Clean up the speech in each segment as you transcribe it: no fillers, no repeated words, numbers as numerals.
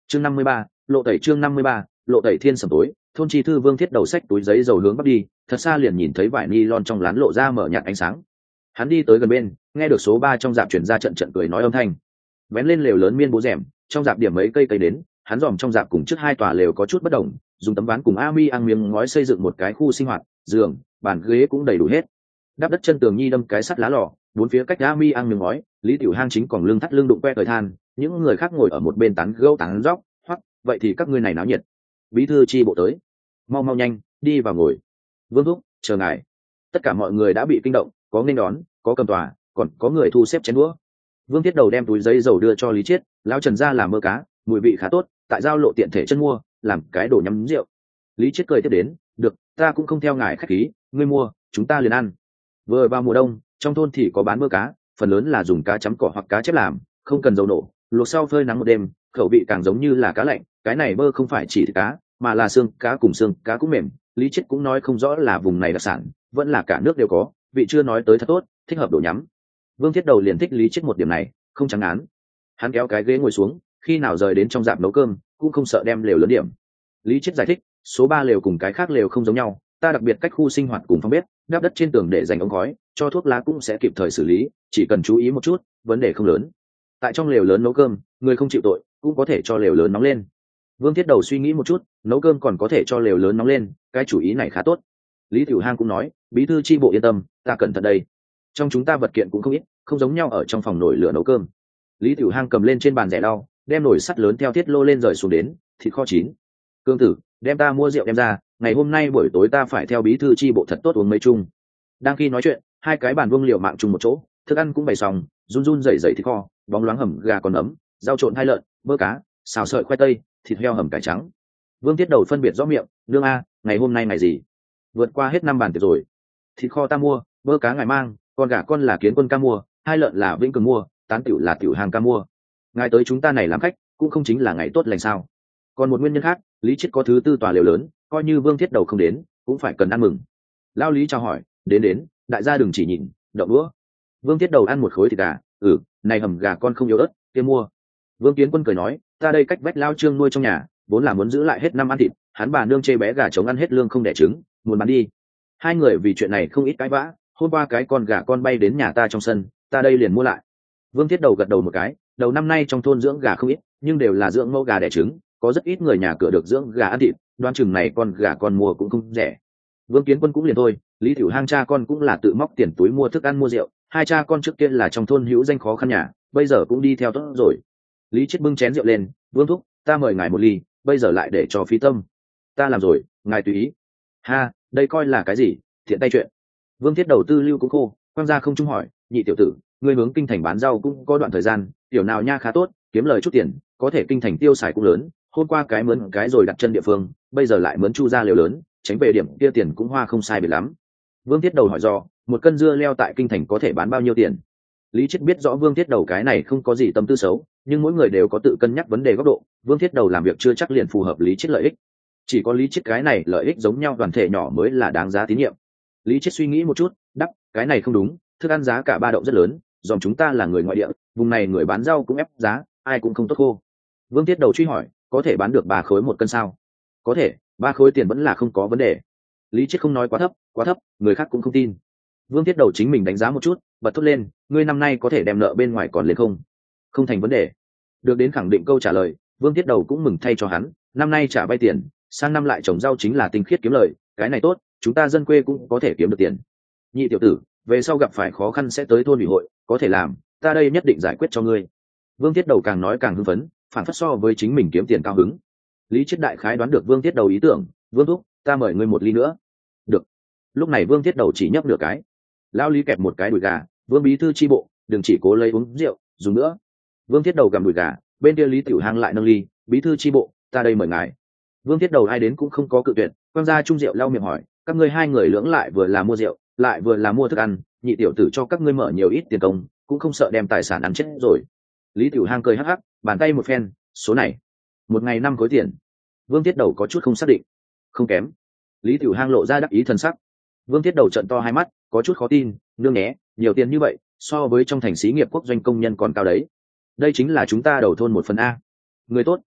chương 53, lộ tẩy chương 53, lộ tẩy thiên sầm tối. Thôn chi thư Vương Thiết đầu xách túi giấy dầu hướng bắc đi, thật xa liền nhìn thấy vải ni lon trong lán lộ ra mở nhạt ánh sáng. Hắn đi tới gần bên, nghe được số 3 trong dạp chuyển ra trận trận cười nói âm thanh. Vén lên lều lớn miên bố rèm, trong dạp điểm mấy cây cây đến, hắn dòm trong dạp cùng trước hai tòa lều có chút bất đồng, dùng tấm ván cùng ami ăn miếng ngói xây dựng một cái khu sinh hoạt, giường, bàn ghế cũng đầy đủ hết. Đắp đất chân tường nhi đâm cái sắt lá lò, bốn phía cách ami ăn miếng ngói, Lý Tiểu Hang chính còn lưng thắt lưng đụng que thời than, những người khác ngồi ở một bên tán gẫu tán dóc, hoặc vậy thì các ngươi này náo nhiệt. Bí thư chi bộ tới, mau mau nhanh, đi vào ngồi. Vương thúc, chờ ngài. Tất cả mọi người đã bị kinh động, có nên đón, có cầm tòa, còn có người thu xếp chén đũa. Vương Thiết đầu đem túi giấy dầu đưa cho Lý Chiết, lão Trần ra làm mơ cá, mùi vị khá tốt, tại giao lộ tiện thể chân mua, làm cái đồ nhắm rượu. Lý Chiết cười tiếp đến, được, ta cũng không theo ngài khách khí, ngươi mua, chúng ta liền ăn. Vừa vào mùa đông, trong thôn thì có bán mơ cá, phần lớn là dùng cá chấm cỏ hoặc cá chép làm, không cần dầu nổ, luộc sau phơi nắng một đêm, khẩu vị càng giống như là cá lạnh. Cái này bơ không phải chỉ thịt cá, mà là xương cá cùng xương cá cũng mềm. Lý Chiết cũng nói không rõ là vùng này đặc sản, vẫn là cả nước đều có, vị chưa nói tới thật tốt, thích hợp đồ nhắm. Vương Thiết đầu liền thích Lý Chiết một điểm này, không trắng án. Hắn kéo cái ghế ngồi xuống, khi nào rời đến trong dạp nấu cơm, cũng không sợ đem lều lớn điểm. Lý Chiết giải thích, số 3 lều cùng cái khác lều không giống nhau, ta đặc biệt cách khu sinh hoạt cùng phòng bếp, đắp đất trên tường để dành ống khói, cho thuốc lá cũng sẽ kịp thời xử lý, chỉ cần chú ý một chút, vấn đề không lớn. Tại trong lều lớn nấu cơm, người không chịu tội, cũng có thể cho lều lớn nóng lên. Vương Thiết đầu suy nghĩ một chút, nấu cơm còn có thể cho lều lớn nóng lên, cái chủ ý này khá tốt. Lý Tiểu Hang cũng nói, bí thư chi bộ yên tâm, ta cẩn thận đây. Trong chúng ta vật kiện cũng không ít, không giống nhau ở trong phòng nồi lửa nấu cơm. Lý Tiểu Hang cầm lên trên bàn rẻ lau, đem nồi sắt lớn theo thiết lô lên rời xuống đến, thịt kho chín. Cương tử, đem ta mua rượu đem ra, ngày hôm nay buổi tối ta phải theo bí thư chi bộ thật tốt uống mấy chung. Đang khi nói chuyện, hai cái bàn vương liều mạng chung một chỗ, thức ăn cũng bày xong, run run rẩy rẩy thịt kho, bóng loáng hầm gà còn ấm, rau trộn hai lợn, bơ cá, xào sợi khoai tây, thịt heo hầm cải trắng. Vương Tiết đầu phân biệt rõ miệng, nương a, ngày hôm nay ngày gì? Vượt qua hết 5 bàn tiệc rồi. Thịt kho ta mua, bơ cá ngài mang, con gà con là Kiến Quân ca mua, hai lợn là Vĩnh Cường mua, tán tiểu là Tiểu Hàng ca mua. Ngài tới chúng ta này làm khách, cũng không chính là ngày tốt lành sao? Còn một nguyên nhân khác, Lý Chiết có thứ tư tòa lều lớn, coi như Vương Thiết đầu không đến, cũng phải cần ăn mừng. Lao Lý chào hỏi, đến, đại gia đừng chỉ nhìn, đậu đũa. Vương Thiết đầu ăn một khối thịt gà, này hầm gà con không yếu ớt, kia mua. Vương Kiến Quân cười nói, ta đây cách vách Lao Trương nuôi trong nhà, vốn là muốn giữ lại hết năm ăn thịt, hắn bà nương chê bé gà trống ăn hết lương không đẻ trứng, muốn bán đi. Hai người vì chuyện này không ít cãi vã, hôm qua cái con gà con bay đến nhà ta trong sân, ta đây liền mua lại. Vương Thiết đầu gật đầu một cái, đầu năm nay trong thôn dưỡng gà không ít, nhưng đều là dưỡng mẫu gà đẻ trứng, có rất ít người nhà cửa được dưỡng gà ăn thịt, đoan chừng này con gà con mua cũng không rẻ. Vương Kiến Quân cũng liền thôi, Lý Tiểu Hang cha con cũng là tự móc tiền túi mua thức ăn mua rượu, hai cha con trước kia là trong thôn hữu danh khó khăn nhà, bây giờ cũng đi theo tốt rồi. Lý Chiết bưng chén rượu lên, Vương thúc, ta mời ngài một ly, bây giờ lại để cho phí tâm. Ta làm rồi, ngài tùy ý. Ha, đây coi là cái gì, thiện tay chuyện. Vương Thiết đầu tư lưu cũng khô, quang gia không trung hỏi, nhị tiểu tử, ngươi hướng kinh thành bán rau cũng có đoạn thời gian, tiểu nào nha khá tốt, kiếm lời chút tiền, có thể kinh thành tiêu xài cũng lớn. Hôm qua cái mướn cái rồi đặt chân địa phương, bây giờ lại mướn chu ra liều lớn, tránh về điểm kia tiền cũng hoa không sai biệt lắm. Vương Thiết đầu hỏi do, một cân dưa leo tại kinh thành có thể bán bao nhiêu tiền? Lý Chiết biết rõ Vương Thiết đầu cái này không có gì tâm tư xấu, nhưng mỗi người đều có tự cân nhắc vấn đề góc độ. Vương Thiết đầu làm việc chưa chắc liền phù hợp Lý Chiết lợi ích, chỉ có Lý Chiết cái này lợi ích giống nhau đoàn thể nhỏ mới là đáng giá tín nhiệm. Lý Chiết suy nghĩ một chút, đắp, cái này không đúng, thức ăn giá cả ba động rất lớn, dòng chúng ta là người ngoại địa, vùng này người bán rau cũng ép giá, ai cũng không tốt khô. Vương Thiết đầu truy hỏi, có thể bán được 3 khối một cân sao? Có thể, 3 khối tiền vẫn là không có vấn đề. Lý Chiết không nói quá thấp, người khác cũng không tin. Vương Thiết đầu chính mình đánh giá một chút, bật thốt lên, ngươi năm nay có thể đem nợ bên ngoài còn lên không? Không thành vấn đề. Được đến khẳng định câu trả lời, Vương Thiết đầu cũng mừng thay cho hắn, năm nay trả vay tiền, sang năm lại trồng rau chính là tinh khiết kiếm lời, cái này tốt, chúng ta dân quê cũng có thể kiếm được tiền. Nhị tiểu tử, về sau gặp phải khó khăn sẽ tới thôn ủy hội, có thể làm, ta đây nhất định giải quyết cho ngươi. Vương Thiết đầu càng nói càng hưng phấn, phản phất so với chính mình kiếm tiền cao hứng. Lý Chiết đại khái đoán được Vương Thiết đầu ý tưởng, Vương thúc, ta mời ngươi một ly nữa. Được. Lúc này Vương Thiết đầu chỉ nhấp nửa cái. Lão Lý kẹp một cái đùi gà, Vương bí thư chi bộ, đừng chỉ cố lấy uống rượu, dùng nữa. Vương Thiết đầu gặm đùi gà, bên kia Lý Tiểu Hang lại nâng ly, bí thư chi bộ, ta đây mời ngài. Vương Thiết đầu ai đến cũng không có cự tuyệt, quang gia chung rượu lau miệng hỏi, các ngươi hai người lưỡng lại vừa là mua rượu, lại vừa là mua thức ăn, nhị tiểu tử cho các ngươi mở nhiều ít tiền công, cũng không sợ đem tài sản ăn chết rồi. Lý Tiểu Hang cười hắc hắc, bàn tay một phen, số này, một ngày 5 khối tiền. Vương Thiết đầu có chút không xác định. Không kém. Lý Tiểu Hang lộ ra đắc ý thần sắc. Vương Thiết đầu trợn to hai mắt, có chút khó tin, nương nhé, nhiều tiền như vậy, so với trong thành xí nghiệp quốc doanh công nhân còn cao đấy. Đây chính là chúng ta đầu thôn 1/a. Người tốt,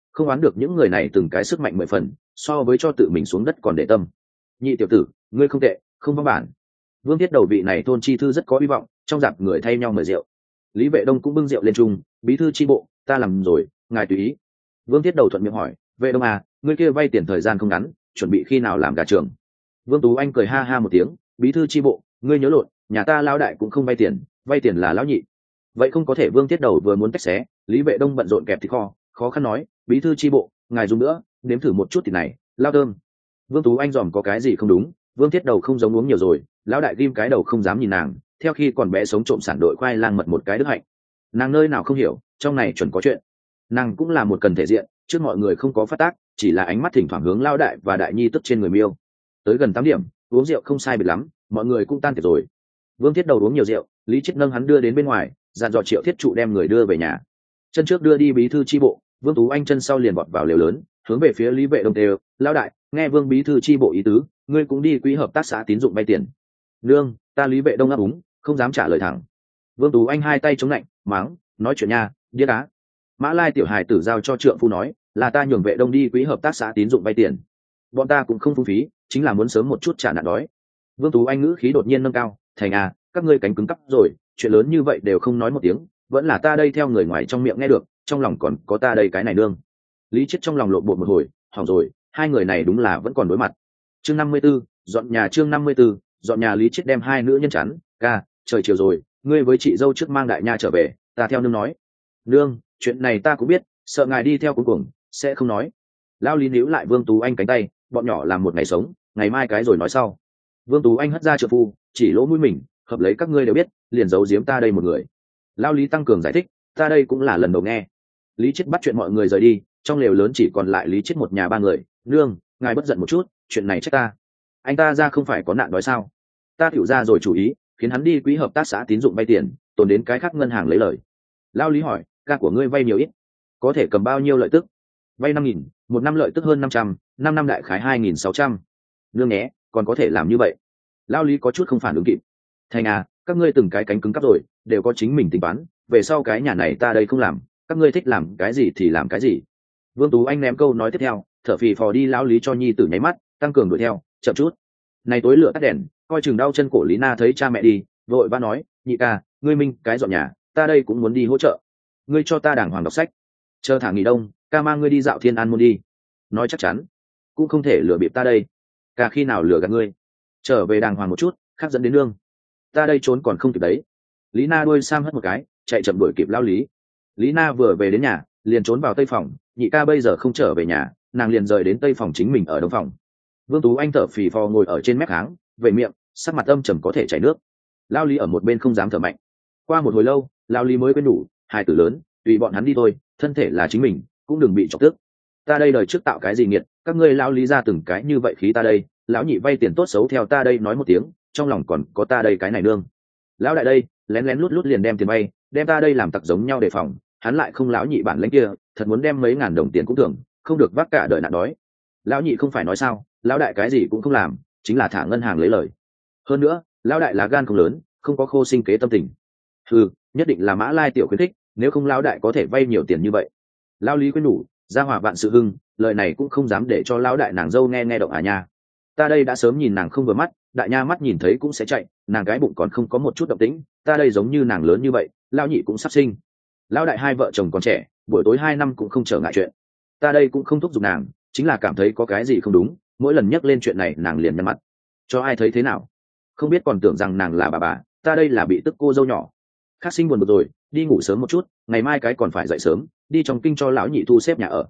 không oán được những người này từng cái sức mạnh 10 phần, so với cho tự mình xuống đất còn để tâm. Nhị tiểu tử, ngươi không tệ, không vắng bản. Vương Thiết Đầu vị này thôn chi thư rất có hy vọng, trong dạp người thay nhau mời rượu. Lý Vệ Đông cũng bưng rượu lên chung, bí thư chi bộ, ta làm rồi, ngài tùy ý. Vương Thiết Đầu thuận miệng hỏi, Vệ Đông à, ngươi kia vay tiền thời gian không ngắn, chuẩn bị khi nào làm gà trường? Vương Tú Anh cười ha ha một tiếng, bí thư chi bộ, ngươi nhớ lộn, nhà ta lão đại cũng không vay tiền là lão nhị. Vậy không có thể. Vương Thiết Đầu vừa muốn tách xé, Lý Vệ Đông bận rộn kẹp thịt kho, khó khăn nói, bí thư chi bộ, ngài dùng nữa, nếm thử một chút thịt này, lao thơm. Vương Tú Anh dòm có cái gì không đúng, Vương Thiết Đầu không giống uống nhiều rồi, lão đại ghim cái đầu không dám nhìn nàng, theo khi còn bé sống trộm sản đội khoai lang mật một cái đức hạnh. Nàng nơi nào không hiểu, trong này chuẩn có chuyện. Nàng cũng là một cần thể diện, trước mọi người không có phát tác, chỉ là ánh mắt thỉnh thoảng hướng lao đại và đại nhi tức trên người miêu. Tới gần 8 điểm, uống rượu không sai biệt lắm, mọi người cũng tan tiệc rồi. Vương Thiết Đầu uống nhiều rượu, Lý Chiết nâng hắn đưa đến bên ngoài, dặn dò Triệu Thiết Trụ đem người đưa về nhà. Chân trước đưa đi bí thư chi bộ, Vương Tú Anh chân sau liền vọt vào lều lớn, hướng về phía Lý Vệ Đông đều, lao đại, nghe Vương bí thư chi bộ ý tứ, ngươi cũng đi quỹ hợp tác xã tín dụng vay tiền. Nương, ta Lý Vệ Đông ấp úng, không dám trả lời thẳng. Vương Tú Anh hai tay chống lạnh, mắng, nói chuyện nha, điếc á. Mã Lai tiểu hài tử giao cho trượng phu nói, là ta nhường Vệ Đông đi quỹ hợp tác xã tín dụng vay tiền. Bọn ta cũng không phung phí, chính là muốn sớm một chút trả nạn đói. Vương Tú Anh ngữ khí đột nhiên nâng cao, thành à, các ngươi cánh cứng cắp rồi, chuyện lớn như vậy đều không nói một tiếng, vẫn là ta đây theo người ngoài trong miệng nghe được, trong lòng còn có ta đây cái này nương. Lý Chiết trong lòng lộn bột một hồi, hỏng rồi, hai người này đúng là vẫn còn đối mặt. Chương 54, dọn nhà. Chương 54, dọn nhà. Lý Chiết đem hai nữ nhân chắn, ca, trời chiều rồi, ngươi với chị dâu trước mang đại nha trở về, ta theo nương nói. Nương, chuyện này ta cũng biết, sợ ngài đi theo cuối cùng sẽ không nói. Lao Lý níu lại Vương Tú Anh cánh tay, bọn nhỏ làm một ngày sống, ngày mai cái rồi nói sau. Vương Tú Anh hất ra trượng phu, chỉ lỗ mũi mình, hợp lấy các ngươi đều biết, liền giấu giếm ta đây một người. Lao Lý tăng cường giải thích, ta đây cũng là lần đầu nghe. Lý Chiết bắt chuyện mọi người rời đi, trong lều lớn chỉ còn lại Lý Chiết một nhà ba người. Nương, ngài bất giận một chút, chuyện này trách ta. Anh ta ra không phải có nạn đói sao? Ta tiểu ra rồi chủ ý, khiến hắn đi quỹ hợp tác xã tín dụng vay tiền, tồn đến cái khác ngân hàng lấy lời. Lao Lý hỏi, ca của ngươi vay nhiều ít, có thể cầm bao nhiêu lợi tức? Vay 5.000, một năm lợi tức hơn 500, 5 năm đại khái 2.600. Nương nhé, còn có thể làm như vậy. Lao Lý có chút không phản ứng kịp. Thành à, các ngươi từng cái cánh cứng cắp rồi, đều có chính mình tính toán, về sau cái nhà này ta đây không làm, các ngươi thích làm cái gì thì làm cái gì. Vương Tú Anh ném câu nói tiếp theo, thở phì phò đi Lão Lý cho nhi tử nháy mắt, tăng cường đuổi theo, chậm chút. Này tối lửa tắt đèn, coi chừng đau chân cổ Lý Na thấy cha mẹ đi, vội vã nói, nhị ca, ngươi minh cái dọn nhà, ta đây cũng muốn đi hỗ trợ. Ngươi cho ta đàng hoàng đọc sách, chờ thả nghỉ đông, ca mang ngươi đi dạo Thiên An môn đi. Nói chắc chắn, cũng không thể lừa bịp ta đây. Ca khi nào lừa gạt ngươi? Trở về đàng hoàng một chút, khác dẫn đến nương. Ta đây trốn còn không kịp đấy. Lý Na đuôi sam hất một cái, chạy chậm đuổi kịp Lao Lý. Lý Na vừa về đến nhà, liền trốn vào tây phòng, nhị ca bây giờ không trở về nhà, nàng liền rời đến tây phòng chính mình ở đông phòng. Vương Tú Anh thở phì phò ngồi ở trên mép háng, về miệng, sắc mặt âm trầm có thể chảy nước. Lao Lý ở một bên không dám thở mạnh. Qua một hồi lâu, Lao Lý mới quên đủ, hai tử lớn, tùy bọn hắn đi thôi, thân thể là chính mình, cũng đừng bị chọc tức. Ta đây đời trước tạo cái gì nghiệt, các ngươi Lao Lý ra từng cái như vậy khí ta đây, lão nhị vay tiền tốt xấu theo ta đây nói một tiếng, trong lòng còn có ta đây cái này nương. Lão đại đây, lén lén lút lút liền đem tiền vay, đem ta đây làm tặc giống nhau đề phòng, hắn lại không lão nhị bản lãnh kia, thật muốn đem mấy ngàn đồng tiền cũng tưởng, không được vác cả đời nạn đói. Lão nhị không phải nói sao, lão đại cái gì cũng không làm, chính là thả ngân hàng lấy lời. Hơn nữa, lão đại là gan không lớn, không có khô sinh kế tâm tình. Nhất định là Mã Lai tiểu khuyến thích, nếu không lão đại có thể vay nhiều tiền như vậy. Lão Lý khuyên nhủ, gia hòa vạn sự hưng, lời này cũng không dám để cho lão đại nàng dâu nghe động à nha. Ta đây đã sớm nhìn nàng không vừa mắt, đại nha mắt nhìn thấy cũng sẽ chạy, nàng cái bụng còn không có một chút động tĩnh, ta đây giống như nàng lớn như vậy, lão nhị cũng sắp sinh. Lão đại hai vợ chồng còn trẻ, buổi tối 2 năm cũng không trở ngại chuyện. Ta đây cũng không thúc giục nàng, chính là cảm thấy có cái gì không đúng, mỗi lần nhắc lên chuyện này nàng liền nhăn mặt. Cho ai thấy thế nào? Không biết còn tưởng rằng nàng là bà, ta đây là bị tức cô dâu nhỏ. Khắc sinh buồn bực rồi, đi ngủ sớm một chút, ngày mai cái còn phải dậy sớm, đi trong kinh cho lão nhị thu xếp nhà ở.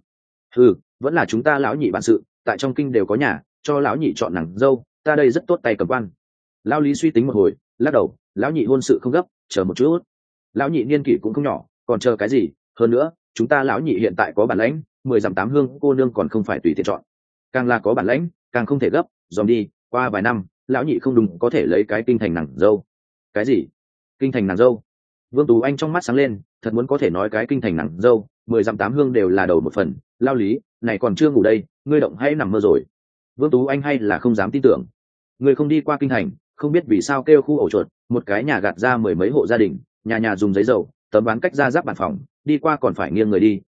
Vẫn là chúng ta lão nhị bản sự, tại trong kinh đều có nhà, cho lão nhị chọn nàng dâu, ta đây rất tốt tay cầm quan. Lão Lý suy tính một hồi, lắc đầu, lão nhị hôn sự không gấp, chờ một chút. Lão nhị niên kỷ cũng không nhỏ, còn chờ cái gì? Hơn nữa, chúng ta lão nhị hiện tại có bản lãnh, 10 dặm 8 hương cô nương còn không phải tùy tiện chọn. Càng là có bản lãnh, càng không thể gấp, dòm đi, qua vài năm, lão nhị không đúng có thể lấy cái kinh thành nàng dâu. Cái gì? Kinh thành nàng dâu? Vương Tú Anh trong mắt sáng lên, thật muốn có thể nói cái kinh thành nàng dâu, 10 dặm 8 hương đều là đầu một phần. Lao Lý, này còn chưa ngủ đây, ngươi động hay nằm mơ rồi? Vương Tú Anh hay là không dám tin tưởng. Ngươi không đi qua kinh thành, không biết vì sao kêu khu ổ chuột, một cái nhà gạt ra 10 mấy hộ gia đình, nhà nhà dùng giấy dầu, tấm ván cách ra giáp bàn phòng, đi qua còn phải nghiêng người đi,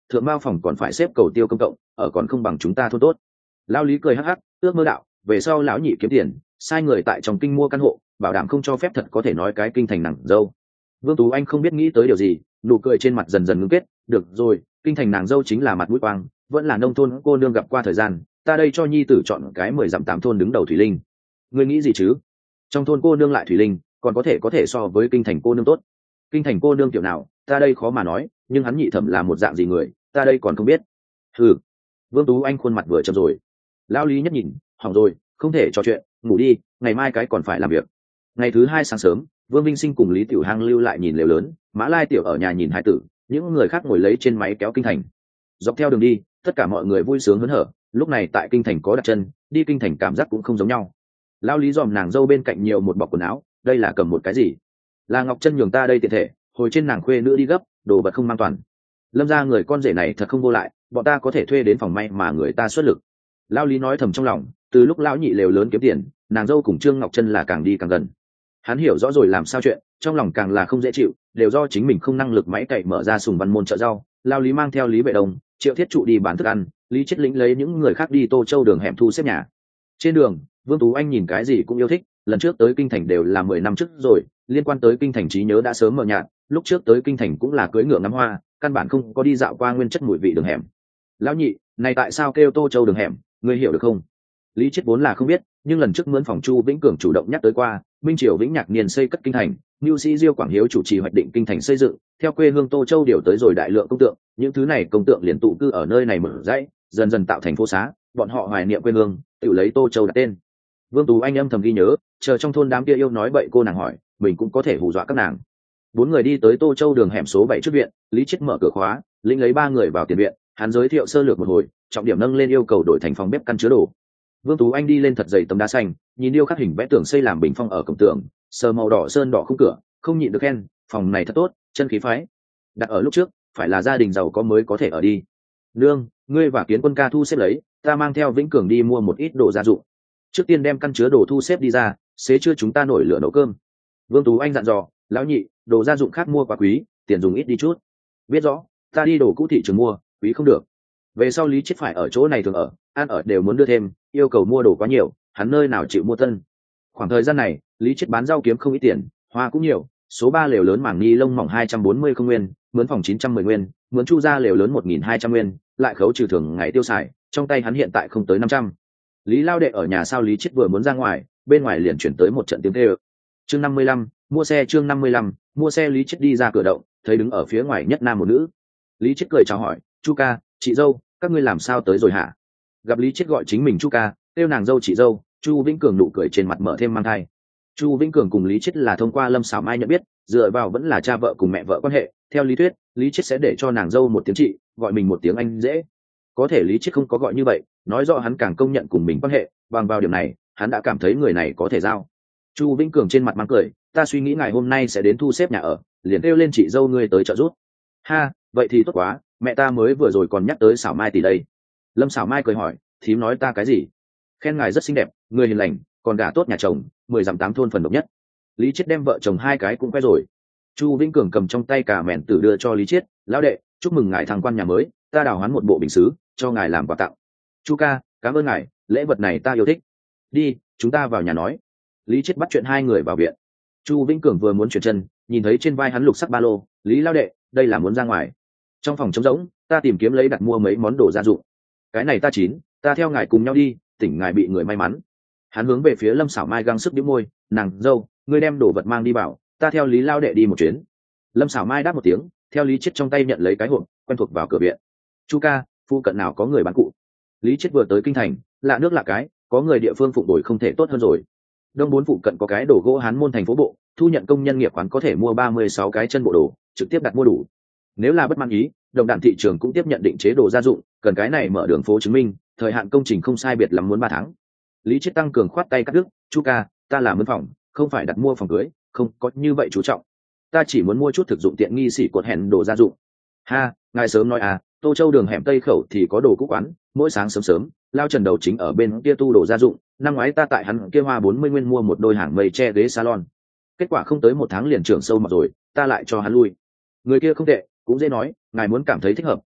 thượng mao phòng còn phải xếp cầu tiêu công cộng, ở còn không bằng chúng ta thôn tốt. Lao Lý cười hắc hắc, ước mơ đạo, về sau lão nhị kiếm tiền, sai người tại trong kinh mua căn hộ, bảo đảm không cho phép thật có thể nói cái kinh thành nàng dâu. Vương Tú Anh không biết nghĩ tới điều gì, nụ cười trên mặt dần dần ngưng kết. Được rồi, kinh thành nàng dâu chính là mặt mũi quang, vẫn là nông thôn cô nương gặp qua thời gian, ta đây cho nhi tử chọn cái 10 dặm 8 thôn đứng đầu thủy linh. Ngươi nghĩ gì chứ? Trong thôn cô nương lại thủy linh, còn có thể so với kinh thành cô nương tốt. Kinh thành cô nương kiểu nào, ta đây khó mà nói, nhưng hắn nhị thẩm là một dạng gì người, ta đây còn không biết. Hừ. Vương Tú Anh khuôn mặt vừa trầm rồi. Lão Lý nhất nhìn, hỏng rồi, không thể trò chuyện, ngủ đi, ngày mai cái còn phải làm việc. Ngày thứ hai sáng sớm, Vương Vinh Sinh cùng Lý Tiểu Hang lưu lại nhìn lều lớn, Mã Lai Tiểu ở nhà nhìn hải tử, những người khác ngồi lấy trên máy kéo kinh thành. Dọc theo đường đi, tất cả mọi người vui sướng hớn hở, lúc này tại kinh thành có đặt chân, đi kinh thành cảm giác cũng không giống nhau. Lão Lý dòm nàng dâu bên cạnh nhiều một bọc quần áo, đây là cầm một cái gì? Là Ngọc Chân nhường ta đây tiện thể, hồi trên nàng khuê nữ đi gấp, đồ vật không mang toàn. Lâm gia người con rể này thật không vô lại, bọn ta có thể thuê đến phòng may mà người ta xuất lực. Lão Lý nói thầm trong lòng, từ lúc lão nhị lều lớn kiếm tiền, nàng dâu cùng Trương Ngọc Chân là càng đi càng gần. Hắn hiểu rõ rồi làm sao chuyện, trong lòng càng là không dễ chịu, đều do chính mình không năng lực máy cày mở ra sùng văn môn chợ rau. Lão Lý mang theo Lý Vệ Đông, Triệu Thiết Trụ đi bán thức ăn, Lý Chiết Lĩnh lấy những người khác đi Tô Châu đường hẻm thu xếp nhà. Trên đường, Vương Tú Anh nhìn cái gì cũng yêu thích, lần trước tới kinh thành đều là 10 năm trước rồi, liên quan tới kinh thành trí nhớ đã sớm mờ nhạt, lúc trước tới kinh thành cũng là cưỡi ngựa ngắm hoa, căn bản không có đi dạo qua nguyên chất mùi vị đường hẻm. Lão nhị, này tại sao kêu Tô Châu đường hẻm, ngươi hiểu được không? Lý Chiết vốn là không biết, nhưng lần trước mướn phòng Chu Vĩnh Cường chủ động nhắc tới qua, Minh Triều Vĩnh Nhạc niên xây cất kinh thành, Nưu Sĩ Diêu Quảng Hiếu chủ trì hoạch định kinh thành xây dựng, theo quê hương Tô Châu điều tới rồi đại lượng công tượng, những thứ này công tượng liền tụ cư ở nơi này mở dãy, dần dần tạo thành phố xá, bọn họ hoài niệm quê hương, tự lấy Tô Châu đặt tên. Vương Tú Anh âm thầm ghi nhớ, chờ trong thôn đám kia yêu nói bậy cô nàng hỏi, mình cũng có thể hù dọa các nàng. Bốn người đi tới Tô Châu đường hẻm số 7 trước viện, Lý Chiết mở cửa khóa, lĩnh lấy ba người vào tiền viện, hắn giới thiệu sơ lược một hồi, trọng điểm nâng lên yêu cầu đổi thành phòng bếp căn chứa đồ. Vương Tú Anh đi lên thật dày tấm đá xanh, nhìn điêu khắc hình vẽ tường xây làm bình phong ở cổng tường, sờ màu đỏ sơn đỏ khung cửa, không nhịn được khen, phòng này thật tốt, chân khí phái. Đặt ở lúc trước, phải là gia đình giàu có mới có thể ở đi. Nương, ngươi và Kiến Quân ca thu xếp lấy, ta mang theo Vĩnh Cường đi mua một ít đồ gia dụng. Trước tiên đem căn chứa đồ thu xếp đi ra, xế trưa chúng ta nổi lửa nấu cơm. Vương Tú Anh dặn dò, lão nhị, đồ gia dụng khác mua quá quý, tiền dùng ít đi chút. Biết rõ, ta đi đồ cũ thị trường mua, quý không được. Về sau Lý Chiết phải ở chỗ này thường ở, ăn ở đều muốn đưa thêm, yêu cầu mua đồ quá nhiều, hắn nơi nào chịu mua tân. Khoảng thời gian này, Lý Chiết bán rau kiếm không ít tiền, hoa cũng nhiều, số 3 lều lớn mảng ni lông mỏng 240 không nguyên, mướn phòng 910 nguyên, mướn Chu gia lều lớn 1200 nguyên, lại khấu trừ thường ngày tiêu xài, trong tay hắn hiện tại không tới 500. Lý Lao Đệ ở nhà sao Lý Chiết vừa muốn ra ngoài, bên ngoài liền chuyển tới một trận tiếng kêu. Chương 55, mua xe chương 55, mua xe Lý Chiết đi ra cửa động, thấy đứng ở phía ngoài nhất nam một nữ. Lý Chiết cười chào hỏi, "Chu ca, chị dâu, các ngươi làm sao tới rồi hả?" Gặp Lý Chiết gọi chính mình Chu ca, kêu nàng dâu chị dâu, Chu Vĩnh Cường nụ cười trên mặt mở thêm mang thai. Chu Vĩnh Cường cùng Lý Chiết là thông qua Lâm Sảo Mai nhận biết, dựa vào vẫn là cha vợ cùng mẹ vợ quan hệ, theo lý thuyết, Lý Chiết sẽ để cho nàng dâu một tiếng chị, gọi mình một tiếng anh dễ. Có thể Lý Chiết không có gọi như vậy, nói rõ hắn càng công nhận cùng mình quan hệ, bằng vào điểm này, hắn đã cảm thấy người này có thể giao. Chu Vĩnh Cường trên mặt mang cười, "Ta suy nghĩ ngày hôm nay sẽ đến thu xếp nhà ở, liền kêu lên chị dâu ngươi tới trợ giúp." "Ha, vậy thì tốt quá, mẹ ta mới vừa rồi còn nhắc tới Sảo Mai tỷ đây." Lâm Sảo Mai cười hỏi, "Thím nói ta cái gì?" "Khen ngài rất xinh đẹp, người hiền lành, còn gả tốt nhà chồng, 10 dặm 8 thôn phần độc nhất." Lý Chiết đem vợ chồng hai cái cũng quen rồi. Chu Vĩnh Cường cầm trong tay cả mẻn tử đưa cho Lý Chiết, "Lão đệ, chúc mừng ngài thăng quan nhà mới, ta đào hoán một bộ bình sứ cho ngài làm quà tặng." "Chu ca, cảm ơn ngài, lễ vật này ta yêu thích." "Đi, chúng ta vào nhà nói." Lý Chiết bắt chuyện hai người vào viện. Chu Vĩnh Cường vừa muốn chuyển chân, nhìn thấy trên vai hắn lục sắc ba lô, "Lý Lao đệ, đây là muốn ra ngoài." "Trong phòng trống rỗng, ta tìm kiếm lấy đặt mua mấy món đồ gia dụng." "Cái này ta chín, ta theo ngài cùng nhau đi, tỉnh ngài bị người may mắn." Hắn hướng về phía Lâm Sảo Mai găng sức đĩu môi, "Nàng dâu, ngươi đem đồ vật mang đi bảo, ta theo Lý Lao đệ đi một chuyến." Lâm Sảo Mai đáp một tiếng, theo Lý Chiết trong tay nhận lấy cái hộp, quen thuộc vào cửa viện. "Chu ca, phụ cận nào có người bán cụ?" Lý Chiết vừa tới kinh thành, lạ nước lạ cái, có người địa phương phụng đổi không thể tốt hơn rồi. Đông bốn phụ cận có cái đồ gỗ Hán Môn thành phố bộ, thu nhận công nhân nghiệp quán có thể mua 36 cái chân bộ đồ, trực tiếp đặt mua đủ. Nếu là bất mãn ý, đồng đản thị trường cũng tiếp nhận định chế đồ gia dụng, cần cái này mở đường phố chứng minh, thời hạn công trình không sai biệt lắm muốn 3 tháng. Lý Chiết tăng cường khoát tay cắt đứt, "Chu ca, ta làm mướn phòng, không phải đặt mua phòng cưới, không có như vậy chú trọng. Ta chỉ muốn mua chút thực dụng tiện nghi xỉ cột hẹn đồ gia dụng." "Ha, ngài sớm nói à, Tô Châu đường hẻm Tây khẩu thì có đồ cũ quán, mỗi sáng sớm sớm, Lao Trần đầu chính ở bên kia tu đồ gia dụng, năm ngoái ta tại hắn kia hoa 40 nguyên mua một đôi hàng mây che ghế salon. Kết quả không tới 1 tháng liền trưởng sâu mọt rồi, ta lại cho hắn lui. Người kia không tệ, cũng dễ nói, ngài muốn cảm thấy thích hợp,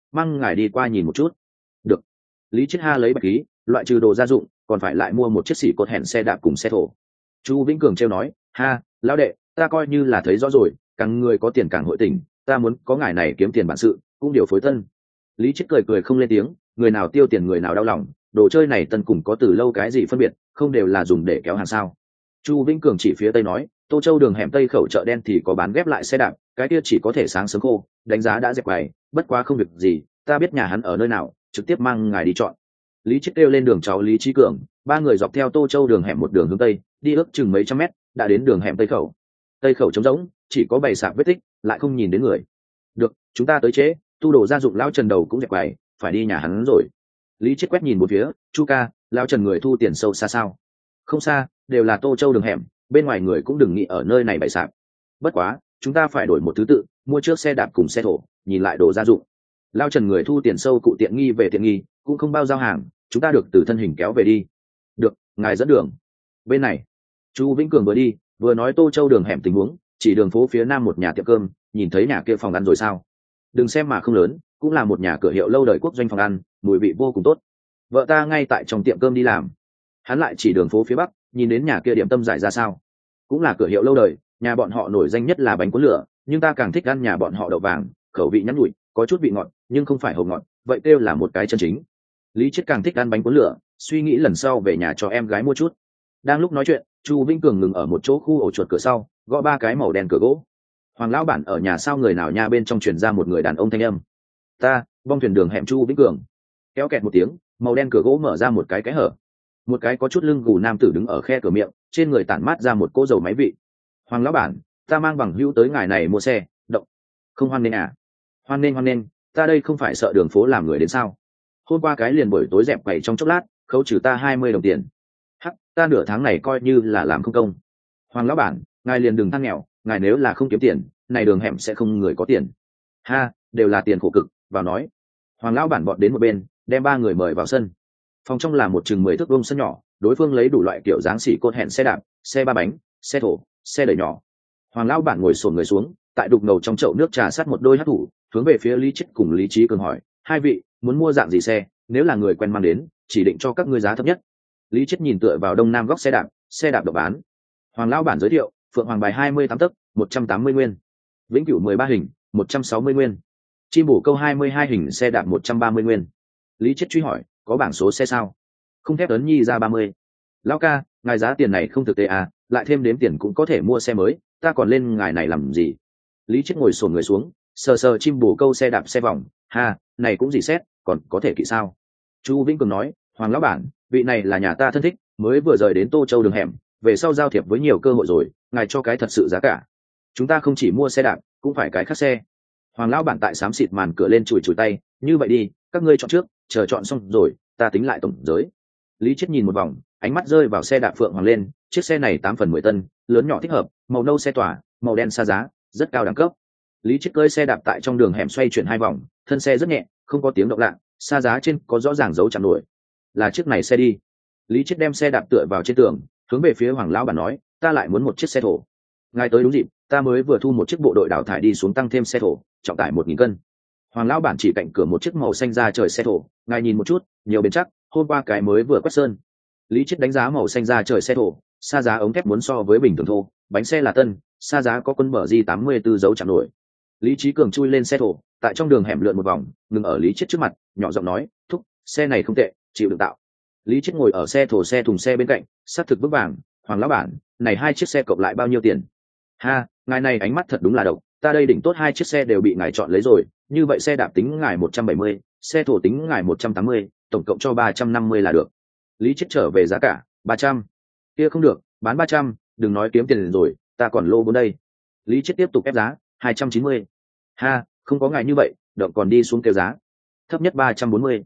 mang ngài đi qua nhìn một chút. Được. Lý Chiết Ha lấy bạch khí, loại trừ đồ gia dụng, còn phải lại mua một chiếc xỉ cột hẹn xe đạp cùng xe thổ. Chu Vĩnh Cường trêu nói, ha, lão đệ, ta coi như là thấy rõ rồi, càng người có tiền càng hội tình, ta muốn có ngài này kiếm tiền bản sự, cũng điều phối tân. Lý Chiết cười cười không lên tiếng, người nào tiêu tiền người nào đau lòng, đồ chơi này tân cùng có từ lâu cái gì phân biệt, không đều là dùng để kéo hàng sao. Chu Vĩnh Cường chỉ phía tây nói, Tô Châu đường hẻm tây khẩu chợ đen thì có bán ghép lại xe đạp, cái kia chỉ có thể sáng sớm khô, đánh giá đã dẹp quầy, bất quá không việc gì, ta biết nhà hắn ở nơi nào, trực tiếp mang ngài đi chọn. Lý Chiết kêu lên đường cháu Lý Chí Cường, ba người dọc theo Tô Châu đường hẻm một đường hướng tây, đi ước chừng mấy trăm mét, đã đến đường hẻm tây khẩu. Tây khẩu trống rỗng, chỉ có bày sạp vết tích, lại không nhìn đến người. Được, chúng ta tới trễ, tu đồ gia dụng lão Trần đầu cũng dẹp quầy, phải đi nhà hắn rồi. Lý Chiết quét nhìn một phía, Chu ca, lão Trần người thu tiền sâu xa sao? Không xa, đều là Tô Châu đường hẻm, bên ngoài người cũng đừng nghĩ ở nơi này bày sạp. Bất quá, chúng ta phải đổi một thứ tự, mua trước xe đạp cùng xe thổ, nhìn lại đồ gia dụng. Lão Trần người thu tiền sâu cụ tiện nghi về tiện nghi, cũng không bao giao hàng, chúng ta được từ thân hình kéo về đi. Được, ngài dẫn đường. Bên này, Chu Vĩnh Cường vừa đi, vừa nói Tô Châu đường hẻm tình huống, chỉ đường phố phía nam một nhà tiệm cơm, nhìn thấy nhà kia phòng ăn rồi sao? Đừng xem mà không lớn, cũng là một nhà cửa hiệu lâu đời quốc doanh phòng ăn, mùi vị vô cùng tốt. Vợ ta ngay tại trong tiệm cơm đi làm. Hắn lại chỉ đường phố phía bắc, nhìn đến nhà kia điểm tâm giải ra sao? Cũng là cửa hiệu lâu đời, nhà bọn họ nổi danh nhất là bánh cuốn lửa, nhưng ta càng thích ăn nhà bọn họ đậu vàng, khẩu vị nhắn nhủi, có chút vị ngọt, nhưng không phải hầu ngọt, vậy kêu là một cái chân chính. Lý Chiết càng thích ăn bánh cuốn lửa, suy nghĩ lần sau về nhà cho em gái mua chút. Đang lúc nói chuyện, Chu Vĩnh Cường ngừng ở một chỗ khu ổ chuột cửa sau, gõ ba cái màu đen cửa gỗ. Hoàng lão bản ở nhà sao người nào nha, bên trong truyền ra một người đàn ông thanh âm. Ta, bong thuyền đường hẻm Chu Vĩnh Cường. Kéo kẹt một tiếng, màu đen cửa gỗ mở ra một cái hở. Một cái có chút lưng gù nam tử đứng ở khe cửa miệng, trên người tản mát ra một cỗ dầu máy vị. Hoàng lão bản, ta mang bằng hữu tới ngài này mua xe, động. Không hoan nên à? Hoan nên, ta đây không phải sợ đường phố làm người đến sao? Hôm qua cái liền buổi tối dẹp quầy trong chốc lát, khấu trừ ta 20 đồng tiền. Hắc, ta nửa tháng này coi như là làm không công. Hoàng lão bản, ngài liền đừng than nghèo, ngài nếu là không kiếm tiền, này đường hẻm sẽ không người có tiền. Ha, đều là tiền khổ cực, vào nói. Hoàng lão bản bọn đến một bên, đem ba người mời vào sân. Phòng trong là một chừng 10 thước vuông sân nhỏ, đối phương lấy đủ loại kiểu dáng xỉ cột hẹn xe đạp, xe ba bánh, xe thổ, xe đẩy nhỏ. Hoàng lão bản ngồi xổm người xuống, tại đục ngầu trong chậu nước trà sát một đôi hát thủ, hướng về phía Lý Chiết cùng Lý Chí Cường hỏi, hai vị muốn mua dạng gì xe, nếu là người quen mang đến, chỉ định cho các ngươi giá thấp nhất. Lý Chiết nhìn tựa vào đông nam góc xe đạp độc bán. Hoàng lão bản giới thiệu, Phượng Hoàng bài 28 tấc, 180 nguyên. Vĩnh Cửu 13 hình, 160 nguyên. Chim bổ câu 22 hình xe đạp 130 nguyên. Lý Chiết truy hỏi, có bảng số xe sao? Không thép ấn nhi ra 30. Lão ca, ngài giá tiền này không thực tế à, lại thêm đếm tiền cũng có thể mua xe mới, ta còn lên ngài này làm gì? Lý Chiết ngồi xổm người xuống, sờ sờ chim bổ câu xe đạp xe vòng, ha, này cũng gì xét, còn có thể kỵ sao? Chu Vĩnh Cường nói, Hoàng lão bản, vị này là nhà ta thân thích, mới vừa rời đến Tô Châu đường hẻm, về sau giao thiệp với nhiều cơ hội rồi, ngài cho cái thật sự giá cả. Chúng ta không chỉ mua xe đạp, cũng phải cái khác xe. Hoàng lão bản tại xám xịt màn cửa lên chùi tay, như vậy đi, các ngươi chọn trước, chờ chọn xong rồi, ta tính lại tổng giới. Lý Chiết nhìn một vòng, ánh mắt rơi vào xe đạp Phượng Hoàng lên, chiếc xe này 8 phần 10 tân, lớn nhỏ thích hợp, màu nâu xe tỏa, màu đen xa giá, rất cao đẳng cấp. Lý Chiết cơi xe đạp tại trong đường hẻm xoay chuyển 2 vòng, thân xe rất nhẹ, không có tiếng động lạ, xa giá trên có rõ ràng dấu chạm nổi. Là chiếc này xe đi. Lý Chiết đem xe đạp tựa vào trên tường, hướng về phía Hoàng lão bản nói, ta lại muốn một chiếc xe thổ. Ngài tới đúng dịp, ta mới vừa thu một chiếc bộ đội đào thải đi xuống tăng thêm xe thổ, trọng tải 1000 cân. Hoàng lão bản chỉ cạnh cửa một chiếc màu xanh da trời xe thổ, ngài nhìn một chút, nhiều bền chắc, hôm qua cái mới vừa quét sơn. Lý Chiết đánh giá màu xanh da trời xe thổ, xa giá ống thép muốn so với bình thường thô, bánh xe là tân, xa giá có quân bờ J84 dấu chạm nổi. Lý Chí Cường chui lên xe thổ, tại trong đường hẻm lượn một vòng, ngừng ở Lý Chiết trước mặt, nhỏ giọng nói, thúc, xe này không tệ, chịu được tạo. Lý Chiết ngồi ở xe thổ xe thùng xe bên cạnh, xác thực vững vàng. Hoàng lão bản, này 2 chiếc xe cộng lại bao nhiêu tiền? Ha, ngài này ánh mắt thật đúng là độc, ta đây đỉnh tốt 2 chiếc xe đều bị ngài chọn lấy rồi, như vậy xe đạp tính ngài 170, xe thổ tính ngài 180, tổng cộng cho 350 là được. Lý Chiết trở về giá cả 300. Kia không được, bán 300, đừng nói kiếm tiền rồi, ta còn lô 4 đây. Lý Chiết tiếp tục ép giá 290. Ha, không có ngài như vậy, động còn đi xuống kêu giá. Thấp nhất 340.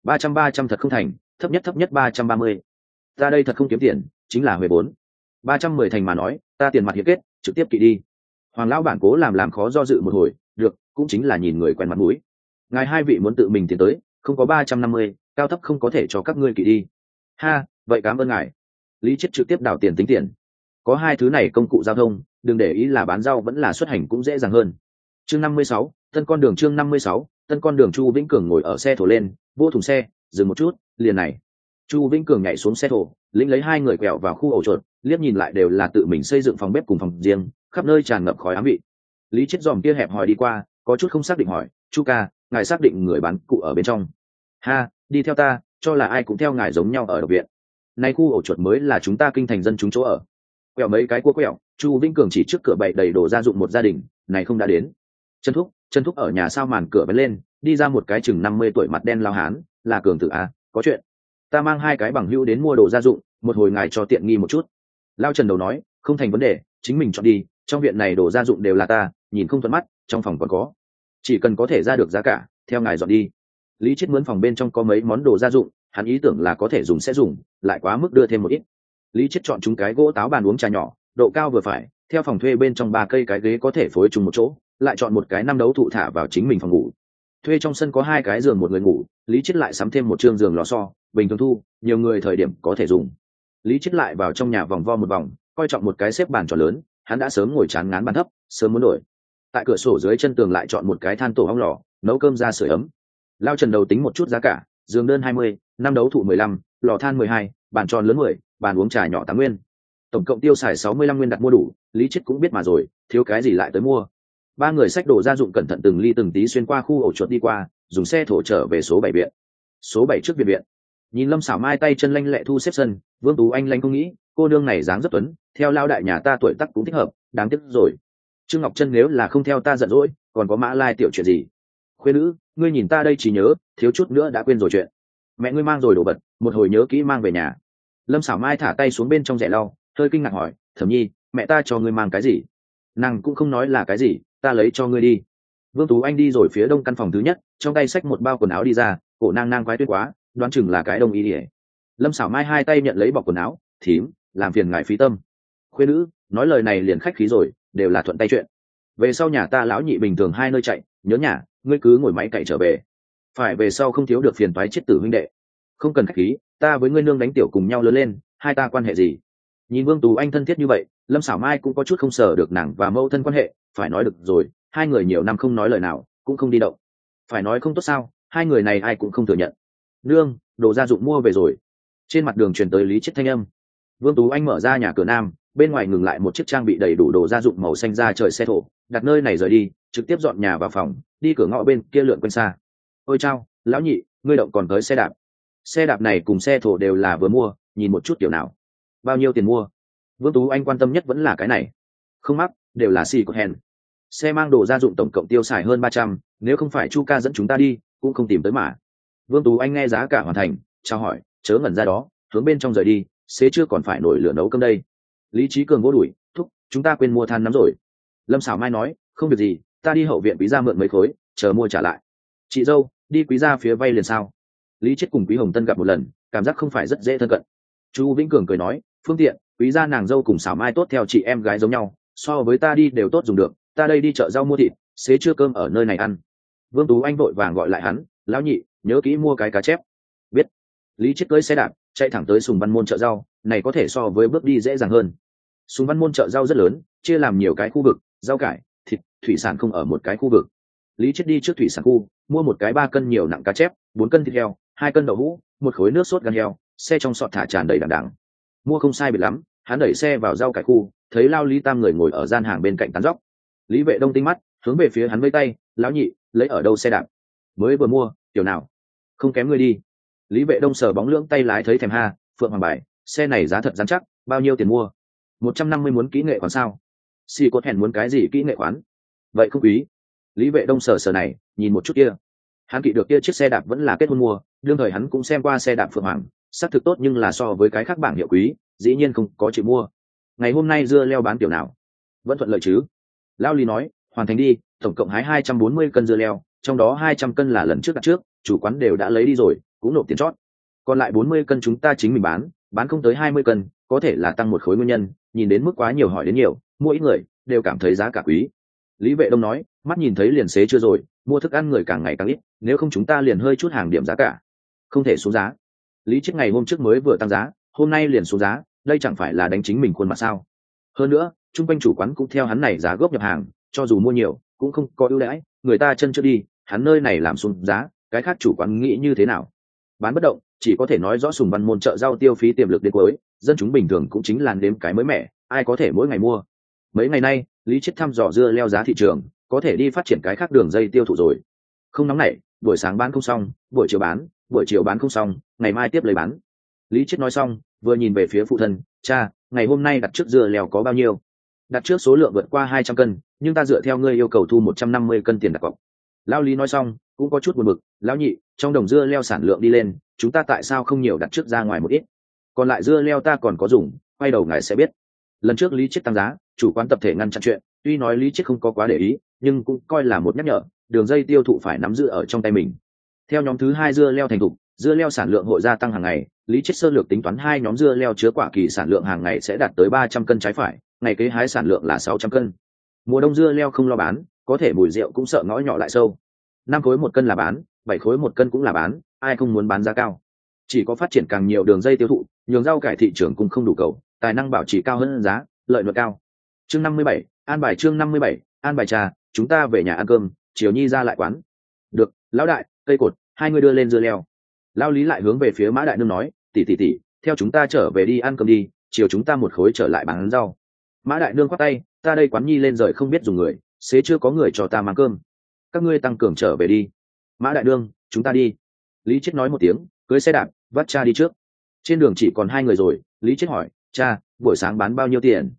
300 thật không thành, thấp nhất 330. Ta đây thật không kiếm tiền, chính là huề 4. 310 thành mà nói, ta tiền mặt hiệp kết, trực tiếp kỵ đi. Hoàng lão bản cố làm khó do dự một hồi, được, cũng chính là nhìn người quen mặt mũi. Ngài hai vị muốn tự mình tiến tới, không có 350, cao thấp không có thể cho các ngươi kỵ đi. Ha, vậy cảm ơn ngài. Lý Chiết trực tiếp đào tiền tính tiền. Có 2 thứ này công cụ giao thông, đừng để ý là bán rau vẫn là xuất hành cũng dễ dàng hơn. Chương 56, tân con đường chương 56, tân con đường Chu Vĩnh Cường ngồi ở xe thổ lên, vô thùng xe, dừng một chút, liền này. Chu Vĩnh Cường nhảy xuống xe thổ, lĩnh lấy hai người quẹo vào khu ổ chuột, liếc nhìn lại đều là tự mình xây dựng phòng bếp cùng phòng riêng, khắp nơi tràn ngập khói ám vị. Lý Chết dòm kia hẹp hòi đi qua, có chút không xác định hỏi, Chu ca, ngài xác định người bán cụ ở bên trong? Ha, đi theo ta, cho là ai cũng theo ngài giống nhau ở độc viện. Nay khu ổ chuột mới là chúng ta kinh thành dân chúng chỗ ở. Quẹo mấy cái cua quẹo, Chu Vĩnh Cường chỉ trước cửa bày đầy đồ gia dụng một gia đình, này không đã đến. Trần Thúc ở nhà sao màn cửa bén lên, đi ra một cái chừng 50 tuổi mặt đen lao hán, là Cường tử à, có chuyện. Ta mang hai cái bằng hữu đến mua đồ gia dụng, một hồi ngài cho tiện nghi một chút. Lao Trần đầu nói, không thành vấn đề, chính mình chọn đi, trong viện này đồ gia dụng đều là ta, nhìn không thuận mắt, trong phòng còn có. Chỉ cần có thể ra được giá cả, theo ngài dọn đi. Lý Chết mướn phòng bên trong có mấy món đồ gia dụng, hắn ý tưởng là có thể dùng sẽ dùng, lại quá mức đưa thêm một ít. Lý Chết chọn chúng cái gỗ táo bàn uống trà nhỏ, độ cao vừa phải, theo phòng thuê bên trong 3 cây cái ghế có thể phối chung một chỗ, lại chọn một cái 5 đấu thụ thả vào chính mình phòng ngủ. Thuê trong sân có 2 cái giường một người ngủ, Lý Chết lại sắm thêm một trương giường lò xo, bình thường thu, nhiều người thời điểm có thể dùng. Lý Chết lại vào trong nhà vòng vo một vòng, coi trọng một cái xếp bàn tròn lớn, hắn đã sớm ngồi chán ngán bàn thấp, sớm muốn đổi. Tại cửa sổ dưới chân tường lại chọn một cái than tổ ong lò, nấu cơm ra sưởi ấm. Lao Trần đầu tính một chút giá cả, giường đơn 20, 5 đấu thụ 15, lò than 12, bàn tròn lớn 10, bàn uống trà nhỏ 8 nguyên. Tổng cộng tiêu xài 65 nguyên đặt mua đủ, Lý Chết cũng biết mà rồi, thiếu cái gì lại tới mua. 3 người xách đồ gia dụng cẩn thận từng ly từng tí xuyên qua khu ổ chuột đi qua, dùng xe thổ trở về số 7 viện. Số 7 trước viện. Nhìn Lâm Sảo Mai tay chân lanh lẹ thu xếp sân, Vương Tú Anh lanh không nghĩ, cô nương này dáng rất tuấn, theo lao đại nhà ta tuổi tác cũng thích hợp, đáng tiếc rồi. Trương Ngọc Chân nếu là không theo ta giận dỗi, còn có Mã Lai tiểu chuyện gì? Khuê nữ, ngươi nhìn ta đây chỉ nhớ, thiếu chút nữa đã quên rồi chuyện. Mẹ ngươi mang rồi đồ vật, một hồi nhớ kỹ mang về nhà. Lâm Sảo Mai thả tay xuống bên trong rẻ lau, hơi kinh ngạc hỏi, Thẩm Nhi, mẹ ta cho ngươi mang cái gì? Nàng cũng không nói là cái gì, ta lấy cho ngươi đi. Vương Tú Anh đi rồi phía đông căn phòng thứ nhất, trong tay xách một bao quần áo đi ra, cổ nang quái tuyết quá, đoán chừng là cái đông y ỉa. Lâm Sảo Mai hai tay nhận lấy bọc quần áo, thím, làm phiền ngài phí tâm. Khuê nữ, nói lời này liền khách khí rồi, đều là thuận tay chuyện. Về sau nhà ta lão nhị bình thường 2 nơi chạy, nhớ nhà, ngươi cứ ngồi máy cậy trở về. Phải về sau không thiếu được phiền toái chết tử huynh đệ. Không cần khách khí, ta với ngươi nương đánh tiểu cùng nhau lớn lên, hai ta quan hệ gì? Nhìn Vương Tú Anh thân thiết như vậy, Lâm Sảo Mai cũng có chút không sở được nàng và mâu thân quan hệ, phải nói được rồi, hai người nhiều năm không nói lời nào, cũng không đi động. Phải nói không tốt sao, hai người này ai cũng không thừa nhận. Nương, đồ gia dụng mua về rồi. Trên mặt đường truyền tới Lý Chết thanh âm. Vương Tú Anh mở ra nhà cửa nam, bên ngoài ngừng lại một chiếc trang bị đầy đủ đồ gia dụng màu xanh ra trời xe thổ, đặt nơi này rời đi, trực tiếp dọn nhà vào phòng, đi cửa ngõ bên kia lượn quanh xa. Ôi chao, lão nhị, ngươi động còn tới xe đạp. Xe đạp này cùng xe thổ đều là vừa mua, nhìn một chút kiểu nào. Bao nhiêu tiền mua? Vương Tú Anh quan tâm nhất vẫn là cái này. Không mắc, đều là xì của hèn. Xe mang đồ gia dụng tổng cộng tiêu xài hơn 300, nếu không phải Chu ca dẫn chúng ta đi, cũng không tìm tới mà. Vương Tú Anh nghe giá cả hoàn thành, chào hỏi, chớ ngẩn ra đó, hướng bên trong rời đi, xế chưa còn phải nổi lửa nấu cơm đây. Lý Trí Cường vỗ đuổi, thúc, chúng ta quên mua than nắm rồi. Lâm Sảo Mai nói, không việc gì, ta đi hậu viện quý gia mượn mấy khối, chờ mua trả lại. Chị dâu, đi quý gia phía vay liền sao? Lý Chết cùng Quý Hồng Tân gặp một lần, cảm giác không phải rất dễ thân cận. Chu Vĩnh Cường cười nói, phương tiện, quý gia nàng dâu cùng Sảo Mai tốt theo chị em gái giống nhau, so với ta đi đều tốt dùng được, ta đây đi chợ rau mua thịt, xế trưa cơm ở nơi này ăn. Vương Tú Anh vội vàng gọi lại hắn, lão nhị, nhớ kỹ mua cái cá chép. Biết. Lý Chết cưỡi xe đạp, chạy thẳng tới Sùng Văn Môn chợ rau, này có thể so với bước đi dễ dàng hơn. Sùng Văn Môn chợ rau rất lớn, chia làm nhiều cái khu vực, rau cải, thịt, thủy sản không ở một cái khu vực. Lý Chết đi trước thủy sản khu, mua một cái 3 cân nhiều nặng cá chép, 4 cân thịt heo, 2 cân đậu hũ, một khối nước sốt gan heo, xe trong sọt thả tràn đầy đằng đằng. Mua không sai biệt lắm, hắn đẩy xe vào rau cải khu, thấy Lao Lý Tam người ngồi ở gian hàng bên cạnh tán dóc. Lý Vệ Đông tinh mắt, hướng về phía hắn vẫy tay, lão nhị, lấy ở đâu xe đạp? Mới vừa mua, kiểu nào? Không kém ngươi đi. Lý Vệ Đông sờ bóng lưỡng tay lái thấy thèm ha, Phượng Hoàng bài, xe này giá thật rắn chắc, bao nhiêu tiền mua? 150 muốn kỹ nghệ khoán sao? Xì cốt hẹn muốn cái gì kỹ nghệ khoán? Vậy không quý. Lý Vệ Đông sờ này, nhìn một chút kia. Hắn kỵ được kia chiếc xe đạp vẫn là kết hôn mua, đương thời hắn cũng xem qua xe đạp Phượng Hoàng, xác thực tốt nhưng là so với cái khác bảng hiệu quý, dĩ nhiên không có chịu mua. Ngày hôm nay dưa leo bán kiểu nào? Vẫn thuận lợi chứ? Lao Lý nói, hoàn thành đi, tổng cộng hái 240 cân dưa leo, trong đó 200 cân là lần trước đặt trước, chủ quán đều đã lấy đi rồi, cũng nộp tiền chót. Còn lại 40 cân chúng ta chính mình bán không tới 20 cân, có thể là tăng một khối nguyên nhân, nhìn đến mức quá nhiều hỏi đến nhiều, mua ít người đều cảm thấy giá cả quý. Lý Vệ Đông nói, mắt nhìn thấy liền xế chưa rồi, mua thức ăn người càng ngày càng ít, nếu không chúng ta liền hơi chút hàng điểm giá cả, không thể xuống giá. Lý Chết ngày hôm trước mới vừa tăng giá, hôm nay liền xuống giá, đây chẳng phải là đánh chính mình khuôn mặt sao? Hơn nữa, trung quanh chủ quán cũng theo hắn này giá gốc nhập hàng, cho dù mua nhiều cũng không có ưu đãi, người ta chân chưa đi, hắn nơi này làm xuống giá, cái khác chủ quán nghĩ như thế nào? Bán bất động, chỉ có thể nói rõ Sùng Văn Môn chợ rau tiêu phí tiềm lực đến cuối, dân chúng bình thường cũng chính là đếm cái mới mẻ, ai có thể mỗi ngày mua. Mấy ngày nay, Lý Chiết thăm dò dưa leo giá thị trường, có thể đi phát triển cái khác đường dây tiêu thụ rồi. Không nóng nảy, buổi sáng bán không xong, buổi chiều bán không xong, ngày mai tiếp lấy bán. Lý Chiết nói xong, vừa nhìn về phía phụ thân, cha, ngày hôm nay đặt trước dưa leo có bao nhiêu? Đặt trước số lượng vượt qua 200 cân, nhưng ta dựa theo ngươi yêu cầu thu 150 cân tiền đặt cọc. Lão Lý nói xong, cũng có chút buồn bực, lão nhị, trong đồng dưa leo sản lượng đi lên, chúng ta tại sao không nhiều đặt trước ra ngoài một ít? Còn lại dưa leo ta còn có dùng, quay đầu ngài sẽ biết. Lần trước Lý Chiết tăng giá, chủ quán tập thể ngăn chặn chuyện, tuy nói Lý Chiết không có quá để ý, nhưng cũng coi là một nhắc nhở, đường dây tiêu thụ phải nắm giữ ở trong tay mình. Theo nhóm thứ hai dưa leo thành thục, dưa leo sản lượng hội gia tăng hàng ngày, Lý Chiết sơ lược tính toán hai nhóm dưa leo chứa quả kỳ sản lượng hàng ngày sẽ đạt tới 300 cân trái phải, ngày kế hái sản lượng là 600 cân. Mùa đông dưa leo không lo bán, có thể mùi rượu cũng sợ ngõ nhỏ lại sâu. 5 khối một cân là bán, 7 khối một cân cũng là bán, ai không muốn bán giá cao. Chỉ có phát triển càng nhiều đường dây tiêu thụ, nhường rau cải thị trường cũng không đủ cầu, tài năng bảo trì cao hơn giá, lợi nhuận cao. Chương 57, chương 57, an bài trà, chúng ta về nhà ăn cơm, chiều nhi ra lại quán. Được, lão đại, cây cột, hai người đưa lên dưa leo. Lão Lý lại hướng về phía Mã Đại Nương nói, tỷ, theo chúng ta trở về đi ăn cơm đi, chiều chúng ta một khối trở lại bán rau. Mã Đại Nương khoát tay, ta đây quán nhi lên rời không biết dùng người, xế chưa có người cho ta mang cơm. Các ngươi tăng cường trở về đi. Mã Đại Nương, chúng ta đi. Lý Chiết nói một tiếng, cưới xe đạp, vắt cha đi trước. Trên đường chỉ còn hai người rồi, Lý Chiết hỏi, cha, buổi sáng bán bao nhiêu tiền?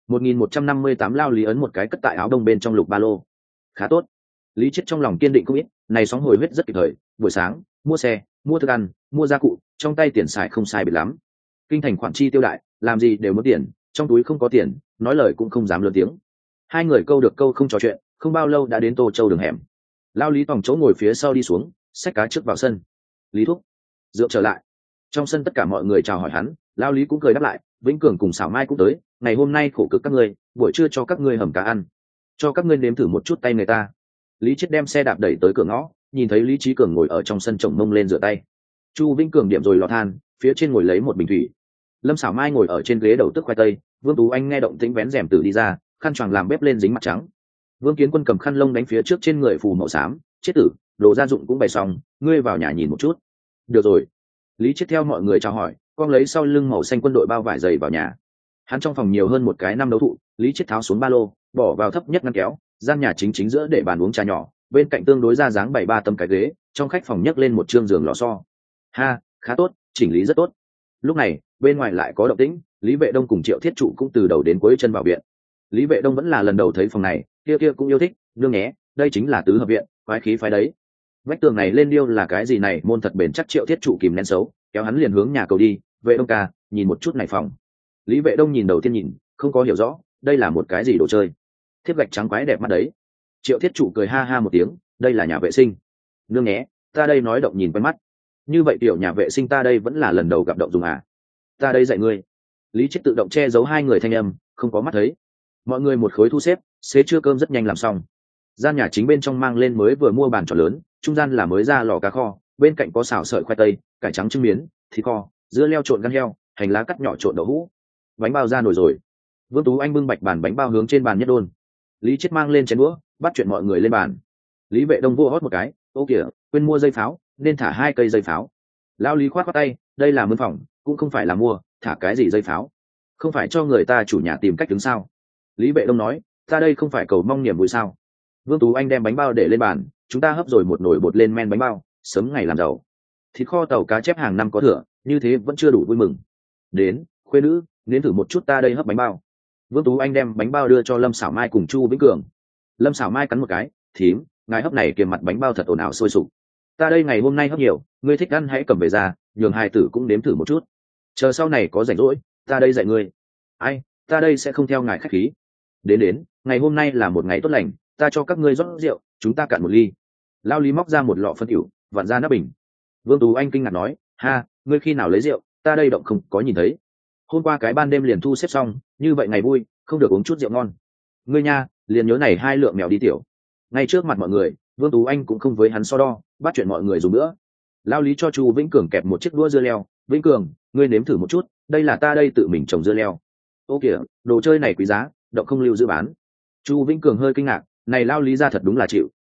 1.158 lao Lý ấn một cái cất tại áo đông bên trong lục ba lô. Khá tốt. Lý Chiết trong lòng kiên định không ít, này sóng hồi huyết rất kịp thời, buổi sáng, mua xe, mua thức ăn, mua gia cụ, trong tay tiền xài không sai biệt lắm. Kinh thành khoản chi tiêu đại, làm gì đều muốn tiền, trong túi không có tiền, nói lời cũng không dám lớn tiếng. Hai người câu được câu không trò chuyện, không bao lâu đã đến Tô Châu đường hẻm. Lao Lý tòng chỗ ngồi phía sau đi xuống, xách cá trước vào sân. Lý thúc, dựa trở lại. Trong sân tất cả mọi người chào hỏi hắn, Lao Lý cũng cười đáp lại, Vĩnh Cường cùng Sảo Mai cũng tới, ngày hôm nay khổ cực các ngươi, buổi trưa cho các ngươi hầm cá ăn, cho các ngươi nếm thử một chút tay người ta. Lý Chiết đem xe đạp đẩy tới cửa ngõ, nhìn thấy Lý Chí Cường ngồi ở trong sân chồng mông lên rửa tay. Chu Vĩnh Cường điểm rồi lò than, phía trên ngồi lấy một bình thủy. Lâm Sảo Mai ngồi ở trên ghế đầu tức khoai tây, Vương Tú Anh nghe động tĩnh vén rèm từ đi ra, khăn choàng làm bếp lên dính mặt trắng. Vương Kiến Quân cầm khăn lông đánh phía trước trên người phù màu xám, chết tử, đồ gia dụng cũng bày xong, ngươi vào nhà nhìn một chút. Được rồi. Lý Chiết theo mọi người chào hỏi, con lấy sau lưng màu xanh quân đội bao vải dày vào nhà. Hắn trong phòng nhiều hơn một cái năm đấu thụ, Lý Chiết tháo xuống ba lô, bỏ vào thấp nhất ngăn kéo, gian nhà chính giữa để bàn uống trà nhỏ, bên cạnh tương đối ra dáng 7-3 tấm cái ghế, trong khách phòng nhấc lên một trương giường lò xo. Ha, khá tốt, chỉnh lý rất tốt. Lúc này, bên ngoài lại có động tĩnh, Lý Vệ Đông cùng Triệu Thiết Trụ cũng từ đầu đến cuối chân vào viện. Lý Vệ Đông vẫn là lần đầu thấy phòng này, kia cũng yêu thích, nương nhé, đây chính là tứ hợp viện, phái khí phái đấy. Vách tường này lên điêu là cái gì này, môn thật bền chắc. Triệu Thiết Trụ kìm nén xấu, kéo hắn liền hướng nhà cầu đi. Vệ Đông ca, nhìn một chút này phòng. Lý Vệ Đông nhìn đầu tiên nhìn, không có hiểu rõ, đây là một cái gì đồ chơi. Thiếp gạch trắng quái đẹp mắt đấy. Triệu Thiết Trụ cười ha ha một tiếng, đây là nhà vệ sinh. Nương nhé, ta đây nói động nhìn quen mắt. Như vậy tiểu nhà vệ sinh ta đây vẫn là lần đầu gặp động dùng à? Ta đây dạy ngươi. Lý Chiết tự động che giấu hai người thanh âm, không có mắt thấy. Mọi người một khối thu xếp, xế trưa cơm rất nhanh làm xong. Gian nhà chính bên trong mang lên mới vừa mua bàn tròn lớn, trung gian là mới ra lò cá kho, bên cạnh có xào sợi khoai tây, cải trắng trứng miến, thịt kho, dưa leo trộn gan heo, hành lá cắt nhỏ trộn đậu hũ. Bánh bao ra nồi rồi. Vương Tú Anh bưng bạch bàn bánh bao hướng trên bàn nhất đôn. Lý Chiết mang lên chén đũa, bắt chuyện mọi người lên bàn. Lý Vệ Đông vô hót một cái, ô kìa, quên mua dây pháo, nên thả 2 cây dây pháo. Lão Lý khoát tay, đây là mướn phòng, cũng không phải là mua, thả cái gì dây pháo? Không phải cho người ta chủ nhà tìm cách đứng sao? Lý Vệ Đông nói, ta đây không phải cầu mong niềm vui sao? Vương Tú Anh đem bánh bao để lên bàn, chúng ta hấp rồi một nồi bột lên men bánh bao, sớm ngày làm giàu. Thịt kho tàu cá chép hàng năm có thừa, như thế vẫn chưa đủ vui mừng. Đến, khuê nữ, nếm thử một chút ta đây hấp bánh bao. Vương Tú Anh đem bánh bao đưa cho Lâm Sảo Mai cùng Chu Vĩnh Cường. Lâm Sảo Mai cắn một cái, thím, ngài hấp này kiềm mặt bánh bao thật ồn ào sôi sục. Ta đây ngày hôm nay hấp nhiều, ngươi thích ăn hãy cầm về ra, nhường hai tử cũng nếm thử một chút. Chờ sau này có rảnh rỗi, ta đây dạy ngươi. Ai, ta đây sẽ không theo ngài khách khí. Đến, ngày hôm nay là một ngày tốt lành, ta cho các ngươi rót rượu, chúng ta cạn một ly. Lao Lý móc ra một lọ phân tiểu, vặn ra nắp bình. Vương Tú Anh kinh ngạc nói, ha, ngươi khi nào lấy rượu, ta đây động không có nhìn thấy. Hôm qua cái ban đêm liền thu xếp xong, như vậy ngày vui, không được uống chút rượu ngon. Ngươi nha, liền nhớ này 2 lượng mèo đi tiểu. Ngay trước mặt mọi người, Vương Tú Anh cũng không với hắn so đo, bắt chuyện mọi người dùng nữa. Lao Lý cho Chu Vĩnh Cường kẹp một chiếc đũa dưa leo, Vĩnh Cường, ngươi nếm thử một chút, đây là ta đây tự mình trồng dưa leo. Ô kìa, đồ chơi này quý giá, động không lưu giữ bán. Chu Vĩnh Cường hơi kinh ngạc, này Lao Lý ra thật đúng là chịu,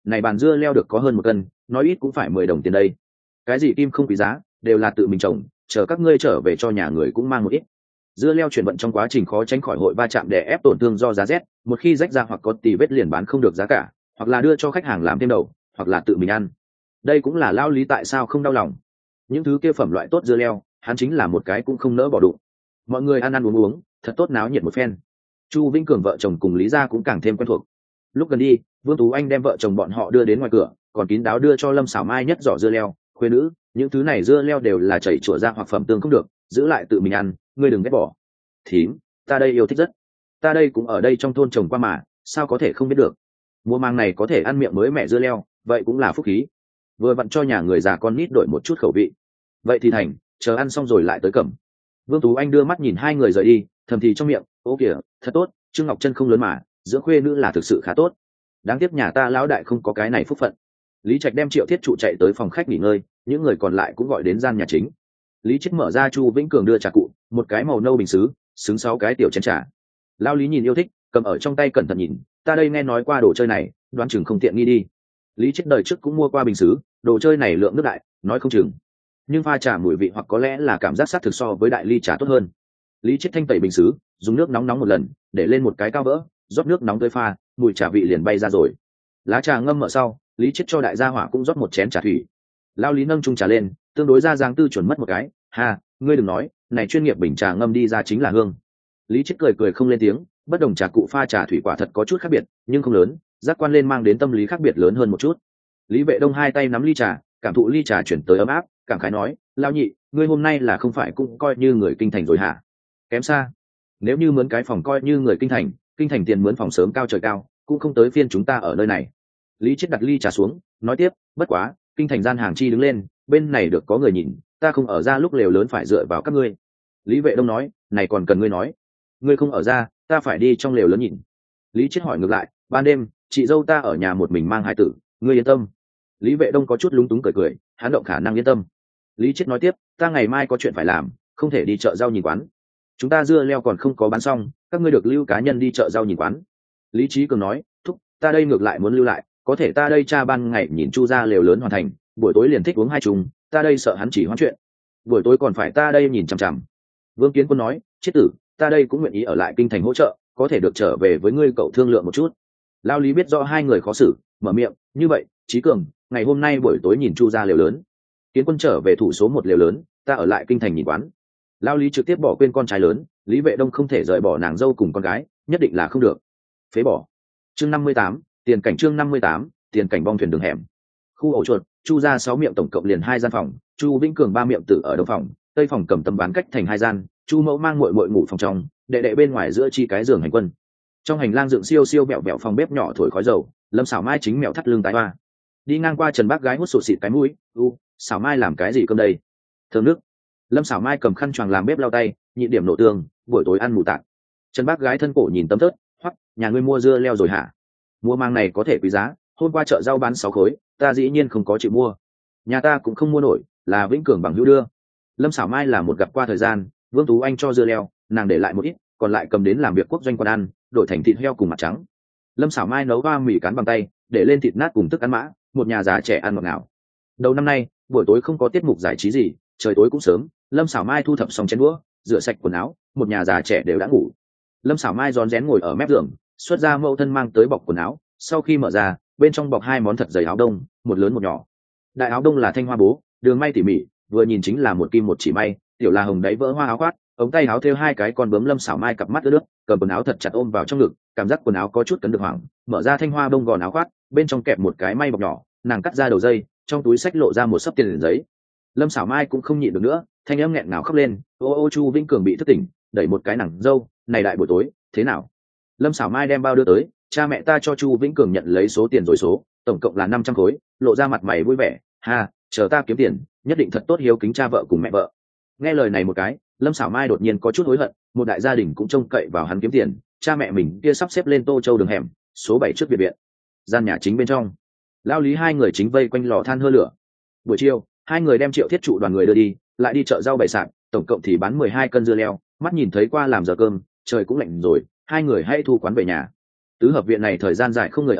này bàn dưa leo được có hơn 1 cân, nói ít cũng phải 10 đồng tiền đây. Cái gì kim không quý giá, đều là tự mình trồng, chờ các ngươi trở về cho nhà người cũng mang một ít. Dưa leo chuyển vận trong quá trình khó tránh khỏi hội va chạm để ép tổn thương do giá rét, một khi rách ra hoặc có tì vết liền bán không được giá cả, hoặc là đưa cho khách hàng làm thêm đầu, hoặc là tự mình ăn. Đây cũng là lao lý tại sao không đau lòng. Những thứ kia phẩm loại tốt dưa leo, hắn chính là một cái cũng không nỡ bỏ đụng. Mọi người ăn ăn uống uống, thật tốt náo nhiệt một phen. Chu Vĩnh Cường vợ chồng cùng Lý gia cũng càng thêm quen thuộc. Lúc gần đi, Vương Tú Anh đem vợ chồng bọn họ đưa đến ngoài cửa, còn kín đáo đưa cho Lâm Sảo Mai nhất giỏ dưa leo. Khuê nữ, những thứ này dưa leo đều là chảy chủa ra hoặc phẩm tương không được, giữ lại tự mình ăn, ngươi đừng ghét bỏ. Thím, ta đây yêu thích rất. Ta đây cũng ở đây trong thôn trồng qua mà, sao có thể không biết được. Mùa màng này có thể ăn miệng mới mẹ dưa leo, vậy cũng là phúc khí. Vừa vặn cho nhà người già con nít đổi một chút khẩu vị. Vậy thì thành, chờ ăn xong rồi lại tới cầm. Vương Tú Anh đưa mắt nhìn hai người rời đi, thầm thì trong miệng, ô kìa, thật tốt, Trương Ngọc Chân không lớn mà, giữa khuê nữ là thực sự khá tốt. Đáng tiếc nhà ta lão đại không có cái này phúc phận. Lý Trạch đem Triệu Thiết trụ chạy tới phòng khách nghỉ ngơi, những người còn lại cũng gọi đến gian nhà chính. Lý Trạch mở ra Chu Vĩnh Cường đưa trà cụ, một cái màu nâu bình sứ, xứng 6 cái tiểu chén trà. Lao Lý nhìn yêu thích, cầm ở trong tay cẩn thận nhìn, ta đây nghe nói qua đồ chơi này, đoán chừng không tiện nghi đi. Lý Trạch đời trước cũng mua qua bình sứ, đồ chơi này lượng nước đại, nói không chừng. Nhưng pha trà mùi vị hoặc có lẽ là cảm giác sát thực so với đại ly trà tốt hơn. Lý Trạch thanh tẩy bình sứ, dùng nước nóng nóng một lần, để lên một cái cao vỡ, rót nước nóng tới pha, mùi trà vị liền bay ra rồi. Lá trà ngâm mở sau, Lý Trạch cho đại gia hỏa cũng rót một chén trà thủy. Lao Lý nâng chung trà lên, tương đối ra dáng tư chuẩn mất một cái, ha, ngươi đừng nói, này chuyên nghiệp bình trà ngâm đi ra chính là hương. Lý Trạch cười cười không lên tiếng, bất đồng trà cụ pha trà thủy quả thật có chút khác biệt, nhưng không lớn, giác quan lên mang đến tâm lý khác biệt lớn hơn một chút. Lý Vệ Đông hai tay nắm ly trà, cảm thụ ly trà chuyển tới ấm áp, cảm khái nói, lao nhị, ngươi hôm nay là không phải cũng coi như người kinh thành rồi hả? Kém xa. Nếu như mướn cái phòng coi như người kinh thành tiền mướn phòng sớm cao trời cao, cũng không tới phiên chúng ta ở nơi này. Lý Chiết đặt ly trà xuống, nói tiếp, bất quá, kinh thành gian hàng chi đứng lên, bên này được có người nhìn, ta không ở ra lúc lều lớn phải dựa vào các ngươi. Lý Vệ Đông nói, này còn cần ngươi nói, ngươi không ở ra, ta phải đi trong lều lớn nhìn. Lý Chiết hỏi ngược lại, ban đêm, chị dâu ta ở nhà một mình mang hài tử, ngươi yên tâm. Lý Vệ Đông có chút lúng túng cười cười, hắn động khả năng yên tâm. Lý Chiết nói tiếp, ta ngày mai có chuyện phải làm, không thể đi chợ rau nhìn quán. Chúng ta dưa leo còn không có bán xong, các ngươi được lưu cá nhân đi chợ rau nhìn quán. Lý Chí Cường nói, thúc, ta đây ngược lại muốn lưu lại, có thể ta đây cha ban ngày nhìn Chu ra lều lớn hoàn thành, buổi tối liền thích uống hai chung, ta đây sợ hắn chỉ hoãn chuyện. Buổi tối còn phải ta đây nhìn chằm chằm. Vương Kiến Quân nói, chết tử, ta đây cũng nguyện ý ở lại kinh thành hỗ trợ, có thể được trở về với ngươi cậu thương lượng một chút. Lao Lý biết rõ hai người khó xử, mở miệng, như vậy, Chí Cường, ngày hôm nay buổi tối nhìn Chu ra lều lớn. Kiến Quân trở về thủ số 1 lều lớn, ta ở lại kinh thành nhìn quán. Lao Lý trực tiếp bỏ quên con trai lớn, Lý Vệ Đông không thể rời bỏ nàng dâu cùng con gái, nhất định là không được. Phế bỏ. Chương 58, tiền cảnh chương 58, tiền cảnh bong thuyền đường hẻm. Khu ổ chuột, Chu ra 6 miệng tổng cộng liền 2 gian phòng, Chu Vĩnh Cường 3 miệng tử ở đông phòng, tây phòng cầm tấm bán cách thành 2 gian, Chu Mẫu mang muội muội ngủ phòng trong, đệ đệ bên ngoài giữa chi cái giường hành quân. Trong hành lang dựng siêu siêu bẹo bẹo phòng bếp nhỏ thổi khói dầu, Lâm Sảo Mai chính mèo thắt lưng tái hoa. Đi ngang qua Trần Bác Gái hút sụt xịt cái mũi, Sảo Mai làm cái gì cơm đây? Thơm nước. Lâm Sảo Mai cầm khăn choàng làm bếp lau tay, nhịn điểm nổ tương, buổi tối ăn mù tạt. Trần Bác Gái thân cổ nhìn tấm thớt, hoắc, nhà ngươi mua dưa leo rồi hả? Mua mang này có thể quý giá, hôm qua chợ rau bán 6 khối, ta dĩ nhiên không có chịu mua. Nhà ta cũng không mua nổi, là Vĩnh Cường bằng hữu đưa. Lâm Sảo Mai là một gặp qua thời gian, Vương Tú Anh cho dưa leo, nàng để lại một ít, còn lại cầm đến làm việc quốc doanh quan ăn, đổi thành thịt heo cùng mặt trắng. Lâm Sảo Mai nấu hoa mì cán bằng tay, để lên thịt nát cùng thức ăn mã, một nhà già trẻ ăn ngọt ngào. Đầu năm nay, buổi tối không có tiết mục giải trí gì, trời tối cũng sớm, Lâm Sảo Mai thu thập xong chén đũa, rửa sạch quần áo, một nhà già trẻ đều đã ngủ. Lâm Sảo Mai rón rén ngồi ở mép giường, xuất ra mẫu thân mang tới bọc quần áo, sau khi mở ra, bên trong bọc 2 món thật dày áo đông, một lớn một nhỏ. Đại áo đông là thanh hoa bố, đường may tỉ mỉ, vừa nhìn chính là một kim một chỉ may, tiểu là hồng đáy vỡ hoa áo khoác, ống tay áo thêu 2 cái con bướm. Lâm Sảo Mai cặp mắt ướt nước, cầm quần áo thật chặt ôm vào trong ngực, cảm giác quần áo có chút cấn được hoảng, mở ra thanh hoa bông gòn áo khoác, bên trong kẹp một cái may bọc nhỏ, nàng cắt ra đầu dây, trong túi xách lộ ra một xấp tiền giấy. Lâm Sảo Mai cũng không nhịn được nữa, thanh âm nghẹn ngào khóc lên, ô Chu Vĩnh Cường bị thức tỉnh, đẩy một cái nàng dâu, này đại buổi tối, thế nào? Lâm Sảo Mai đem bao đưa tới, cha mẹ ta cho Chu Vĩnh Cường nhận lấy số tiền rồi số, tổng cộng là 500 khối, lộ ra mặt mày vui vẻ, ha, chờ ta kiếm tiền, nhất định thật tốt hiếu kính cha vợ cùng mẹ vợ. Nghe lời này một cái, Lâm Sảo Mai đột nhiên có chút hối hận, một đại gia đình cũng trông cậy vào hắn kiếm tiền, cha mẹ mình kia sắp xếp lên Tô Châu đường hẻm, số 7 trước biệt viện. Gian nhà chính bên trong, Lao Lý hai người chính vây quanh lò than hơ lửa. Buổi chiều, hai người đem Triệu Thiết trụ đoàn người đưa đi, lại đi chợ rau bày sạp, tổng cộng thì bán 12 cân dưa leo, mắt nhìn thấy qua làm giờ cơm, trời cũng lạnh rồi, hai người hãy thu quán về nhà. Tứ hợp viện này thời gian dài không người ở,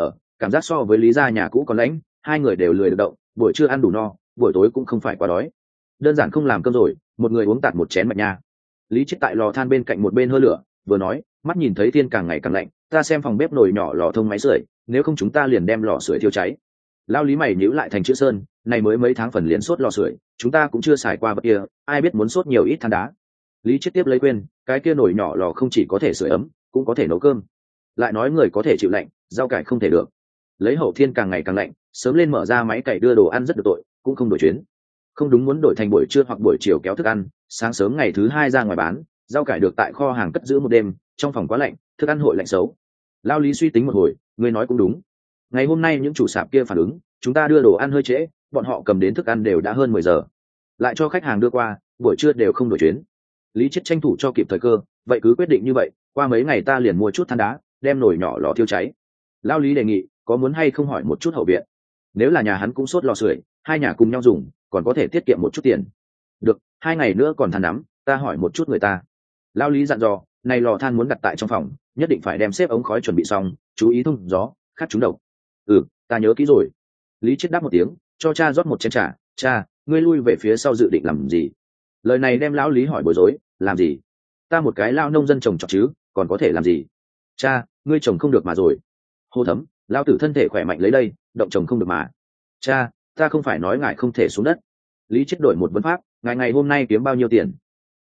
cảm giác so với lý gia nhà cũ còn lãnh, hai người đều lười được động, buổi trưa ăn đủ no, buổi tối cũng không phải quá đói, đơn giản không làm cơm rồi, một người uống tạt một chén mạch nha. Lý Chiết tại lò than bên cạnh một bên hơ lửa, vừa nói, mắt nhìn thấy thiên càng ngày càng lạnh, ta xem phòng bếp nồi nhỏ lò thông máy sưởi, nếu không chúng ta liền đem lò sưởi thiêu cháy. Lao Lý mày nhíu lại thành chữ sơn, này mới mấy tháng phần liền sốt lò sưởi, chúng ta cũng chưa xài qua vật kia, ai biết muốn sốt nhiều ít than đá. Lý Chiết tiếp lấy khuyên, cái kia nồi nhỏ lò không chỉ có thể sưởi ấm, cũng có thể nấu cơm. Lại nói người có thể chịu lạnh, rau cải không thể được. Lấy hậu thiên càng ngày càng lạnh, sớm lên mở ra máy cày đưa đồ ăn rất được tội, cũng không đổi chuyến. Không đúng muốn đổi thành buổi trưa hoặc buổi chiều kéo thức ăn, sáng sớm ngày thứ hai ra ngoài bán, rau cải được tại kho hàng cất giữ một đêm, trong phòng quá lạnh, thức ăn hội lạnh xấu. Lao Lý suy tính một hồi, người nói cũng đúng. Ngày hôm nay những chủ sạp kia phản ứng, chúng ta đưa đồ ăn hơi trễ, bọn họ cầm đến thức ăn đều đã hơn 10 giờ, lại cho khách hàng đưa qua, buổi trưa đều không đổi chuyến. Lý Chiết tranh thủ cho kịp thời cơ, vậy cứ quyết định như vậy, qua mấy ngày ta liền mua chút than đá, đem nồi nhỏ lò thiêu cháy. Lao Lý đề nghị, có muốn hay không hỏi một chút hậu viện, nếu là nhà hắn cũng sốt lò sưởi, hai nhà cùng nhau dùng, còn có thể tiết kiệm một chút tiền. Được, 2 ngày nữa còn than nắm, ta hỏi một chút người ta. Lao Lý dặn dò, này lò than muốn đặt tại trong phòng, nhất định phải đem xếp ống khói chuẩn bị xong, chú ý thông gió, khắc trúng độc. Ta nhớ kỹ rồi. Lý Chiết đáp một tiếng, cho cha rót một chén trà. Cha, ngươi lui về phía sau dự định làm gì? Lời này đem lão Lý hỏi bối rối, làm gì? Ta một cái lao nông dân trồng trọt chứ, còn có thể làm gì? Cha, ngươi trồng không được mà rồi. Hô Thấm, lao tử thân thể khỏe mạnh lấy đây, động trồng không được mà. Cha, ta không phải nói ngài không thể xuống đất. Lý Chiết đổi một vấn pháp, ngài ngày hôm nay kiếm bao nhiêu tiền?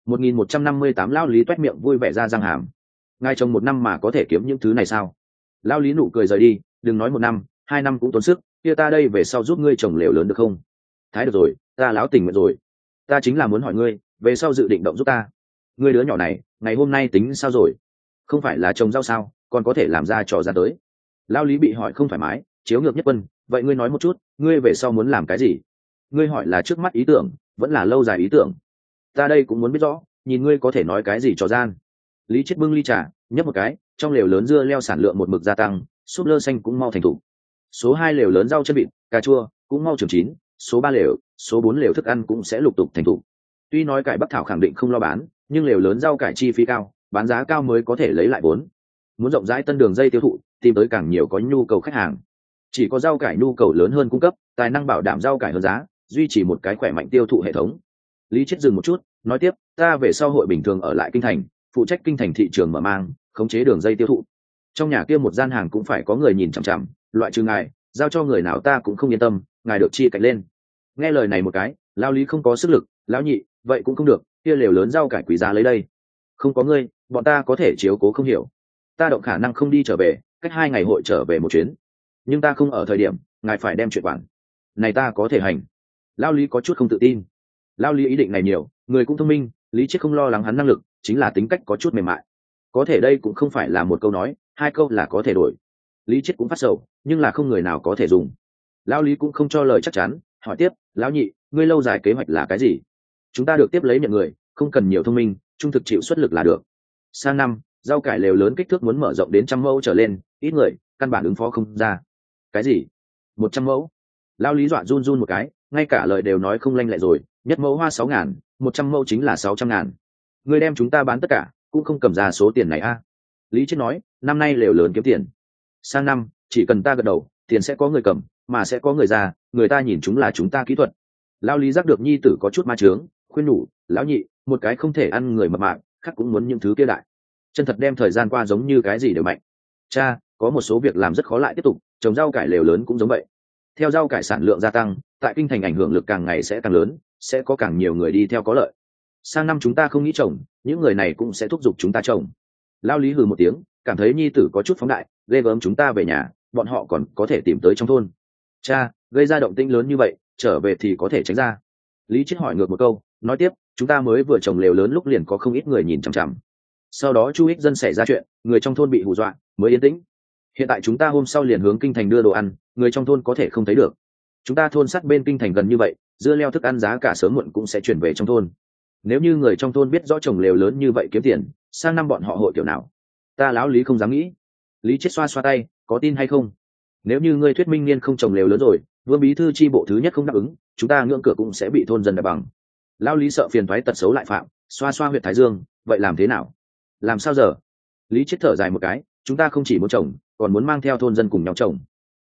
1.158. Lao Lý toét miệng vui vẻ ra răng hàm. Ngài trồng 1 năm mà có thể kiếm những thứ này sao? Lao Lý nụ cười rời đi, đừng nói 1 năm, 2 năm cũng tốn sức, kia ta đây về sau giúp ngươi trồng lều lớn được không? Thái được rồi, ta láo tình nguyện rồi. Ta chính là muốn hỏi ngươi, về sau dự định động giúp ta. Ngươi đứa nhỏ này, ngày hôm nay tính sao rồi? Không phải là trồng rau sao, còn có thể làm ra trò ra tới. Lao Lý bị hỏi không thoải mái, chiếu ngược nhất Quân, vậy ngươi nói một chút, ngươi về sau muốn làm cái gì? Ngươi hỏi là trước mắt ý tưởng, vẫn là lâu dài ý tưởng? Ta đây cũng muốn biết rõ, nhìn ngươi có thể nói cái gì trò gian. Lý Chiết bưng ly trà, nhấp một cái, trong lều lớn dưa leo sản lượng một mực gia tăng, súp lơ xanh cũng mau thành thủ. Số 2 lều lớn rau chân vịt, cà chua cũng mau trưởng chín, số 3 lều, số 4 lều thức ăn cũng sẽ lục tục thành thủ. Tuy nói cải bắc thảo khẳng định không lo bán, nhưng lều lớn rau cải chi phí cao, bán giá cao mới có thể lấy lại vốn. Muốn rộng rãi tân đường dây tiêu thụ, tìm tới càng nhiều có nhu cầu khách hàng. Chỉ có rau cải nhu cầu lớn hơn cung cấp, tài năng bảo đảm rau cải hơn giá, duy trì một cái khỏe mạnh tiêu thụ hệ thống. Lý Chiết dừng một chút, nói tiếp, ta về sau hội bình thường ở lại kinh thành, phụ trách kinh thành thị trường mở mang, khống chế đường dây tiêu thụ. Trong nhà kia một gian hàng cũng phải có người nhìn chằm chằm, loại trừ ngài, giao cho người nào ta cũng không yên tâm, ngài được chi cạnh lên. Nghe lời này một cái, Lao Lý không có sức lực, lão nhị, vậy cũng không được, kia lều lớn rau cải quý giá lấy đây. Không có ngươi, bọn ta có thể chiếu cố không hiểu. Ta động khả năng không đi trở về, cách 2 ngày hội trở về một chuyến. Nhưng ta không ở thời điểm, ngài phải đem chuyện quản. Này ta có thể hành. Lao Lý có chút không tự tin. Lao Lý ý định này nhiều, người cũng thông minh, Lý Chiết không lo lắng hắn năng lực, chính là tính cách có chút mềm mại. Có thể đây cũng không phải là một câu nói, 2 câu là có thể đổi. Lý Chiết cũng phát sầu, nhưng là không người nào có thể dùng. Lão Lý cũng không cho lời chắc chắn, hỏi tiếp, lão nhị, ngươi lâu dài kế hoạch là cái gì? Chúng ta được tiếp lấy nhận người, không cần nhiều thông minh, trung thực chịu xuất lực là được. Sang năm, rau cải lều lớn kích thước muốn mở rộng đến 100 mẫu trở lên, ít người, căn bản ứng phó không ra. Cái gì? 100 mẫu? Lão Lý dọa run run một cái, ngay cả lời đều nói không lanh lẹ rồi, nhất mẫu hoa 6.000, 100 mẫu chính là 600.000. Ngươi đem chúng ta bán tất cả, cũng không cầm ra số tiền này a. Lý Chiết nói, năm nay lều lớn kiếm tiền. Sang năm, chỉ cần ta gật đầu, tiền sẽ có người cầm, mà sẽ có người ra, người ta nhìn chúng là chúng ta kỹ thuật. Lao Lý giác được nhi tử có chút ma trướng, khuyên nhủ, lão nhị, một cái không thể ăn người mập mạp, khác cũng muốn những thứ kia đại. Chân thật đem thời gian qua giống như cái gì đều mạnh. Cha, có một số việc làm rất khó lại tiếp tục, trồng rau cải lều lớn cũng giống vậy. Theo rau cải sản lượng gia tăng, tại kinh thành ảnh hưởng lực càng ngày sẽ càng lớn, sẽ có càng nhiều người đi theo có lợi. Sang năm chúng ta không nghĩ trồng, những người này cũng sẽ thúc giục chúng ta trồng. Lao Lý hừ một tiếng, cảm thấy nhi tử có chút phóng đại, ghê gớm chúng ta về nhà, bọn họ còn có thể tìm tới trong thôn. Cha, gây ra động tĩnh lớn như vậy, trở về thì có thể tránh ra. Lý Chiết hỏi ngược một câu, nói tiếp, chúng ta mới vừa trồng lều lớn lúc liền có không ít người nhìn chằm chằm. Sau đó Chu Ích Dân xảy ra chuyện, người trong thôn bị hù dọa, mới yên tĩnh. Hiện tại chúng ta hôm sau liền hướng kinh thành đưa đồ ăn, người trong thôn có thể không thấy được. Chúng ta thôn sát bên kinh thành gần như vậy, dưa leo thức ăn giá cả sớm muộn cũng sẽ chuyển về trong thôn. Nếu như người trong thôn biết rõ trồng lều lớn như vậy kiếm tiền, sang năm bọn họ hội kiểu nào? Ta lão Lý không dám nghĩ. Lý Chiết xoa xoa tay, có tin hay không? Nếu như ngươi thuyết minh niên không trồng lều lớn rồi, Vương bí thư chi bộ thứ nhất không đáp ứng, chúng ta ngưỡng cửa cũng sẽ bị thôn dân đạp bằng. Lão Lý sợ phiền toái tật xấu lại phạm, xoa xoa huyệt thái dương, vậy làm thế nào? Làm sao giờ? Lý Chiết thở dài một cái, chúng ta không chỉ muốn trồng, còn muốn mang theo thôn dân cùng nhau trồng.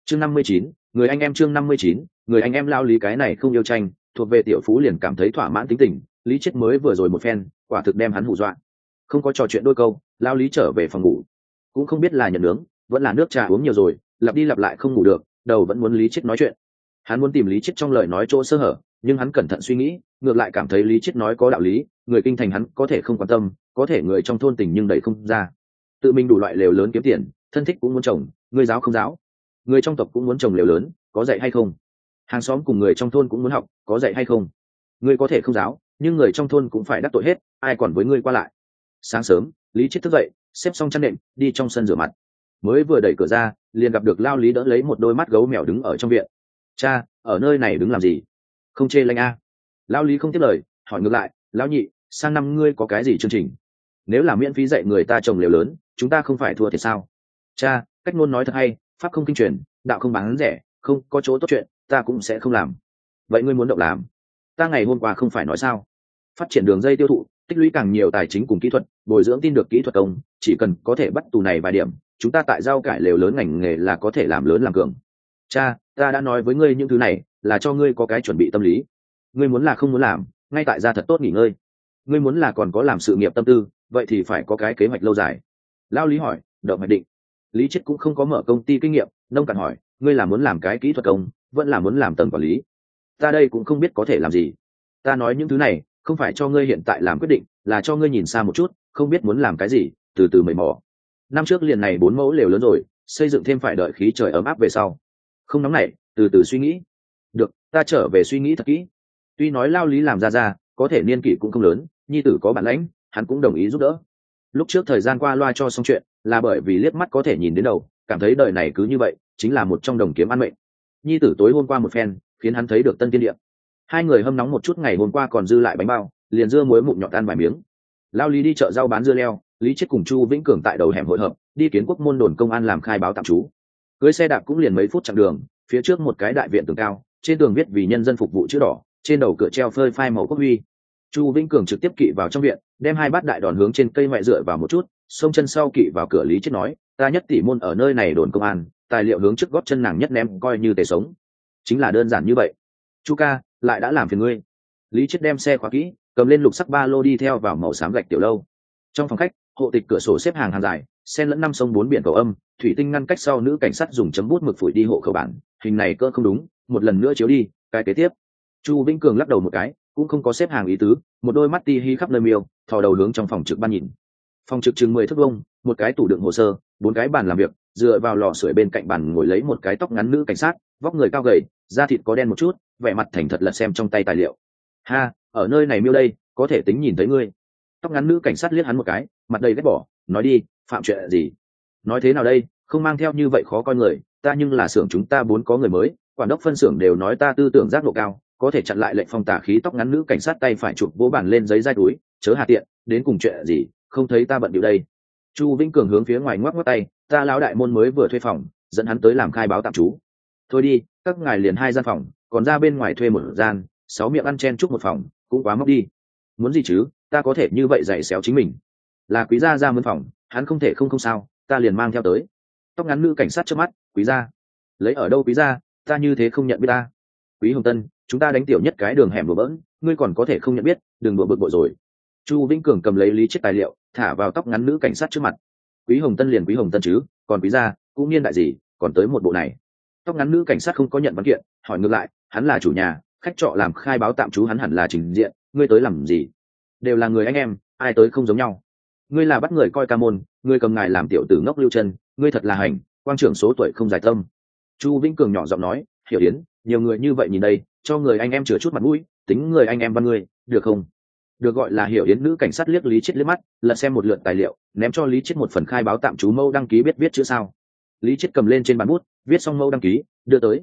chương 59, người anh em chương 59, người anh em. Lao lý cái này không yêu tranh, thuộc về tiểu phú liền cảm thấy thỏa mãn tính tình, lý chết mới vừa rồi một phen quả thực đem hắn hù dọa. Không có trò chuyện đôi câu, Lao lý trở về phòng ngủ, cũng không biết là nhận nướng vẫn là nước trà uống nhiều rồi, lặp đi lặp lại không ngủ được, đầu vẫn muốn lý chết nói chuyện. Hắn muốn tìm lý chết trong lời nói chỗ sơ hở, nhưng hắn cẩn thận suy nghĩ, ngược lại cảm thấy lý chết nói có đạo lý. Người kinh thành hắn có thể không quan tâm, có thể người trong thôn tình nhưng đẩy không ra. Tự mình đủ loại lều lớn kiếm tiền, thân thích cũng muốn trồng, người giáo không giáo, người trong tộc cũng muốn trồng lều lớn, có dạy hay không? Hàng xóm cùng người trong thôn cũng muốn học, có dạy hay không? Ngươi có thể không giáo, nhưng người trong thôn cũng phải đắc tội hết, ai còn với ngươi qua lại. Sáng sớm, lý chết thức dậy, xếp xong chăn nệm, đi trong sân rửa mặt. Mới vừa đẩy cửa ra, liền gặp được Lao lý đỡ lấy một đôi mắt gấu mèo đứng ở trong viện. Cha, ở nơi này đứng làm gì? Không chê lanh a? Lao lý không tiếp lời, hỏi ngược lại, lão nhị, sang năm ngươi có cái gì chương trình? Nếu là miễn phí dạy người ta trồng lều lớn, chúng ta không phải thua thiệt sao? Cha, cách ngôn nói thật hay, pháp không kinh truyền, đạo không bán rẻ, không có chỗ tốt chuyện ta cũng sẽ không làm. Vậy ngươi muốn động làm? Ta ngày hôm qua không phải nói sao? Phát triển đường dây tiêu thụ, tích lũy càng nhiều tài chính cùng kỹ thuật, bồi dưỡng tin được kỹ thuật công, chỉ cần có thể bắt tù này vài điểm, chúng ta tại rau cải lều lớn ngành nghề là có thể làm lớn làm cường. Cha, ta đã nói với ngươi những thứ này là cho ngươi có cái chuẩn bị tâm lý. Ngươi muốn là không muốn làm, ngay tại gia thật tốt nghỉ ngơi. Ngươi muốn là còn có làm sự nghiệp tâm tư, vậy thì phải có cái kế hoạch lâu dài. Lao lý hỏi, động hoạch định. Lý chết cũng không có mở công ty kinh nghiệm, nông cạn hỏi, ngươi là muốn làm cái kỹ thuật công, vẫn là muốn làm tầng quản lý? Ta đây cũng không biết có thể làm gì. Ta nói những thứ này không phải cho ngươi hiện tại làm quyết định, là cho ngươi nhìn xa một chút, không biết muốn làm cái gì, từ từ mày mò. Năm trước liền này 4 mẫu lều lớn rồi, xây dựng thêm phải đợi khí trời ấm áp về sau. Không nóng nảy, từ từ suy nghĩ. Được, ta trở về suy nghĩ thật kỹ. Tuy nói Lao lý làm ra, có thể niên kỷ cũng không lớn, nhi tử có bản lãnh, hắn cũng đồng ý giúp đỡ. Lúc trước thời gian qua loa cho xong chuyện, là bởi vì liếc mắt có thể nhìn đến đầu, cảm thấy đời này cứ như vậy, chính là một trong đồng kiếm ăn mệnh. Nhi tử tối hôm qua một phen, khiến hắn thấy được tân tiên địa. Hai người hâm nóng một chút, ngày hôm qua còn dư lại bánh bao, liền dưa muối mụn nhọt ăn vài miếng. Lao lý đi chợ rau bán dưa leo, lý chết cùng Chu Vĩnh Cường tại đầu hẻm hội hợp, đi Kiến Quốc môn đồn công an làm khai báo tạm trú. Cưới xe đạp cũng liền mấy phút chặng đường, phía trước một cái đại viện tường cao, trên tường viết vì nhân dân phục vụ chữ đỏ, trên đầu cửa treo phơi phai màu quốc huy. Chu Vĩnh Cường trực tiếp kỵ vào trong viện, đem 2 bát đại đòn hướng trên cây mẹ dựa vào một chút, xông chân sau kỵ vào cửa. Lý chết nói, ta nhất tỷ môn ở nơi này đồn công an, tài liệu hướng trước gót chân nàng nhất ném coi như tề sống. Chính là đơn giản như vậy. Chu ca, lại đã làm phiền ngươi. Lý chết đem xe khóa kỹ, cầm lên lục sắc ba lô đi theo vào màu xám gạch tiểu lâu. Trong phòng khách, hộ tịch cửa sổ xếp hàng dài, xen lẫn 5 sông 4 biển cầu âm, thủy tinh ngăn cách sau nữ cảnh sát dùng chấm bút mực phủi đi hộ khẩu bản, hình này cỡ không đúng, một lần nữa chiếu đi, cái kế tiếp. Chu Vĩnh Cường lắc đầu một cái, cũng không có xếp hàng ý tứ, một đôi mắt ti hi khắp nơi miêu, thò đầu hướng trong phòng trực ban nhìn. Phòng trực chừng 10 thước vuông, một cái tủ đựng hồ sơ, 4 cái bàn làm việc, dựa vào lò sưởi bên cạnh bàn ngồi lấy một cái tóc ngắn nữ cảnh sát, vóc người cao gầy, da thịt có đen một chút, vẻ mặt thành thật lật xem trong tay tài liệu. Ha, ở nơi này miêu đây, có thể tính nhìn thấy ngươi. Tóc ngắn nữ cảnh sát liếc hắn một cái, mặt đầy ghét bỏ, nói đi, phạm chuyện gì? Nói thế nào đây, không mang theo như vậy khó coi người, ta nhưng là xưởng chúng ta 4 có người mới, quản đốc phân xưởng đều nói ta tư tưởng giác độ cao, có thể chặn lại lệnh phong tả khí. Tóc ngắn nữ cảnh sát tay phải chụp vỗ bàn lên giấy dai túi, chớ hà tiện, đến cùng chuyện gì, không thấy ta bận điệu đây. Chu Vĩnh Cường hướng phía ngoài ngoắc ngoắc tay, ta lão đại môn mới vừa thuê phòng, dẫn hắn tới làm khai báo tạm trú. Thôi đi, các ngài liền 2 gian phòng, còn ra bên ngoài thuê một gian, 6 miệng ăn chen chúc một phòng, cũng quá móc đi. Muốn gì chứ, ta có thể như vậy dạy xéo chính mình. Là quý gia ra mướn phòng, hắn không thể không sao, ta liền mang theo tới. Tóc ngắn nữ cảnh sát trước mắt, quý gia? Lấy ở đâu quý gia, ta như thế không nhận biết ta. Quý Hồng Tân, chúng ta đánh tiểu nhất cái đường hẻm đùa bỡn, ngươi còn có thể không nhận biết, đừng đùa bực bội rồi. Chu Vĩnh Cường cầm lấy lý chết tài liệu, thả vào tóc ngắn nữ cảnh sát trước mặt. Quý Hồng Tân liền Quý Hồng Tân chứ, còn quý gia cũng niên đại gì, còn tới một bộ này. Tóc ngắn nữ cảnh sát không có nhận văn kiện, hỏi ngược lại, hắn là chủ nhà, khách trọ làm khai báo tạm trú hắn hẳn là trình diện, ngươi tới làm gì? Đều là người anh em, ai tới không giống nhau. Ngươi là bắt người coi ca môn, ngươi cầm ngài làm tiểu tử ngốc lưu chân, ngươi thật là hành, quang trưởng số tuổi không dài tâm. Chu Vĩnh Cường nhỏ giọng nói, Hiểu Yến, nhiều người như vậy nhìn đây, cho người anh em chừa chút mặt mũi, tính người anh em văn ngươi, được không? Được. Gọi là Hiểu Yến nữ cảnh sát liếc Lý Chết liếc mắt, lật xem một lượt tài liệu, ném cho Lý Chết một phần khai báo tạm trú mẫu đăng ký, biết viết chữ sao? Lý Chết cầm lên trên bàn bút, viết xong mẫu đăng ký, đưa tới.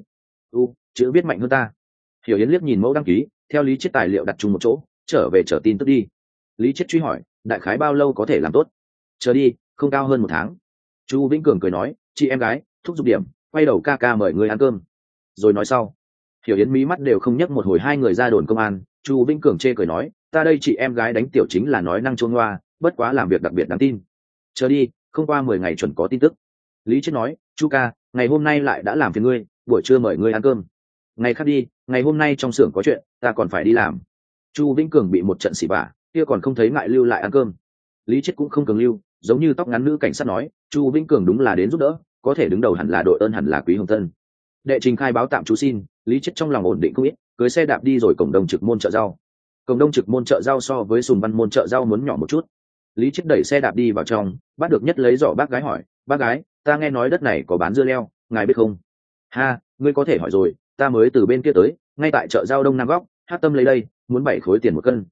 Chữ viết mạnh hơn ta. Hiểu Yến liếc nhìn mẫu đăng ký, theo Lý Chết tài liệu đặt chung một chỗ, trở về chờ tin tức đi. Lý Chết truy hỏi, đại khái bao lâu có thể làm tốt? Chờ đi, không cao hơn 1 tháng. Chu Vĩnh Cường cười nói, chị em gái, thúc giục điểm, quay đầu ca ca mời người ăn cơm. Rồi nói sau. Hiểu Yến mí mắt đều không nhấc một hồi, hai người ra đồn công an. Chu Vĩnh Cường chê cười nói, ta đây chị em gái đánh tiểu chính là nói năng chuông loa, bất quá làm việc đặc biệt đáng tin. Chờ đi, không qua 10 ngày chuẩn có tin tức. Lý Chết nói, Chu ca, ngày hôm nay lại đã làm phiền ngươi, buổi trưa mời ngươi ăn cơm. Ngày khác đi, ngày hôm nay trong xưởng có chuyện, ta còn phải đi làm. Chu Vĩnh Cường bị một trận xỉ vả, kia còn không thấy ngại lưu lại ăn cơm. Lý Chiết cũng không cường lưu, giống như tóc ngắn nữ cảnh sát nói, Chu Vĩnh Cường đúng là đến giúp đỡ, có thể đứng đầu hẳn là đội ơn hẳn là Quý Hồng Tân. Đệ trình khai báo tạm trú xin, Lý Chiết trong lòng ổn định không ít, cưới xe đạp đi rồi cổng đông trực môn chợ rau. Cổng đông trực môn chợ rau so với Sùng Văn môn chợ rau muốn nhỏ một chút. Lý Chiết đẩy xe đạp đi vào trong, bắt được nhất lấy giỏ bác gái hỏi, bác gái, ta nghe nói đất này có bán dưa leo, ngài biết không? Ha, ngươi có thể hỏi rồi, ta mới từ bên kia tới, ngay tại chợ rau đông nam góc, Hát Tâm lấy đây, muốn 7 khối tiền một cân.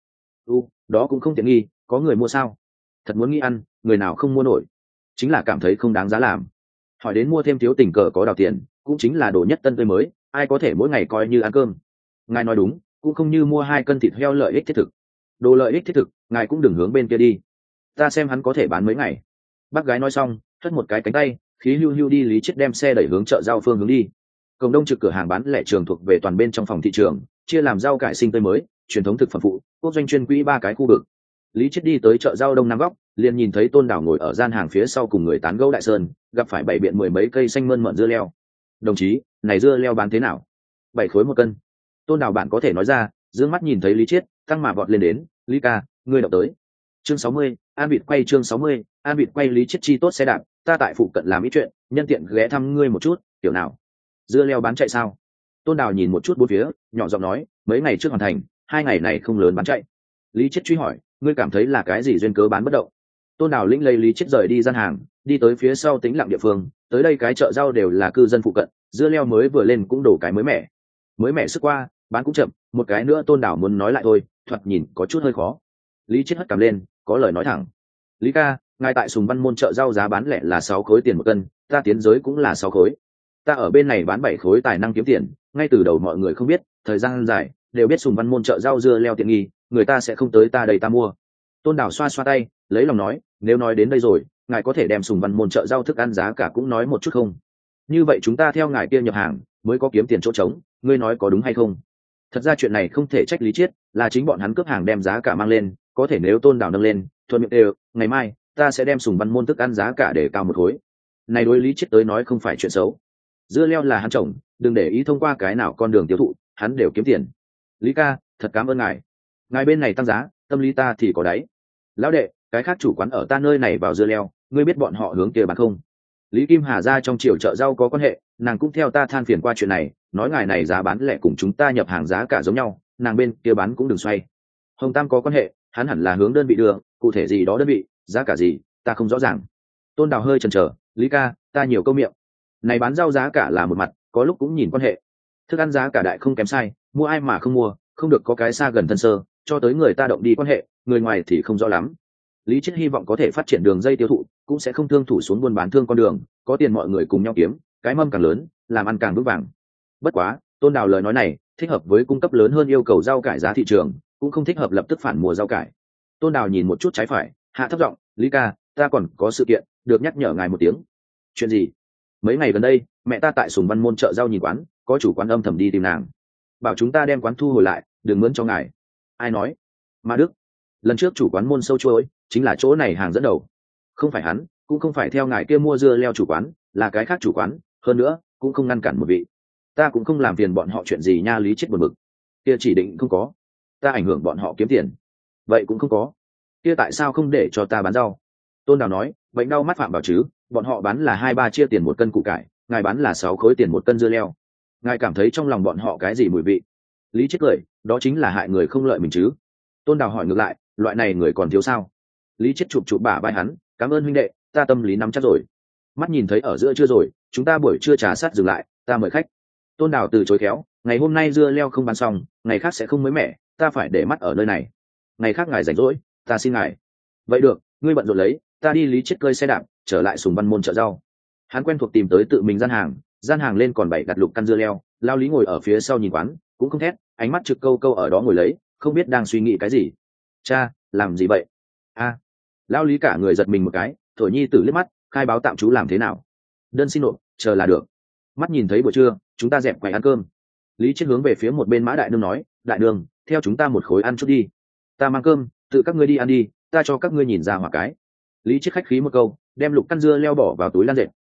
Đó cũng không tiện nghi, có người mua sao? Thật muốn nghĩ ăn, người nào không mua nổi? Chính là cảm thấy không đáng giá làm. Hỏi đến mua thêm thiếu tình cờ có đào tiền, cũng chính là đồ nhất tân tươi mới, ai có thể mỗi ngày coi như ăn cơm. Ngài nói đúng, cũng không như mua 2 cân thịt heo lợi ích thiết thực. Đồ lợi ích thiết thực, ngài cũng đừng hướng bên kia đi. Ta xem hắn có thể bán mấy ngày. Bác gái nói xong, hất một cái cánh tay, khí hưu hưu đi. Lý Chiết đem xe đẩy hướng chợ rau phương hướng đi. Cổng đông trực cửa hàng bán lẻ trường thuộc về toàn bên trong phòng thị trường, chia làm rau cải sinh tươi mới, truyền thống thực phẩm phụ, quốc doanh chuyên quỹ 3 cái khu vực. Lý Chiết đi tới chợ rau đông nam góc, liền nhìn thấy Tôn Đảo ngồi ở gian hàng phía sau cùng người tán gẫu đại sơn, gặp phải bày biện 10 mấy cây xanh mơn mởn dưa leo. Đồng chí, này dưa leo bán thế nào? 7 khối một cân. Tôn Đảo bạn có thể nói ra, dương mắt nhìn thấy Lý Chiết, tăng mà vọt lên đến, Lý ca, ngươi đọc tới. Chương 60, An Vịt quay chương 60, An Vịt quay. Lý Chiết chi tốt xe đạp, ta tại phụ cận làm ít chuyện, nhân tiện ghé thăm ngươi một chút, kiểu nào? Dưa leo bán chạy sao? Tôn Đào nhìn một chút bốn phía, nhỏ giọng nói, mấy ngày trước hoàn thành, 2 ngày này không lớn bán chạy. Lý Chiết truy hỏi, ngươi cảm thấy là cái gì duyên cớ bán bất động? Tôn Đào lĩnh lấy Lý Chiết rời đi gian hàng, đi tới phía sau tĩnh lặng địa phương, tới đây cái chợ rau đều là cư dân phụ cận, dưa leo mới vừa lên cũng đổ cái mới mẻ sức qua, bán cũng chậm, một cái nữa Tôn Đào muốn nói lại thôi, thoạt nhìn có chút hơi khó. Lý Chiết hất cằm lên, có lời nói thẳng. Lý ca, ngài tại Sùng Văn môn chợ rau giá bán lẻ là 6 khối tiền một cân, ta tiến giới cũng là 6 khối. Ta ở bên này bán 7 khối tài năng kiếm tiền, ngay từ đầu mọi người không biết, thời gian dài đều biết Sùng Văn môn chợ rau dưa leo tiện nghi, người ta sẽ không tới ta đây ta mua. Tôn Đào xoa xoa tay, lấy lòng nói, nếu nói đến đây rồi, ngài có thể đem Sùng Văn môn chợ rau thức ăn giá cả cũng nói một chút không? Như vậy chúng ta theo ngài kia nhập hàng, mới có kiếm tiền chỗ trống, ngươi nói có đúng hay không? Thật ra chuyện này không thể trách Lý Chiết, là chính bọn hắn cướp hàng đem giá cả mang lên, có thể nếu Tôn Đào nâng lên, thuận miệng đều, ngày mai ta sẽ đem Sùng Văn môn thức ăn giá cả để cao một khối. Này đối Lý Chiết tới nói không phải chuyện xấu. Dưa leo là hắn trồng, đừng để ý thông qua cái nào con đường tiêu thụ, hắn đều kiếm tiền. Lý ca, thật cảm ơn ngài. Ngài bên này tăng giá, tâm lý ta thì có đáy. Lão đệ, cái khác chủ quán ở ta nơi này vào dưa leo, ngươi biết bọn họ hướng kia bán không? Lý Kim Hà ra trong chiều chợ rau có quan hệ, nàng cũng theo ta than phiền qua chuyện này, nói ngài này giá bán lẻ cùng chúng ta nhập hàng giá cả giống nhau, nàng bên kia bán cũng đừng xoay. Hồng Tam có quan hệ, hắn hẳn là hướng đơn vị đưa, cụ thể gì đó đơn vị, giá cả gì, ta không rõ ràng. Tôn Đào hơi chần chờ, Lý ca, ta nhiều câu miệng. Này bán rau giá cả là một mặt, có lúc cũng nhìn quan hệ. Thức ăn giá cả đại không kém sai, mua ai mà không mua, không được có cái xa gần thân sơ, cho tới người ta động đi quan hệ, người ngoài thì không rõ lắm. Lý Chiết hy vọng có thể phát triển đường dây tiêu thụ, cũng sẽ không thương thủ xuống buôn bán thương con đường, có tiền mọi người cùng nhau kiếm, cái mâm càng lớn, làm ăn càng vững vàng. Bất quá, Tôn Đào lời nói này, thích hợp với cung cấp lớn hơn yêu cầu rau cải giá thị trường, cũng không thích hợp lập tức phản mùa rau cải. Tôn Đào nhìn một chút trái phải, hạ thấp giọng, Lý ca, ta còn có sự kiện, được nhắc nhở ngài một tiếng. Chuyện gì? Mấy ngày gần đây, mẹ ta tại Sùng Văn môn chợ rau nhìn quán, có chủ quán âm thầm đi tìm nàng, bảo chúng ta đem quán thu hồi lại, đừng mướn cho ngài. Ai nói? Ma Đức. Lần trước chủ quán môn sâu chuối, chính là chỗ này hàng dẫn đầu. Không phải hắn, cũng không phải theo ngài kia mua dưa leo chủ quán, là cái khác chủ quán, hơn nữa cũng không ngăn cản một vị. Ta cũng không làm phiền bọn họ chuyện gì nha. Lý Chiết buồn bực. Kia chỉ định không có, ta ảnh hưởng bọn họ kiếm tiền. Vậy cũng không có, kia tại sao không để cho ta bán rau? Tôn Đào nói, bệnh đau mắt phạm bảo chứ, bọn họ bán là 2-3 chia tiền một cân củ cải, ngài bán là 6 khối tiền một cân dưa leo, ngài cảm thấy trong lòng bọn họ cái gì mùi vị? Lý Chiết cười, đó chính là hại người không lợi mình chứ. Tôn Đào hỏi ngược lại, loại này người còn thiếu sao? Lý Chiết chụp chụp bả vai hắn, cảm ơn huynh đệ, ta tâm lý nắm chắc rồi. Mắt nhìn thấy ở giữa trưa rồi, chúng ta buổi trưa trà sát dừng lại, ta mời khách. Tôn Đào từ chối khéo, ngày hôm nay dưa leo không bán xong, ngày khác sẽ không mới mẻ, ta phải để mắt ở nơi này. Ngày khác ngài rảnh rỗi, ta xin ngài. Vậy được, ngươi bận rộn lấy, ta đi. Lý Chiết cơi xe đạp trở lại Sùng Văn môn chợ rau. Hắn quen thuộc tìm tới tự mình gian hàng lên còn bày đặt lục căn dưa leo. Lao Lý ngồi ở phía sau nhìn quán, cũng không thét, ánh mắt trực câu câu ở đó ngồi lấy, không biết đang suy nghĩ cái gì. Cha, làm gì vậy? A. Lao Lý cả người giật mình một cái, thổi nhi tử liếc mắt, khai báo tạm trú làm thế nào? Đơn xin nộp, chờ là được. Mắt nhìn thấy buổi trưa, chúng ta dẹp quầy ăn cơm. Lý Chiết hướng về phía một bên Mã Đại Nương nói, đại nương, theo chúng ta một khối ăn chút đi. Ta mang cơm, tự các ngươi đi ăn đi, ta cho các ngươi nhìn ra hỏa cái. Lý Chiết khách khí một câu, đem lục căn dưa leo bỏ vào túi lan dệt,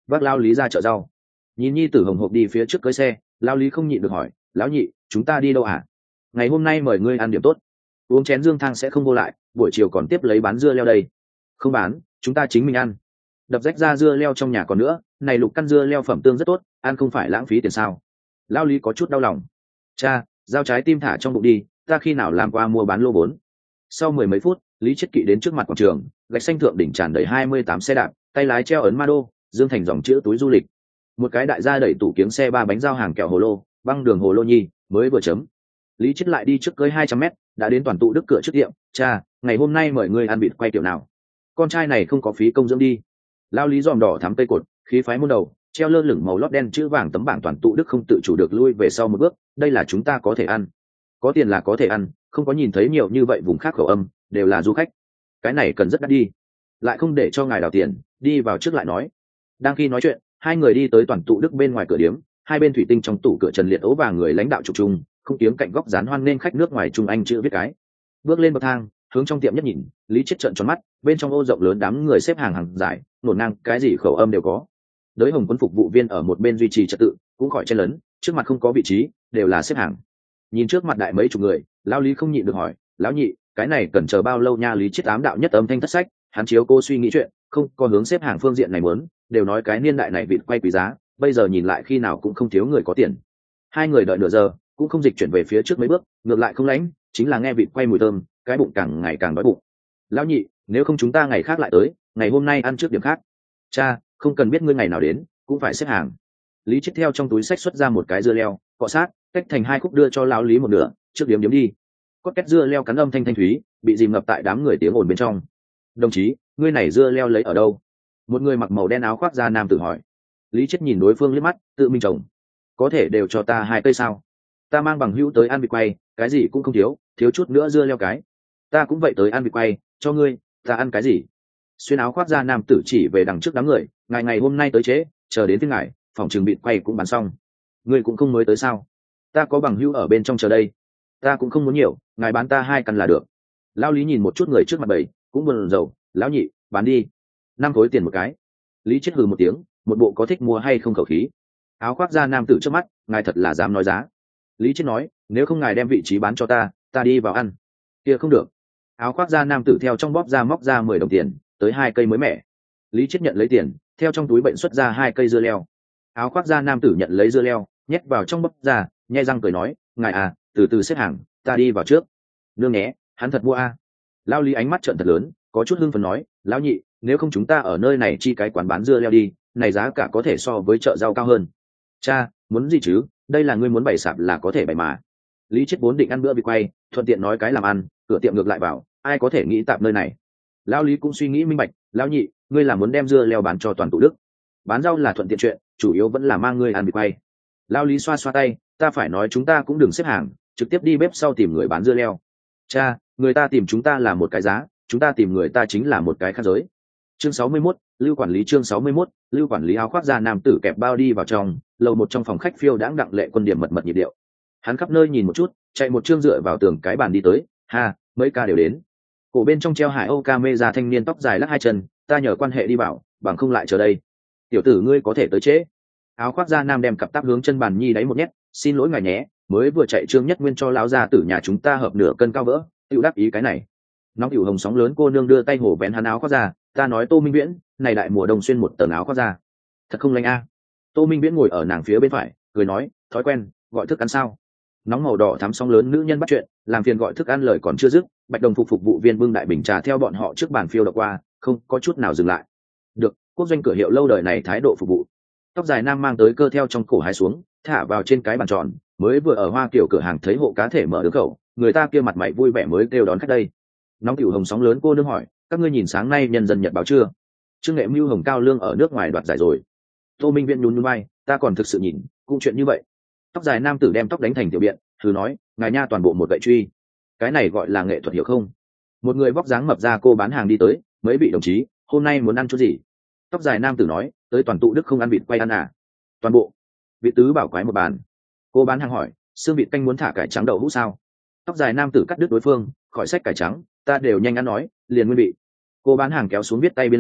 vác lao lý ra chợ rau. Nhìn nhi tử hồng hộc đi phía trước cưới xe, lao lý không nhịn được hỏi, lão nhị, chúng ta đi đâu hả? Ngày hôm nay mời ngươi ăn điểm tốt, uống chén dương thang sẽ không vô lại, buổi chiều còn tiếp lấy bán dưa leo đây. Không bán, chúng ta chính mình ăn. Đập rách ra dưa leo trong nhà còn nữa, này lục căn dưa leo phẩm tương rất tốt, ăn không phải lãng phí tiền sao? Lao lý có chút đau lòng. Cha, giao trái tim thả trong bụng đi, ta khi nào làm qua mua bán lô vốn. Sau mười mấy phút, Lý Chiết Kỵ đến trước mặt quảng trường, gạch xanh thượng đỉnh tràn đầy 28 xe đạp, tay lái treo ấn ma đô, dương thành dòng chữ túi du lịch. Một cái đại gia đẩy tủ kiếng xe ba bánh giao hàng kẹo hồ lô, băng đường hồ lô nhi, mới vừa chấm. Lý Chiết lại đi trước cưới 200 mét, đã đến toàn tụ đức cửa trước tiệm. Cha, ngày hôm nay mời ngươi ăn vịt quay kiểu nào? Con trai này không có phí công dưỡng đi. Lao Lý dòm đỏ thắm cây cột, khí phái muôn đầu, treo lơ lửng màu lót đen chữ vàng tấm bảng toàn tụ đức không tự chủ được lui về sau một bước. Đây là chúng ta có thể ăn, có tiền là có thể ăn, không có nhìn thấy nhiều như vậy vùng khác khẩu âm, đều là du khách. Cái này cần rất đắt đi, lại không để cho ngài đào tiền, đi vào trước lại nói. Đang khi nói chuyện, hai người đi tới toàn tụ đức bên ngoài cửa điếm, hai bên thủy tinh trong tủ cửa trần liệt ố vàng người lãnh đạo trục trung, không tiếng cạnh góc dán hoan nên khách nước ngoài Trung Anh chữ viết cái. Bước lên bậc thang, hướng trong tiệm nhất nhìn, Lý Chiết trợn tròn mắt, bên trong ô rộng lớn đám người xếp hàng hàng dài, nổn ngang, cái gì khẩu âm đều có. Đới hồng quân phục vụ viên ở một bên duy trì trật tự, cũng khỏi chen lấn, trước mặt không có vị trí, đều là xếp hàng. Nhìn trước mặt đại mấy chục người, Lao Lý không nhịn được hỏi, lão nhị, cái này cần chờ bao lâu nha? Lý Chiết ám đạo nhất âm thanh thất sách, hắn chiếu cô suy nghĩ chuyện, không có hướng xếp hàng phương diện này muốn, đều nói cái niên đại này vịt quay quý giá, bây giờ nhìn lại khi nào cũng không thiếu người có tiền. Hai người đợi nửa giờ, cũng không dịch chuyển về phía trước mấy bước, ngược lại không lãnh, chính là nghe vịt quay mùi thơm, cái bụng càng ngày càng đói bụng. Lão nhị, nếu không chúng ta ngày khác lại tới, ngày hôm nay ăn trước điểm khác. Cha, không cần biết ngươi ngày nào đến, cũng phải xếp hàng. Lý Chiết theo trong túi xách xuất ra một cái dưa leo, cọ sát, cách thành hai khúc đưa cho lão Lý một nửa, trước điếm đi. Cốt két dưa leo cắn âm thanh thanh thúy, bị dìm ngập tại đám người tiếng ồn bên trong. Đồng chí, ngươi này dưa leo lấy ở đâu? Một người mặc màu đen áo khoác da nam tử hỏi. Lý Chiết nhìn đối phương liếc mắt, tự mình trồng. Có thể đều cho ta 2 cây sao? Ta mang bằng hữu tới ăn vịt quay, cái gì cũng không thiếu, thiếu chút nữa dưa leo cái. Ta cũng vậy tới ăn vịt quay, cho ngươi, ta ăn cái gì? Xuyên áo khoác da nam tử chỉ về đằng trước đám người, ngày hôm nay tới trễ, chờ đến phía ngài, phòng trường vịt quay cũng bán xong. Ngươi cũng không mới tới sao? Ta có bằng hữu ở bên trong chờ đây. Ta cũng không muốn nhiều, ngài bán ta 2 căn là được. Lão Lý nhìn một chút người trước mặt bầy, cũng buồn rầu, lão nhị, bán đi, 5 khối tiền một cái. Lý Chiết hừ một tiếng, một bộ có thích mua hay không khẩu khí. Áo khoác da nam tử trước mắt, ngài thật là dám nói giá. Lý Chiết nói, nếu không ngài đem vị trí bán cho ta đi vào ăn. Kia không được. Áo khoác da nam tử theo trong bóp ra móc ra 10 đồng tiền, tới 2 cây mới mẻ. Lý Chiết nhận lấy tiền, theo trong túi bệnh xuất ra 2 cây dưa leo. Áo khoác da nam tử nhận lấy dưa leo, nhét vào trong bóp ra, nhe răng cười nói, ngài à, từ từ xếp hàng, ta đi vào trước. Nương nhé, hắn thật mua a. Lao Lý ánh mắt trợn thật lớn, có chút hưng phấn nói, lão nhị, nếu không chúng ta ở nơi này chi cái quán bán dưa leo đi, này giá cả có thể so với chợ rau cao hơn. Cha, muốn gì chứ, đây là ngươi muốn bày sạp là có thể bày mà. Lý Chiết vốn định ăn bữa vịt quay, thuận tiện nói cái làm ăn, cửa tiệm ngược lại vào, ai có thể nghĩ tạp nơi này. Lão Lý cũng suy nghĩ minh bạch, lão nhị, ngươi là muốn đem dưa leo bán cho toàn tụ đức. Bán rau là thuận tiện chuyện, chủ yếu vẫn là mang ngươi ăn vịt quay. Lão Lý xoa xoa tay, ta phải nói chúng ta cũng đừng xếp hàng, trực tiếp đi bếp sau tìm người bán dưa leo. Cha, người ta tìm chúng ta là một cái giá, chúng ta tìm người ta chính là một cái khác giới. Chương 61, Lưu quản lý. Chương 61, Lưu quản lý. Áo khoác da nam tử kẹp bao đi vào trong lầu một, trong phòng khách phiêu đãng đặng lệ quân điểm mật mật nhịp điệu. Hắn khắp nơi nhìn một chút, chạy một chương dựa vào tường cái bàn đi tới, ha, mấy ca đều đến. Cổ bên trong treo Hải Âu ca mê già thanh niên tóc dài lắc 2 chân, ta nhờ quan hệ đi bảo, bằng không lại chờ đây. Tiểu tử ngươi có thể tới trễ. Áo khoác da nam đem cặp táp hướng chân bàn nhi đáy một nhét, xin lỗi ngài nhé, mới vừa chạy Trương Nhất Nguyên cho lão gia tử nhà chúng ta hợp nửa cân cao vỡ, tự đáp ý cái này. Nóng tiểu hồng sóng lớn cô nương đưa tay hổ vén hắn áo khoác ra, ta nói Tô Minh Viễn, này đại mùa đông xuyên một tờ áo khoác ra, thật không lành a. Tô Minh Viễn ngồi ở nàng phía bên phải, cười nói, thói quen, gọi thức ăn sao? Nóng màu đỏ thắm sóng lớn nữ nhân bắt chuyện, làm phiền gọi thức ăn lời còn chưa dứt, bạch đồng phục vụ viên bưng đại bình trà theo bọn họ trước bàn phiêu đọc qua, không có chút nào dừng lại. Được, quốc doanh cửa hiệu lâu đời này thái độ phục vụ. Tóc dài nam mang tới cơ theo trong cổ hái xuống, thả vào trên cái bàn tròn, mới vừa ở Hoa Kiều cửa hàng thấy hộ cá thể mở đường khẩu, người ta kia mặt mày vui vẻ mới kêu đón khách đây. Nóng tiểu hồng sóng lớn cô nương hỏi, các ngươi nhìn sáng nay nhân dân nhật báo chưa? Trương Nghệ Mưu Hồng Cao Lương ở nước ngoài đoạt giải rồi. Tô Minh Viễn nhún nhún vai, ta còn thực sự nhìn, cũng chuyện như vậy. Tóc dài nam tử đem tóc đánh thành tiểu biện, thử nói, ngài nha toàn bộ một gậy truy, cái này gọi là nghệ thuật hiểu không? Một người vóc dáng mập ra cô bán hàng đi tới, mấy vị đồng chí, hôm nay muốn ăn chút gì? Tóc dài nam tử nói, tới toàn tụ đức không ăn vịt quay ăn à? Toàn bộ. Vị tứ bảo quái một bàn. Cô bán hàng hỏi, xương vịt canh muốn thả cải trắng đậu hũ sao? Tóc dài nam tử cắt đứt đối phương, khỏi sách cải trắng, ta đều nhanh ăn nói, liền nguyên vị. Cô bán hàng kéo xuống viết tay biên lai,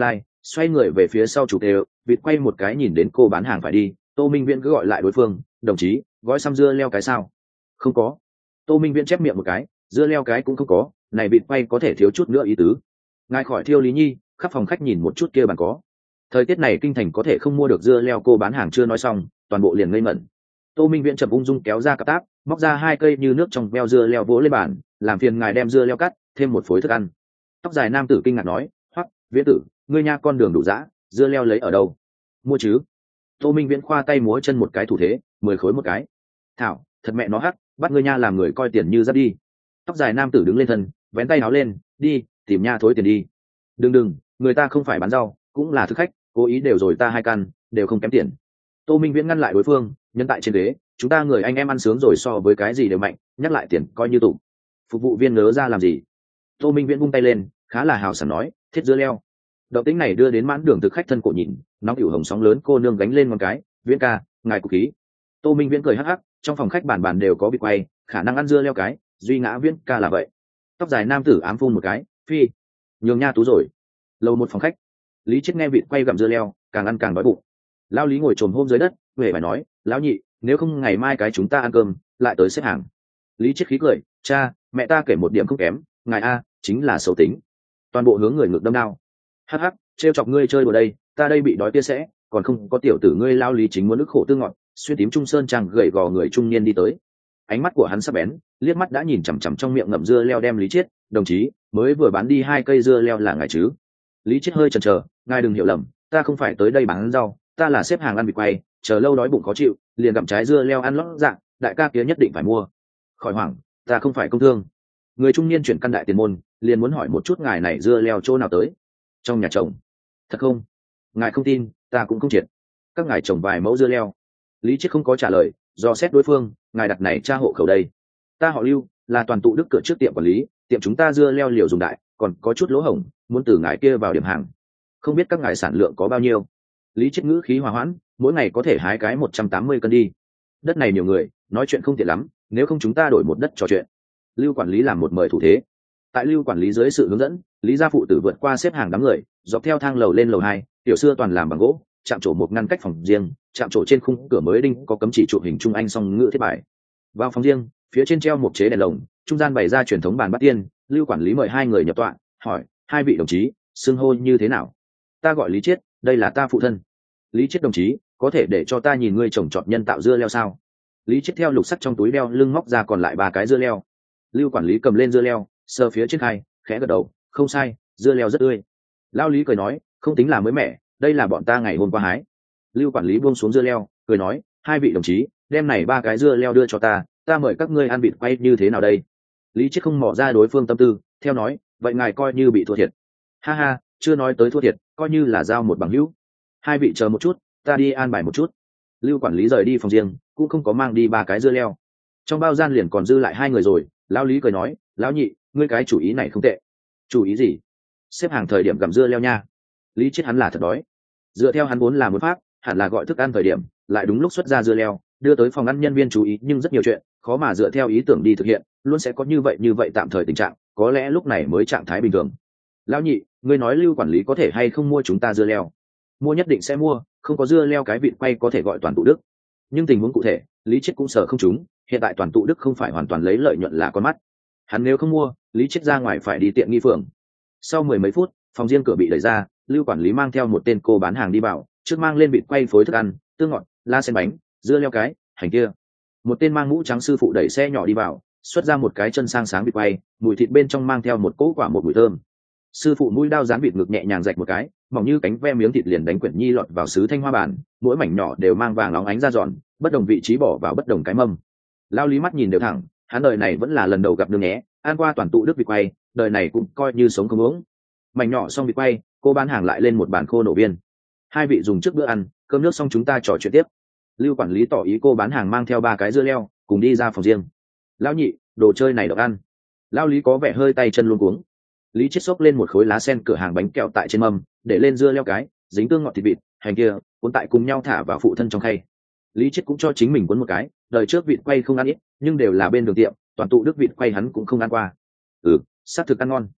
xoay người về phía sau chủ tề vịt quay một cái nhìn đến cô bán hàng phải đi. Tô Minh Viễn cứ gọi lại đối phương, đồng chí gói xăm dưa leo cái sao? Không có. Tô Minh Viễn chép miệng một cái, dưa leo cái cũng không có, này vịt quay có thể thiếu chút nữa ý tứ. Ngài khỏi thiêu Lý Nhi, khắp phòng khách nhìn một chút kia bàn có. Thời tiết này kinh thành có thể không mua được dưa leo, cô bán hàng chưa nói xong toàn bộ liền ngây ngẩn. Tô Minh Viễn chậm ung dung kéo ra cặp táp, móc ra 2 cây như nước trong veo dưa leo vỗ lên bàn, làm phiền ngài đem dưa leo cắt thêm một phối thức ăn. Tóc dài nam tử kinh ngạc nói, hoắc Viễn tử, ngươi nha con đường đủ dã, dưa leo lấy ở đâu? Mua chứ. Tô Minh Viễn khoa tay múa chân một cái thủ thế, 10 khối một cái. Thảo, thật mẹ nó hắc, bắt ngươi nha làm người coi tiền như giáp đi. Tóc dài nam tử đứng lên thân, vén tay áo lên, đi tìm nha thối tiền đi. Đừng, người ta không phải bán rau, cũng là thực khách, cố ý đều rồi ta 2 căn, đều không kém tiền. Tô Minh Viễn ngăn lại đối phương, nhân tại trên ghế, chúng ta người anh em ăn sướng rồi, so với cái gì đều mạnh, nhắc lại tiền coi như tụ. Phục vụ viên ngớ ra làm gì? Tô Minh Viễn vung tay lên, khá là hào sảng nói, thiết dưa leo. Động tĩnh này đưa đến mãn đường thực khách thân cổ nhìn, nóng hửu hồng sóng lớn, cô nương gánh lên một cái, Viễn ca, ngài cục khí. Tô Minh Viễn cười hắc hắc, trong phòng khách bàn đều có vịt quay, khả năng ăn dưa leo cái, duy ngã Viễn ca là vậy. Tóc dài nam tử ám phun một cái, phi, nhường nha tú rồi. Lầu một phòng khách, Lý Chiết nghe vịt quay gặm dưa leo, càng ăn càng đói bụng. Lão Lý ngồi trồm hôm dưới đất, huệ phải nói, lão nhị, nếu không ngày mai cái chúng ta ăn cơm, lại tới xếp hàng. Lý Chiết khí cười, cha, mẹ ta kể một điểm không kém, ngài a chính là xấu tính. Toàn bộ hướng người ngược đâm đao. Hắc hắc, trêu chọc ngươi chơi vào đây, ta đây bị đói tia sẽ, còn không có tiểu tử ngươi. Lao Lý chính muốn ức khổ tương ngọt, xuyên tím trung sơn chàng gầy gò người trung niên đi tới. Ánh mắt của hắn sắc bén, liếc mắt đã nhìn chằm chằm trong miệng ngậm dưa leo đem Lý Chiết, đồng chí, mới vừa bán đi 2 cây dưa leo là ngài chứ? Lý Chiết hơi chần chờ, ngài đừng hiểu lầm, ta không phải tới đây bán rau, ta là xếp hàng ăn vịt quay, chờ lâu đói bụng khó chịu, liền gặm trái dưa leo ăn lót dạng, đại ca kia nhất định phải mua. Khỏi hoảng, ta không phải công thương. Người trung niên chuyển căn đại tiền môn, liền muốn hỏi một chút ngài này dưa leo chỗ nào tới? Trong nhà chồng. Thật không? Ngài không tin, ta cũng không triệt. Các ngài trồng vài mẫu dưa leo. Lý Chiết không có trả lời, do xét đối phương, ngài đặt này tra hộ khẩu đây. Ta họ Lưu, là toàn tụ đức cửa trước tiệm quản lý, tiệm chúng ta dưa leo liều dùng đại, còn có chút lỗ hổng, muốn từ ngài kia vào điểm hàng. Không biết các ngài sản lượng có bao nhiêu? Lý Chiết ngữ khí hòa hoãn, mỗi ngày có thể hái cái 180 cân đi. Đất này nhiều người, nói chuyện không tiện lắm, nếu không chúng ta đổi một đất trò chuyện. Lưu quản lý làm một mời thủ thế. Tại Lưu quản lý dưới sự hướng dẫn, Lý gia phụ tử vượt qua xếp hàng đám người, dọc theo thang lầu lên lầu 2, tiểu xưa toàn làm bằng gỗ, chạm trổ một ngăn cách phòng riêng, chạm trổ trên khung cửa mới đinh có cấm chỉ chụp hình trung anh song ngữ thiết bài. Vào phòng riêng, phía trên treo một chế đèn lồng, trung gian bày ra truyền thống bàn bát tiên. Lưu quản lý mời 2 người nhập tọa, hỏi, 2 vị đồng chí, xưng hô như thế nào? Ta gọi Lý Chiết, đây là ta phụ thân. Lý Chiết đồng chí, có thể để cho ta nhìn ngươi trồng trọt nhân tạo dưa leo sao? Lý Chiết theo lục sắt trong túi đeo lưng móc ra còn lại 3 cái dưa leo. Lưu quản lý cầm lên dưa leo, sờ phía trên khai, khẽ gật đầu, không sai, dưa leo rất tươi. Lao Lý cười nói, không tính là mới mẻ, đây là bọn ta ngày hôm qua hái. Lưu quản lý buông xuống dưa leo, cười nói, 2 vị đồng chí, đem này 3 cái dưa leo đưa cho ta mời các ngươi ăn vịt quay như thế nào đây? Lý Chiết không mò ra đối phương tâm tư, theo nói, vậy ngài coi như bị thua thiệt. Ha ha, chưa nói tới thua thiệt, coi như là giao một bằng hữu. 2 vị chờ một chút, ta đi an bài một chút. Lưu quản lý rời đi phòng riêng, cũng không có mang đi 3 cái dưa leo. Trong bao gian liền còn dư lại 2 người rồi. Lão Lý cười nói, lão nhị, ngươi cái chủ ý này không tệ. Chủ ý gì? Xếp hàng thời điểm gặm dưa leo nha. Lý Chiết hắn là thật đói. Dựa theo hắn vốn là muốn pháp, hẳn là gọi thức ăn thời điểm, lại đúng lúc xuất ra dưa leo, đưa tới phòng ăn nhân viên chú ý, nhưng rất nhiều chuyện, khó mà dựa theo ý tưởng đi thực hiện, luôn sẽ có như vậy tạm thời tình trạng, có lẽ lúc này mới trạng thái bình thường. Lão nhị, ngươi nói Lưu quản lý có thể hay không mua chúng ta dưa leo? Mua nhất định sẽ mua, không có dưa leo cái vịt quay có thể gọi toàn tụ đức. Nhưng tình huống cụ thể, Lý Chiết cũng sợ không trúng, hiện tại toàn tụ đức không phải hoàn toàn lấy lợi nhuận là con mắt. Hắn nếu không mua, Lý Chiết ra ngoài phải đi tiện nghi phường. Sau 10 mấy phút, phòng riêng cửa bị đẩy ra, Lưu quản lý mang theo một tên cô bán hàng đi vào, trước mang lên vịt quay phối thức ăn, tương ngọt, la sen bánh, dưa leo cái, hành kia. Một tên mang mũ trắng sư phụ đẩy xe nhỏ đi vào, xuất ra một cái chân sang sáng vịt quay, mùi thịt bên trong mang theo một cỗ quả một mùi thơm. Sư phụ mũi đao dán vịt ngực nhẹ nhàng rạch một cái, mỏng như cánh ve miếng thịt liền đánh quyển nhi lọt vào sứ thanh hoa bản, mỗi mảnh nhỏ đều mang vàng óng ánh ra giòn, bất đồng vị trí bỏ vào bất đồng cái mâm. Lao Lý mắt nhìn đều thẳng, hắn đời này vẫn là lần đầu gặp nương nhé, ăn qua toàn tụ đức vịt quay, đời này cũng coi như sống không uống. Mảnh nhỏ xong vịt quay, cô bán hàng lại lên một bàn khô nổ viên. 2 vị dùng trước bữa ăn, cơm nước xong chúng ta trò chuyện tiếp. Lưu quản lý tỏ ý cô bán hàng mang theo 3 cái dưa leo, cùng đi ra phòng riêng. Lão nhị, đồ chơi này độc ăn. Lao Lý có vẻ hơi tay chân luống cuống. Lý Chiết xốc lên một khối lá sen cửa hàng bánh kẹo tại trên mâm, để lên dưa leo cái, dính tương ngọt thịt vịt, hành kia, cuốn tại cùng nhau thả vào phụ thân trong khay. Lý Chiết cũng cho chính mình cuốn một cái, đời trước vịt quay không ăn ít, nhưng đều là bên đường tiệm, toàn tụ đức vịt quay hắn cũng không ăn qua. Xác thực ăn ngon.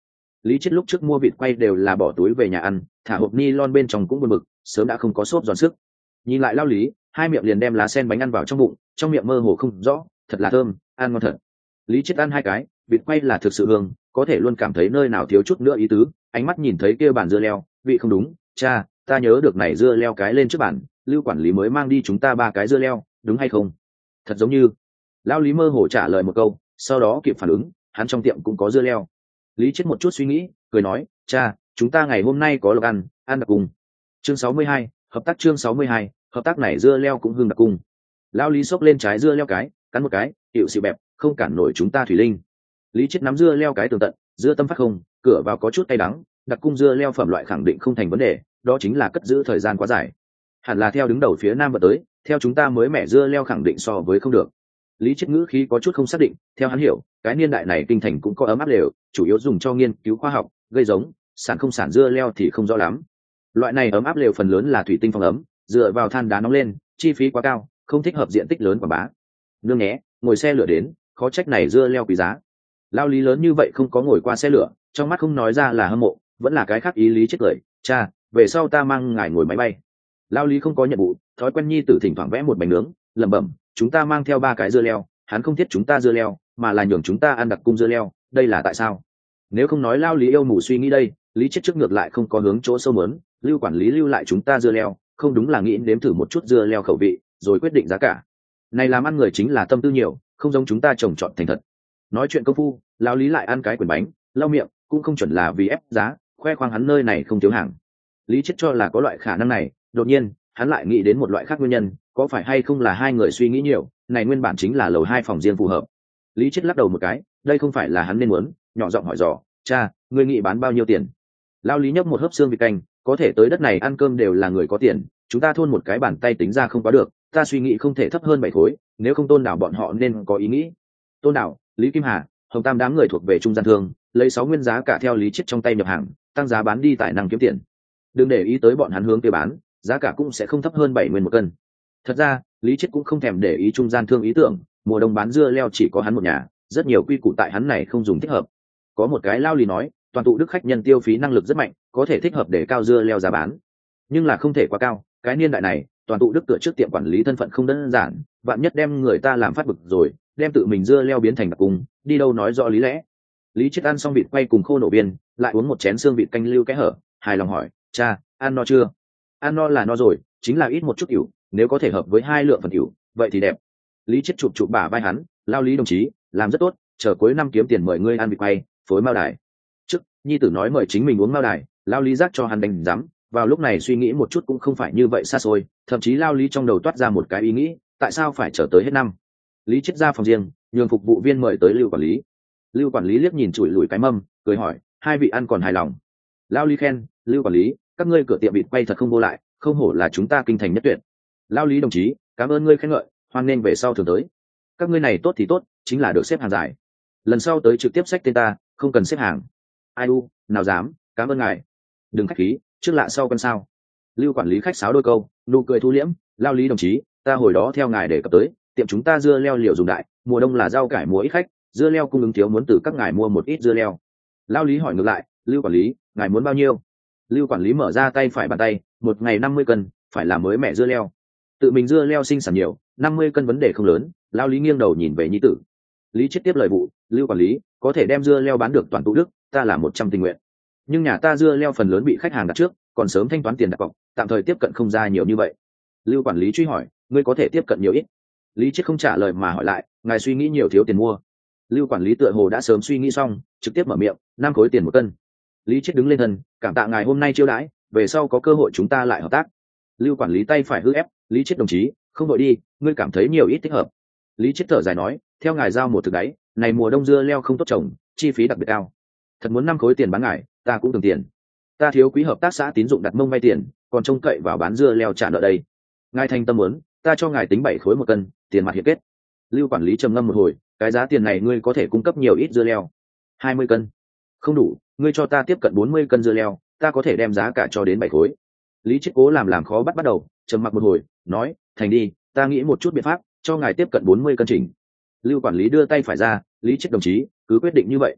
Lý Chiết lúc trước mua vịt quay đều là bỏ túi về nhà ăn, thả hộp ni lon bên trong cũng buồn bực, sớm đã không có xốp giòn sức. Nhìn lại Lao Lý, hai miệng liền đem lá sen bánh ăn vào trong bụng, trong miệng mơ hồ không rõ, thật là thơm, ăn ngon thật. Lý Chiết ăn hai cái, vịt quay là thực sự hương, có thể luôn cảm thấy nơi nào thiếu chút nữa ý tứ, ánh mắt nhìn thấy kia bàn dưa leo, vị không đúng, cha, ta nhớ được này dưa leo cái lên trước bàn, Lưu quản lý mới mang đi chúng ta 3 cái dưa leo, đúng hay không? Thật giống như. Lao Lý mơ hồ trả lời một câu, sau đó kịp phản ứng, hắn trong tiệm cũng có dưa leo. Lý Chiết một chút suy nghĩ, cười nói, cha, chúng ta ngày hôm nay có lộc ăn đặc cùng. Chương 62, hợp tác chương 62, hợp tác này dưa leo cũng hương đặc cung. Lao Lý xốc lên trái dưa leo cái, cắn một cái, hiệu xịu bẹp, không cản nổi chúng ta thủy linh. Lý Chiết nắm dưa leo cái tường tận, dưa tâm phát không, cửa vào có chút tay đắng, đặc cung dưa leo phẩm loại khẳng định không thành vấn đề, đó chính là cất giữ thời gian quá dài. Hẳn là theo đứng đầu phía nam vận tới, theo chúng ta mới mẻ dưa leo khẳng định so với không được. Lý Chiết ngữ khí có chút không xác định, theo hắn hiểu, cái niên đại này kinh thành cũng có ấm áp lều, chủ yếu dùng cho nghiên cứu khoa học, gây giống, sản không sản dưa leo thì không rõ lắm. Loại này ấm áp lều phần lớn là thủy tinh phong ấm, dựa vào than đá nóng lên, chi phí quá cao, không thích hợp diện tích lớn quảng bá. Nương nhé, ngồi xe lửa đến, khó trách này dưa leo quý giá. Lao Lý lớn như vậy không có ngồi qua xe lửa, trong mắt không nói ra là hâm mộ, vẫn là cái khác ý Lý Chiết cười, cha, về sau ta mang ngài ngồi máy bay. Lao Lý không có nhận vụ, thói quen nhi tử thỉnh thoảng vẽ một bánh nướng, lẩm bẩm, chúng ta mang theo 3 cái dưa leo, hắn không thiết chúng ta dưa leo, mà là nhường chúng ta ăn đặc cung dưa leo, đây là tại sao? Nếu không nói Lao Lý yêu mù suy nghĩ đây, Lý Chiết trước ngược lại không có hướng chỗ sâu mớn, Lưu quản lý lưu lại chúng ta dưa leo, không đúng là nghĩ nếm thử một chút dưa leo khẩu vị, rồi quyết định giá cả. Này làm ăn người chính là tâm tư nhiều, không giống chúng ta trồng trọt thành thật. Nói chuyện công phu, Lao Lý lại ăn cái quyển bánh, lau miệng, cũng không chuẩn là vì ép giá, khoe khoang hắn nơi này không thiếu hàng. Lý Chiết cho là có loại khả năng này, đột nhiên hắn lại nghĩ đến một loại khác nguyên nhân, có phải hay không là hai người suy nghĩ nhiều, này nguyên bản chính là lầu 2 phòng riêng phù hợp. Lý Chiết lắc đầu một cái, đây không phải là hắn nên muốn, nhỏ giọng hỏi dò, cha, ngươi nghĩ bán bao nhiêu tiền? Lao Lý nhấp một hớp xương vịt canh, có thể tới đất này ăn cơm đều là người có tiền, chúng ta thôn một cái bàn tay tính ra không quá được, ta suy nghĩ không thể thấp hơn 7 khối, nếu không Tôn Đảo bọn họ nên có ý nghĩ. Tôn Đảo, Lý Kim Hà, Hồng Tam đám người thuộc về trung gian thương, lấy 6 nguyên giá cả theo Lý Chiết trong tay nhập hàng, tăng giá bán đi tài năng kiếm tiền. Đừng để ý tới bọn hắn hướng kia bán, giá cả cũng sẽ không thấp hơn 7 nguyên một cân. Thật ra, Lý Chiết cũng không thèm để ý trung gian thương ý tưởng, mùa đông bán dưa leo chỉ có hắn một nhà, rất nhiều quy củ tại hắn này không dùng thích hợp. Có một cái Lao Lý nói, toàn tụ đức khách nhân tiêu phí năng lực rất mạnh, có thể thích hợp để cao dưa leo giá bán, nhưng là không thể quá cao. Cái niên đại này, toàn tụ đức tựa trước tiệm quản lý thân phận không đơn giản, vạn nhất đem người ta làm phát bực rồi, đem tự mình dưa leo biến thành đặc cung, đi đâu nói rõ lý lẽ. Lý Chiết ăn xong vịt quay cùng khô nổ biên, lại uống một chén xương vịt canh lưu cái hở, hài lòng hỏi, cha, ăn no chưa? Ăn no là no rồi, chính là ít một chút ỉu, nếu có thể hợp với 2 lượng phần ỉu, vậy thì đẹp. Lý Chiết chụp chụp bả vai hắn, Lao Lý đồng chí, làm rất tốt, chờ cuối năm kiếm tiền mời ngươi ăn vịt quay, phối mao đài. Trước, nhi tử nói mời chính mình uống mao đài, Lao Lý giác cho hắn đánh giám, vào lúc này suy nghĩ một chút cũng không phải như vậy xa xôi, thậm chí Lao Lý trong đầu toát ra một cái ý nghĩ, tại sao phải chờ tới hết năm? Lý Chiết ra phòng riêng, nhường phục vụ viên mời tới Lưu quản lý. Lưu quản lý liếc nhìn chùi lùi cái mâm, cười hỏi, hai vị ăn còn hài lòng? Lao Lý khen, Lưu quản lý, các ngươi cửa tiệm vịt quay thật không vô lại, không hổ là chúng ta kinh thành nhất tuyệt. Lao Lý đồng chí, cảm ơn ngươi khen ngợi, hoan nghênh về sau thường tới. Các ngươi này tốt thì tốt, chính là được xếp hàng dài. Lần sau tới trực tiếp xách tên ta, không cần xếp hàng. Ai u, nào dám, cảm ơn ngài. Đừng khách khí, trước lạ sau con sao. Lưu quản lý khách sáo đôi câu, nụ cười thu liễm, Lao Lý đồng chí, ta hồi đó theo ngài để cập tới, tiệm chúng ta dưa leo liệu dùng đại, mùa đông là rau cải mùa ít khách, dưa leo cung ứng thiếu, muốn từ các ngài mua một ít dưa leo. Lao Lý hỏi ngược lại, Lưu quản lý, ngài muốn bao nhiêu? Lưu quản lý mở ra tay phải bàn tay, một ngày 50 cân, phải là mới mẻ dưa leo. Tự mình dưa leo sinh sản nhiều, 50 cân vấn đề không lớn. Lao Lý nghiêng đầu nhìn về nhi tử. Lý Chiết tiếp lời vụ, Lưu quản lý, có thể đem dưa leo bán được toàn tụ đức, ta là 100 tình nguyện. Nhưng nhà ta dưa leo phần lớn bị khách hàng đặt trước, còn sớm thanh toán tiền đặt cọc, tạm thời tiếp cận không ra nhiều như vậy. Lưu quản lý truy hỏi, ngươi có thể tiếp cận nhiều ít? Lý Chiết không trả lời mà hỏi lại, ngài suy nghĩ nhiều thiếu tiền mua? Lưu quản lý tựa hồ đã sớm suy nghĩ xong, trực tiếp mở miệng, 5 khối tiền một cân. Lý Chiết đứng lên thân, cảm tạ ngài hôm nay chiêu đãi, về sau có cơ hội chúng ta lại hợp tác. Lưu quản lý tay phải hư ép, Lý Chiết đồng chí, không đội đi, ngươi cảm thấy nhiều ít thích hợp. Lý Chiết thở dài nói, theo ngài giao một thực đáy, này mùa đông dưa leo không tốt trồng, chi phí đặc biệt cao. Thật muốn 5 khối tiền bán ngài, ta cũng từng tiền. Ta thiếu quý hợp tác xã tín dụng đặt mông vay tiền, còn trông cậy vào bán dưa leo trả nợ đây. Ngài thành tâm muốn, ta cho ngài tính 7 khối một cân, tiền mặt hiện kết. Lưu quản lý trầm ngâm một hồi, cái giá tiền này ngươi có thể cung cấp nhiều ít dưa leo? 20 cân. Không đủ, ngươi cho ta tiếp cận 40 cân dưa leo, ta có thể đem giá cả cho đến 7 khối. Lý Chiết cố làm khó bắt đầu, trầm mặc một hồi, nói, thành đi, ta nghĩ một chút biện pháp, cho ngài tiếp cận 40 cân chỉnh. Lưu quản lý đưa tay phải ra, Lý Chiết đồng chí, cứ quyết định như vậy.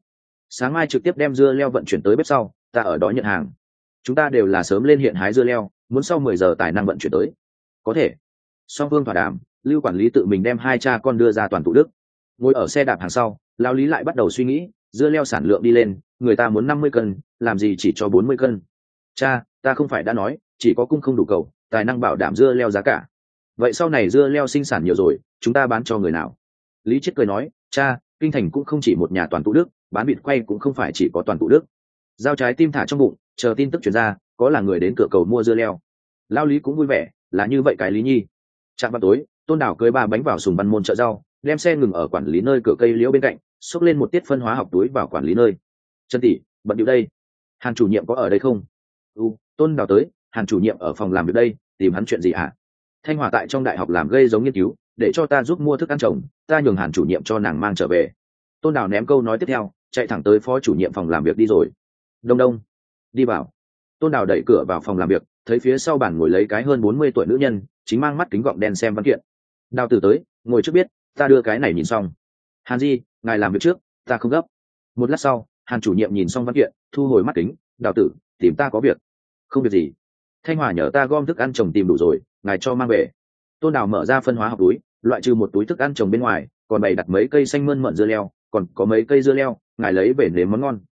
Sáng mai trực tiếp đem dưa leo vận chuyển tới bếp sau, ta ở đó nhận hàng. Chúng ta đều là sớm lên hiện hái dưa leo, muốn sau 10 giờ tài năng vận chuyển tới. Có thể. Song phương thỏa đàm, Lưu quản lý tự mình đem hai cha con đưa ra toàn tụ đức. Ngồi ở xe đạp hàng sau, lão Lý lại bắt đầu suy nghĩ, dưa leo sản lượng đi lên, người ta muốn 50 cân, làm gì chỉ cho 40 cân. Cha, ta không phải đã nói, chỉ có cung không đủ cầu, tài năng bảo đảm dưa leo giá cả. Vậy sau này dưa leo sinh sản nhiều rồi, chúng ta bán cho người nào? Lý Chiết cười nói, cha, kinh thành cũng không chỉ một nhà toàn tụ đức, bán vịt quay cũng không phải chỉ có toàn tụ đức. Giao trái tim thả trong bụng, chờ tin tức chuyển ra, có là người đến cửa cầu mua dưa leo. Lao Lý cũng vui vẻ, là như vậy cái Lý Nhi. Trạm vào tối, Tôn Đảo cưới ba bánh vào sùng văn môn chợ rau, đem xe ngừng ở quản lý nơi cửa cây liễu bên cạnh, xốc lên một tiết phân hóa học túi vào quản lý nơi. Trần tỷ, bận điệu đây. Hàn chủ nhiệm có ở đây không? Tôn Đảo tới, Hàn chủ nhiệm ở phòng làm việc đây, tìm hắn chuyện gì hả? Thanh Hòa tại trong đại học làm gây giống nghiên cứu, để cho ta giúp mua thức ăn trồng, ta nhường Hàn chủ nhiệm cho nàng mang trở về. Tôn Đảo ném câu nói tiếp theo, chạy thẳng tới phó chủ nhiệm phòng làm việc đi rồi. Đông đông, đi vào. Tôn Đảo đẩy cửa vào phòng làm việc, thấy phía sau bàn ngồi lấy cái hơn 40 tuổi nữ nhân, chính mang mắt kính gọng đen xem văn kiện. Đào Tử tới, ngồi trước biết, ta đưa cái này nhìn xong. Hàn Di, ngài làm việc trước, ta không gấp. Một lát sau, Hàn chủ nhiệm nhìn xong văn kiện, thu hồi mắt kính. Đào Tử, tìm ta có việc. Không việc gì. Thanh Hòa nhờ ta gom thức ăn trồng tìm đủ rồi, ngài cho mang về. Tôn Đào mở ra phân hóa học túi, loại trừ một túi thức ăn trồng bên ngoài, còn bày đặt mấy cây xanh mơn mận dưa leo, còn có mấy cây dưa leo, ngài lấy về nếm món ngon.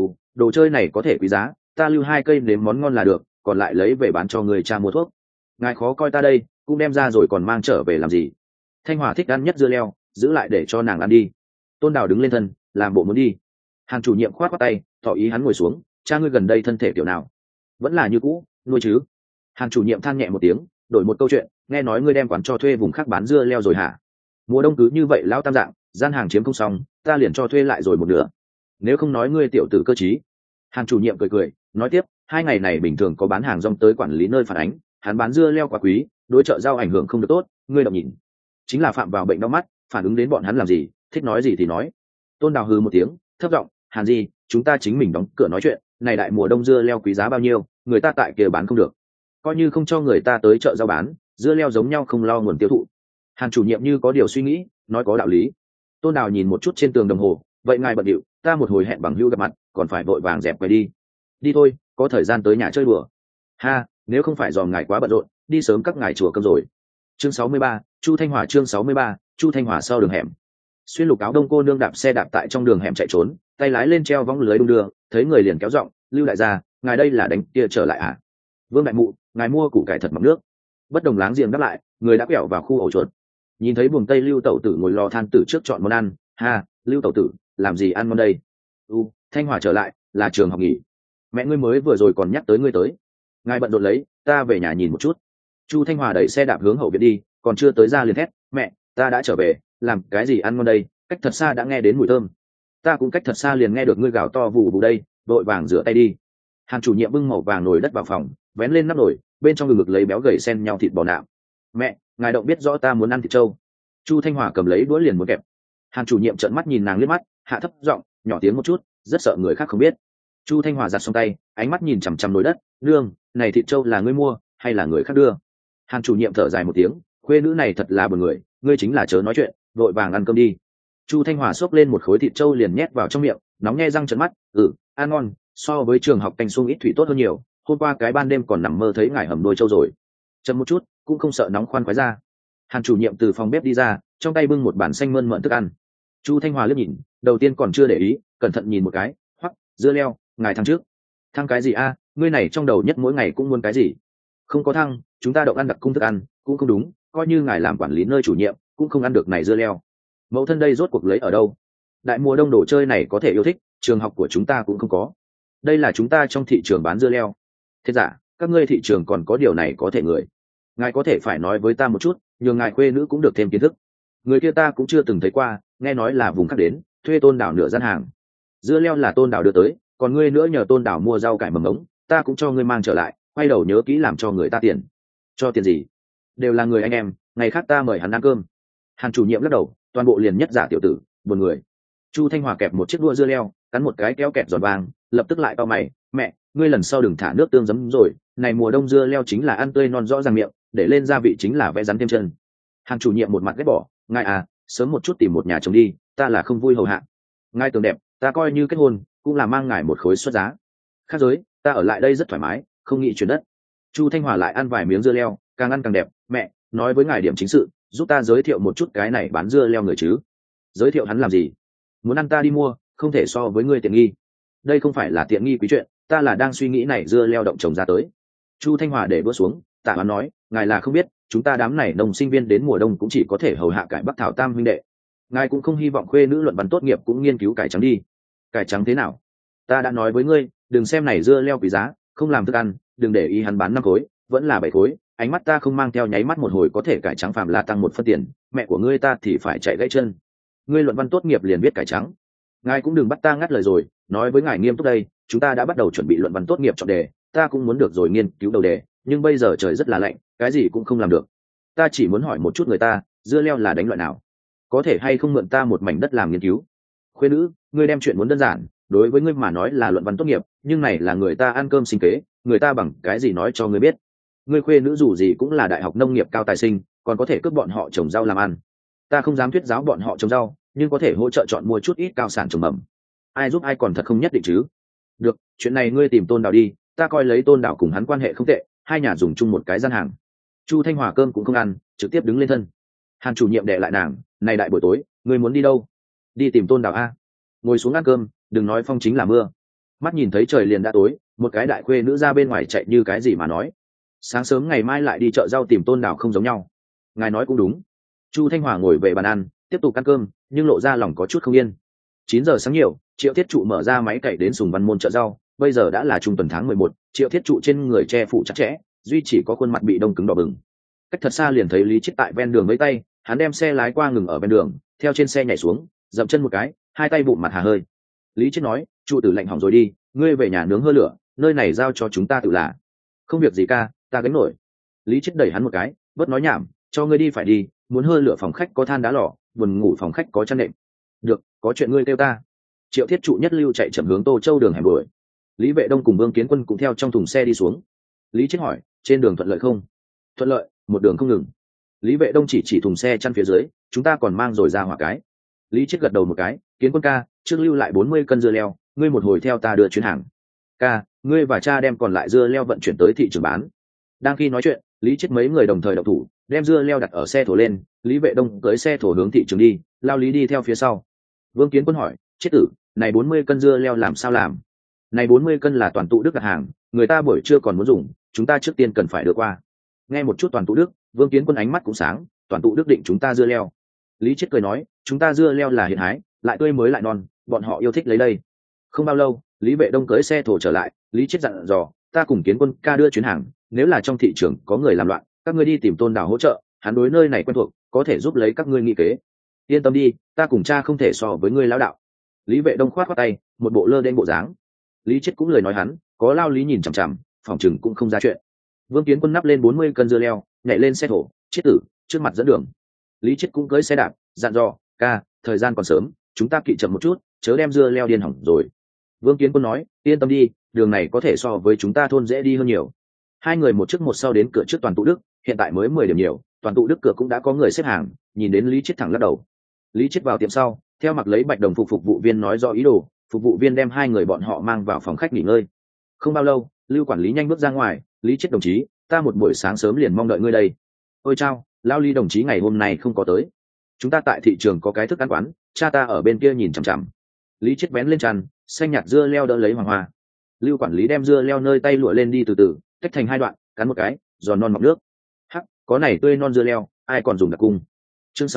Đồ chơi này có thể quý giá, ta lưu 2 cây nếm món ngon là được, còn lại lấy về bán cho người cha mua thuốc. Ngài khó coi ta đây, cũng đem ra rồi còn mang trở về làm gì? Thanh Hòa thích ăn nhất dưa leo, giữ lại để cho nàng ăn đi. Tôn Đào đứng lên thân, làm bộ muốn đi. Hàn chủ nhiệm khoát khoát tay, tỏ ý hắn ngồi xuống. Cha ngươi gần đây thân thể kiểu nào? Vẫn là như cũ, nuôi chứ? Hàn chủ nhiệm than nhẹ một tiếng, đổi một câu chuyện. Nghe nói ngươi đem quán cho thuê vùng khác bán dưa leo rồi hả? Mùa đông cứ như vậy lão tam dạng, gian hàng chiếm không xong, ta liền cho thuê lại rồi một nửa. Nếu không nói ngươi tiểu tử cơ trí. Hàn chủ nhiệm cười cười, nói tiếp, 2 ngày này bình thường có bán hàng rong tới quản lý nơi phản ánh, hắn bán dưa leo quá quý, đối chợ rau ảnh hưởng không được tốt, ngươi đọc nhìn. Chính là phạm vào bệnh đau mắt, phản ứng đến bọn hắn làm gì, thích nói gì thì nói. Tôn Đào hừ một tiếng, thấp giọng, Hàn Di, chúng ta chính mình đóng cửa nói chuyện, này đại mùa đông dưa leo quý giá bao nhiêu, người ta tại kia bán không được. Coi như không cho người ta tới chợ rau bán, dưa leo giống nhau không lo nguồn tiêu thụ. Hàn chủ nhiệm như có điều suy nghĩ, nói có đạo lý. Tôn Đào nhìn một chút trên tường đồng hồ, vậy ngài bận điệu, ta một hồi hẹn bằng hữu gặp mặt, còn phải vội vàng dẹp quay đi. Đi thôi, có thời gian tới nhà chơi đùa. Ha, nếu không phải do ngài quá bận rộn, đi sớm các ngài chùa cơm rồi. Chương 63, Chu Thanh Hòa chương 63, Chu Thanh Hòa sau đường hẻm. Xuyên lục áo đông cô nương đạp xe đạp tại trong đường hẻm chạy trốn, tay lái lên treo võng lưới đung đưa, thấy người liền kéo giọng, Lưu đại gia, ngài đây là đánh kia trở lại à? Vương đại mụ, ngài mua củ cải thật mọng nước. Bất đồng láng giềng đáp lại, người đã quẹo vào khu ổ chuột. Nhìn thấy buồng tây Lưu tẩu tử ngồi lò than tử trước chọn món ăn, ha, Lưu tẩu tử, làm gì ăn ngon đây? Thanh Hòa trở lại, là trường học nghỉ. Mẹ ngươi mới vừa rồi còn nhắc tới ngươi tới. Ngài bận rộn lấy, ta về nhà nhìn một chút. Chu Thanh Hòa đẩy xe đạp hướng hậu viện đi, còn chưa tới ra liền thét, mẹ, ta đã trở về, làm cái gì ăn ngon đây? Cách thật xa đã nghe đến mùi thơm. Ta cũng cách thật xa liền nghe được ngươi gào to vù vù đây, vội vàng rửa tay đi. Hàn chủ nhiệm bưng màu vàng nồi đất vào phòng, vén lên nắp nồi, bên trong ngực lấy béo gầy xen nhau thịt bò nạm. Mẹ, ngài động biết rõ ta muốn ăn thịt trâu. Chu Thanh Hòa cầm lấy đũa liền muốn kẹp. Hàn chủ nhiệm trợn mắt nhìn nàng liếc mắt, hạ thấp giọng, nhỏ tiếng một chút, rất sợ người khác không biết. Chu Thanh Hòa giặt xong tay, ánh mắt nhìn chằm chằm nồi đất, nương, này thịt trâu là ngươi mua hay là người khác đưa? Hàn chủ nhiệm thở dài một tiếng, khuê nữ này thật là buồn người, ngươi chính là chớ nói chuyện, vội vàng ăn cơm đi. Chu Thanh Hòa xốc lên một khối thịt trâu liền nhét vào trong miệng, nóng nhe răng trợn mắt, ăn ngon, so với trường học canh xuông ít thủy tốt hơn nhiều, hôm qua cái ban đêm còn nằm mơ thấy ngài hầm đôi trâu rồi. Chậm một chút, cũng không sợ nóng khoan khoái ra. Hàn chủ nhiệm từ phòng bếp đi ra, trong tay bưng một bàn xanh mơn mởn thức ăn. Chu Thanh Hòa liếc nhìn, đầu tiên còn chưa để ý, cẩn thận nhìn một cái, hoắc, dưa leo, ngài thăng trước. Thăng cái gì a? Ngươi này trong đầu nhất mỗi ngày cũng muốn cái gì? Không có thăng, chúng ta động ăn đặc cung thức ăn, cũng không đúng, coi như ngài làm quản lý nơi chủ nhiệm, cũng không ăn được này dưa leo. Mẫu thân đây rốt cuộc lấy ở đâu? Đại mùa đông đồ chơi này có thể yêu thích, trường học của chúng ta cũng không có. Đây là chúng ta trong thị trường bán dưa leo. Thế giả, các ngươi thị trường còn có điều này có thể người. Ngài có thể phải nói với ta một chút, nhường ngài khuê nữ cũng được thêm kiến thức. Người kia ta cũng chưa từng thấy qua, nghe nói là vùng khác đến, thuê Tôn Đảo nửa gian hàng. Dưa leo là Tôn Đảo đưa tới, còn ngươi nữa nhờ Tôn Đảo mua rau cải mầm ống, ta cũng cho ngươi mang trở lại, quay đầu nhớ kỹ làm cho người ta tiền. Cho tiền gì? Đều là người anh em, ngày khác ta mời hắn ăn cơm. Hàn chủ nhiệm lắc đầu, toàn bộ liền nhất giả tiểu tử, buồn người. Chu Thanh Hòa kẹp một chiếc đũa dưa leo, cắn một cái kéo kẹt giòn vàng, lập tức lại cau mày, mẹ, ngươi lần sau đừng thả nước tương giấm rồi, này mùa đông dưa leo chính là ăn tươi non rõ ràng miệng, để lên gia vị chính là vẽ rắn thêm chân. Hàn chủ nhiệm một mặt ghét bỏ, ngài à, sớm một chút tìm một nhà chồng đi, ta là không vui hầu hạ. Ngài tường đẹp, ta coi như kết hôn cũng là mang ngài một khối xuất giá. Khác giới ta ở lại đây rất thoải mái, không nghĩ chuyển đất. Chu Thanh Hòa lại ăn vài miếng dưa leo, càng ăn càng đẹp. Mẹ, nói với ngài điểm chính sự, giúp ta giới thiệu một chút cái này bán dưa leo người chứ. Giới thiệu hắn làm gì? Muốn ăn ta đi mua, không thể so với ngươi tiện nghi. Đây không phải là tiện nghi quý chuyện, ta là đang suy nghĩ này dưa leo động trồng ra tới. Chu Thanh Hòa để đũa xuống, Tạ Hoán nói, ngài là không biết, chúng ta đám này nông sinh viên đến mùa đông cũng chỉ có thể hầu hạ cải bắc thảo tam huynh đệ. Ngài cũng không hy vọng khuê nữ luận văn tốt nghiệp cũng nghiên cứu cải trắng đi. Cải trắng thế nào? Ta đã nói với ngươi, đừng xem này dưa leo quý giá, không làm thức ăn, đừng để ý hắn bán 5 khối, vẫn là 7 khối. Ánh mắt ta không mang theo nháy mắt một hồi có thể cải trắng phạm là tăng 1 phân tiền, mẹ của ngươi ta thì phải chạy gãy chân. Ngươi luận văn tốt nghiệp liền biết cải trắng. Ngài cũng đừng bắt ta ngắt lời rồi, nói với ngài nghiêm túc đây, chúng ta đã bắt đầu chuẩn bị luận văn tốt nghiệp chọn đề, ta cũng muốn được rồi nghiên cứu đầu đề, nhưng bây giờ trời rất là lạnh, cái gì cũng không làm được. Ta chỉ muốn hỏi một chút người ta, dưa leo là đánh loại nào, có thể hay không mượn ta một mảnh đất làm nghiên cứu. Khuyên nữ, ngươi đem chuyện muốn đơn giản, đối với ngươi mà nói là luận văn tốt nghiệp, nhưng này là người ta ăn cơm sinh kế, người ta bằng cái gì nói cho ngươi biết. Ngươi khuê nữ dù gì cũng là đại học nông nghiệp cao tài sinh, còn có thể cướp bọn họ trồng rau làm ăn. Ta không dám thuyết giáo bọn họ trồng rau, nhưng có thể hỗ trợ chọn mua chút ít cao sản trồng mầm. Ai giúp ai còn thật không nhất định chứ. Được, chuyện này ngươi tìm Tôn Đào đi, ta coi lấy Tôn Đào cùng hắn quan hệ không tệ, hai nhà dùng chung một cái gian hàng. Chu Thanh Hòa cơm cũng không ăn, trực tiếp đứng lên thân. Hàn chủ nhiệm đệ lại nàng, này đại buổi tối ngươi muốn đi đâu? Đi tìm Tôn Đào a. Ngồi xuống ăn cơm, đừng nói phong chính là mưa. Mắt nhìn thấy trời liền đã tối, một cái đại khuê nữ ra bên ngoài chạy như cái gì mà nói. Sáng sớm ngày mai lại đi chợ rau tìm Tôn Đào không giống nhau. Ngài nói cũng đúng. Chu Thanh Hòa ngồi về bàn ăn, tiếp tục ăn cơm, nhưng lộ ra lòng có chút không yên. 9 giờ sáng nhiều, Triệu Thiết Trụ mở ra máy cày đến Sùng Văn Môn chợ rau. Bây giờ đã là trung tuần tháng 11, Triệu Thiết Trụ trên người che phủ chặt chẽ, duy chỉ có khuôn mặt bị đông cứng đỏ bừng. Cách thật xa liền thấy Lý Chiết tại ven đường với tay, hắn đem xe lái qua ngừng ở ven đường, theo trên xe nhảy xuống, dậm chân một cái, hai tay bụng mặt hà hơi. Lý Chiết nói, trụ tử lạnh hỏng rồi đi, ngươi về nhà nướng hơ lửa, nơi này giao cho chúng ta tự là. Không việc gì ca, ta gánh nổi. Lý Chiết đẩy hắn một cái, bớt nói nhảm, cho ngươi đi phải đi, muốn hơ lửa phòng khách có than đá lò, buồn ngủ phòng khách có chăn nệm. Được, có chuyện ngươi kêu ta. Triệu Thiết Trụ nhất lưu chạy chậm hướng Tô Châu đường hẻm đuổi. Lý Vệ Đông cùng Vương Kiến Quân cũng theo trong thùng xe đi xuống. Lý Chiết hỏi, trên đường thuận lợi không? Thuận lợi, một đường không ngừng. Lý Vệ Đông chỉ thùng xe chăn phía dưới, chúng ta còn mang rồi ra hỏa cái. Lý Chiết gật đầu một cái, Kiến Quân ca, trước lưu lại 40 cân dưa leo, ngươi một hồi theo ta đưa chuyến hàng. Ca, ngươi và cha đem còn lại dưa leo vận chuyển tới thị trường bán. Đang khi nói chuyện, Lý Chiết mấy người đồng thời động thủ, đem dưa leo đặt ở xe thổ lên. Lý Vệ Đông cưỡi xe thổ hướng thị trường đi, Lao Lý đi theo phía sau. Vương Kiến Quân hỏi, Chiết tử, này 40 cân dưa leo làm sao làm? Này 40 cân là toàn tụ đức đặt hàng, người ta buổi trưa còn muốn dùng, chúng ta trước tiên cần phải đưa qua. Nghe một chút toàn tụ đức, Vương Kiến Quân ánh mắt cũng sáng, toàn tụ đức định chúng ta dưa leo. Lý Chiết cười nói, chúng ta dưa leo là hiện hái, lại tươi mới lại non, bọn họ yêu thích lấy đây. Không bao lâu, Lý Vệ Đông cưỡi xe thổ trở lại, Lý Chiết dặn dò, ta cùng Kiến Quân ca đưa chuyến hàng, nếu là trong thị trường có người làm loạn, các ngươi đi tìm Tôn Đào hỗ trợ, hắn đối nơi này quen thuộc, có thể giúp lấy các ngươi nghị kế. Yên tâm đi, ta cùng cha không thể so với ngươi lão đạo. Lý Vệ Đông khoát khoát tay, một bộ lơ đễnh bộ dáng. Lý Chiết cũng lời nói hắn, có Lao Lý nhìn chằm chằm, phòng chừng cũng không ra chuyện. Vương Kiến Quân nắp lên 40 cân dưa leo, nhảy lên xe thổ, Chiết tử trước mặt dẫn đường. Lý Chiết cũng cưỡi xe đạp, dặn dò, ca, thời gian còn sớm, chúng ta kỵ chậm một chút, chớ đem dưa leo điên hỏng rồi. Vương Kiến Quân nói, yên tâm đi, đường này có thể so với chúng ta thôn dễ đi hơn nhiều. Hai người một trước một sau đến cửa trước toàn tụ đức, hiện tại mới 10 điểm nhiều, toàn tụ đức cửa cũng đã có người xếp hàng, nhìn đến Lý Chiết thẳng lắc đầu. Lý Chiết vào tiệm sau, theo mặc lấy bạch đồng phục vụ viên nói rõ ý đồ, phục vụ viên đem hai người bọn họ mang vào phòng khách nghỉ ngơi. Không bao lâu, Lưu quản lý nhanh bước ra ngoài, Lý Chiết đồng chí, ta một buổi sáng sớm liền mong đợi ngươi đây. Ôi chao, Lao Lý đồng chí ngày hôm nay không có tới. Chúng ta tại thị trường có cái thức ăn quán, cha ta ở bên kia nhìn chằm chằm. Lý Chiết vén lên tràn, xanh nhạt dưa leo đỡ lấy hoàng hoa. Lưu quản lý đem dưa leo nơi tay lụa lên đi từ từ, tách thành 2 đoạn, cắn một cái, giòn non mọng nước. Hắc, có này tươi non dưa leo, ai còn dùng đặc cung. Chương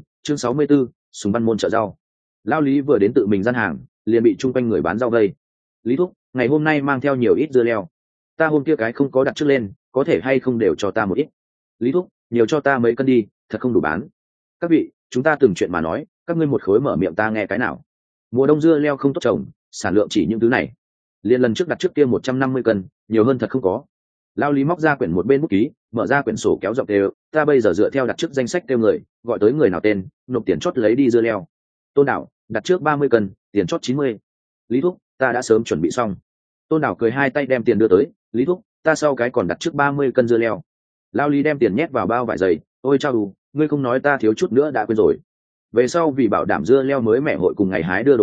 64, Sùng Văn Môn chợ rau. Lao Lý vừa đến tự mình gian hàng, liền bị chung quanh người bán rau vây. Lý thúc, ngày hôm nay mang theo nhiều ít dưa leo. Ta hôm kia cái không có đặt trước lên, có thể hay không đều cho ta một ít. Lý thúc, nhiều cho ta mấy cân đi, thật không đủ bán. Các vị, chúng ta từng chuyện mà nói, các ngươi một khối mở miệng ta nghe cái nào. Mùa đông dưa leo không tốt trồng, sản lượng chỉ những thứ này. Liên lần trước đặt trước kia 150 cân, nhiều hơn thật không có. Lao Lý móc ra quyển một bên bút ký, mở ra quyển sổ kéo dọc đều, ta bây giờ dựa theo đặt trước danh sách kêu người, gọi tới người nào tên, nộp tiền chót lấy đi dưa leo. Tôn Đảo, đặt trước 30 cân, tiền chót 90. Lý thúc, ta đã sớm chuẩn bị xong. Tôn Đảo cười hai tay đem tiền đưa tới, Lý thúc, ta sau cái còn đặt trước 30 cân dưa leo. Lao Lý đem tiền nhét vào bao vải dày, ôi chao đủ, ngươi không nói ta thiếu chút nữa đã quên rồi. Về sau vì bảo đảm dưa leo mới mẹ hội cùng ngày hái đưa đồ ăn,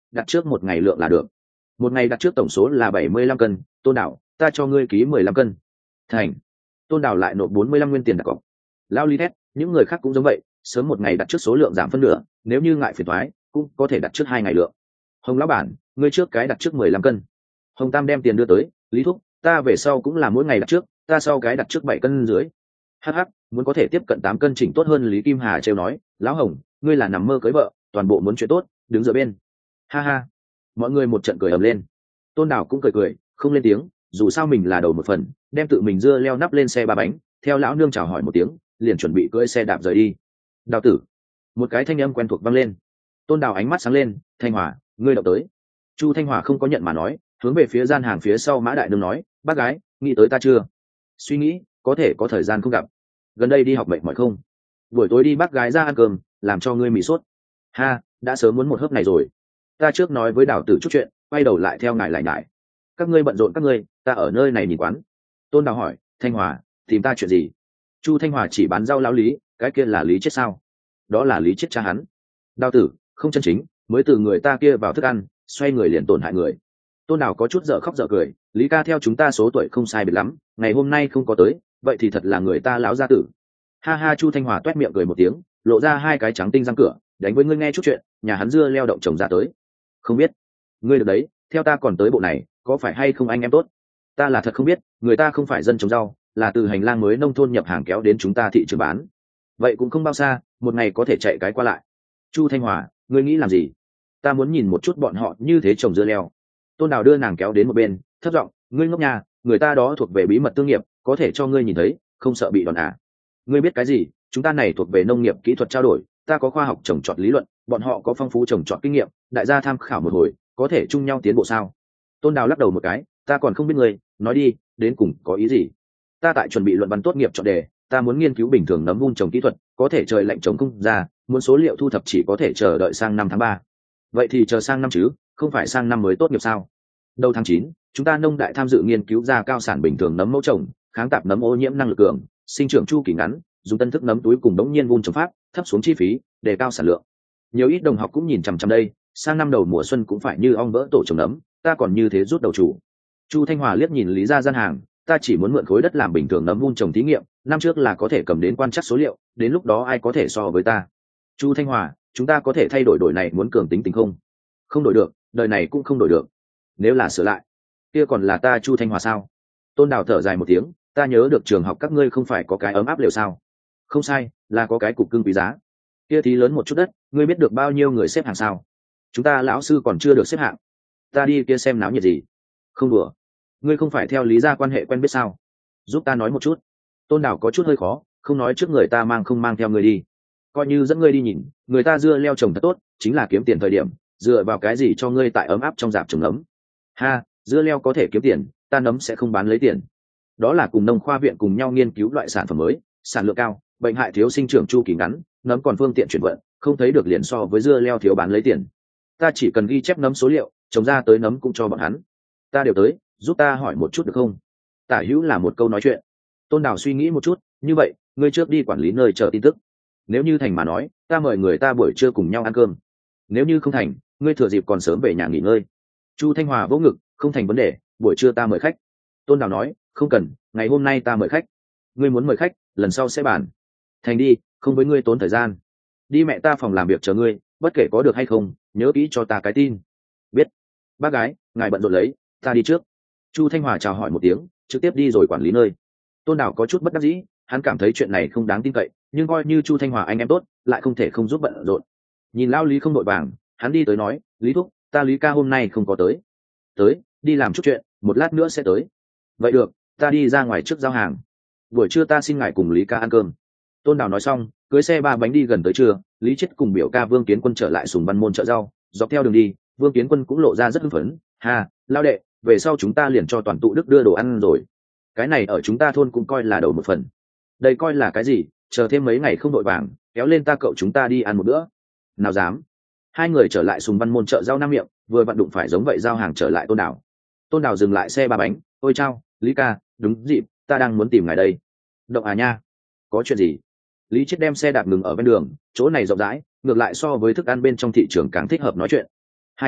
đặt trước một ngày lượng là được. Một ngày đặt trước tổng số là 75 cân. Tôn Đảo, ta cho ngươi ký 15 cân. Thành. Tôn Đảo lại nộp 45 nguyên tiền đặt cọc. Lao Lý thét, những người khác cũng giống vậy, sớm một ngày đặt trước số lượng giảm phân nửa, nếu như ngại phiền toái cũng có thể đặt trước 2 ngày lượng. Hồng lão bản, ngươi trước cái đặt trước 15 cân. Hồng Tam đem tiền đưa tới. Lý thúc, ta về sau cũng là mỗi ngày đặt trước, ta sau cái đặt trước 7 cân dưới. Hắc hắc, muốn có thể tiếp cận 8 cân chỉnh tốt hơn. Lý Kim Hà trêu nói, lão Hồng, ngươi là nằm mơ cưới vợ, toàn bộ muốn chuyện tốt, đứng giữa bên. Ha ha. Mọi người một trận cười ầm lên. Tôn Đảo cũng cười, không lên tiếng, dù sao mình là đầu một phần, đem tự mình dưa leo nắp lên xe ba bánh, theo lão nương chào hỏi một tiếng, liền chuẩn bị cưỡi xe đạp rời đi. Đào tử. Một cái thanh âm quen thuộc vang lên. Tôn Đảo ánh mắt sáng lên, Thanh Hòa, ngươi đậu tới. Chu Thanh Hòa không có nhận mà nói, hướng về phía gian hàng phía sau Mã Đại Nương nói, bác gái, nghĩ tới ta chưa? Suy nghĩ, có thể có thời gian không gặp. Gần đây đi học mệt mỏi không? Buổi tối đi bác gái ra ăn cơm, làm cho ngươi mì sốt. Ha, đã sớm muốn một hớp này rồi. Ta trước nói với Đào tử chút chuyện, quay đầu lại theo ngài lại nhải. Các ngươi bận rộn các ngươi, ta ở nơi này nhìn quán. Tôn Đào hỏi, Thanh Hòa, tìm ta chuyện gì? Chu Thanh Hòa chỉ bán rau lão Lý, cái kia là Lý chết sao? Đó là Lý chết cha hắn. Đào tử, không chân chính, mới từ người ta kia vào thức ăn, xoay người liền tổn hại người. Tôn Đào có chút dở khóc dở cười, Lý ca theo chúng ta số tuổi không sai biệt lắm, ngày hôm nay không có tới, vậy thì thật là người ta láo gia tử. Ha ha. Chu Thanh Hòa toét miệng cười một tiếng, lộ ra hai cái trắng tinh răng cửa, đánh với ngươi nghe chút chuyện, nhà hắn dưa leo động trồng ra tới. Không biết. Ngươi được đấy, theo ta còn tới bộ này, có phải hay không anh em tốt? Ta là thật không biết, người ta không phải dân trồng rau, là từ hành lang mới nông thôn nhập hàng kéo đến chúng ta thị trường bán. Vậy cũng không bao xa, một ngày có thể chạy cái qua lại. Chu Thanh Hòa, ngươi nghĩ làm gì? Ta muốn nhìn một chút bọn họ như thế trồng dưa leo. Tôn Đào đưa nàng kéo đến một bên, thấp giọng, ngươi ngốc nhà, người ta đó thuộc về bí mật thương nghiệp, có thể cho ngươi nhìn thấy, không sợ bị đòn à? Ngươi biết cái gì? Chúng ta này thuộc về nông nghiệp kỹ thuật trao đổi, ta có khoa học trồng trọt lý luận, bọn họ có phong phú trồng trọt kinh nghiệm, đại gia tham khảo một hồi, có thể chung nhau tiến bộ sao? Tôn Đào lắc đầu một cái, ta còn không biết ngươi, nói đi, đến cùng có ý gì? Ta tại chuẩn bị luận văn tốt nghiệp chọn đề, ta muốn nghiên cứu bình thường nấm vun trồng kỹ thuật, có thể trời lạnh trồng không ra, muốn số liệu thu thập chỉ có thể chờ đợi sang năm tháng 3. Vậy thì chờ sang năm chứ, không phải sang năm mới tốt nghiệp sao? Đầu tháng 9, chúng ta nông đại tham dự nghiên cứu ra cao sản bình thường nấm mẫu trồng, kháng tạp nấm ô nhiễm năng lực cường, sinh trưởng chu kỳ ngắn, dùng tân thức nấm túi cùng đống nhiên vun trồng pháp, thấp xuống chi phí, đề cao sản lượng. Nhiều ít đồng học cũng nhìn chằm chằm đây, sang năm đầu mùa xuân cũng phải như ong vỡ tổ trồng nấm, ta còn như thế rút đầu chủ. Chu Thanh Hòa liếc nhìn Lý gia gian hàng, ta chỉ muốn mượn khối đất làm bình thường nấm vun trồng thí nghiệm, năm trước là có thể cầm đến quan trắc số liệu, đến lúc đó ai có thể so với ta? Chu Thanh Hòa, chúng ta có thể thay đổi này, muốn cường tính tình không? Không đổi được, đời này cũng không đổi được. Nếu là sửa lại, kia còn là ta Chu Thanh Hòa sao? Tôn Đào thở dài một tiếng, ta nhớ được trường học các ngươi không phải có cái ấm áp lều sao? Không sai, là có cái cục cưng quý giá. Kia thì lớn một chút đất, ngươi biết được bao nhiêu người xếp hàng sao? Chúng ta lão sư còn chưa được xếp hạng. Ta đi kia xem náo nhiệt gì? Không đùa. Ngươi không phải theo Lý gia quan hệ quen biết sao? Giúp ta nói một chút. Tôn Đào có chút hơi khó, không nói trước người ta mang không mang theo ngươi đi. Coi như dẫn ngươi đi nhìn, người ta dưa leo trồng thật tốt, chính là kiếm tiền thời điểm, dựa vào cái gì cho ngươi tại ấm áp trong rạp trồng nấm? Ha, dưa leo có thể kiếm tiền, ta nấm sẽ không bán lấy tiền. Đó là cùng nông khoa viện cùng nhau nghiên cứu loại sản phẩm mới, sản lượng cao, bệnh hại thiếu sinh trưởng chu kỳ ngắn, nấm còn phương tiện chuyển vận, không thấy được liền so với dưa leo thiếu bán lấy tiền. Ta chỉ cần ghi chép nấm số liệu, trồng ra tới nấm cũng cho bọn hắn. Ta đều tới, giúp ta hỏi một chút được không? Tả hữu là một câu nói chuyện. Tôn Đào suy nghĩ một chút, như vậy, ngươi trước đi quản lý nơi chờ tin tức. Nếu như thành mà nói, ta mời người ta buổi trưa cùng nhau ăn cơm. Nếu như không thành, ngươi thừa dịp còn sớm về nhà nghỉ ngơi. Chu Thanh Hòa vỗ ngực, không thành vấn đề, buổi trưa ta mời khách. Tôn Đào nói, không cần, ngày hôm nay ta mời khách. Ngươi muốn mời khách, lần sau sẽ bàn. Thành đi, không với ngươi tốn thời gian. Đi mẹ ta phòng làm việc chờ ngươi, bất kể có được hay không, nhớ kỹ cho ta cái tin. Biết. Bác gái, ngài bận rộn lấy, ta đi trước. Chu Thanh Hòa chào hỏi một tiếng, trực tiếp đi rồi quản lý nơi. Tôn Đào có chút bất đắc dĩ, hắn cảm thấy chuyện này không đáng tin cậy, nhưng coi như Chu Thanh Hòa anh em tốt, lại không thể không giúp bận rộn. Nhìn lao Lý không đội vàng, hắn đi tới nói, Lý thúc, ta Lý ca hôm nay không có tới. Tới, đi làm chút chuyện, một lát nữa sẽ tới. Vậy được, ta đi ra ngoài trước giao hàng. Buổi trưa ta xin ngài cùng Lý ca ăn cơm. Tôn Đào nói xong, cưới xe ba bánh đi. Gần tới trưa, Lý Chết cùng biểu ca Vương Kiến Quân trở lại Sùng Văn Môn chợ rau, dọc theo đường đi, Vương Kiến Quân cũng lộ ra rất hưng phấn. Ha, lao đệ, về sau chúng ta liền cho toàn tụ đức đưa đồ ăn rồi. Cái này ở chúng ta thôn cũng coi là đầu một phần. Đây coi là cái gì, chờ thêm mấy ngày không đội vàng, kéo lên ta cậu chúng ta đi ăn một bữa. Nào dám. Hai người trở lại Sùng Văn Môn chợ rau Nam Miệng, vừa vặn đụng phải giống vậy giao hàng trở lại Tôn Đào. Tôn Đào dừng lại xe ba bánh, ôi chao, Lý ca, đúng dịp, ta đang muốn tìm ngài đây. Động à nha. Có chuyện gì? Lý Chết đem xe đạp ngừng ở bên đường, chỗ này rộng rãi, ngược lại so với thức ăn bên trong thị trường càng thích hợp nói chuyện. Hai chuyện,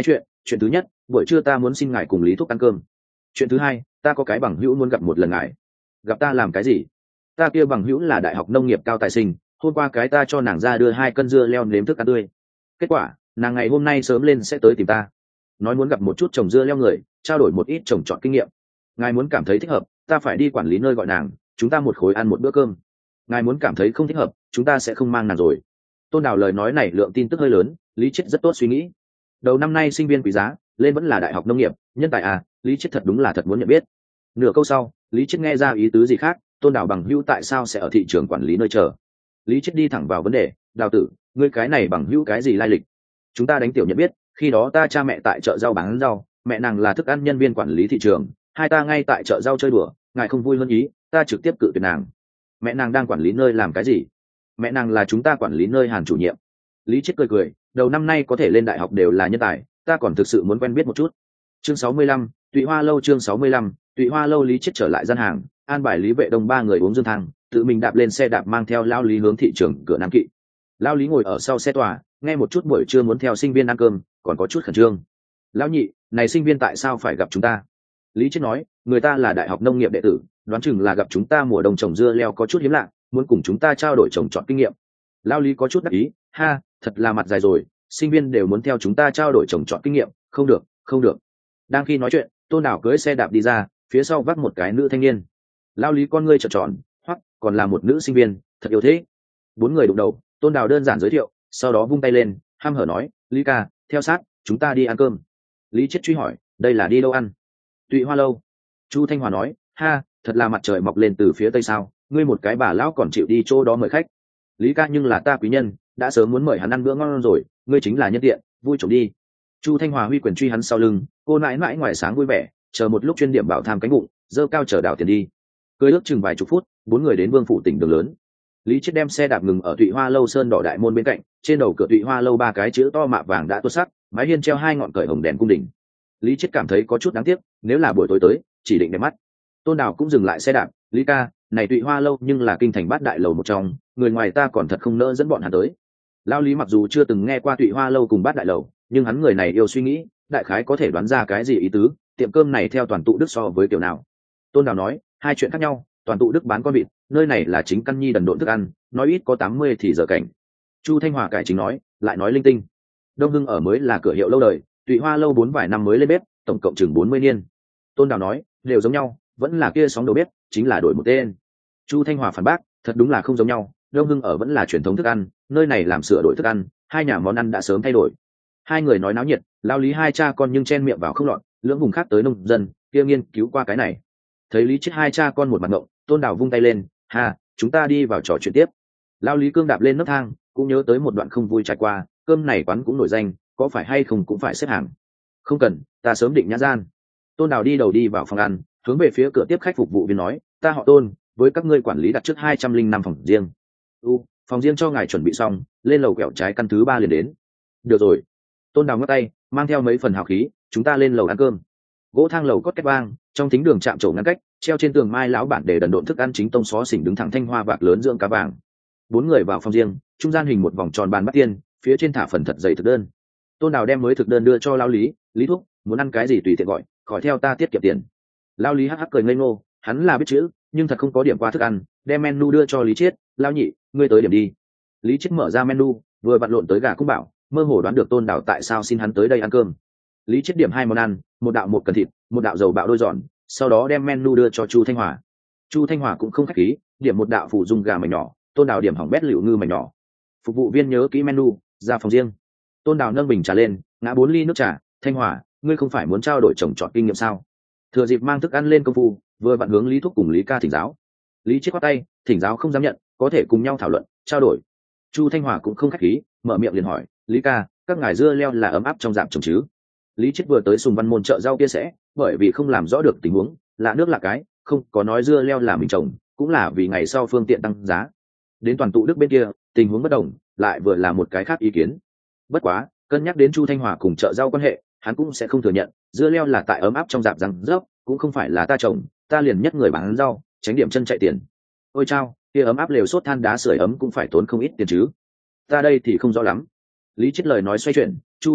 chuyện thứ nhất, buổi trưa ta muốn xin ngài cùng Lý Thúc ăn cơm. Chuyện thứ hai, ta có cái bằng hữu muốn gặp một lần ngài. Gặp ta làm cái gì? Ta kia bằng hữu là đại học nông nghiệp cao tài sinh, hôm qua cái ta cho nàng ra đưa 2 cân dưa leo nếm thức ăn tươi. Kết quả nàng ngày hôm nay sớm lên sẽ tới tìm ta, nói muốn gặp một chút trồng dưa leo người, trao đổi một ít trồng trọt kinh nghiệm. Ngài muốn cảm thấy thích hợp, ta phải đi quản lý nơi gọi nàng, chúng ta một khối ăn một bữa cơm. Ngài muốn cảm thấy không thích hợp, chúng ta sẽ không mang nàng rồi. Tôn Đào lời nói này lượng tin tức hơi lớn, Lý Chiết rất tốt suy nghĩ. Đầu năm nay sinh viên quý giá, lên vẫn là đại học nông nghiệp, nhân tài à, Lý Chiết thật đúng là thật muốn nhận biết. Nửa câu sau, Lý Chiết nghe ra ý tứ gì khác, Tôn Đào bằng hữu tại sao sẽ ở thị trường quản lý nơi chờ. Lý Chiết đi thẳng vào vấn đề, Đào tử, ngươi cái này bằng hữu cái gì lai lịch? Chúng ta đánh tiểu nhận biết, khi đó ta cha mẹ tại chợ rau bán rau, mẹ nàng là thức ăn nhân viên quản lý thị trường, hai ta ngay tại chợ rau chơi đùa, ngài không vui hơn ý, ta trực tiếp cự tuyệt nàng. Mẹ nàng đang quản lý nơi làm cái gì? Mẹ nàng là chúng ta quản lý nơi Hàn chủ nhiệm. Lý Chiết cười cười, đầu năm nay có thể lên đại học đều là nhân tài, ta còn thực sự muốn quen biết một chút. Chương 65, Tụy Hoa lâu. Chương 65, Tụy Hoa lâu. Lý Chiết trở lại gian hàng, an bài Lý Vệ Đông 3 người uống dương thang, tự mình đạp lên xe đạp mang theo Lao Lý hướng thị trường cửa Nam Kỵ. Lao Lý ngồi ở sau xe tòa, nghe một chút buổi trưa muốn theo sinh viên ăn cơm, còn có chút khẩn trương. Lão nhị, này sinh viên tại sao phải gặp chúng ta? Lý Chiết nói, người ta là đại học nông nghiệp đệ tử, đoán chừng là gặp chúng ta mùa đông trồng dưa leo có chút hiếm lạ, muốn cùng chúng ta trao đổi trồng trọt kinh nghiệm. Lao Lý có chút đắc ý, ha, thật là mặt dài rồi, sinh viên đều muốn theo chúng ta trao đổi trồng trọt kinh nghiệm, không được, không được. Đang khi nói chuyện, Tôn Đào cưỡi xe đạp đi ra, phía sau vác một cái nữ thanh niên. Lao Lý con ngươi trợn tròn, hoặc còn là một nữ sinh viên, thật yêu thế. 4 người đụng đầu, Tôn Đào đơn giản giới thiệu, sau đó vung tay lên, hăm hở nói, Lý ca, theo sát, chúng ta đi ăn cơm. Lý Chiết truy hỏi, đây là đi đâu ăn? Tụy Hoa lâu. Chu Thanh Hòa nói, ha, thật là mặt trời mọc lên từ phía tây sao, ngươi một cái bà lão còn chịu đi chỗ đó mời khách. Lý ca nhưng là ta quý nhân, đã sớm muốn mời hắn ăn bữa ngon rồi, ngươi chính là nhân tiện, vui trộm đi. Chu Thanh Hòa huy quyền truy hắn sau lưng, cô nãi nãi ngoài sáng vui vẻ, chờ một lúc chuyên điểm bảo tham cánh bụng, dơ cao chờ đảo tiền đi. Cưới ước chừng vài chục phút, 4 người đến Vương phủ tỉnh đường lớn. Lý Chiết đem xe đạp ngừng ở Tụy Hoa lâu sơn đỏ đại môn bên cạnh, trên đầu cửa Tụy Hoa lâu 3 cái chữ to mạ vàng đã tuốt sắc, mái hiên treo 2 ngọn cởi hồng đèn cung đình. Lý Chiết cảm thấy có chút đáng tiếc, nếu là buổi tối tới, chỉ định đẹp mắt. Tôn Đào cũng dừng lại xe đạp, Lý ca, này Tụy Hoa lâu nhưng là kinh thành bát đại lầu một trong, người ngoài ta còn thật không nỡ dẫn bọn hắn tới. Lao Lý mặc dù chưa từng nghe qua Tụy Hoa lâu cùng bát đại lầu, nhưng hắn người này yêu suy nghĩ, đại khái có thể đoán ra cái gì ý tứ, tiệm cơm này theo toàn tụ đức so với kiểu nào. Tôn Đào nói, 2 chuyện khác nhau, toàn tụ đức bán con vịt, nơi này là chính căn nhi đần độn thức ăn, nói ít có 80 thì giờ cảnh. Chu Thanh Hòa cải chính nói, lại nói linh tinh. Đông Hưng ở mới là cửa hiệu lâu đời, Tụy Hoa lâu 4 vài năm mới lên bếp, tổng cộng chừng 40 niên. Tôn Đào nói, đều giống nhau, vẫn là kia sóng đầu bếp, chính là đổi một tên. Chu Thanh Hòa phản bác, thật đúng là không giống nhau, Đông Hưng ở vẫn là truyền thống thức ăn, nơi này làm sửa đổi thức ăn, hai nhà món ăn đã sớm thay đổi. Hai người nói náo nhiệt, Lao Lý hai cha con nhưng chen miệng vào không lọt, lưỡng vùng khác tới nông dân kia nghiên cứu qua cái này. Thấy Lý Chiết hai cha con một mặt ngộng, Tôn Đào vung tay lên, ha, chúng ta đi vào trò chuyện tiếp. Lao Lý cương đạp lên nấc thang, cũng nhớ tới một đoạn không vui trải qua, cơm này quán cũng nổi danh, có phải hay không cũng phải xếp hàng. Không cần, ta sớm định nhã gian. Tôn Đào đi đầu đi vào phòng ăn, hướng về phía cửa tiếp khách phục vụ viên nói, ta họ Tôn, với các ngươi quản lý đặt trước 205 phòng riêng. Phòng riêng cho ngài chuẩn bị xong, lên lầu quẹo trái căn thứ 3 liền đến. Được rồi. Tôn Đào ngắt tay, mang theo mấy phần hào khí, chúng ta lên lầu ăn cơm. Gỗ thang lầu cốt két vang, trong thính đường chạm trổ ngăn cách, treo trên tường mai lão bản để đần độn thức ăn chính tông xó xỉnh đứng thẳng thanh hoa vạc lớn dưỡng cá vàng. 4 người vào phòng riêng, trung gian hình một vòng tròn bàn bát tiên, phía trên thả phần thật dày thực đơn. Tôn Đào đem mới thực đơn đưa cho Lao Lý, Lý thúc, muốn ăn cái gì tùy tiện gọi, khỏi theo ta tiết kiệm tiền. Lao Lý hắc hắc cười ngây ngô, hắn là biết chữ, nhưng thật không có điểm qua thức ăn, đem menu đưa cho Lý Chiết, Lao nhị, ngươi tới điểm đi. Lý Chiết mở ra menu, vừa vặn lộn tới gà cung bảo, mơ hồ đoán được Tôn Đào tại sao xin hắn tới đây ăn cơm. Lý Chiết điểm 2 món ăn, một đạo một cần thịt, một đạo dầu bạo đôi giòn, sau đó đem menu đưa cho Chu Thanh Hòa. Chu Thanh Hòa cũng không khách khí, điểm một đạo phụ dung gà mảnh nhỏ, Tôn Đào điểm hỏng bét liệu ngư mảnh nhỏ. Phục vụ viên nhớ kỹ menu, ra phòng riêng. Tôn Đào nâng bình trà lên, ngã 4 ly nước trà, Thanh Hòa, ngươi không phải muốn trao đổi trồng trọt kinh nghiệm sao? Thừa dịp mang thức ăn lên công phu, vừa vặn hướng Lý thúc cùng Lý ca thỉnh giáo. Lý Chiết khoát tay, thỉnh giáo không dám nhận, có thể cùng nhau thảo luận, trao đổi. Chu Thanh Hòa cũng không khách khí, mở miệng liền hỏi, Lý ca, các ngài dưa leo là ấm áp trong dạng trồng chứ? Lý Chiết vừa tới Sùng Văn môn chợ rau kia sẽ, bởi vì không làm rõ được tình huống, lạ nước lạ cái, không có nói dưa leo là mình trồng, cũng là vì ngày sau phương tiện tăng giá. Đến toàn tụ đức bên kia, tình huống bất đồng, lại vừa là một cái khác ý kiến. Bất quá, cân nhắc đến Chu Thanh Hòa cùng chợ rau quan hệ, hắn cũng sẽ không thừa nhận, dưa leo là tại ấm áp trong dạp răng rớp, cũng không phải là ta trồng, ta liền nhất người bán rau, tránh điểm chân chạy tiền. Ôi chao, kia ấm áp lều sốt than đá sưởi ấm cũng phải tốn không ít tiền chứ. Ta đây thì không rõ lắm. Lý Chiết lời nói xoay chuyển, Chu đồng học,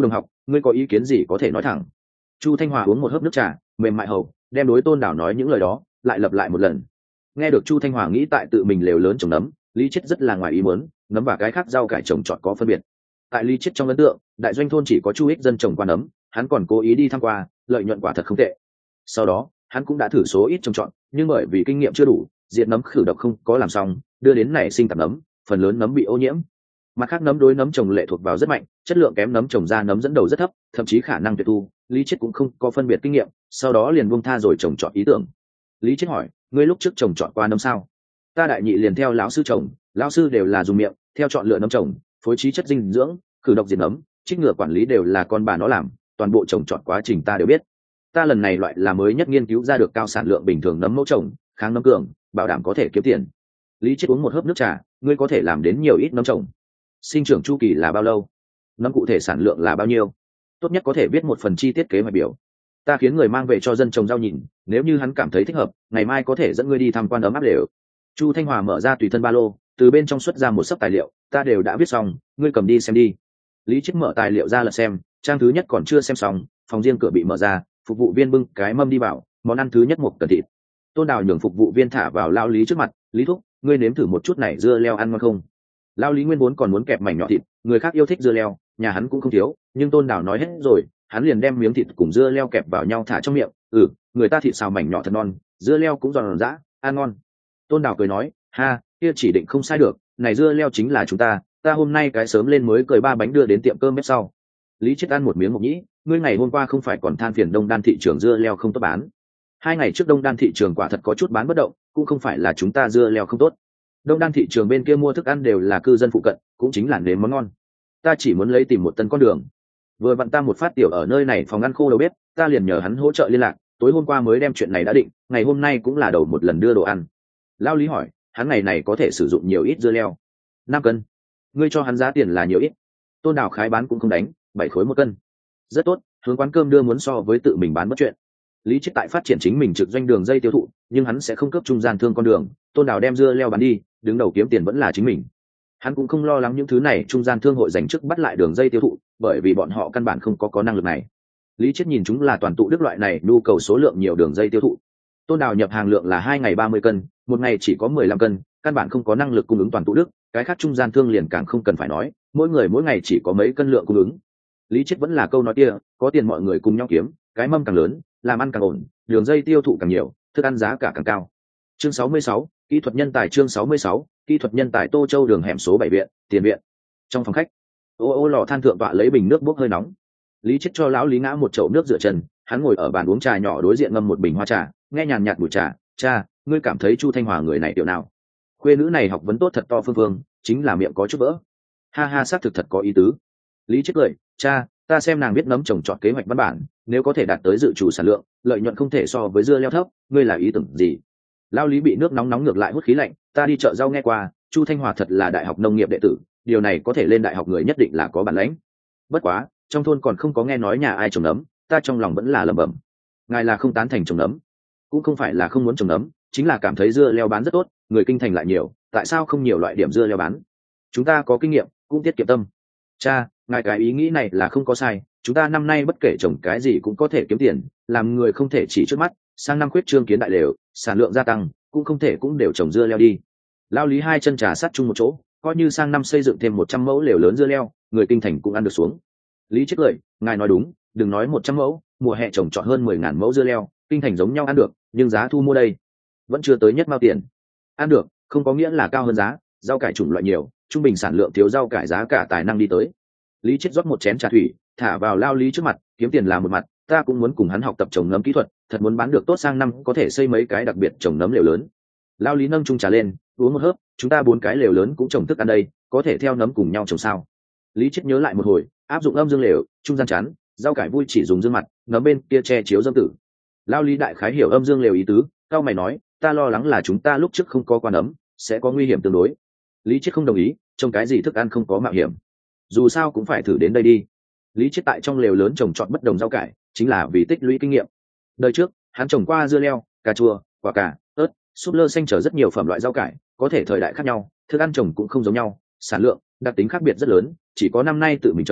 ngươi có ý kiến gì có thể nói thẳng. Chu Thanh Hòa uống một hớp nước trà, mềm mại hầu, đem đối Tôn Đảo nói những lời đó lại lặp lại một lần. Nghe được Chu Thanh Hòa nghĩ tại tự mình lều lớn trồng nấm, Lý Chiết rất là ngoài ý muốn, nấm và cái khác rau cải trồng trọt có phân biệt. Tại Lý Chiết trong ấn tượng, đại doanh thôn chỉ có Chu Ích dân trồng qua nấm, hắn còn cố ý đi tham qua, lợi nhuận quả thật không tệ. Sau đó, hắn cũng đã thử số ít trồng trọt, nhưng bởi vì kinh nghiệm chưa đủ, diệt nấm khử độc không có làm xong, đưa đến nảy sinh tạp nấm, phần lớn nấm bị ô nhiễm. Mặt khác nấm đối nấm trồng lệ thuộc vào rất mạnh, chất lượng kém nấm trồng ra nấm dẫn đầu rất thấp, thậm chí khả năng tuyệt thu. Lý Chiết cũng không có phân biệt kinh nghiệm, sau đó liền buông tha rồi trồng trọt ý tưởng. Lý Chiết hỏi, ngươi lúc trước trồng trọt qua nấm sao? Ta đại nhị liền theo lão sư trồng, lão sư đều là dùng miệng theo chọn lựa nấm trồng, phối trí chất dinh dưỡng, khử độc diệt nấm, trích ngừa quản lý đều là con bà nó làm, toàn bộ trồng trọt quá trình ta đều biết. Ta lần này loại là mới nhất nghiên cứu ra được cao sản lượng bình thường nấm mẫu trồng, kháng nấm cường, bảo đảm có thể kiếm tiền. Lý Chiết uống một hớp nước trà, ngươi có thể làm đến nhiều ít nấm trồng? Sinh trưởng chu kỳ là bao lâu? Nấm cụ thể sản lượng là bao nhiêu? Tốt nhất có thể viết một phần chi tiết kế hoạch biểu. Ta khiến người mang về cho dân trồng rau nhìn, nếu như hắn cảm thấy thích hợp, ngày mai có thể dẫn ngươi đi tham quan ấm áp đều. Chu Thanh Hòa mở ra tùy thân ba lô, từ bên trong xuất ra một sấp tài liệu, ta đều đã viết xong, ngươi cầm đi xem đi. Lý Chiết mở tài liệu ra lật xem, trang thứ nhất còn chưa xem xong, phòng riêng cửa bị mở ra, phục vụ viên bưng cái mâm đi vào, món ăn thứ nhất một cần thịt. Tôn Đào nhường phục vụ viên thả vào lao Lý trước mặt, Lý thúc, ngươi nếm thử một chút này dưa leo ăn ngon không? Lao Lý nguyên vốn còn muốn kẹp mảnh nhỏ thịt, người khác yêu thích dưa leo, nhà hắn cũng không thiếu, nhưng Tôn Đào nói hết rồi, hắn liền đem miếng thịt cùng dưa leo kẹp vào nhau thả trong miệng. Người ta thịt xào mảnh nhỏ thật non, dưa leo cũng giòn giã, ăn ngon. Tôn Đào cười nói, ha, kia chỉ định không sai được, này dưa leo chính là chúng ta hôm nay cái sớm lên mới cười 3 bánh đưa đến tiệm cơm bếp sau. Lý Chiết ăn một miếng mộc nhĩ, ngươi ngày hôm qua không phải còn than phiền Đông Đan thị trường dưa leo không tốt bán? 2 ngày trước Đông Đan thị trường quả thật có chút bán bất động, cũng không phải là chúng ta dưa leo không tốt. Đông Đan thị trường bên kia mua thức ăn đều là cư dân phụ cận, cũng chính là nếm món ngon. Ta chỉ muốn lấy tìm một tân con đường. Vừa vặn ta một phát tiểu ở nơi này phòng ăn khô đầu bếp, ta liền nhờ hắn hỗ trợ liên lạc, tối hôm qua mới đem chuyện này đã định, ngày hôm nay cũng là đầu một lần đưa đồ ăn. Lao Lý hỏi, hắn ngày này có thể sử dụng nhiều ít dưa leo? 5 cân. Ngươi cho hắn giá tiền là nhiều ít? Tôn Đào khái bán cũng không đánh, 7 khối 1 cân. Rất tốt, hướng quán cơm đưa muốn so với tự mình bán bất chuyện. Lý Chiết tại phát triển chính mình trực doanh đường dây tiêu thụ, nhưng hắn sẽ không cấp trung gian thương con đường. Tôn Đào đem dưa leo bán đi, đứng đầu kiếm tiền vẫn là chính mình. Hắn cũng không lo lắng những thứ này trung gian thương hội giành chức bắt lại đường dây tiêu thụ, bởi vì bọn họ căn bản không có năng lực này. Lý Chiết nhìn chúng là toàn tụ đức loại này nhu cầu số lượng nhiều đường dây tiêu thụ. Tôn Đào nhập hàng lượng là 2 ngày 30 cân, một ngày chỉ có 15 cân, căn bản không có năng lực cung ứng toàn tụ đức, cái khác trung gian thương liền càng không cần phải nói, mỗi người mỗi ngày chỉ có mấy cân lượng cung ứng. Lý Chiết vẫn là câu nói kia, có tiền mọi người cùng nhau kiếm, cái mâm càng lớn, làm ăn càng ổn, đường dây tiêu thụ càng nhiều, thức ăn giá cả càng cao. Chương 66, kỹ thuật nhân tài. Chương 66, kỹ thuật nhân tài. Tô Châu đường hẻm số 7 viện, tiền viện. Trong phòng khách, ô lò than thượng tọa lấy bình nước bốc hơi nóng. Lý Chiết cho lão Lý ngã một chậu nước rửa chân, hắn ngồi ở bàn uống trà nhỏ đối diện ngâm một bình hoa trà, nghe nhàn nhạt mùi trà. Cha, ngươi cảm thấy Chu Thanh Hòa người này tiểu nào? Khuê nữ này học vấn tốt thật to, phương chính là miệng có chút vỡ. Ha ha, xác thực thật có ý tứ. Lý Chiết cười, cha, ta xem nàng biết nấm trồng trọt kế hoạch văn bản, nếu có thể đạt tới dự trù sản lượng, lợi nhuận không thể so với dưa leo thấp, ngươi là ý tưởng gì? Lao Lý bị nước nóng nóng ngược lại hút khí lạnh, ta đi chợ rau nghe qua, Chu Thanh Hòa thật là đại học nông nghiệp đệ tử, điều này có thể lên đại học người nhất định là có bản lĩnh. Bất quá, trong thôn còn không có nghe nói nhà ai trồng nấm, ta trong lòng vẫn là lẩm bẩm. Ngài là không tán thành trồng nấm? Cũng không phải là không muốn trồng nấm, chính là cảm thấy dưa leo bán rất tốt, người kinh thành lại nhiều, tại sao không nhiều loại điểm dưa leo bán? Chúng ta có kinh nghiệm, cũng tiết kiệm tâm. Cha, ngài cái ý nghĩ này là không có sai, chúng ta năm nay bất kể trồng cái gì cũng có thể kiếm tiền, làm người không thể chỉ trước mắt, sang năm khuyết trương kiến đại đều, sản lượng gia tăng, cũng không thể cũng đều trồng dưa leo đi. Lao Lý hai chân trà sát chung một chỗ, coi như sang năm xây dựng thêm 100 mẫu lều lớn dưa leo, người kinh thành cũng ăn được xuống. Lý Chiết cười, ngài nói đúng, đừng nói 100 mẫu, mùa hè trồng trọt hơn 10.000 mẫu dưa leo, kinh thành giống nhau ăn được, nhưng giá thu mua đây vẫn chưa tới nhất mao tiền. Ăn được không có nghĩa là cao hơn giá, rau cải chủng loại nhiều, trung bình sản lượng thiếu rau cải giá cả tài năng đi tới. Lý Chiết rót một chén trà thủy, thả vào Lao Lý trước mặt, kiếm tiền là một mặt, ta cũng muốn cùng hắn học tập trồng nấm kỹ thuật, thật muốn bán được tốt, sang năm có thể xây mấy cái đặc biệt trồng nấm lều lớn. Lao Lý nâng chung trà lên, uống một hớp, chúng ta 4 cái lều lớn cũng trồng thức ăn đây, có thể theo nấm cùng nhau trồng sao? Lý Chiết nhớ lại một hồi, áp dụng âm dương lều, trung gian chắn, rau cải vui chỉ dùng dương mặt, nấm bên kia che chiếu dâm tử. Lao Lý đại khái hiểu âm dương lều ý tứ, cao mày nói, ta lo lắng là chúng ta lúc trước không có quan nấm, sẽ có nguy hiểm tương đối. Lý Chiết không đồng ý, trông cái gì thức ăn không có mạo hiểm, dù sao cũng phải thử đến đây đi. Lý Chiết tại trong lều lớn trồng trọt bất đồng rau cải, chính là vì tích lũy kinh nghiệm. Đời trước hắn trồng qua dưa leo, cà chua, quả cà, ớt, súp lơ xanh trở rất nhiều phẩm loại rau cải, có thể thời đại khác nhau, thức ăn trồng cũng không giống nhau, sản lượng, đặc tính khác biệt rất lớn, chỉ có năm nay tự mình trồng,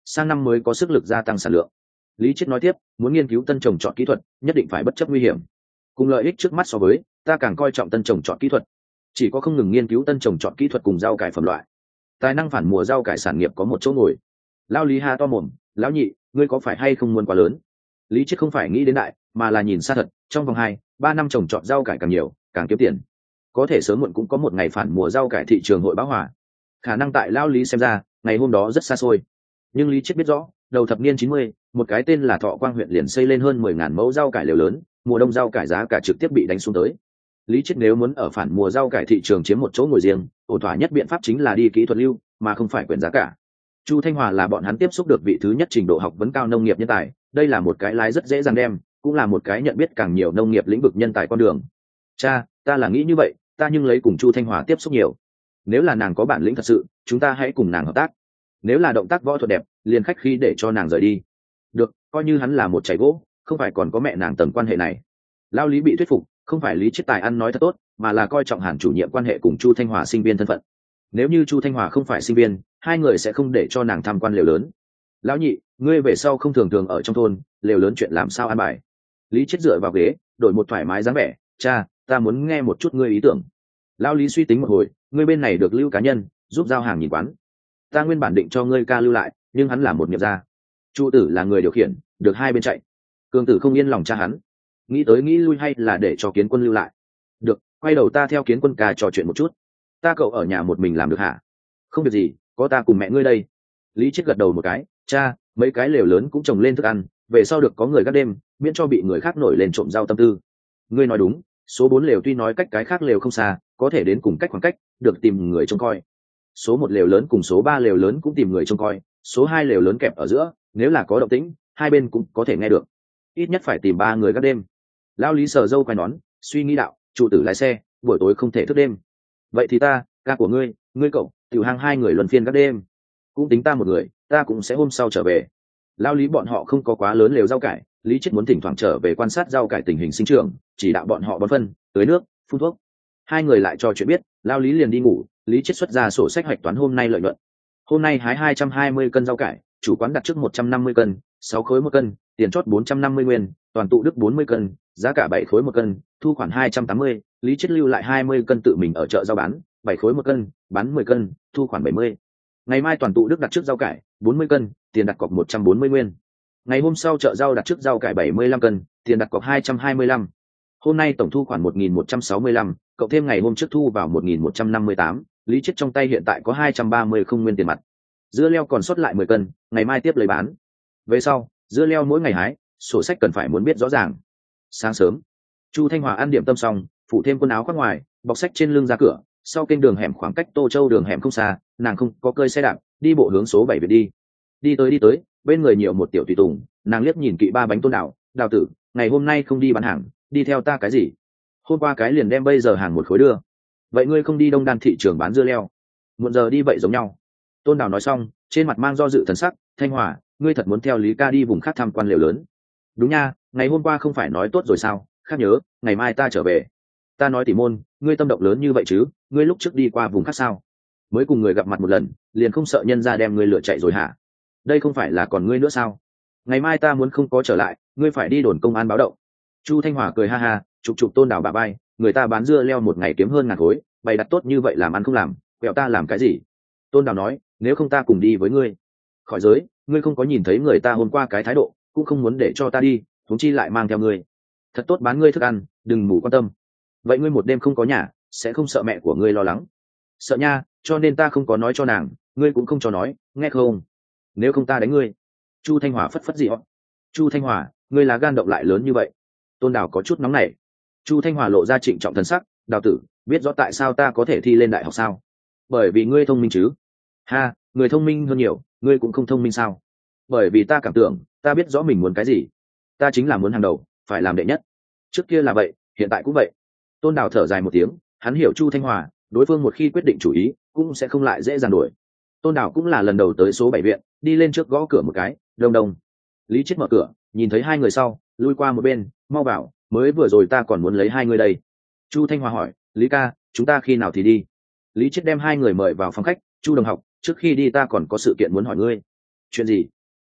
sang năm mới có sức lực gia tăng sản lượng. Lý Chiết nói tiếp, muốn nghiên cứu tân trồng trọt kỹ thuật nhất định phải bất chấp nguy hiểm. Cùng lợi ích trước mắt so với, ta càng coi trọng tân trồng trọt kỹ thuật. Chỉ có không ngừng nghiên cứu tân trồng trọt kỹ thuật cùng rau cải phẩm loại, tài năng phản mùa rau cải sản nghiệp có một chỗ ngồi. Lão Lý ha to mồm, lão nhị, ngươi có phải hay không muốn quá lớn? Lý Chiết không phải nghĩ đến đại, mà là nhìn xa thật, trong vòng 2-3 năm trồng trọt rau cải càng nhiều, càng kiếm tiền. Có thể sớm muộn cũng có một ngày phản mùa rau cải thị trường hội bão hòa. Khả năng tại lão Lý xem ra, ngày hôm đó rất xa xôi. Nhưng Lý Chiết biết rõ, đầu thập niên 90, một cái tên là Thọ Quang huyện liền xây lên hơn 10.000 mẫu rau cải lều lớn, mùa đông rau cải giá cả trực tiếp bị đánh xuống tới. Lý Chiết nếu muốn ở phản mùa rau cải thị trường chiếm một chỗ ngồi riêng, ổn thỏa nhất biện pháp chính là đi kỹ thuật lưu, mà không phải quyền giá cả. Chu Thanh Hòa là bọn hắn tiếp xúc được vị thứ nhất trình độ học vấn cao nông nghiệp nhân tài, đây là một cái lái rất dễ dàng đem, cũng là một cái nhận biết càng nhiều nông nghiệp lĩnh vực nhân tài con đường. Cha, ta là nghĩ như vậy, ta nhưng lấy cùng Chu Thanh Hòa tiếp xúc nhiều. Nếu là nàng có bản lĩnh thật sự, chúng ta hãy cùng nàng hợp tác. Nếu là động tác võ thuật đẹp, liền khách khí để cho nàng rời đi. Được, coi như hắn là một chảy gỗ, không phải còn có mẹ nàng tầng quan hệ này. Lao Lý bị thuyết phục, không phải Lý Chiết tài ăn nói thật tốt, mà là coi trọng Hàn chủ nhiệm quan hệ cùng Chu Thanh Hòa sinh viên thân phận. Nếu như Chu Thanh Hòa không phải sinh viên, hai người sẽ không để cho nàng tham quan lều lớn. Lão nhị, ngươi về sau không thường thường ở trong thôn, lều lớn chuyện làm sao an bài? Lý Chiết dựa vào ghế, đổi một thoải mái dáng vẻ, cha, ta muốn nghe một chút ngươi ý tưởng. Lão Lý suy tính một hồi, ngươi bên này được lưu cá nhân, giúp giao hàng nhìn quán. Ta nguyên bản định cho ngươi ca lưu lại, nhưng hắn là một nghiệp gia. Chu tử là người điều khiển, được hai bên chạy. Cường tử không yên lòng cha hắn, nghĩ tới nghĩ lui hay là để cho Kiến Quân lưu lại. Được, quay đầu ta theo Kiến Quân ca trò chuyện một chút. Ta cậu ở nhà một mình làm được hả? Không việc gì, có ta cùng mẹ ngươi đây. Lý Chiết gật đầu một cái, cha, mấy cái lều lớn cũng trồng lên thức ăn, về sau được có người gác đêm, miễn cho bị người khác nổi lên trộm rau tâm tư. Ngươi nói đúng, số 4 lều tuy nói cách cái khác lều không xa, có thể đến cùng cách khoảng cách, được tìm người trông coi. Số 1 lều lớn cùng số 3 lều lớn cũng tìm người trông coi, số 2 lều lớn kẹp ở giữa, nếu là có động tĩnh, hai bên cũng có thể nghe được. Ít nhất phải tìm 3 người gác đêm. Lão Lý sờ râu quai nón, suy nghĩ đạo, chủ tử lái xe, buổi tối không thể thức đêm. Vậy thì ta, ca của ngươi cậu, tiểu hàng hai người luân phiên gác đêm. Cũng tính ta một người, ta cũng sẽ hôm sau trở về. Lão Lý bọn họ không có quá lớn lều rau cải, Lý Chiết muốn thỉnh thoảng trở về quan sát rau cải tình hình sinh trưởng, chỉ đạo bọn họ bón phân, tưới nước, phun thuốc. Hai người lại trò chuyện biết, Lão Lý liền đi ngủ, Lý Chiết xuất ra sổ sách hoạch toán hôm nay lợi nhuận. Hôm nay hái 220 cân rau cải, chủ quán đặt trước 150 cân, 6 khối một cân, tiền chót 450 nguyên, toàn tụ đức 40 cân, giá cả 7 khối một cân, thu khoản 280, Lý Chiết lưu lại 20 cân tự mình ở chợ rau bán, 7 khối một cân, bán 10 cân, thu khoản 70. Ngày mai toàn tụ đức đặt trước rau cải, 40 cân, tiền đặt cọc 140 nguyên. Ngày hôm sau chợ rau đặt trước rau cải 75 cân, tiền đặt cọc 225. Hôm nay tổng thu khoản 1.165, cộng thêm ngày hôm trước thu vào 1.158, Lý Chiết trong tay hiện tại có 230 không nguyên tiền mặt. Dưa leo còn sót lại 10 cân, ngày mai tiếp lấy bán. Về sau, dưa leo mỗi ngày hái, sổ sách cần phải muốn biết rõ ràng. Sáng sớm, Chu Thanh Hòa ăn điểm tâm xong, phủ thêm quần áo khoác ngoài, bọc sách trên lưng ra cửa, sau kênh đường hẻm khoảng cách Tô Châu đường hẻm không xa, nàng không có cơi xe đạp, đi bộ hướng số 7 Việt đi. Đi tới, bên người nhiều một tiểu tùy tùng, nàng liếc nhìn kỵ ba bánh Tôn Đào, Đào tử, ngày hôm nay không đi bán hàng, đi theo ta cái gì? Hôm qua cái liền đem bây giờ hàng một khối đưa. Vậy ngươi không đi Đông Đan thị trường bán dưa leo? Muộn giờ đi vậy giống nhau. Tôn Đào nói xong, trên mặt mang do dự thần sắc, Thanh Hòa, ngươi thật muốn theo Lý ca đi vùng khác tham quan lều lớn? Đúng nha, ngày hôm qua không phải nói tốt rồi sao? Khác nhớ, ngày mai ta trở về. Ta nói tỉ môn, ngươi tâm động lớn như vậy chứ? Ngươi lúc trước đi qua vùng khác sao? Mới cùng người gặp mặt một lần, liền không sợ nhân ra đem ngươi lựa chạy rồi hả? Đây không phải là còn ngươi nữa sao? Ngày mai ta muốn không có trở lại, ngươi phải đi đồn công an báo động. Chu Thanh Hòa cười ha ha, chụp Tôn Đào bà bay, người ta bán dưa leo một ngày kiếm hơn 1000 khối, bày đặt tốt như vậy làm ăn không làm, quẹo ta làm cái gì? Tôn Đào nói, nếu không ta cùng đi với ngươi. Khỏi giới, ngươi không có nhìn thấy người ta hôm qua cái thái độ, cũng không muốn để cho ta đi, huống chi lại mang theo ngươi. Thật tốt bán ngươi thức ăn, đừng ngủ quan tâm. Vậy ngươi một đêm không có nhà, sẽ không sợ mẹ của ngươi lo lắng? Sợ nha, cho nên ta không có nói cho nàng, ngươi cũng không cho nói, nghe không? Nếu không ta đánh ngươi. Chu Thanh Hòa phất phất dị họ. Chu Thanh Hòa, ngươi là gan động lại lớn như vậy. Tôn Đào có chút nóng nảy. Chu Thanh Hòa lộ ra trịnh trọng thần sắc, Đào tử, biết rõ tại sao ta có thể thi lên đại học sao? Bởi vì ngươi thông minh chứ? Ha, người thông minh hơn nhiều, ngươi cũng không thông minh sao? Bởi vì ta cảm tưởng, ta biết rõ mình muốn cái gì. Ta chính là muốn hàng đầu, phải làm đệ nhất. Trước kia là vậy, hiện tại cũng vậy. Tôn Đào thở dài một tiếng, hắn hiểu Chu Thanh Hòa, đối phương một khi quyết định chủ ý, cũng sẽ không lại dễ dàng đuổi. Tôn Đào cũng là lần đầu tới số 7 viện, đi lên trước gõ cửa một cái, đông đông. Lý Chiết mở cửa, nhìn thấy hai người sau, lui qua một bên, mau vào, mới vừa rồi ta còn muốn lấy hai người đây. Chu Thanh Hòa hỏi, Lý ca, chúng ta khi nào thì đi? Lý Chiết đem hai người mời vào phòng khách, Chu đồng học, trước khi đi ta còn có sự kiện muốn hỏi ngươi. Chuyện gì?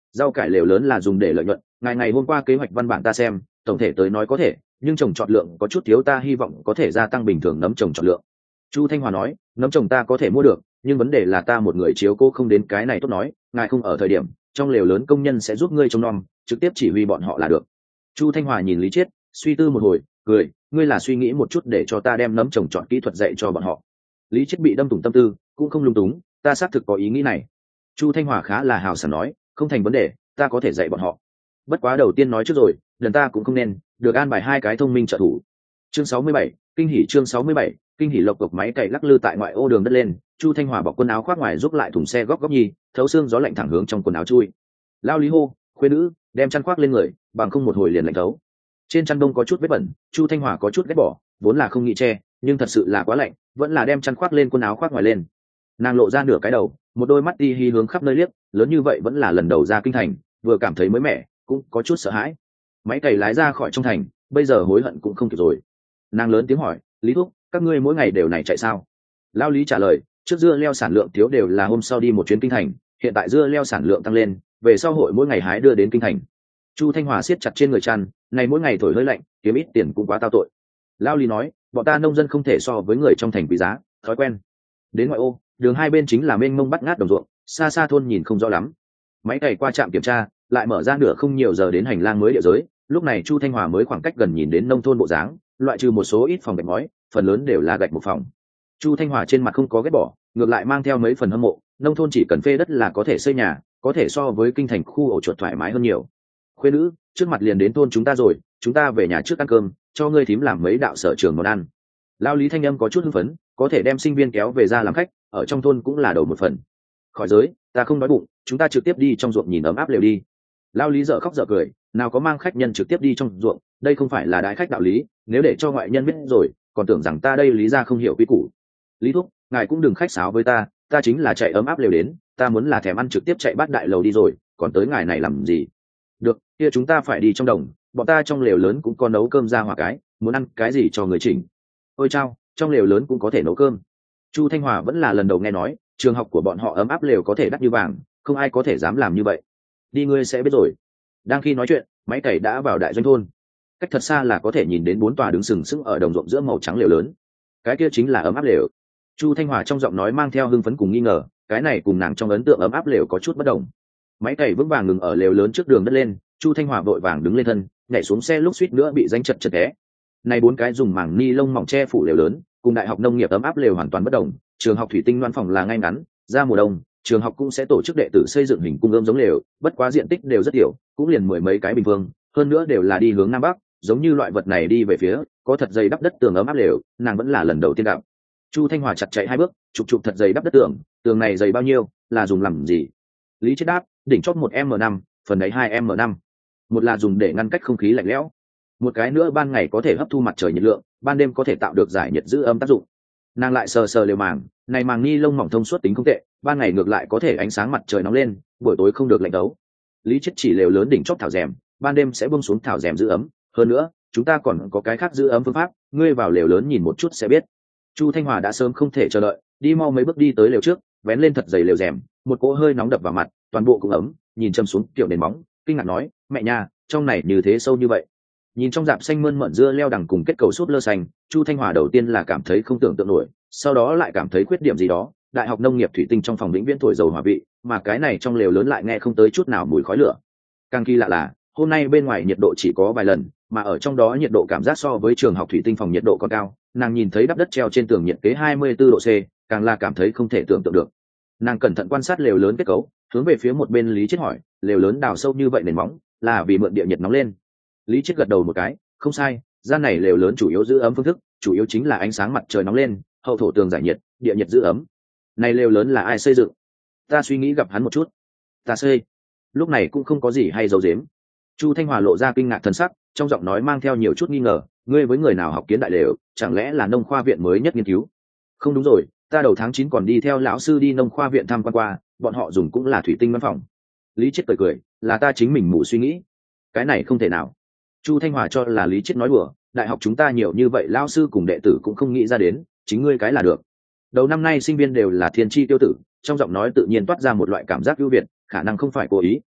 rau cải lều lớn là dùng để lợi nhuận, ngày hôm qua kế hoạch văn bản ta xem, tổng thể tới nói có thể, nhưng trồng trọt lượng có chút thiếu, ta hy vọng có thể gia tăng bình thường nấm trồng trọt lượng. Chu Thanh Hòa nói, nấm trồng ta có thể mua được, nhưng vấn đề là ta một người chiếu cố không đến cái này tốt nói, ngài không ở thời điểm, trong lều lớn công nhân sẽ giúp ngươi trông nom, trực tiếp chỉ huy bọn họ là được. Chu Thanh Hòa nhìn Lý Chiết, suy tư một hồi, cười, ngươi là suy nghĩ một chút để cho ta đem nấm trồng trọt kỹ thuật dạy cho bọn họ. Lý Chiết bị đâm thủng tâm tư, cũng không lung túng, ta xác thực có ý nghĩ này. Chu Thanh Hòa khá là hào sảng nói, không thành vấn đề, ta có thể dạy bọn họ. Bất quá đầu tiên nói trước rồi, lần ta cũng không nên được an bài hai cái thông minh trợ thủ. Chương 67, kinh hỉ. Chương 67, kinh hỉ. Lộc cộc máy cày lắc lư tại ngoại ô đường đất lên, Chu Thanh Hòa bọc quần áo khoác ngoài giúp lại thùng xe góc nhi, thấu xương gió lạnh thẳng hướng trong quần áo chui. Lao Lý hô, khuê nữ, đem chăn khoác lên người, bằng không một hồi liền lạnh thấu. Trên chăn đông có chút vết bẩn, Chu Thanh Hòa có chút ghét bỏ, vốn là không nghĩ che, nhưng thật sự là quá lạnh, vẫn là đem chăn khoác lên, quần áo khoác ngoài lên. Nàng lộ ra nửa cái đầu, một đôi mắt đi hi hướng khắp nơi liếc, lớn như vậy vẫn là lần đầu ra kinh thành, vừa cảm thấy mới mẻ, cũng có chút sợ hãi. Máy cày lái ra khỏi trong thành, bây giờ hối hận cũng không kịp rồi. Nàng lớn tiếng hỏi, Lý thúc, các ngươi mỗi ngày đều này chạy sao? Lao Lý trả lời, trước dưa leo sản lượng thiếu đều là hôm sau đi một chuyến kinh thành, hiện tại dưa leo sản lượng tăng lên, về sau hội mỗi ngày hái đưa đến kinh thành. Chu Thanh Hòa siết chặt trên người chăn, này mỗi ngày thổi hơi lạnh, kiếm ít tiền cũng quá tao tội. Lao Lý nói, bọn ta nông dân không thể so với người trong thành quý giá, thói quen. Đến ngoại ô, đường hai bên chính là mênh mông bắt ngát đồng ruộng, xa xa thôn nhìn không rõ lắm. Máy cày qua trạm kiểm tra, lại mở ra nửa không nhiều giờ đến hành lang mới địa giới, lúc này Chu Thanh Hòa mới khoảng cách gần nhìn đến nông thôn bộ dáng, loại trừ một số ít phòng gạch ngói, phần lớn đều là gạch một phòng. Chu Thanh Hòa trên mặt không có ghét bỏ, ngược lại mang theo mấy phần hâm mộ, nông thôn chỉ cần phê đất là có thể xây nhà, có thể so với kinh thành khu ổ chuột thoải mái hơn nhiều. Khuê nữ, trước mặt liền đến thôn chúng ta rồi, chúng ta về nhà trước ăn cơm, cho ngươi thím làm mấy đạo sở trường món ăn. Lao Lý thanh âm có chút hưng phấn, có thể đem sinh viên kéo về ra làm khách, ở trong thôn cũng là đầu một phần. Khỏi giới, ta không đói bụng, chúng ta trực tiếp đi trong ruộng nhìn ấm áp lều đi. Lao Lý dở khóc dở cười, nào có mang khách nhân trực tiếp đi trong ruộng, đây không phải là đại khách đạo lý, nếu để cho ngoại nhân biết rồi, còn tưởng rằng ta đây Lý ra không hiểu quy củ. Lý thúc, ngài cũng đừng khách sáo với ta, ta chính là chạy ấm áp lều đến, ta muốn là thèm ăn trực tiếp chạy bát đại lầu đi rồi, còn tới ngài này làm gì? Được, kia chúng ta phải đi trong đồng, bọn ta trong lều lớn cũng có nấu cơm ra hỏa cái, muốn ăn cái gì cho người chỉnh. Ôi chao, trong lều lớn cũng có thể nấu cơm. Chu Thanh Hòa vẫn là lần đầu nghe nói, trường học của bọn họ ấm áp lều có thể đắt như vàng, không ai có thể dám làm như vậy. Đi ngươi sẽ biết rồi. Đang khi nói chuyện, máy cày đã vào đại doanh thôn. Cách thật xa là có thể nhìn đến 4 tòa đứng sừng sững ở đồng ruộng giữa màu trắng lều lớn. Cái kia chính là ấm áp lều. Chu Thanh Hòa trong giọng nói mang theo hưng phấn cùng nghi ngờ, cái này cùng nàng trong ấn tượng ấm áp lều có chút bất đồng. Máy cày vững vàng ngừng ở lều lớn trước đường đất lên, Chu Thanh Hòa vội vàng đứng lên thân, nhảy xuống xe lúc suýt nữa bị danh chật chật té. Này 4 cái dùng màng ni lông mỏng che phủ lều lớn, cùng đại học nông nghiệp ấm áp lều hoàn toàn bất đồng. Trường học thủy tinh loan phòng là ngay ngắn, ra mùa đông, trường học cũng sẽ tổ chức đệ tử xây dựng hình cung ươm giống lều, bất quá diện tích đều rất tiểu, cũng liền mười mấy cái bình phương, hơn nữa đều là đi hướng nam bắc, giống như loại vật này đi về phía, có thật dày đắp đất tường ấm áp lều, nàng vẫn là lần đầu tiên gặp. Chu Thanh Hòa chặt chạy 2 bước, chụp thật dày đắp đất tường, tường này dày bao nhiêu, là dùng làm gì? Lý Chiết đáp, đỉnh chót 1m5, phần ấy 2m5. Một là dùng để ngăn cách không khí lạnh lẽo, một cái nữa ban ngày có thể hấp thu mặt trời nhiệt lượng, ban đêm có thể tạo được giải nhiệt giữ ấm tác dụng. Nàng lại sờ sờ lều màng, này màng ni lông mỏng thông suốt tính không tệ, ban ngày ngược lại có thể ánh sáng mặt trời nóng lên, buổi tối không được lạnh đấu. Lý Chiết chỉ lều lớn đỉnh chóp thảo rèm, ban đêm sẽ buông xuống thảo rèm giữ ấm, hơn nữa chúng ta còn có cái khác giữ ấm phương pháp, ngươi vào lều lớn nhìn một chút sẽ biết. Chu Thanh Hòa đã sớm không thể chờ đợi, đi mau mấy bước đi tới lều trước, vén lên thật dày lều rèm, một cỗ hơi nóng đập vào mặt, toàn bộ cũng ấm, nhìn châm xuống kiểu nền móng, kinh ngạc nói, mẹ nha, trong này như thế sâu như vậy. Nhìn trong rạp xanh mơn mởn dưa leo đằng cùng kết cầu sốt lơ xanh, Chu Thanh Hòa đầu tiên là cảm thấy không tưởng tượng nổi, sau đó lại cảm thấy khuyết điểm gì đó. Đại học nông nghiệp thủy tinh trong phòng vĩnh viễn thổi dầu hỏa vị, mà cái này trong lều lớn lại nghe không tới chút nào mùi khói lửa. Càng kỳ lạ là hôm nay bên ngoài nhiệt độ chỉ có vài lần, mà ở trong đó nhiệt độ cảm giác so với trường học thủy tinh phòng nhiệt độ còn cao. Nàng nhìn thấy đắp đất treo trên tường nhiệt kế 24 độ C, càng là cảm thấy không thể tưởng tượng được. Nàng cẩn thận quan sát lều lớn kết cấu, hướng về phía một bên Lý Chiết hỏi, lều lớn đào sâu như vậy nền móng là vì mượn địa nhiệt nóng lên? Lý Chiết gật đầu một cái, không sai, gian này lều lớn chủ yếu giữ ấm phương thức, chủ yếu chính là ánh sáng mặt trời nóng lên, hậu thổ tường giải nhiệt, địa nhiệt giữ ấm. Này lều lớn là ai xây dựng? Ta suy nghĩ gặp hắn một chút. Ta xây. Lúc này cũng không có gì hay giấu giếm. Chu Thanh Hòa lộ ra kinh ngạc thần sắc, trong giọng nói mang theo nhiều chút nghi ngờ, ngươi với người nào học kiến đại lều, chẳng lẽ là nông khoa viện mới nhất nghiên cứu? Không đúng rồi, ta đầu tháng 9 còn đi theo lão sư đi nông khoa viện tham quan qua, bọn họ dùng cũng là thủy tinh văn phòng. Lý Chiết cười, là ta chính mình mù suy nghĩ. Cái này không thể nào. Chu Thanh Hòa cho là Lý Chiết nói đùa, đại học chúng ta nhiều như vậy lão sư cùng đệ tử cũng không nghĩ ra đến, chính ngươi cái là được. Đầu năm nay sinh viên đều là thiên chi tiêu tử, trong giọng nói tự nhiên toát ra một loại cảm giác ưu việt, khả năng không phải cố ý,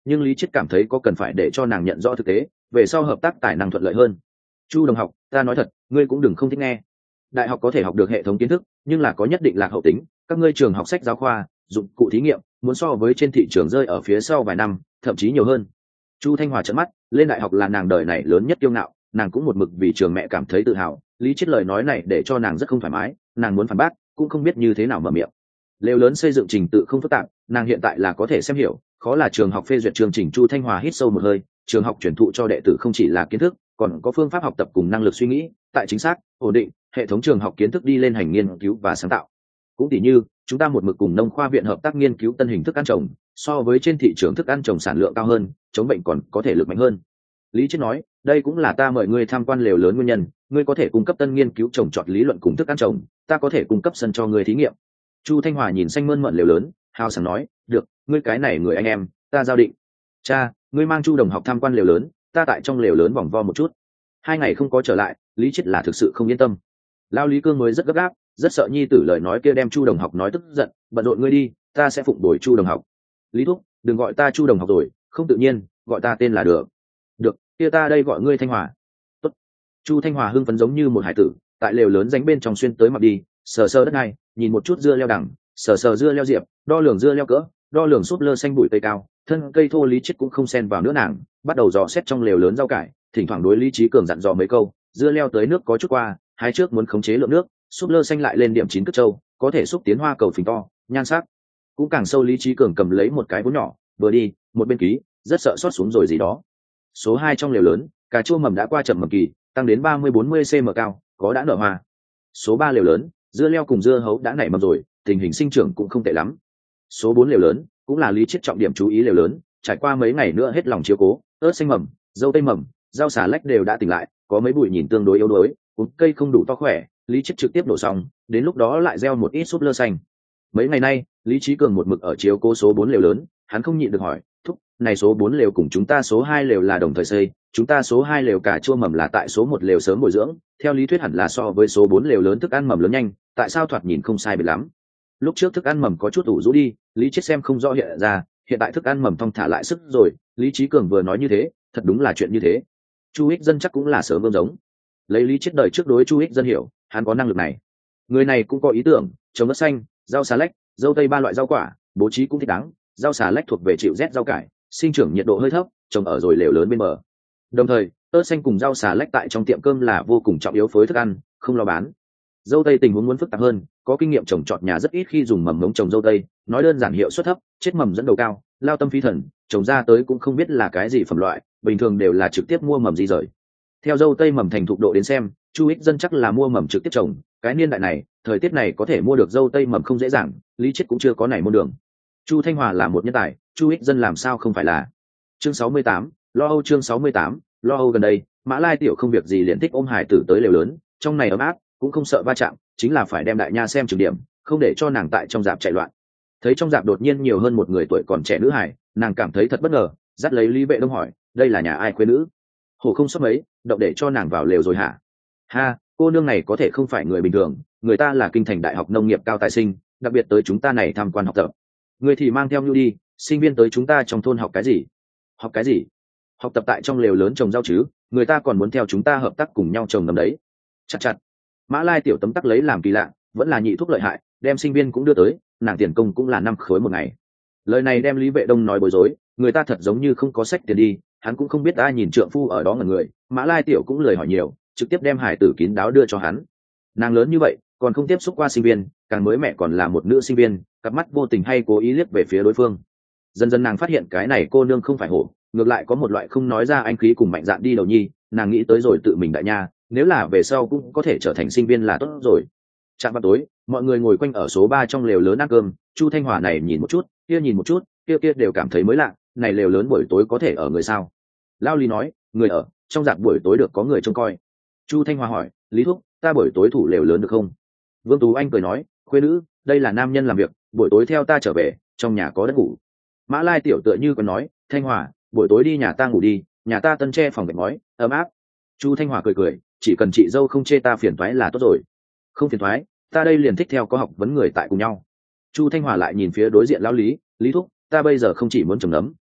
nhưng lý chiết cảm thấy có cần phải để cho nàng nhận rõ thực tế, về sau hợp tác tài năng thuận lợi hơn. Chu đồng học, ta nói thật, ngươi cũng đừng không thích nghe. Đại học có thể học được hệ thống kiến thức, nhưng là có nhất định lạc hậu tính. Các ngươi trường học sách giáo khoa, dụng cụ thí nghiệm muốn so với trên thị trường rơi ở phía sau vài năm, thậm chí nhiều hơn. Chu Thanh Hòa trợn mắt, lên đại học là nàng đời này lớn nhất kiêu ngạo, nàng cũng một mực vì trường mẹ cảm thấy tự hào. Lý Chiết lời nói này để cho nàng rất không thoải mái, nàng muốn phản bác cũng không biết như thế nào mở miệng. Lều lớn xây dựng trình tự không phức tạp, nàng hiện tại là có thể xem hiểu, khó là trường học phê duyệt chương trình. Chu Thanh Hòa hít sâu một hơi, trường học truyền thụ cho đệ tử không chỉ là kiến thức, còn có phương pháp học tập cùng năng lực suy nghĩ, tại chính xác, ổn định, hệ thống trường học kiến thức đi lên hành nghiên cứu và sáng tạo. Cũng tỉ như chúng ta một mực cùng nông khoa viện hợp tác nghiên cứu tân hình thức ăn trồng, so với trên thị trường thức ăn trồng sản lượng cao hơn, chống bệnh còn có thể lực mạnh hơn. Lý Chiết nói, đây cũng là ta mời ngươi tham quan lều lớn nguyên nhân, ngươi có thể cung cấp tân nghiên cứu trồng trọt lý luận cùng thức ăn trồng, ta có thể cung cấp sân cho ngươi thí nghiệm. Chu Thanh Hòa nhìn xanh mơn mận lều lớn, hào sảng nói, được, ngươi cái này người anh em, ta giao định. Cha, ngươi mang Chu đồng học tham quan lều lớn, ta tại trong lều lớn vòng vo một chút. 2 ngày không có trở lại, Lý Chiết là thực sự không yên tâm. Lao Lý Cương mới rất gấp gáp, rất sợ nhi tử lời nói kia đem Chu đồng học nói tức giận, bận rộn ngươi đi, ta sẽ phụng bồi Chu đồng học. Lý thúc, đừng gọi ta Chu đồng học rồi, không tự nhiên, gọi ta tên là được. Được, kia ta đây gọi ngươi Thanh Hòa. Tốt. Chu Thanh Hòa hưng phấn giống như một hải tử, tại lều lớn ránh bên trong xuyên tới mặc đi, sờ sờ đất này, nhìn một chút dưa leo đằng, sờ sờ dưa leo diệp, đo lường dưa leo cỡ, đo lường súp lơ xanh bụi cây cao, thân cây thô. Lý Chiết cũng không xen vào nữa, nàng bắt đầu dò xét trong lều lớn rau cải, thỉnh thoảng đối Lý Trí Cường dặn dò mấy câu. Dưa leo tới nước có chút qua, hái trước muốn khống chế lượng nước, súp lơ xanh lại lên điểm chín cất trâu, có thể xúc tiến hoa cầu phình to, nhan sắc cũng càng sâu. Lý Trí Cường cầm lấy một cái vốn nhỏ, vừa đi một bên ký, rất sợ xót xuống rồi gì đó. Số 2 trong lều lớn, cà chua mầm đã qua chậm mầm kỳ, tăng đến 30-40 cm cao, có đã nở hoa. Số 3 lều lớn, dưa leo cùng dưa hấu đã nảy mầm rồi, tình hình sinh trưởng cũng không tệ lắm. Số 4 lều lớn, cũng là Lý Chiết trọng điểm chú ý lều lớn, trải qua mấy ngày nữa hết lòng chiếu cố, ớt xanh mầm, dâu tây mầm, rau xà lách đều đã tỉnh lại, có mấy bụi nhìn tương đối yếu đuối, cây không đủ to khỏe. Lý Chiết trực tiếp đổ xong, đến lúc đó lại gieo một ít súp lơ xanh. Mấy ngày nay, Lý Trí Cường một mực ở chiếu cố số 4 lều lớn, hắn không nhịn được hỏi, thúc, này số 4 lều cùng chúng ta số 2 lều là đồng thời xây, chúng ta số 2 lều cà chua mầm là tại số 1 lều sớm bồi dưỡng, theo lý thuyết hẳn là so với số 4 lều lớn thức ăn mầm lớn nhanh, tại sao thoạt nhìn không sai biệt lắm? Lúc trước thức ăn mầm có chút ủ rũ đi, Lý Chiết xem không rõ hiện ra, hiện tại thức ăn mầm thong thả lại sức rồi. Lý Trí Cường vừa nói như thế, thật đúng là chuyện như thế. Chu Ích Dân chắc cũng là sớm ươm giống. Lấy Lý Chiết đời trước đối Chu Ích Dân hiểu, hắn có năng lực này. Người này cũng có ý tưởng, trồng ớt xanh, rau xà lách, dâu tây 3 loại rau quả, bố trí cũng thích đáng. Rau xà lách thuộc về chịu rét rau cải, sinh trưởng nhiệt độ hơi thấp, trồng ở rồi lều lớn bên bờ. Đồng thời, ớt xanh cùng rau xà lách tại trong tiệm cơm là vô cùng trọng yếu phối thức ăn, không lo bán. Dâu tây tình huống muốn phức tạp hơn, có kinh nghiệm trồng trọt nhà rất ít khi dùng mầm ngống trồng dâu tây, nói đơn giản hiệu suất thấp, chết mầm dẫn đầu cao, lao tâm phi thần, trồng ra tới cũng không biết là cái gì phẩm loại, bình thường đều là trực tiếp mua mầm di rời. Theo dâu tây mầm thành thục độ đến xem, Chu Ích Dân chắc là mua mầm trực tiếp trồng, cái niên đại này, thời tiết này có thể mua được dâu tây mầm không dễ dàng, Lý Chiết cũng chưa có này môn đường. Chu Thanh Hòa là một nhân tài, Chu Ích Dân làm sao không phải là. Chương 68, lo âu. Chương 68, lo âu. Gần đây, Mã Lai tiểu không việc gì liền thích ôm hải tử tới lều lớn, trong này ấm áp, cũng không sợ va chạm, chính là phải đem đại nha xem trường điểm, không để cho nàng tại trong dạp chạy loạn. Thấy trong dạp đột nhiên nhiều hơn một người tuổi còn trẻ nữ hải, nàng cảm thấy thật bất ngờ, dắt lấy Lý Vệ Đông hỏi, đây là nhà ai khuê nữ? Hổ không sót mấy, động để cho nàng vào lều rồi hả? Ha, cô nương này có thể không phải người bình thường, người ta là kinh thành đại học nông nghiệp cao tài sinh, đặc biệt tới chúng ta này tham quan học tập. Người thì mang theo Nhu đi, sinh viên tới chúng ta trong thôn học cái gì? Học cái gì? Học tập tại trong lều lớn trồng rau chứ, người ta còn muốn theo chúng ta hợp tác cùng nhau trồng nấm đấy. Chặt chặt. Mã Lai tiểu tấm tắc lấy làm kỳ lạ, vẫn là nhị thuốc lợi hại, đem sinh viên cũng đưa tới, nàng tiền công cũng là 5 khối một ngày. Lời này đem Lý Vệ Đông nói bối rối, người ta thật giống như không có sách tiền đi, hắn cũng không biết ai nhìn trượng phu ở đó ngẩn người. Mã Lai tiểu cũng lười hỏi nhiều, trực tiếp đem hải tử kín đáo đưa cho hắn. Nàng lớn như vậy, còn không tiếp xúc qua sinh viên, càng mới mẹ còn là một nữ sinh viên, cặp mắt vô tình hay cố ý liếc về phía đối phương. Dần dần nàng phát hiện cái này cô nương không phải hổ, ngược lại có một loại không nói ra anh khí cùng mạnh dạn đi đầu nhi. Nàng nghĩ tới rồi tự mình đại nha, nếu là về sau cũng có thể trở thành sinh viên là tốt rồi. Chạm vào tối, mọi người ngồi quanh ở số 3 trong lều lớn ăn cơm. Chu Thanh Hòa này nhìn một chút, kia nhìn một chút, kia đều cảm thấy mới lạ, này lều lớn buổi tối có thể ở người sao? Lao Lý nói, người ở, trong dạp buổi tối được có người trông coi. Chu Thanh Hòa hỏi, Lý thúc, ta buổi tối thủ lều lớn được không? Vương Tú Anh cười nói, khuê nữ, đây là nam nhân làm việc, buổi tối theo ta trở về, trong nhà có đất ngủ. Mã Lai tiểu tựa như còn nói, Thanh Hòa, buổi tối đi nhà ta ngủ đi, nhà ta tân tre phòng gạch ngói, ấm áp. Chu Thanh Hòa cười, chỉ cần chị dâu không chê ta phiền toái là tốt rồi. Không phiền toái, ta đây liền thích theo có học vấn người tại cùng nhau. Chu Thanh Hòa lại nhìn phía đối diện lão Lý, Lý thúc, ta bây giờ không chỉ muốn trồng nấm,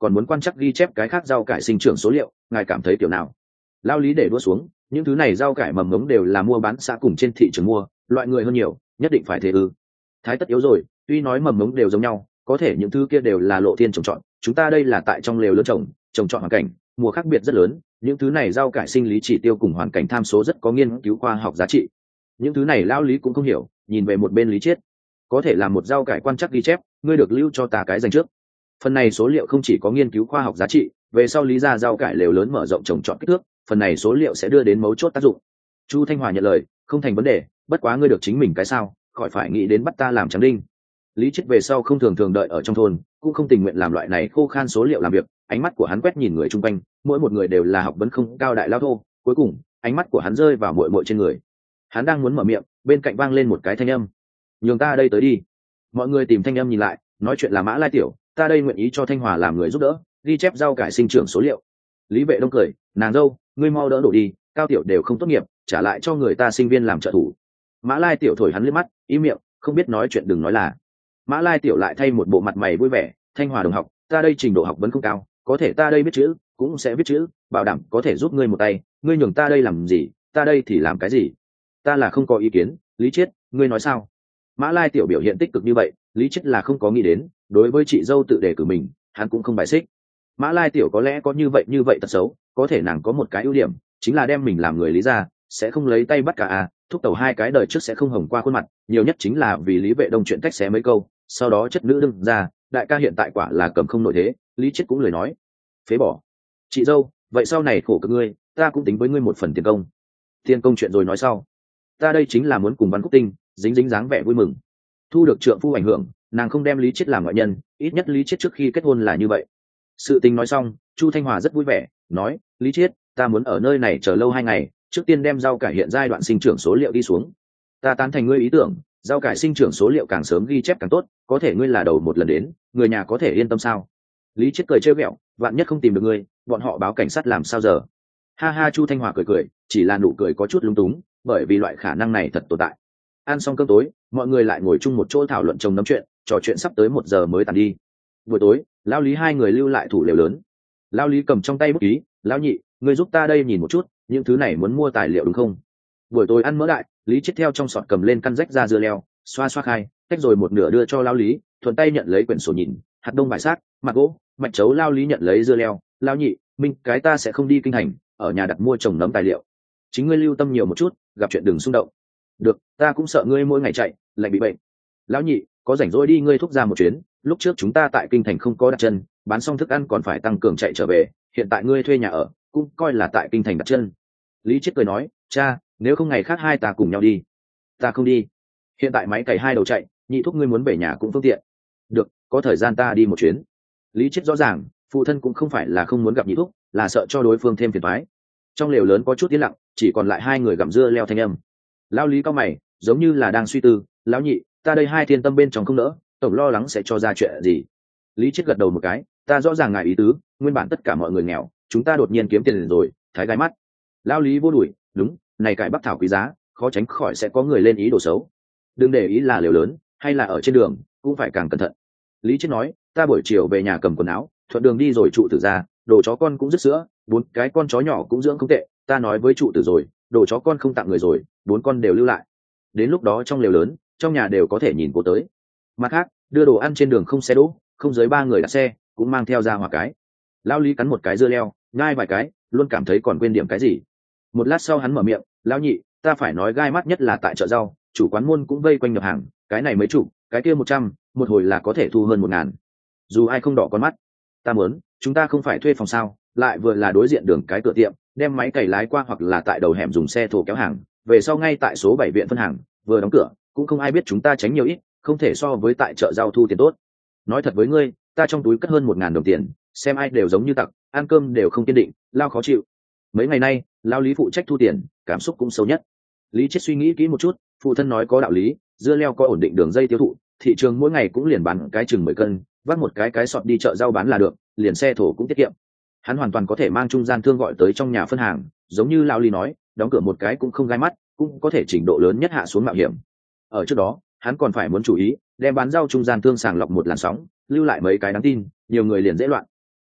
còn muốn quan trắc ghi chép cái khác rau cải sinh trưởng số liệu, ngài cảm thấy kiểu nào? Lao lý để đua xuống, những thứ này rau cải mầm ngống đều là mua bán xã cùng trên thị trường mua, loại người hơn nhiều, nhất định phải thế ư? Thái tất yếu rồi, tuy nói mầm ngống đều giống nhau, có thể những thứ kia đều là lộ thiên trồng trọt, chúng ta đây là tại trong lều lớn trồng trọt hoàn cảnh, mùa khác biệt rất lớn, những thứ này rau cải sinh lý chỉ tiêu cùng hoàn cảnh tham số rất có nghiên cứu khoa học giá trị. Những thứ này Lao lý cũng không hiểu, nhìn về một bên Lý Chiết. Có thể làm một rau cải quan trắc ghi chép, ngươi được lưu cho ta cái danh trước. Phần này số liệu không chỉ có nghiên cứu khoa học giá trị, về sau lý ra rau cải lều lớn mở rộng trồng trọt kích thước, phần này số liệu sẽ đưa đến mấu chốt tác dụng. Chu Thanh Hòa nhận lời, không thành vấn đề, bất quá ngươi được chính mình cái sao, khỏi phải nghĩ đến bắt ta làm trắng đinh. Lý Chiết về sau không thường thường đợi ở trong thôn, cũng không tình nguyện làm loại này khô khan số liệu làm việc, ánh mắt của hắn quét nhìn người chung quanh, mỗi một người đều là học vấn không cao đại lao thô, cuối cùng, ánh mắt của hắn rơi vào muội muội trên người. Hắn đang muốn mở miệng, bên cạnh vang lên một cái thanh âm. "Nhường ta đây tới đi." Mọi người tìm thanh âm nhìn lại, nói chuyện là Mã Lai Tiểu, ta đây nguyện ý cho Thanh Hòa làm người giúp đỡ, ghi chép rau cải sinh trưởng số liệu. Lý Vệ Đông cười, nàng dâu, ngươi mau đỡ đổ đi, Cao Tiểu đều không tốt nghiệp, trả lại cho người ta sinh viên làm trợ thủ. Mã Lai Tiểu thổi hắn liếc mắt, im miệng, không biết nói chuyện đừng nói là. Mã Lai Tiểu lại thay một bộ mặt mày vui vẻ, Thanh Hòa đồng học, ta đây trình độ học vẫn không cao, có thể ta đây biết chữ, cũng sẽ viết chữ, bảo đảm có thể giúp ngươi một tay, ngươi nhường ta đây làm gì, ta đây thì làm cái gì? Ta là không có ý kiến, Lý Chiết, ngươi nói sao? Mã Lai Tiểu biểu hiện tích cực như vậy, Lý Chiết là không có nghĩ đến, đối với chị dâu tự đề cử mình, hắn cũng không bài xích. Mã Lai Tiểu có lẽ có như vậy tật xấu, có thể nàng có một cái ưu điểm, chính là đem mình làm người Lý ra, sẽ không lấy tay bắt cả thúc tẩu hai cái đời trước sẽ không hồng qua khuôn mặt, nhiều nhất chính là vì Lý Vệ Đông chuyện cách xé mấy câu, sau đó chất nữ đương ra, đại ca hiện tại quả là cầm không nổi thế, Lý Chiết cũng lời nói, phế bỏ. Chị dâu, vậy sau này khổ cực ngươi, ta cũng tính với ngươi một phần tiền công. Tiền công chuyện rồi nói sau. Ta đây chính là muốn cùng Văn Cúc Tinh dính dáng vẻ vui mừng, thu được trượng phu ảnh hưởng, nàng không đem Lý Chiết làm ngoại nhân, ít nhất Lý Chiết trước khi kết hôn là như vậy. Sự tình nói xong, Chu Thanh Hòa rất vui vẻ, nói, Lý Chiết, ta muốn ở nơi này chờ lâu 2 ngày, trước tiên đem rau cải hiện giai đoạn sinh trưởng số liệu đi xuống. Ta tán thành ngươi ý tưởng, rau cải sinh trưởng số liệu càng sớm ghi chép càng tốt, có thể ngươi là đầu một lần đến, người nhà có thể yên tâm sao? Lý Chiết cười trêu ghẹo, vạn nhất không tìm được ngươi, bọn họ báo cảnh sát làm sao giờ? Ha ha, Chu Thanh Hòa cười, chỉ là nụ cười có chút lúng túng, bởi vì loại khả năng này thật tồn tại. Ăn xong cơm tối, mọi người lại ngồi chung một chỗ thảo luận chồng nấm chuyện, trò chuyện sắp tới 1 giờ mới tàn đi. Buổi tối, Lao Lý hai người lưu lại thủ lều lớn. Lao Lý cầm trong tay bút ký, Lão Nhị, ngươi giúp ta đây nhìn một chút, những thứ này muốn mua tài liệu đúng không? Buổi tối ăn mỡ đại, Lý Chiết theo trong sọt cầm lên căn rách ra dưa leo, xoa khai, tách rồi một nửa đưa cho Lao Lý, thuận tay nhận lấy quyển sổ nhìn, hạt đông vải xác, mặt gỗ, mạch chấu. Lao Lý nhận lấy dưa leo, Lão Nhị, minh cái ta sẽ không đi kinh thành, ở nhà đặt mua trồng nấm tài liệu. Chính ngươi lưu tâm nhiều một chút, gặp chuyện đừng xung động. Được, ta cũng sợ ngươi mỗi ngày chạy lại bị bệnh. Lão Nhị, có rảnh rỗi đi ngươi thúc ra một chuyến, lúc trước chúng ta tại kinh thành không có đặt chân, bán xong thức ăn còn phải tăng cường chạy trở về, hiện tại ngươi thuê nhà ở, cũng coi là tại kinh thành đặt chân. Lý Chiết cười nói, cha, nếu không ngày khác hai ta cùng nhau đi. Ta không đi, hiện tại máy cày 2 đầu chạy, Nhị thúc ngươi muốn về nhà cũng phương tiện. Được, có thời gian ta đi một chuyến. Lý Chiết rõ ràng, phụ thân cũng không phải là không muốn gặp Nhị thúc, là sợ cho đối phương thêm phiền toái. Trong lều lớn có chút yên lặng, chỉ còn lại 2 người gặm dưa leo thanh âm. Lao Lý cao mày, giống như là đang suy tư, Lão Nhị, ta đây 2 thiên tâm bên trong không nỡ, tổng lo lắng sẽ cho ra chuyện gì. Lý Chiết gật đầu một cái, ta rõ ràng ngài ý tứ, nguyên bản tất cả mọi người nghèo, chúng ta đột nhiên kiếm tiền rồi, thái gai mắt. Lao Lý vô đuổi, đúng, này cải bắc thảo quý giá, khó tránh khỏi sẽ có người lên ý đồ xấu. Đừng để ý là lều lớn, hay là ở trên đường, cũng phải càng cẩn thận. Lý Chiết nói, ta buổi chiều về nhà cầm quần áo, thuận đường đi rồi trụ tử ra, đồ chó con cũng rất sữa, 4 cái con chó nhỏ cũng dưỡng không tệ, ta nói với trụ tử rồi, đồ chó con không tặng người rồi, 4 con đều lưu lại. Đến lúc đó trong lều lớn, trong nhà đều có thể nhìn cô tới. Mặt khác, đưa đồ ăn trên đường không xe đỗ, không dưới 3 người đặt xe, cũng mang theo ra hỏa cái. Lão Lý cắn một cái dưa leo, nhai vài cái, luôn cảm thấy còn quên điểm cái gì. Một lát sau hắn mở miệng, Lão Nhị, ta phải nói gai mắt nhất là tại chợ rau, chủ quán môn cũng vây quanh nhập hàng, cái này mấy chục, cái kia 100, một hồi là có thể thu hơn 1000. Dù ai không đỏ con mắt, ta muốn, chúng ta không phải thuê phòng sao, lại vừa là đối diện đường cái cửa tiệm, đem máy cày lái qua hoặc là tại đầu hẻm dùng xe thổ kéo hàng, về sau ngay tại số 7 viện phân hàng, vừa đóng cửa, cũng không ai biết chúng ta tránh nhiều ít, không thể so với tại chợ rau thu tiền tốt. Nói thật với ngươi, ta trong túi cất hơn 1000 đồng tiền, xem ai đều giống như tặc, ăn cơm đều không kiên định, lao khó chịu. Mấy ngày nay, Lao Lý phụ trách thu tiền, cảm xúc cũng sâu nhất. Lý Chiết suy nghĩ kỹ một chút, phụ thân nói có đạo lý, dưa leo có ổn định đường dây tiêu thụ, thị trường mỗi ngày cũng liền bán cái chừng 10 cân, vác một cái sọt đi chợ rau bán là được, liền xe thổ cũng tiết kiệm. Hắn hoàn toàn có thể mang trung gian thương gọi tới trong nhà phân hàng, giống như Lao Lý nói, đóng cửa một cái cũng không gai mắt, cũng có thể trình độ lớn nhất hạ xuống mạo hiểm. Ở trước đó, hắn còn phải muốn chú ý, đem bán rau trung gian thương sàng lọc một làn sóng, lưu lại mấy cái đáng tin, nhiều người liền dễ loạn.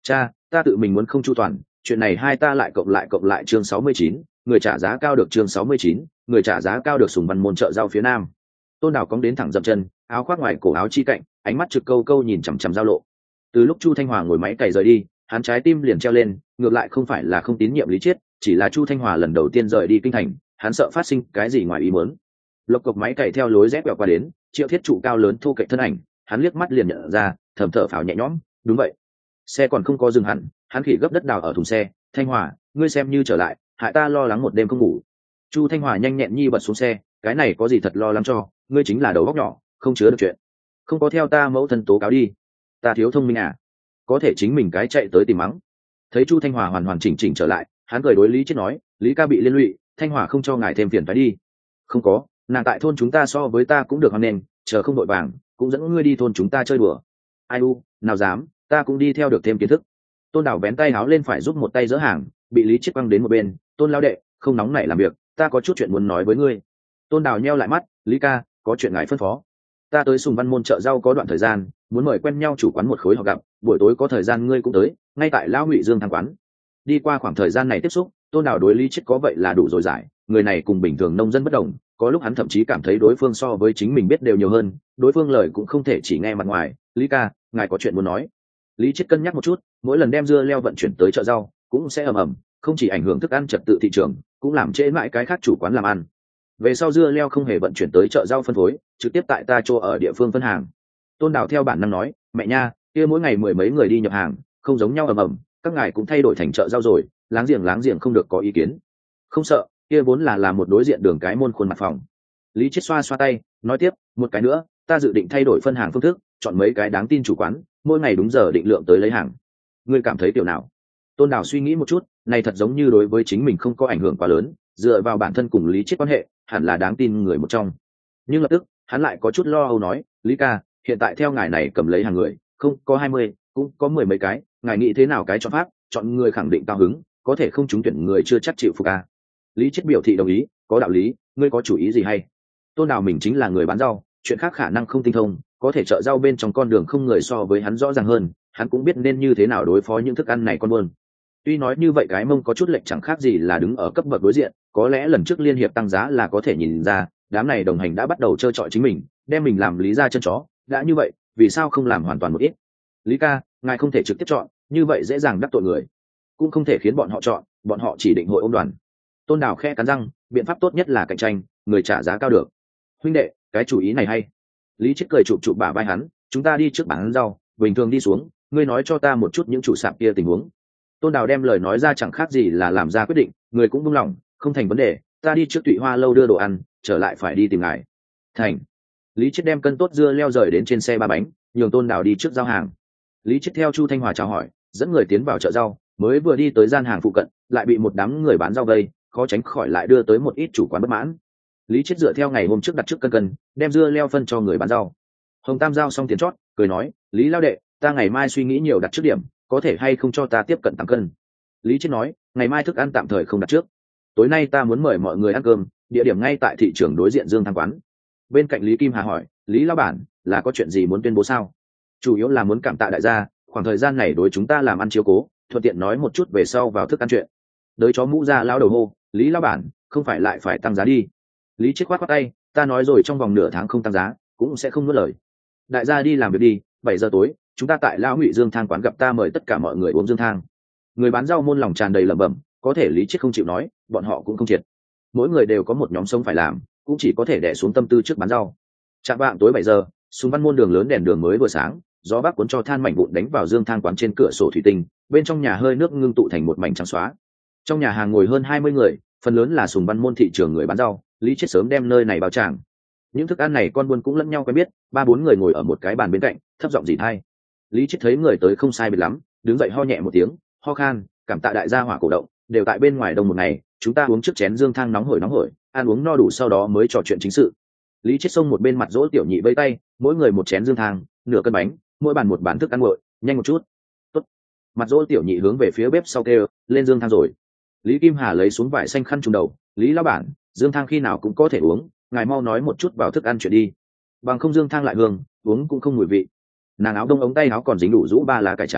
Cha, ta tự mình muốn không chu toàn, chuyện này hai ta lại cộng lại chương 69, người trả giá cao được chương 69, người trả giá cao được Sùng Văn Môn chợ rau phía nam. Tôn Đào cóng đến thẳng dậm chân, áo khoác ngoài cổ áo chi cạnh, ánh mắt trực câu câu nhìn chằm chằm giao lộ. Từ lúc Chu Thanh Hòa ngồi máy cày rời đi, hắn trái tim liền treo lên, ngược lại không phải là không tín nhiệm Lý Chiết, chỉ là Chu Thanh Hòa lần đầu tiên rời đi kinh thành, hắn sợ phát sinh cái gì ngoài ý muốn. Lộc cộc máy cày theo lối rẽ quẹo qua đến, Triệu Thiết trụ cao lớn thu cạnh thân ảnh, hắn liếc mắt liền nhận ra, thầm thở phào nhẹ nhõm, đúng vậy. Xe còn không có dừng hẳn, hắn khỉ gấp đất đào ở thùng xe. Thanh Hòa, ngươi xem như trở lại, hại ta lo lắng một đêm không ngủ. Chu Thanh Hòa nhanh nhẹn nhi bật xuống xe, cái này có gì thật lo lắng cho, ngươi chính là đầu óc nhỏ, không chứa được chuyện. Không có theo ta mẫu thân tố cáo đi, ta thiếu thông minh à? Có thể chính mình cái chạy tới tìm mắng. Thấy Chu Thanh Hòa hoàn hoàn chỉnh chỉnh trở lại, hắn cười đối Lý Chiết nói, Lý ca bị liên lụy, Thanh Hòa không cho ngài thêm phiền phải đi. Không có, nàng tại thôn chúng ta so với ta cũng được hoan nghênh, chờ không đội vàng, cũng dẫn ngươi đi thôn chúng ta chơi đùa. Ai u, nào dám, ta cũng đi theo được thêm kiến thức. Tôn Đảo bén tay áo lên phải giúp một tay dỡ hàng, bị Lý Chiết quăng đến một bên. Tôn lão đệ, không nóng nảy làm việc, ta có chút chuyện muốn nói với ngươi. Tôn Đảo nheo lại mắt, Lý ca, có chuyện ngài phân phó. Ta tới Sùng Văn Môn chợ rau có đoạn thời gian, muốn mời quen nhau chủ quán một khối họ gặp, buổi tối có thời gian ngươi cũng tới, ngay tại Lão Ngụy Dương thang quán. Đi qua khoảng thời gian này tiếp xúc, Tôn Đảo đối Lý Chiết có vậy là đủ rồi giải, người này cùng bình thường nông dân bất đồng, có lúc hắn thậm chí cảm thấy đối phương so với chính mình biết đều nhiều hơn, đối phương lời cũng không thể chỉ nghe mặt ngoài. Lý ca, ngài có chuyện muốn nói. Lý Chiết cân nhắc một chút, mỗi lần đem dưa leo vận chuyển tới chợ rau cũng sẽ ầm ầm, không chỉ ảnh hưởng thức ăn trật tự thị trường, cũng làm trễ mãi cái khác chủ quán làm ăn. Về sau dưa leo không hề vận chuyển tới chợ rau phân phối, trực tiếp tại ta chỗ ở địa phương phân hàng. Tôn Đào theo bản năng nói, mẹ nha, kia mỗi ngày mười mấy người đi nhập hàng, không giống nhau ầm ầm, các ngài cũng thay đổi thành chợ rau rồi, láng giềng không được có ý kiến. Không sợ, kia vốn là một đối diện đường cái môn khuôn mặt phòng. Lý Chiết xoa xoa tay, nói tiếp, một cái nữa, ta dự định thay đổi phân hàng phương thức, chọn mấy cái đáng tin chủ quán, mỗi ngày đúng giờ định lượng tới lấy hàng. Ngươi cảm thấy kiểu nào? Tôn Đào suy nghĩ một chút, này thật giống như đối với chính mình không có ảnh hưởng quá lớn, dựa vào bản thân cùng Lý Chiết quan hệ, hẳn là đáng tin người một trong. Nhưng lập tức, hắn lại có chút lo âu nói, Lý ca, hiện tại theo ngài này cầm lấy hàng người, không có 20, cũng có mười mấy cái, ngài nghĩ thế nào cái chọn pháp, chọn người khẳng định cao hứng, có thể không trúng tuyển người chưa chắc chịu phục a. Lý Chiết biểu thị đồng ý, có đạo lý, ngươi có chủ ý gì hay? Tôn Đào mình chính là người bán rau, chuyện khác khả năng không tinh thông, có thể chợ rau bên trong con đường không người so với hắn rõ ràng hơn, hắn cũng biết nên như thế nào đối phó những thức ăn này con buôn. Tuy nói như vậy cái mông có chút lệch chẳng khác gì là đứng ở cấp bậc đối diện, có lẽ lần trước liên hiệp tăng giá là có thể nhìn ra, đám này đồng hành đã bắt đầu trơ trọi chính mình, đem mình làm lý ra chân chó, đã như vậy, vì sao không làm hoàn toàn một ít? Lý ca, ngài không thể trực tiếp chọn, như vậy dễ dàng đắc tội người, cũng không thể khiến bọn họ chọn, bọn họ chỉ định hội ôm đoàn. Tôn Đào khe cắn răng, biện pháp tốt nhất là cạnh tranh, người trả giá cao được. Huynh đệ, cái chủ ý này hay. Lý Chiết cười chụp bả vai hắn, chúng ta đi trước bán rau, bình thường đi xuống, ngươi nói cho ta một chút những chủ sạp kia tình huống. Tôn Đào đem lời nói ra chẳng khác gì là làm ra quyết định, người cũng buông lòng, không thành vấn đề, ta đi trước Tụy Hoa lâu đưa đồ ăn, trở lại phải đi tìm ngài. Thành. Lý Chiết đem cân tốt dưa leo rời đến trên xe ba bánh, nhường Tôn Đào đi trước giao hàng. Lý Chiết theo Chu Thanh Hòa chào hỏi, dẫn người tiến vào chợ rau, mới vừa đi tới gian hàng phụ cận, lại bị một đám người bán rau vây, khó tránh khỏi lại đưa tới một ít chủ quán bất mãn. Lý Chiết dựa theo ngày hôm trước đặt trước cân, đem dưa leo phân cho người bán rau. Hồng Tam giao xong tiền chót, cười nói, Lý lao đệ, ta ngày mai suy nghĩ nhiều đặt trước điểm, có thể hay không cho ta tiếp cận tăng cân? Lý Chiết nói, ngày mai thức ăn tạm thời không đặt trước, tối nay ta muốn mời mọi người ăn cơm, địa điểm ngay tại thị trường đối diện Dương Thang quán. Bên cạnh Lý Kim Hà hỏi, Lý lão bản, là có chuyện gì muốn tuyên bố sao? Chủ yếu là muốn cảm tạ đại gia, khoảng thời gian này đối chúng ta làm ăn chiếu cố, thuận tiện nói một chút về sau vào thức ăn chuyện. Đới chó mũ ra lao đầu hô, Lý lão bản, không phải lại phải tăng giá đi? Lý Chiết khoát tay, ta nói rồi trong vòng nửa tháng không tăng giá, cũng sẽ không nuốt lời. Đại gia đi làm việc đi, 7 giờ tối, chúng ta tại Lão Ngụy Dương Thang quán gặp ta, mời tất cả mọi người uống dương thang. Người bán rau môn lòng tràn đầy lẩm bẩm, có thể Lý Chiết không chịu nói, bọn họ cũng không triệt. Mỗi người đều có một nhóm sống phải làm, cũng chỉ có thể đè xuống tâm tư trước bán rau. Chạng vạng tối 7 giờ, Sùng Văn Môn đường lớn đèn đường mới vừa sáng, gió bắc cuốn cho than mảnh vụn đánh vào dương thang quán trên cửa sổ thủy tinh, bên trong nhà hơi nước ngưng tụ thành một mảnh trắng xóa. Trong nhà hàng ngồi hơn 20 người, phần lớn là Sùng Văn Môn thị trường người bán rau, Lý Chiết sớm đem nơi này bao tràng. Những thức ăn này con buôn cũng lẫn nhau quen biết, 3-4 người ngồi ở một cái bàn bên cạnh, thấp giọng rỉ thai. Lý Chiết thấy người tới không sai biệt lắm, đứng dậy ho nhẹ một tiếng, ho khan, cảm tạ đại gia hỏa cổ động, đều tại bên ngoài đông một ngày, chúng ta uống trước chén dương thang nóng hổi, ăn uống no đủ sau đó mới trò chuyện chính sự. Lý Chiết xông một bên mặt dỗ tiểu nhị vây tay, mỗi người một chén dương thang, nửa cân bánh, mỗi bàn một bàn thức ăn nguội, nhanh một chút. Tốt. Mặt dỗ tiểu nhị hướng về phía bếp sau kêu, lên dương thang rồi. Lý Kim Hà lấy xuống vải xanh khăn trùm đầu, Lý lão bản, dương thang khi nào cũng có thể uống, ngài mau nói một chút vào thức ăn chuyện đi. Bằng không dương thang lại hương, uống cũng không mùi vị. Nàng áo đông ống tay áo còn dính đủ rũ 3 lá cải trắng,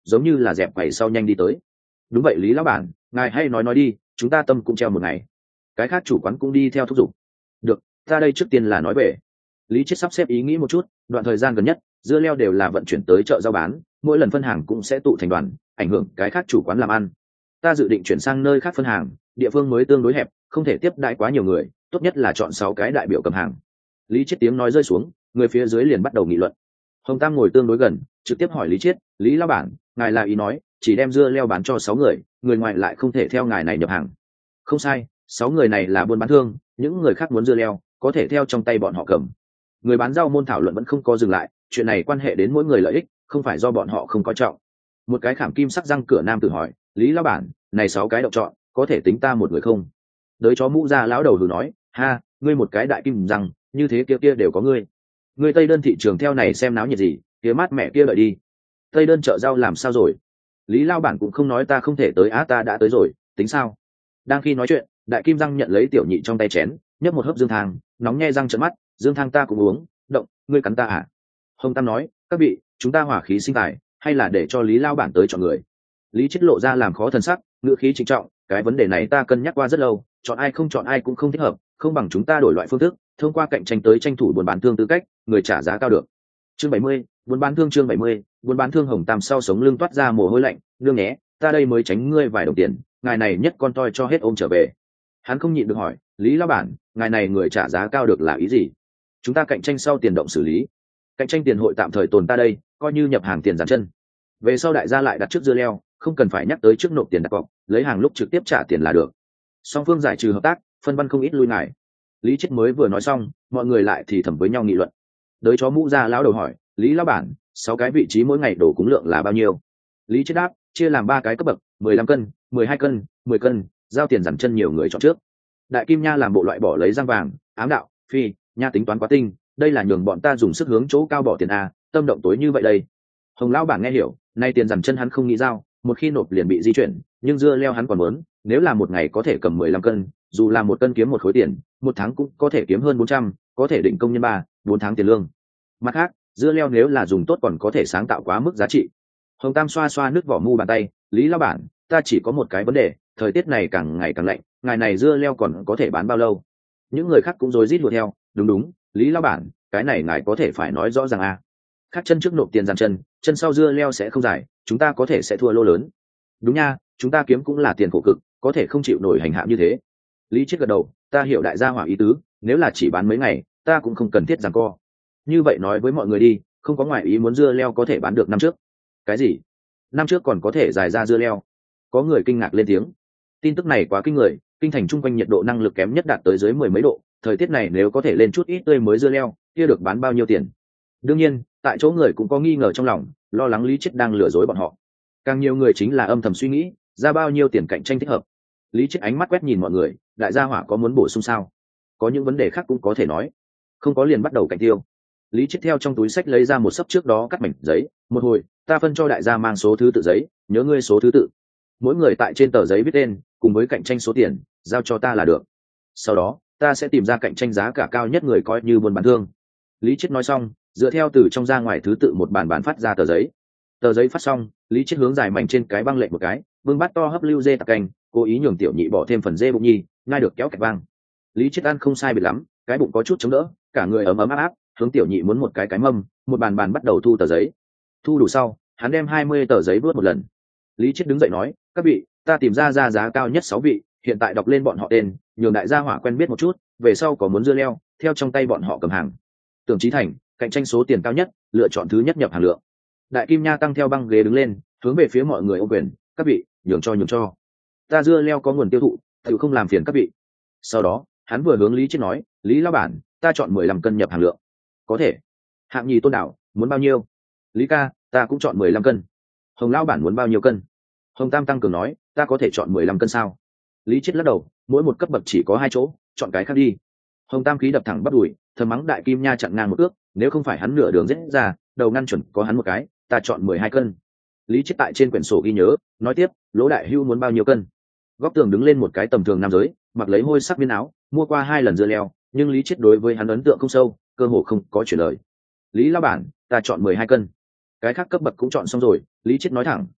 giống như là dẹp quầy sau nhanh đi tới. Đúng vậy Lý lão bản, ngài hay nói đi, chúng ta tâm cũng treo một ngày. Cái khác chủ quán cũng đi theo thúc giục. Được, ta đây trước tiên là nói về. Lý Chiết sắp xếp ý nghĩ một chút, đoạn thời gian gần nhất dưa leo đều là vận chuyển tới chợ rau bán, mỗi lần phân hàng cũng sẽ tụ thành đoàn, ảnh hưởng cái khác chủ quán làm ăn. Ta dự định chuyển sang nơi khác phân hàng, địa phương mới tương đối hẹp, không thể tiếp đãi quá nhiều người, tốt nhất là chọn 6 cái đại biểu cầm hàng. Lý Chiết tiếng nói rơi xuống, người phía dưới liền bắt đầu nghị luận. Hồng Tam ngồi tương đối gần, trực tiếp hỏi Lý Chiết, Lý lão bản, ngài là ý nói chỉ đem dưa leo bán cho 6 người, người ngoài lại không thể theo ngài này nhập hàng? Không sai, 6 người này là buôn bán thương, những người khác muốn dưa leo có thể theo trong tay bọn họ cầm. Người bán rau môn thảo luận vẫn không có dừng lại, chuyện này quan hệ đến mỗi người lợi ích, không phải do bọn họ không coi trọng. Một cái khảm kim sắc răng cửa nam tử hỏi, Lý lão bản, này 6 cái độc chọn có thể tính ta một người không? Đới chó mũ ra lão đầu hừ nói, ha, ngươi một cái đại kim răng, như thế kia đều có ngươi. Ngươi Tây Đơn thị trường theo này xem náo nhiệt gì, kia mát mẹ kia lợi đi. Tây Đơn chợ rau làm sao rồi? Lý lao bản cũng không nói ta không thể tới, ta đã tới rồi, tính sao? Đang khi nói chuyện, đại kim răng nhận lấy tiểu nhị trong tay chén, nhấp một hớp dương thang, nóng nhe răng trợn mắt, dương thang ta cũng uống, động, ngươi cắn ta à? Hồng Tam nói, các vị, chúng ta hỏa khí sinh tài, hay là để cho Lý lao bản tới chọn người? Lý Chiết lộ ra làm khó thần sắc, ngữ khí trịnh trọng, cái vấn đề này ta cân nhắc qua rất lâu, chọn ai không chọn ai cũng không thích hợp, không bằng chúng ta đổi loại phương thức, thông qua cạnh tranh tới tranh thủ buôn bán thương tư cách, người trả giá cao được. Chương 70, buôn bán thương. Chương 70, buôn bán thương. Hồng Tam sau sống lưng toát ra mồ hôi lạnh, nương nhé, ta đây mới tránh ngươi vài đồng tiền, ngài này nhất con toi cho hết ôm trở về. Hắn không nhịn được hỏi, Lý lão bản, ngài này người trả giá cao được là ý gì? Chúng ta cạnh tranh sau tiền động xử lý, cạnh tranh tiền hội tạm thời tồn ta đây, coi như nhập hàng tiền giàn chân. Về sau đại gia lại đặt trước dưa leo, không cần phải nhắc tới trước nộp tiền đặt cọc, lấy hàng lúc trực tiếp trả tiền là được. Song phương giải trừ hợp tác, phân văn không ít lui ngại. Lý Chiết mới vừa nói xong, mọi người lại thì thầm với nhau nghị luận. Đới chó mũ ra lão đầu hỏi, Lý lão bản, 6 cái vị trí mỗi ngày đổ cúng lượng là bao nhiêu? Lý Chiết đáp, chia làm 3 cái cấp bậc, 15 cân, 12 cân, 10 cân, giao tiền dằn chân nhiều người chọn trước. Đại Kim Nha làm bộ loại bỏ lấy răng vàng, ám đạo, phi, nha tính toán quá tinh, đây là nhường bọn ta dùng sức hướng chỗ cao bỏ tiền a, tâm động tối như vậy đây. Hồng lão bản nghe hiểu, nay tiền dằn chân hắn không nghĩ giao, một khi nộp liền bị di chuyển, nhưng dưa leo hắn còn muốn, nếu là một ngày có thể cầm 15 cân, dù là 1 cân kiếm 1 khối tiền, 1 tháng cũng có thể kiếm hơn 400, có thể định công nhân 3-4 tháng tiền lương. Mặt khác, dưa leo nếu là dùng tốt còn có thể sáng tạo quá mức giá trị. Hồng Tam xoa xoa nước vỏ mu bàn tay, Lý lão bản, ta chỉ có một cái vấn đề, thời tiết này càng ngày càng lạnh, ngày này dưa leo còn có thể bán bao lâu? Những người khác cũng rối rít đuổi theo, đúng, Lý lão bản, cái này ngài có thể phải nói rõ ràng a. Khác chân trước nộp tiền dàn chân, chân sau dưa leo sẽ không dài, chúng ta có thể sẽ thua lô lớn. Đúng nha, chúng ta kiếm cũng là tiền khổ cực, có thể không chịu nổi hành hạ như thế. Lý Chiết gật đầu, ta hiểu đại gia hỏa ý tứ, nếu là chỉ bán mấy ngày, ta cũng không cần thiết giằng co. Như vậy nói với mọi người đi, không có ngoại ý muốn dưa leo có thể bán được năm trước. Cái gì? Năm trước còn có thể dài ra dưa leo? Có người kinh ngạc lên tiếng. Tin tức này quá kinh người, kinh thành chung quanh nhiệt độ năng lực kém nhất đạt tới dưới 10 mấy độ, thời tiết này nếu có thể lên chút ít tươi mới dưa leo, kia được bán bao nhiêu tiền? Đương nhiên, tại chỗ người cũng có nghi ngờ trong lòng, lo lắng Lý Chiết đang lừa dối bọn họ. Càng nhiều người chính là âm thầm suy nghĩ, ra bao nhiêu tiền cạnh tranh thích hợp. Lý Chiết ánh mắt quét nhìn mọi người, đại gia hỏa có muốn bổ sung sao? Có những vấn đề khác cũng có thể nói. Không có liền bắt đầu cạnh tiêu. Lý Chiết theo trong túi sách lấy ra một sấp trước đó cắt mảnh giấy, một hồi, ta phân cho đại gia mang số thứ tự giấy, nhớ ngươi số thứ tự. Mỗi người tại trên tờ giấy viết tên, cùng với cạnh tranh số tiền, giao cho ta là được. Sau đó, ta sẽ tìm ra cạnh tranh giá cả cao nhất người coi như buôn bán thương. Lý Chiết nói xong, dựa theo từ trong ra ngoài thứ tự một bản phát ra tờ giấy. Tờ giấy phát xong, Lý Chiết hướng dài mảnh trên cái băng lệnh một cái, bưng bát to hấp lưu dê tạc canh, cố ý nhường tiểu nhị bỏ thêm phần dê bụng nhi, ngay được kéo kẹt vang. Lý Chiết ăn không sai biệt lắm, cái bụng có chút chống đỡ, cả người ấm ấm áp áp, hướng tiểu nhị muốn một cái mâm, một bàn bắt đầu thu tờ giấy. Thu đủ sau, hắn đem 20 tờ giấy vuốt một lần. Lý Chiết đứng dậy nói, các vị, ta tìm ra giá cao nhất 6 vị, hiện tại đọc lên bọn họ tên, nhường đại gia hỏa quen biết một chút, về sau có muốn dưa leo, theo trong tay bọn họ cầm hàng. Tưởng Chí Thành, cạnh tranh số tiền cao nhất, lựa chọn thứ nhất nhập hàng lượng. Đại Kim Nha tăng theo băng ghế đứng lên, hướng về phía mọi người ô quyền, các vị, nhường cho. Ta dưa leo có nguồn tiêu thụ, tự không làm phiền các vị. Sau đó, hắn vừa hướng Lý Chiết nói, Lý lão bản, ta chọn 15 cân nhập hàng lượng. Có thể. Hạng nhì Tôn Đảo, muốn bao nhiêu? Lý ca, ta cũng chọn 15 cân. Hồng lão bản muốn bao nhiêu cân? Hồng Tam tăng cường nói, ta có thể chọn 15 cân sao? Lý Chiết lắc đầu, mỗi một cấp bậc chỉ có 2 chỗ, chọn cái khác đi. Hồng Tam khí đập thẳng bắp đùi, thầm mắng Đại Kim Nha chặn ngang một ước, nếu không phải hắn nửa đường giết ra, đầu ngăn chuẩn có hắn một cái, ta chọn 12 cân. Lý Chiết tại trên quyển sổ ghi nhớ, nói tiếp, Lỗ Đại Hưu muốn bao nhiêu cân? Góc tường đứng lên một cái tầm thường nam giới, mặc lấy hôi sắc viên áo, mua qua 2 lần dưa leo, nhưng Lý Chiết đối với hắn ấn tượng không sâu, cơ hồ không có chuyển lời. Lý lão bản, ta chọn 12 cân. Cái khác cấp bậc cũng chọn xong rồi, Lý Chiết nói thẳng,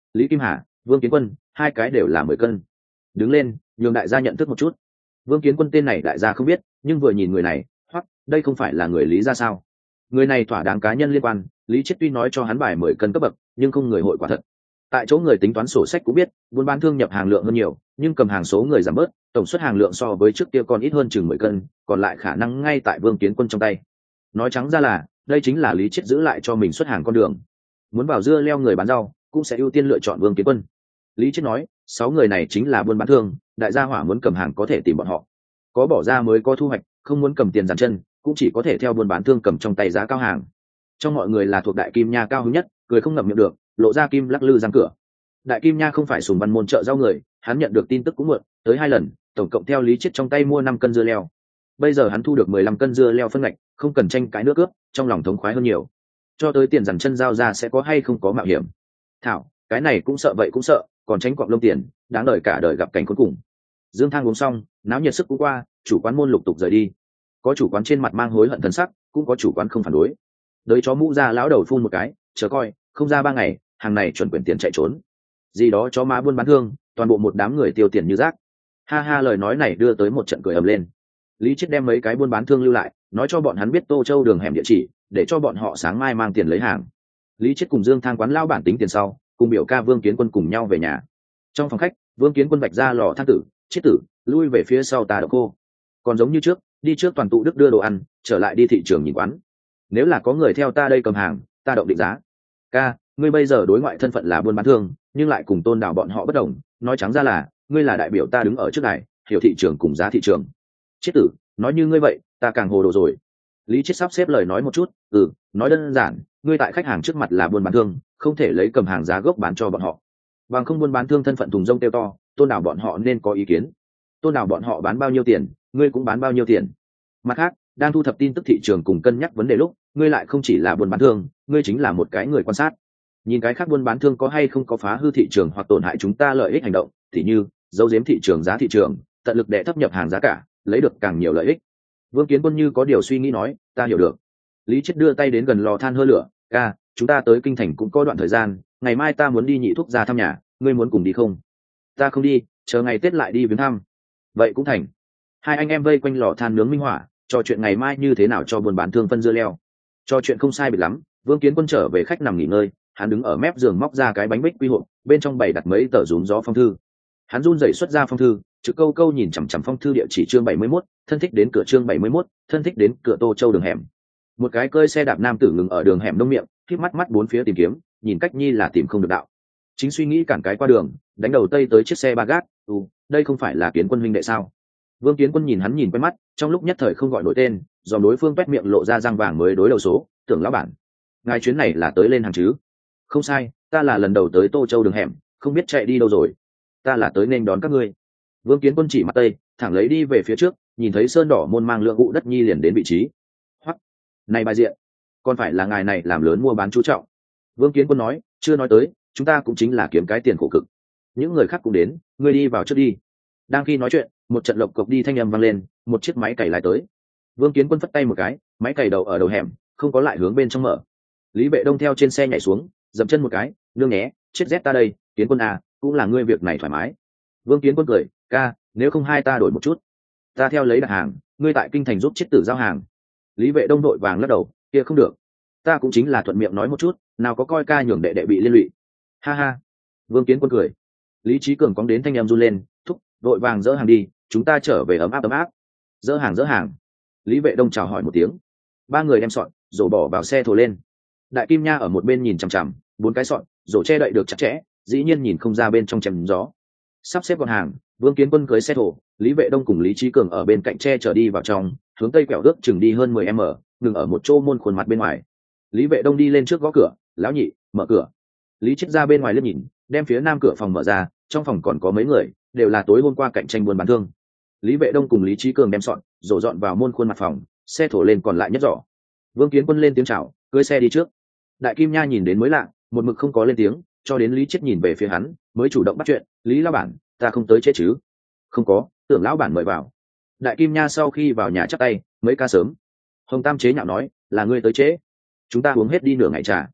Lý Kim Hà, Vương Kiến Quân, hai cái đều là 10 cân. Đứng lên, nhường đại gia nhận thức một chút. Vương Kiến Quân tên này đại gia không biết, nhưng vừa nhìn người này, hoặc đây không phải là người Lý gia sao? Người này thỏa đáng cá nhân liên quan, Lý Chiết tuy nói cho hắn bài 10 cân cấp bậc, nhưng không người hội quả thật. Tại chỗ người tính toán sổ sách cũng biết, buôn bán thương nhập hàng lượng hơn nhiều, nhưng cầm hàng số người giảm bớt, tổng suất hàng lượng so với trước kia còn ít hơn chừng 10 cân, còn lại khả năng ngay tại Vương Kiến Quân trong tay. Nói trắng ra là, đây chính là Lý Chiết giữ lại cho mình xuất hàng con đường. Muốn vào dưa leo người bán rau, cũng sẽ ưu tiên lựa chọn Vương Kiến Quân. Lý Chiết nói, 6 người này chính là buôn bán thương, đại gia hỏa muốn cầm hàng có thể tìm bọn họ. Có bỏ ra mới có thu hoạch, không muốn cầm tiền dàn chân, cũng chỉ có thể theo buôn bán thương cầm trong tay giá cao hàng. Trong mọi người là thuộc Đại Kim Nha cao hứng nhất, cười không ngậm miệng được, lộ ra kim lắc lư răng cửa. Đại Kim Nha không phải Sùng Văn môn chợ rau người, hắn nhận được tin tức cũng muộn, tới 2 lần, tổng cộng theo Lý Chiết trong tay mua 5 cân dưa leo. Bây giờ hắn thu được 15 cân dưa leo phân ngạch, không cần tranh cãi nữa cướp, trong lòng thống khoái hơn nhiều. Cho tới tiền dằn chân giao ra sẽ có hay không có mạo hiểm. Thảo, cái này cũng sợ vậy cũng sợ, còn tránh quặng lông tiền, đáng đời cả đời gặp cảnh cuối cùng. Dương Thang uống xong, náo nhiệt sức cũng qua, chủ quán môn lục tục rời đi. Có chủ quán trên mặt mang hối hận thần sắc, cũng có chủ quán không phản đối. Đới chó mũ ra lão đầu phun một cái, chờ coi, không ra 3 ngày, hàng này chuẩn quyển tiền chạy trốn. Gì đó chó má buôn bán thương, toàn bộ một đám người tiêu tiền như rác. Ha ha, lời nói này đưa tới một trận cười ầm lên. Lý Chiết đem mấy cái buôn bán thương lưu lại, nói cho bọn hắn biết Tô Châu đường hẻm địa chỉ, để cho bọn họ sáng mai mang tiền lấy hàng. Lý Chiết cùng Dương Thang quán lao bản tính tiền sau, cùng biểu ca Vương Kiến Quân cùng nhau về nhà. Trong phòng khách, Vương Kiến Quân vạch ra lò than tử, Chiết tử, lui về phía sau ta đậu cô. Còn giống như trước, đi trước toàn tụ đức đưa đồ ăn, trở lại đi thị trường nhìn quán. Nếu là có người theo ta đây cầm hàng, ta động định giá. Ca, ngươi bây giờ đối ngoại thân phận là buôn bán thương, nhưng lại cùng Tôn Đào bọn họ bất đồng, nói trắng ra là, ngươi là đại biểu ta đứng ở trước này, hiểu thị trường cùng giá thị trường. Chiết tử, nói như ngươi vậy, ta càng hồ đồ rồi. Lý Chiết sắp xếp lời nói một chút, nói đơn giản, ngươi tại khách hàng trước mặt là buôn bán thương, không thể lấy cầm hàng giá gốc bán cho bọn họ. Bằng không buôn bán thương thân phận thùng rông tiêu to, Tôn Đào bọn họ nên có ý kiến. Tôn Đào bọn họ bán bao nhiêu tiền, ngươi cũng bán bao nhiêu tiền. Mặt khác, đang thu thập tin tức thị trường cùng cân nhắc vấn đề lúc, ngươi lại không chỉ là buôn bán thương, ngươi chính là một cái người quan sát. Nhìn cái khác buôn bán thương có hay không có phá hư thị trường hoặc tổn hại chúng ta lợi ích hành động, thì như giấu giếm thị trường giá thị trường, tận lực để thấp nhập hàng giá cả, lấy được càng nhiều lợi ích. Vương Kiến Quân như có điều suy nghĩ nói, ta hiểu được. Lý Chiết đưa tay đến gần lò than hơ lửa, ca, chúng ta tới kinh thành cũng có đoạn thời gian, ngày mai ta muốn đi Nhị Thúc ra thăm nhà, ngươi muốn cùng đi không? Ta không đi, chờ ngày Tết lại đi viếng thăm. Vậy cũng thành. Hai anh em vây quanh lò than nướng minh hỏa, trò chuyện ngày mai như thế nào cho buôn bán thương phân dưa leo. Trò chuyện không sai biệt lắm, Vương Kiến Quân trở về khách nằm nghỉ ngơi, hắn đứng ở mép giường móc ra cái bánh bích quy hộp, bên trong bày đặt mấy tờ rúm gió phong thư. Hắn run rẩy xuất ra phong thư, chữ câu câu nhìn chằm chằm phong thư địa chỉ chương 71, thân thích đến cửa chương 71, thân thích đến cửa Tô Châu đường hẻm. Một cái cơi xe đạp nam tử ngừng ở đường hẻm đông miệng, khép mắt mắt bốn phía tìm kiếm, nhìn cách nhi là tìm không được đạo. Chính suy nghĩ cản cái qua đường, đánh đầu tây tới chiếc xe ba gác, đây không phải là Kiến Quân huynh đệ sao? Vương Kiến Quân nhìn hắn nhìn quen mắt, trong lúc nhất thời không gọi nổi tên, do đối phương quét miệng lộ ra răng vàng mới đối đầu số, tưởng lão bản, ngài chuyến này là tới lên hàng chứ? Không sai, ta là lần đầu tới Tô Châu đường hẻm, không biết chạy đi đâu rồi. Ta là tới nên đón các ngươi. Vương Kiến Quân chỉ mặt tây, thẳng lấy đi về phía trước, nhìn thấy sơn đỏ môn mang lượng vụ đất nhi liền đến vị trí. Hoắc, này bài diện, còn phải là ngài này làm lớn mua bán chú trọng. Vương Kiến Quân nói, chưa nói tới, chúng ta cũng chính là kiếm cái tiền khổ cực. Những người khác cũng đến, ngươi đi vào trước đi. Đang khi nói chuyện, một trận lộc cộc đi thanh âm vang lên, một chiếc máy cày lái tới. Vương Kiến Quân phất tay một cái, máy cày đầu ở đầu hẻm, không có lại hướng bên trong mở. Lý Vệ Đông theo trên xe nhảy xuống, dậm chân một cái, nương nhé, chết rét ta đây, Kiến Quân à, cũng là ngươi việc này thoải mái. Vương Kiến Quân cười, ca, nếu không hai ta đổi một chút, ta theo lấy đặt hàng, ngươi tại kinh thành giúp Chiết tử giao hàng. Lý Vệ Đông đội vàng lắc đầu, kia không được, ta cũng chính là thuận miệng nói một chút, nào có coi ca nhường đệ đệ bị liên lụy. Ha ha. Vương Kiến Quân cười. Lý Chí Cường cóng đến thanh em run lên, thúc, đội vàng dỡ hàng đi, chúng ta trở về ấm áp ấm áp. Dỡ hàng dỡ hàng. Lý Vệ Đông chào hỏi một tiếng, ba người đem sọn rồi bỏ vào xe thồ lên. Đại Kim Nha ở một bên nhìn chằm chằm, 4 cái sọn rồi che đậy được chặt chẽ, dĩ nhiên nhìn không ra bên trong chèm gió. Sắp xếp gọn hàng, Vương Kiến Quân cưới xe thổ, Lý Vệ Đông cùng Lý Chí Cường ở bên cạnh che chở đi vào trong, hướng tây quẹo ước chừng đi hơn 10 m, ngừng ở một chỗ môn khuôn mặt bên ngoài. Lý Vệ Đông đi lên trước gõ cửa, lão nhị, mở cửa. Lý Chiết ra bên ngoài liếc nhìn, đem phía nam cửa phòng mở ra, trong phòng còn có mấy người, đều là tối hôm qua cạnh tranh buôn bán thương. Lý Vệ Đông cùng Lý Chí Cường đem sọn rồi dọn vào môn khuôn mặt phòng, xe thổ lên còn lại nhất giỏ. Vương Kiến Quân lên tiếng chào, cưỡi xe đi trước. Đại Kim Nha nhìn đến mới lạ, một mực không có lên tiếng, cho đến Lý Chiết nhìn về phía hắn, mới chủ động bắt chuyện, Lý lão bản, ta không tới trễ chứ? Không có, tưởng lão bản mời vào. Đại Kim Nha sau khi vào nhà chắp tay, mấy ca sớm. Hồng Tam chế nhạo nói, là ngươi tới trễ, chúng ta uống hết đi nửa ngày trà.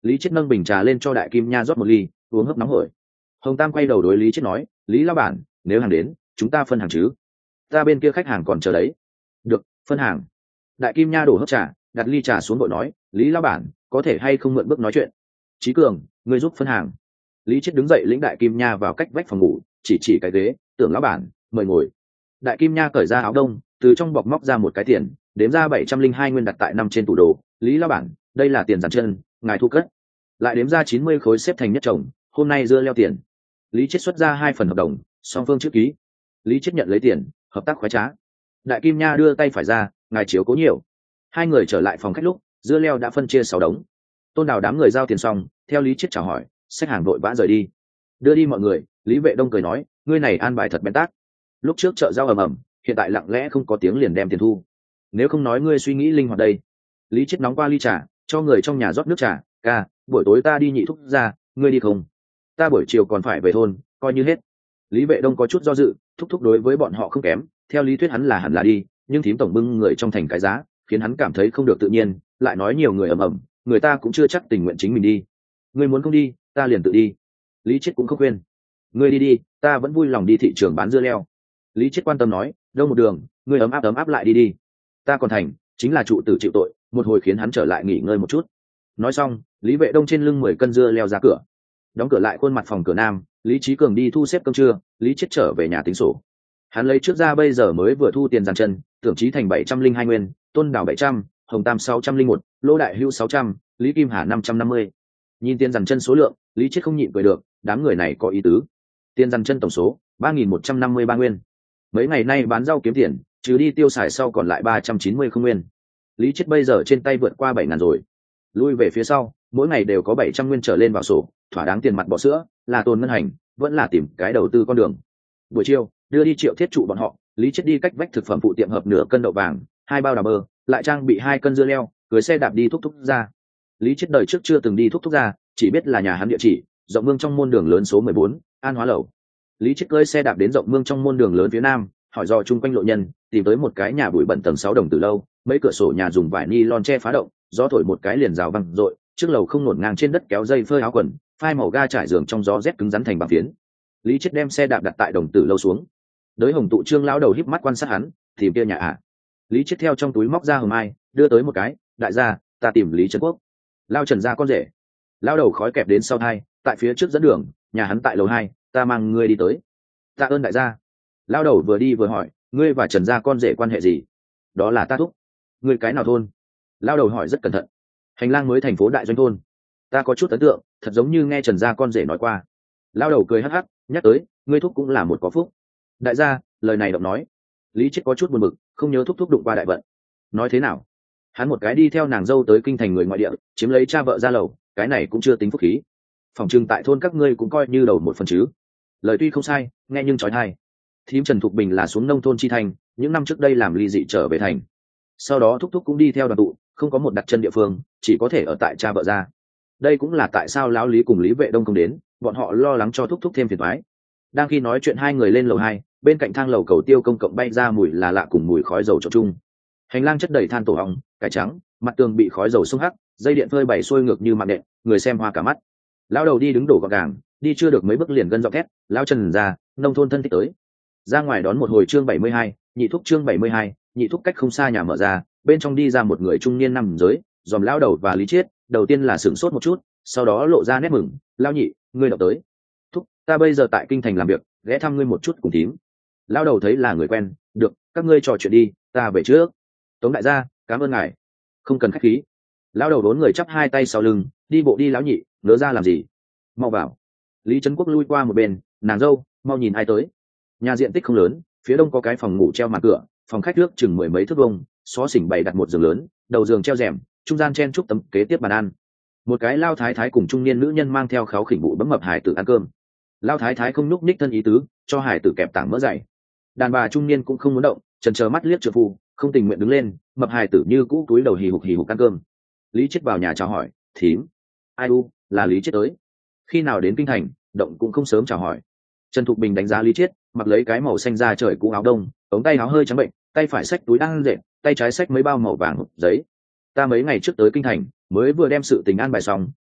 Lý Chiết nâng bình trà lên cho Đại Kim Nha rót một ly, uống hớp nóng hổi. Hồng Tam quay đầu đối Lý Chiết nói, Lý lão bản, nếu hàng đến chúng ta phân hàng chứ? Ta bên kia khách hàng còn chờ đấy. Được, phân hàng. Đại Kim Nha đổ hớp trà, đặt ly trà xuống, vội nói, Lý lão bản, có thể hay không mượn bước nói chuyện? Chí Cường, ngươi giúp phân hàng. Lý Chiết đứng dậy lĩnh Đại Kim Nha vào cách vách phòng ngủ, chỉ cái ghế, Tưởng lão bản, mời ngồi. Đại Kim Nha cởi ra áo đông, từ trong bọc móc ra một cái tiền, đếm ra 702 nguyên đặt tại 5 trên tủ đồ. Lý lão bản, đây là tiền dàn chân, ngài thu cất. Lại đếm ra 90 khối xếp thành nhất chồng, hôm nay dưa leo tiền. Lý Chiết xuất ra 2 phần hợp đồng, song phương chữ ký. Lý Chiết nhận lấy tiền, hợp tác khoái trá. Đại Kim Nha đưa tay phải ra, ngài chiếu cố nhiều. Hai người trở lại phòng khách lúc dưa leo đã phân chia 6 đống. Tôn Đào đám người giao tiền xong, theo Lý Chiết chào hỏi, xách hàng vội vã rời đi. Đưa đi mọi người, Lý Vệ Đông cười nói, ngươi này an bài thật bén tác. Lúc trước chợ rau ầm ầm, hiện tại lặng lẽ không có tiếng liền đem tiền thu. Nếu không nói ngươi suy nghĩ linh hoạt đây. Lý Chiết nóng qua ly trà, cho người trong nhà rót nước trà. Ca, buổi tối ta đi Nhị Thúc ra, ngươi đi không? Ta buổi chiều còn phải về thôn, coi như hết. Lý Vệ Đông có chút do dự, thúc thúc đối với bọn họ không kém, theo lý thuyết hắn là hẳn là đi, nhưng thím tổng bưng người trong thành cái giá, khiến hắn cảm thấy không được tự nhiên, lại nói nhiều người ầm ầm, người ta cũng chưa chắc tình nguyện chính mình đi. Ngươi muốn không đi, ta liền tự đi. Lý Chiết cũng không khuyên. Ngươi đi đi, ta vẫn vui lòng đi thị trường bán dưa leo. Lý Chiết quan tâm nói, đâu một đường, ngươi ấm áp lại đi đi. Ta còn thành, chính là trụ tử chịu tội, một hồi khiến hắn trở lại nghỉ ngơi một chút. Nói xong, Lý Vệ Đông trên lưng 10 cân dưa leo ra cửa. Đóng cửa lại khuôn mặt phòng cửa nam, Lý Chí Cường đi thu xếp cơm trưa, Lý Chiết trở về nhà tính sổ. Hắn lấy trước ra bây giờ mới vừa thu tiền dàn chân, Tưởng Chí Thành 702 nguyên, Tôn Đào 700, Hồng Tam 601, Lô Đại Hưu 600, Lý Kim Hà 550. Nhìn tiền dàn chân số lượng, Lý Chiết không nhịn cười được, đám người này có ý tứ. Tiền dàn chân tổng số 3.153 nguyên. Mấy ngày nay bán rau kiếm tiền, trừ đi tiêu xài sau còn lại 390 không nguyên. Lý Chiết bây giờ trên tay vượt qua 7.000 rồi. Lui về phía sau, mỗi ngày đều có 700 nguyên trở lên vào sổ, thỏa đáng tiền mặt bỏ sữa, là tồn ngân hành, vẫn là tìm cái đầu tư con đường. Buổi chiều, đưa đi Triệu Thiết trụ bọn họ, Lý Chiết đi cách vách thực phẩm phụ tiệm hợp nửa cân đậu vàng, 2 bao đào bơ, lại trang bị 2 cân dưa leo, cưới xe đạp đi thúc thúc ra. Lý Chiết đời trước chưa từng đi thúc thúc ra, chỉ biết là nhà hắn địa chỉ, Rộng Mương trong môn đường lớn số 14, An Hóa lầu. Lý Chiết cưới xe đạp đến Rộng Mương trong môn đường lớn phía nam, hỏi dò chung quanh lộ nhân, tìm tới một cái nhà bụi bẩn tầng 6 đồng từ lâu, mấy cửa sổ nhà dùng vải ni lon che phá động, gió thổi một cái liền rào văng rội, trước lầu không ngổn ngang trên đất kéo dây phơi áo quần, phai màu ga trải giường trong gió rét cứng rắn thành bằng phiến. Lý Chiết đem xe đạp đặt tại đồng tử lâu xuống. Đới Hồng Tụ Trương lão đầu híp mắt quan sát hắn, tìm kia nhà ạ. Lý Chiết theo trong túi móc ra hồng mai, đưa tới một cái, đại gia, ta tìm Lý Trấn Quốc. Lao Trần gia con rể. Lao đầu khói kẹp đến sau hai, tại phía trước dẫn đường, nhà hắn tại lầu 2, ta mang ngươi đi tới. Tạ ơn đại gia. Lao đầu vừa đi vừa hỏi, ngươi và Trần gia con rể quan hệ gì? Đó là ta thúc. Ngươi cái nào thôn? Lao đầu hỏi rất cẩn thận. Hành lang mới thành phố Đại Doanh thôn. Ta có chút ấn tượng, thật giống như nghe Trần gia con rể nói qua. Lao đầu cười hắc hắc, nhắc tới, ngươi thúc cũng là một có phúc. Đại gia, lời này động nói. Lý Chiết có chút buồn bực, không nhớ thúc đụng qua đại vận. Nói thế nào? Hắn một cái đi theo nàng dâu tới kinh thành người ngoại địa, chiếm lấy cha vợ ra lầu, cái này cũng chưa tính phúc khí. Phòng trưng tại thôn các ngươi cũng coi như đầu một phần chứ. Lời tuy không sai, nghe nhưng trói tai. Thím Trần Thục Bình là xuống nông thôn chi thành, những năm trước đây làm ly dị trở về thành. Sau đó thúc thúc cũng đi theo đoàn tụ, không có một đặt chân địa phương, chỉ có thể ở tại cha vợ ra. Đây cũng là tại sao lão Lý cùng Lý Vệ Đông không đến, bọn họ lo lắng cho thúc thúc thêm phiền toái. Đang khi nói chuyện hai người lên lầu 2, bên cạnh thang lầu cầu tiêu công cộng bay ra mùi là lạ cùng mùi khói dầu trộn chung. Hành lang chất đầy than tổ ong, cải trắng, mặt tường bị khói dầu xông hắc, dây điện phơi bày xuôi ngược như mạng nện, người xem hoa cả mắt. Lão đầu đi đứng đổ gọn gàng, đi chưa được mấy bước liền gân giọng thét, lão Trần ra, nông thôn thân thích tới. Ra ngoài đón một hồi chương 72, nhị thúc chương 72, nhị thúc cách không xa nhà mở ra, bên trong đi ra một người trung niên nằm giới, dòm lão đầu và Lý Chiết, đầu tiên là sửng sốt một chút, sau đó lộ ra nét mừng, lão nhị, ngươi đọc tới. Thúc, ta bây giờ tại kinh thành làm việc, ghé thăm ngươi một chút cùng thím. Lão đầu thấy là người quen, được, các ngươi trò chuyện đi, ta về trước. Tống đại gia, cảm ơn ngài. Không cần khách khí. Lão đầu đốn người chắp hai tay sau lưng, đi bộ đi lão nhị, nỡ ra làm gì? Mau vào. Lý Trấn Quốc lui qua một bên, nàng dâu, mau nhìn ai tới. Nhà diện tích không lớn, phía đông có cái phòng ngủ treo mặt cửa, phòng khách nước chừng 10 mấy thước vuông, xó xỉnh bày đặt một giường lớn, đầu giường treo rèm, trung gian chen chúc tấm kế tiếp bàn ăn. Một cái lao thái thái cùng trung niên nữ nhân mang theo kháo khỉnh bụ bấm mập hải tử ăn cơm. Lao thái thái không nhúc nhích thân ý tứ, cho hải tử kẹp tảng mỡ dày. Đàn bà trung niên cũng không muốn động, chần chờ mắt liếc trợ phu, không tình nguyện đứng lên, mập hải tử như cũ túi đầu hì hục ăn cơm. Lý Chiết vào nhà chào hỏi, thím. Ai u, là Lý Chiết tới. Khi nào đến kinh thành, động cũng không sớm chào hỏi. Trần Thục Bình đánh giá Lý Chiết, mặc lấy cái màu xanh da trời cũ áo đông, ống tay áo hơi trắng bệnh, tay phải xách túi đang dệt, tay trái xách mấy bao màu vàng hộp giấy. Ta mấy ngày trước tới kinh thành, mới vừa đem sự tình an bài xong,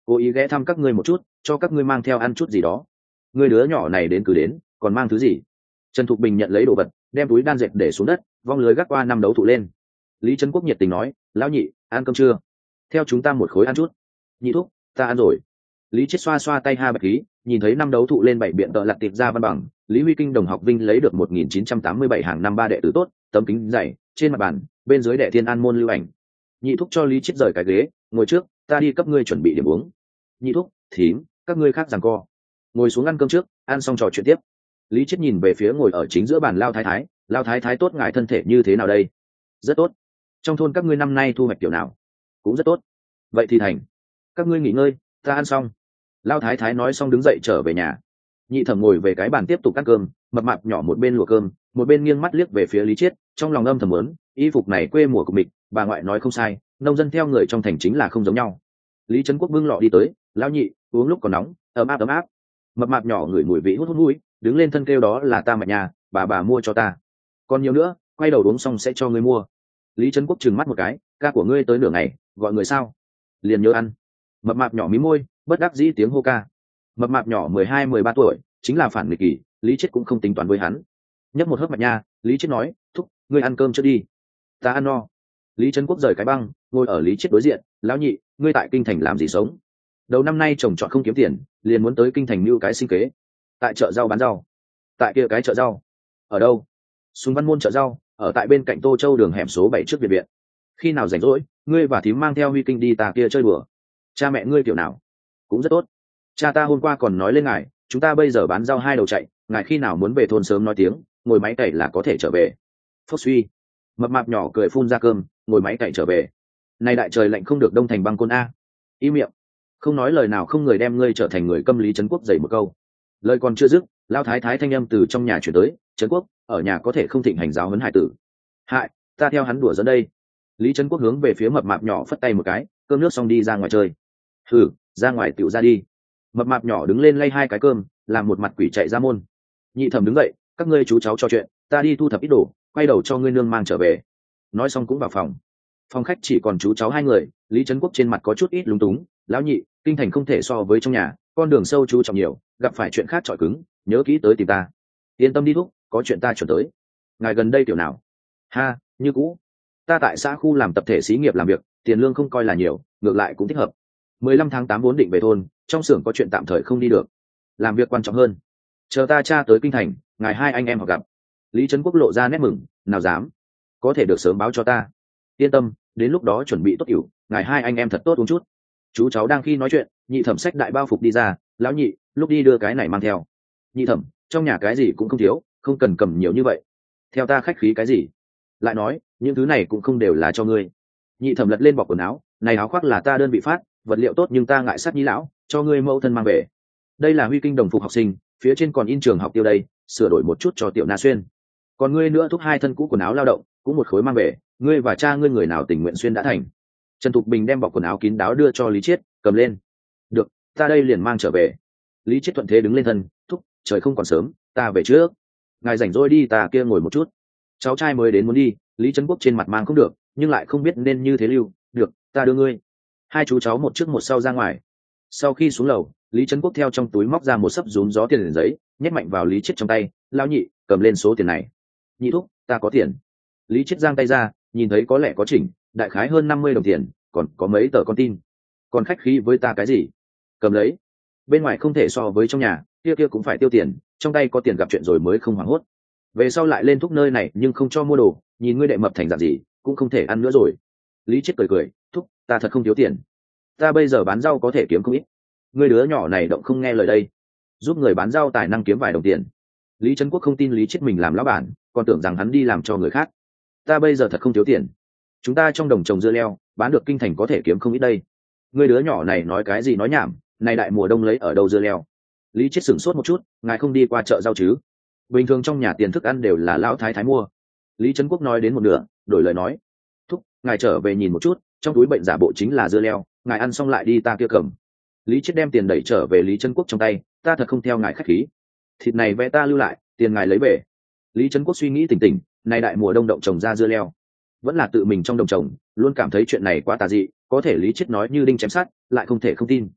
cố ý ghé thăm các ngươi một chút, cho các ngươi mang theo ăn chút gì đó. Ngươi đứa nhỏ này đến cứ đến, còn mang thứ gì? Trần Thục Bình nhận lấy đồ vật, đem túi đan dệt để xuống đất, vong lưới gác qua năm đấu thụ lên. Lý Trấn Quốc nhiệt tình nói, lão nhị, ăn cơm chưa? Theo chúng ta một khối ăn chút. Nhị thúc, ta ăn rồi. Lý Chiết xoa xoa tay ha bạch khí, nhìn thấy năm đấu thụ lên bảy biện tợ lặt tiệp ra văn bằng, Lý Huy Kinh đồng học vinh lấy được 1987 hàng năm ba đệ tử tốt, tấm kính dày, trên mặt bàn, bên dưới đệ thiên an môn lưu ảnh. Nhị thúc cho Lý Chiết rời cái ghế, ngồi trước, ta đi cấp ngươi chuẩn bị điểm uống. Nhị thúc, thím, các ngươi khác giằng co. Ngồi xuống ăn cơm trước, ăn xong trò chuyện tiếp. Lý Chiết nhìn về phía ngồi ở chính giữa bàn Lao Thái Thái tốt ngài thân thể như thế nào đây? Rất tốt. Trong thôn các ngươi năm nay thu hoạch kiểu nào? Cũng rất tốt. Vậy thì thành. Các ngươi nghỉ ngơi, ta ăn xong. Lao Thái Thái nói xong đứng dậy trở về nhà. Nhị Thẩm ngồi về cái bàn tiếp tục ăn cơm, mập mạp nhỏ một bên lùa cơm, một bên nghiêng mắt liếc về phía Lý Chiết, trong lòng âm thầm muốn, y phục này quê mùa của mình, bà ngoại nói không sai, nông dân theo người trong thành chính là không giống nhau. Lý Trấn Quốc bưng lọ đi tới, lão nhị, uống lúc còn nóng, ấm áp ấm áp. Mập mạp nhỏ ngửi mùi vị hút hút mũi, đứng lên thân kêu đó là ta mạch nhà, bà mua cho ta. Còn nhiều nữa, quay đầu uống xong sẽ cho ngươi mua. Lý Trấn Quốc trừng mắt một cái, ca của ngươi tới nửa ngày, gọi người sao? Liền nhớ ăn. Mập mạp nhỏ mí môi, bất đắc dĩ tiếng hô ca. Mập mạp nhỏ 12-13 tuổi, chính là phản nghịch kỳ, Lý Chiết cũng không tính toán với hắn. Nhấp một hớp mạch nha, Lý Chiết nói, thúc, ngươi ăn cơm trước đi. Ta ăn no. Lý Trấn Quốc rời cái băng, ngồi ở Lý Chiết đối diện, lão nhị, ngươi tại kinh thành làm gì sống? Đầu năm nay chồng chọn không kiếm tiền, liền muốn tới kinh thành mưu cái sinh kế. Tại chợ rau bán rau. Tại kia cái chợ rau. Ở đâu? Sùng Văn Môn chợ rau, ở tại bên cạnh Tô Châu đường hẻm số 7 trước biệt viện. Khi nào rảnh rỗi, ngươi và thím mang theo Huy Kinh đi tà kia chơi đùa. Cha mẹ ngươi kiểu nào? Cũng rất tốt. Cha ta hôm qua còn nói lên ngài, chúng ta bây giờ bán rau hai đầu chạy, ngài khi nào muốn về thôn sớm nói tiếng, ngồi máy cày là có thể trở về. Phốc suy. Mập mạp nhỏ cười phun ra cơm, ngồi máy cày trở về. Này đại trời lạnh không được đông thành băng côn a. Im miệng. Không nói lời nào không người đem ngươi trở thành người câm. Lý Trấn Quốc dày một câu. Lời còn chưa dứt, Lao Thái Thái thanh âm từ trong nhà chuyển tới, Trấn Quốc, ở nhà có thể không thịnh hành giáo huấn hải tử. Hại, ta theo hắn đùa dẫn đây. Lý Trấn Quốc hướng về phía mập mạp nhỏ phất tay một cái, cơm nước xong đi ra ngoài chơi. Hừ, ra ngoài tiểu ra đi. Mập mạp nhỏ đứng lên lay hai cái cơm, làm một mặt quỷ chạy ra môn. Nhị Thẩm đứng dậy, các ngươi chú cháu trò chuyện, ta đi thu thập ít đồ, quay đầu cho ngươi nương mang trở về. Nói xong cũng vào phòng. Phòng khách chỉ còn chú cháu hai người, Lý Trấn Quốc trên mặt có chút ít lúng túng, lão nhị, kinh thành không thể so với trong nhà, con đường sâu chú trọng nhiều, gặp phải chuyện khác chọi cứng, nhớ kỹ tới tìm ta. Yên tâm đi thúc, có chuyện ta chuẩn tới. Ngài gần đây tiểu nào? Ha, như cũ. Ta tại xã khu làm tập thể xí nghiệp làm việc, tiền lương không coi là nhiều, ngược lại cũng thích hợp. 15 tháng 8 vốn định về thôn, trong xưởng có chuyện tạm thời không đi được, làm việc quan trọng hơn. Chờ ta cha tới kinh thành, ngài hai anh em họ gặp. Lý Trấn Quốc lộ ra nét mừng, nào dám, có thể được sớm báo cho ta. Yên tâm, đến lúc đó chuẩn bị tốt yểu, ngài hai anh em thật tốt uống chút. Chú cháu đang khi nói chuyện, Nhị Thẩm xách đại bao phục đi ra, lão nhị, lúc đi đưa cái này mang theo. Nhị Thẩm, trong nhà cái gì cũng không thiếu, không cần cầm nhiều như vậy. Theo ta khách khí cái gì? Lại nói, những thứ này cũng không đều là cho ngươi. Nhị Thẩm lật lên bọc quần áo, này áo khoác là ta đơn vị phát, vật liệu tốt nhưng ta ngại sát nhĩ lão, cho ngươi mẫu thân mang về. Đây là Huy Kinh đồng phục học sinh, phía trên còn in trường học tiêu đây, sửa đổi một chút cho Tiểu Na xuyên. Còn ngươi nữa thúc hai thân cũ quần áo lao động, cũng một khối mang về, ngươi và cha ngươi người nào tình nguyện xuyên đã thành. Trần Thục Bình đem bọc quần áo kín đáo đưa cho Lý Chiết, cầm lên. Được, ta đây liền mang trở về. Lý Chiết thuận thế đứng lên thân, thúc, trời không còn sớm, ta về trước. Ngài rảnh rỗi đi ta kia ngồi một chút. Cháu trai mới đến muốn đi, Lý Trấn Quốc trên mặt mang không được, nhưng lại không biết nên như thế lưu. Được, ta đưa ngươi. Hai chú cháu một trước một sau ra ngoài. Sau khi xuống lầu, Lý Trấn Quốc theo trong túi móc ra một sấp rúm gió tiền giấy, nhét mạnh vào Lý Chiết trong tay, lao nhị, cầm lên số tiền này. Nhị thúc, ta có tiền. Lý Chiết giang tay ra, nhìn thấy có lẽ có chỉnh, đại khái hơn 50 đồng tiền, còn có mấy tờ con tin. Còn khách khí với ta cái gì? Cầm lấy. Bên ngoài không thể so với trong nhà, kia cũng phải tiêu tiền, trong tay có tiền gặp chuyện rồi mới không hoảng hốt. Về sau lại lên thúc nơi này nhưng không cho mua đồ, nhìn ngươi đệ mập thành dạng gì, cũng không thể ăn nữa rồi. Lý Chiết cười, thúc, ta thật không thiếu tiền. Ta bây giờ bán rau có thể kiếm không ít. Ngươi đứa nhỏ này động không nghe lời đây, giúp người bán rau tài năng kiếm vài đồng tiền. Lý Trấn Quốc không tin Lý Chiết mình làm lão bản, còn tưởng rằng hắn đi làm cho người khác. Ta bây giờ thật không thiếu tiền. Chúng ta trong đồng trồng dưa leo, bán được kinh thành có thể kiếm không ít đây. Ngươi đứa nhỏ này nói cái gì nói nhảm, này đại mùa đông lấy ở đâu dưa leo? Lý Chiết sửng sốt một chút, ngài không đi qua chợ rau chứ? Bình thường trong nhà tiền thức ăn đều là lão thái thái mua. Lý Trấn Quốc nói đến một nửa, đổi lời nói, thúc, ngài trở về nhìn một chút, trong túi bệnh giả bộ chính là dưa leo, ngài ăn xong lại đi ta kia cầm. Lý Chiết đem tiền đẩy trở về Lý Trấn Quốc trong tay, ta thật không theo ngài khách khí. Thịt này vẽ ta lưu lại, tiền ngài lấy về. Lý Trấn Quốc suy nghĩ tỉnh tỉnh, này đại mùa đông động trồng ra dưa leo, vẫn là tự mình trong đồng trồng, luôn cảm thấy chuyện này quá tà dị, có thể Lý Chiết nói như đinh chém sắt, lại không thể không tin.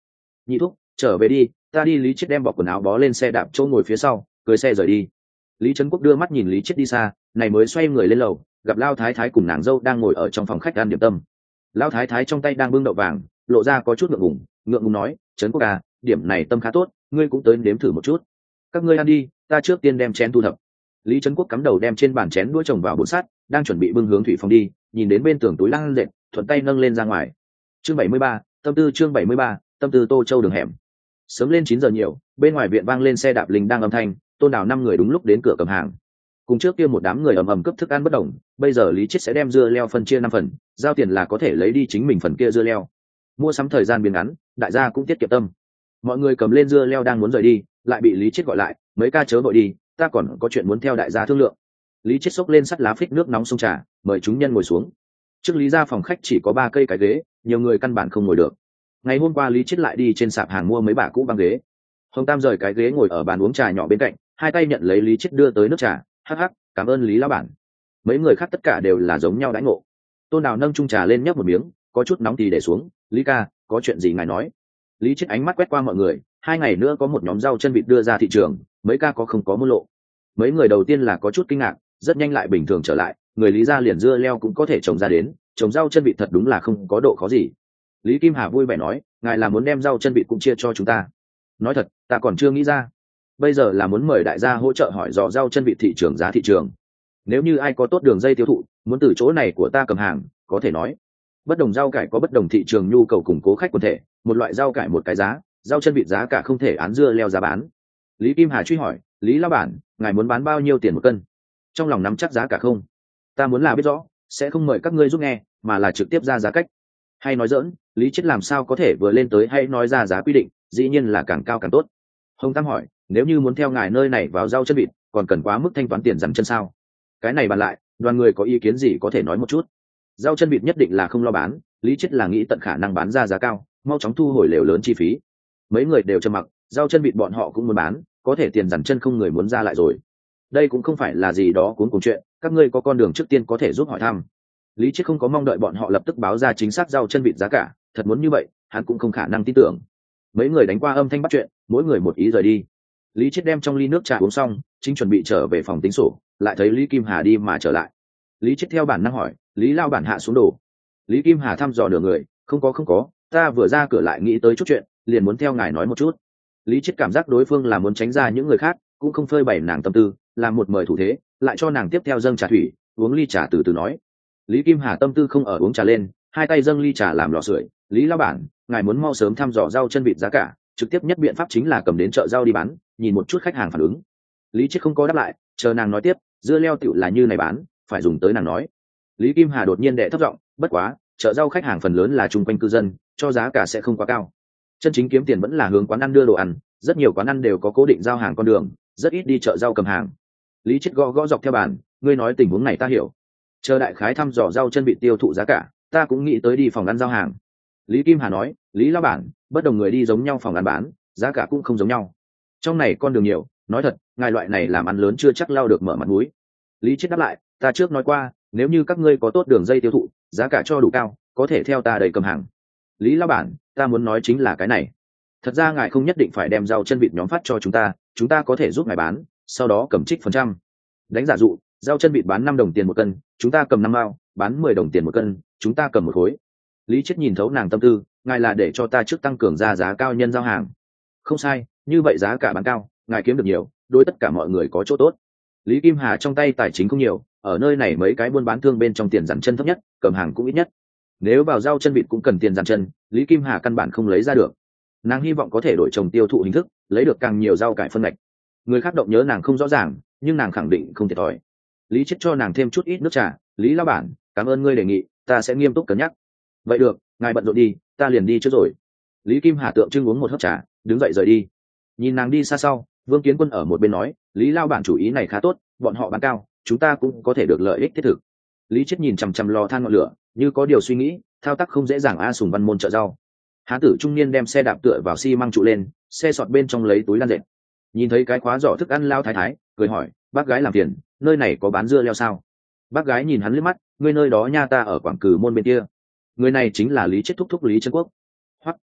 Nhị thúc trở về đi, ta đi. Lý Chiết đem bọc quần áo bó lên xe đạp chỗ ngồi phía sau, cưới xe rời đi. Lý Trấn Quốc đưa mắt nhìn Lý Chiết đi xa, này mới xoay người lên lầu, gặp Lao Thái Thái cùng nàng dâu đang ngồi ở trong phòng khách ăn điểm tâm. Lao Thái Thái trong tay đang bưng đậu vàng, lộ ra có chút ngượng ngùng nói: Trấn Quốc à, điểm này tâm khá tốt, ngươi cũng tới nếm thử một chút. Các ngươi ăn đi, ta trước tiên đem chén thu thập. Lý Trấn Quốc cắm đầu đem trên bàn chén đũa chồng vào bồn sắt, đang chuẩn bị bưng hướng thủy phòng đi, nhìn đến bên tường túi lăng lệ, thuận tay nâng lên ra ngoài. Chương 73, tâm tư chương 73, tâm tư Tô Châu đường hẻm. Sớm lên 9 giờ nhiều, bên ngoài viện vang lên xe đạp linh đang âm thanh, Tôn Đào 5 người đúng lúc đến cửa cầm hàng. Cùng trước kia một đám người ầm ầm cướp thức ăn bất đồng, bây giờ Lý Chiết sẽ đem dưa leo phân chia 5 phần, giao tiền là có thể lấy đi chính mình phần kia dưa leo. Mua sắm thời gian biến ngắn, đại gia cũng tiết kiệm tâm. Mọi người cầm lên dưa leo đang muốn rời đi, lại bị Lý Chiết gọi lại: mấy ca chớ vội đi, ta còn có chuyện muốn theo đại gia thương lượng. Lý Chiết xốc lên sắt lá phích nước nóng xông trà, mời chúng nhân ngồi xuống. Trước Lý ra phòng khách chỉ có 3 cây cái ghế, nhiều người căn bản không ngồi được. Ngày hôm qua Lý Chiết lại đi trên sạp hàng mua mấy bả cũ băng ghế. Hồng Tam rời cái ghế ngồi ở bàn uống trà nhỏ bên cạnh, hai tay nhận lấy Lý Chiết đưa tới nước trà, hắc hắc, cảm ơn Lý lão bản. Mấy người khác tất cả đều là giống nhau đãi ngộ. Tôn Đào nâng chung trà lên nhấp một miếng, có chút nóng thì để xuống. Lý ca, có chuyện gì ngài nói. Lý Chiết ánh mắt quét qua mọi người, 2 ngày nữa có một nhóm rau chân vịt đưa ra thị trường, mấy ca có không có mua lộ. Mấy người đầu tiên là có chút kinh ngạc, rất nhanh lại bình thường trở lại, người Lý ra liền dưa leo cũng có thể trồng ra đến, trồng rau chân vịt thật đúng là không có độ khó gì. Lý Kim Hà vui vẻ nói: ngài là muốn đem rau chân vịt cũng chia cho chúng ta. Nói thật, ta còn chưa nghĩ ra. Bây giờ là muốn mời đại gia hỗ trợ hỏi dò rau chân vịt thị trường giá thị trường. Nếu như ai có tốt đường dây tiêu thụ, muốn từ chỗ này của ta cầm hàng, có thể nói. Bất đồng rau cải có bất đồng thị trường nhu cầu củng cố khách quần thể, một loại rau cải một cái giá, rau chân vịt giá cả không thể án dưa leo giá bán. Lý Kim Hà truy hỏi: Lý lão bản, ngài muốn bán bao nhiêu tiền một cân? Trong lòng nắm chắc giá cả không? Ta muốn là biết rõ, sẽ không mời các ngươi giúp nghe, mà là trực tiếp ra giá cách. Hay nói dỡn, Lý Chiết làm sao có thể vừa lên tới hay nói ra giá quy định, dĩ nhiên là càng cao càng tốt. Hồng Tam hỏi: nếu như muốn theo ngài nơi này vào rau chân vịt, còn cần quá mức thanh toán tiền dằn chân sao? Cái này bàn lại, đoàn người có ý kiến gì có thể nói một chút. Rau chân vịt nhất định là không lo bán, Lý Chiết là nghĩ tận khả năng bán ra giá cao, mau chóng thu hồi lều lớn chi phí. Mấy người đều trầm mặc, rau chân vịt bọn họ cũng muốn bán, có thể tiền dằn chân không người muốn ra lại rồi. Đây cũng không phải là gì đó cuốn cùng chuyện, các ngươi có con đường trước tiên có thể giúp hỏi thăm. Lý Chiết không có mong đợi bọn họ lập tức báo ra chính xác rau chân vịt giá cả, thật muốn như vậy, hắn cũng không khả năng tin tưởng. Mấy người đánh qua âm thanh bắt chuyện, mỗi người một ý rời đi. Lý Chiết đem trong ly nước trà uống xong, chính chuẩn bị trở về phòng tính sổ, lại thấy Lý Kim Hà đi mà trở lại. Lý Chiết theo bản năng hỏi: Lý lao bản hạ xuống đồ. Lý Kim Hà thăm dò nửa người: không có, ta vừa ra cửa lại nghĩ tới chút chuyện, liền muốn theo ngài nói một chút. Lý Chiết cảm giác đối phương là muốn tránh ra những người khác, cũng không phơi bày nàng tâm tư, làm một mời thủ thế, lại cho nàng tiếp theo dâng trà thủy, uống ly trà từ từ nói. Lý Kim Hà tâm tư không ở uống trà lên, hai tay dâng ly trà làm lò sưởi. Lý lão bản, ngài muốn mau sớm thăm dò rau chân vịt giá cả, trực tiếp nhất biện pháp chính là cầm đến chợ rau đi bán, nhìn một chút khách hàng phản ứng. Lý Chiết không có đáp lại, chờ nàng nói tiếp. Dưa leo tựu là như này bán, phải dùng tới nàng nói. Lý Kim Hà đột nhiên đệ thấp giọng: bất quá, chợ rau khách hàng phần lớn là chung quanh cư dân, cho giá cả sẽ không quá cao. Chân chính kiếm tiền vẫn là hướng quán ăn đưa đồ ăn, rất nhiều quán ăn đều có cố định giao hàng con đường, rất ít đi chợ rau cầm hàng. Lý Chiết gõ dọc theo bàn: ngươi nói tình huống này ta hiểu. Chờ đại khái thăm dò rau chân vịt tiêu thụ giá cả, ta cũng nghĩ tới đi phòng ăn giao hàng. Lý Kim Hà nói: Lý lão bản, bất đồng người đi giống nhau phòng ăn bán, giá cả cũng không giống nhau. Trong này con đường nhiều, nói thật, ngài loại này làm ăn lớn chưa chắc lao được mở mặt mũi. Lý Chiết đáp lại: ta trước nói qua, nếu như các ngươi có tốt đường dây tiêu thụ, giá cả cho đủ cao, có thể theo ta đầy cầm hàng. Lý lão bản, ta muốn nói chính là cái này. Thật ra ngài không nhất định phải đem rau chân vịt nhóm phát cho chúng ta có thể giúp ngài bán, sau đó cầm trích phần trăm. Đánh giả dụ, rau chân vịt bán 5 đồng tiền một cân, chúng ta cầm 5 bao, bán 10 đồng tiền một cân, chúng ta cầm một khối. Lý Chiết nhìn thấu nàng tâm tư: ngài là để cho ta trước tăng cường ra giá cao nhân giao hàng. Không sai, như vậy giá cả bán cao, ngài kiếm được nhiều, đối tất cả mọi người có chỗ tốt. Lý Kim Hà trong tay tài chính không nhiều, ở nơi này mấy cái buôn bán thương bên trong tiền dằn chân thấp nhất, cầm hàng cũng ít nhất. Nếu vào rau chân vịt cũng cần tiền dằn chân, Lý Kim Hà căn bản không lấy ra được. Nàng hy vọng có thể đổi trồng tiêu thụ hình thức, lấy được càng nhiều rau cải phân ngạch. Người khác động nhớ nàng không rõ ràng, nhưng nàng khẳng định không thiệt thòi. Lý Chiết cho nàng thêm chút ít nước trà: Lý lão bản, cảm ơn ngươi đề nghị, ta sẽ nghiêm túc cân nhắc. Vậy được, ngài bận rộn đi, ta liền đi trước rồi. Lý Kim Hà tượng trưng uống một hớp trà, đứng dậy rời đi. Nhìn nàng đi xa sau, Vương Kiến Quân ở một bên nói: Lý lao bản chủ ý này khá tốt, bọn họ bán cao, chúng ta cũng có thể được lợi ích thiết thực. Lý Chiết nhìn chằm chằm lò than ngọn lửa, như có điều suy nghĩ, thao tác không dễ dàng. A Sùng Văn môn chợ rau. Hán tử trung niên đem xe đạp tựa vào xi măng trụ lên, xe sọt bên trong lấy túi lan dệt. Nhìn thấy cái khóa giỏ thức ăn lao thái thái, cười hỏi: bác gái làm phiền, nơi này có bán dưa leo sao? Bác gái nhìn hắn liếc mắt: ngươi nơi đó nha, ta ở Quảng Cử môn bên kia. Người này chính là Lý Chiết thúc thúc Lý Trấn Quốc. Hoặc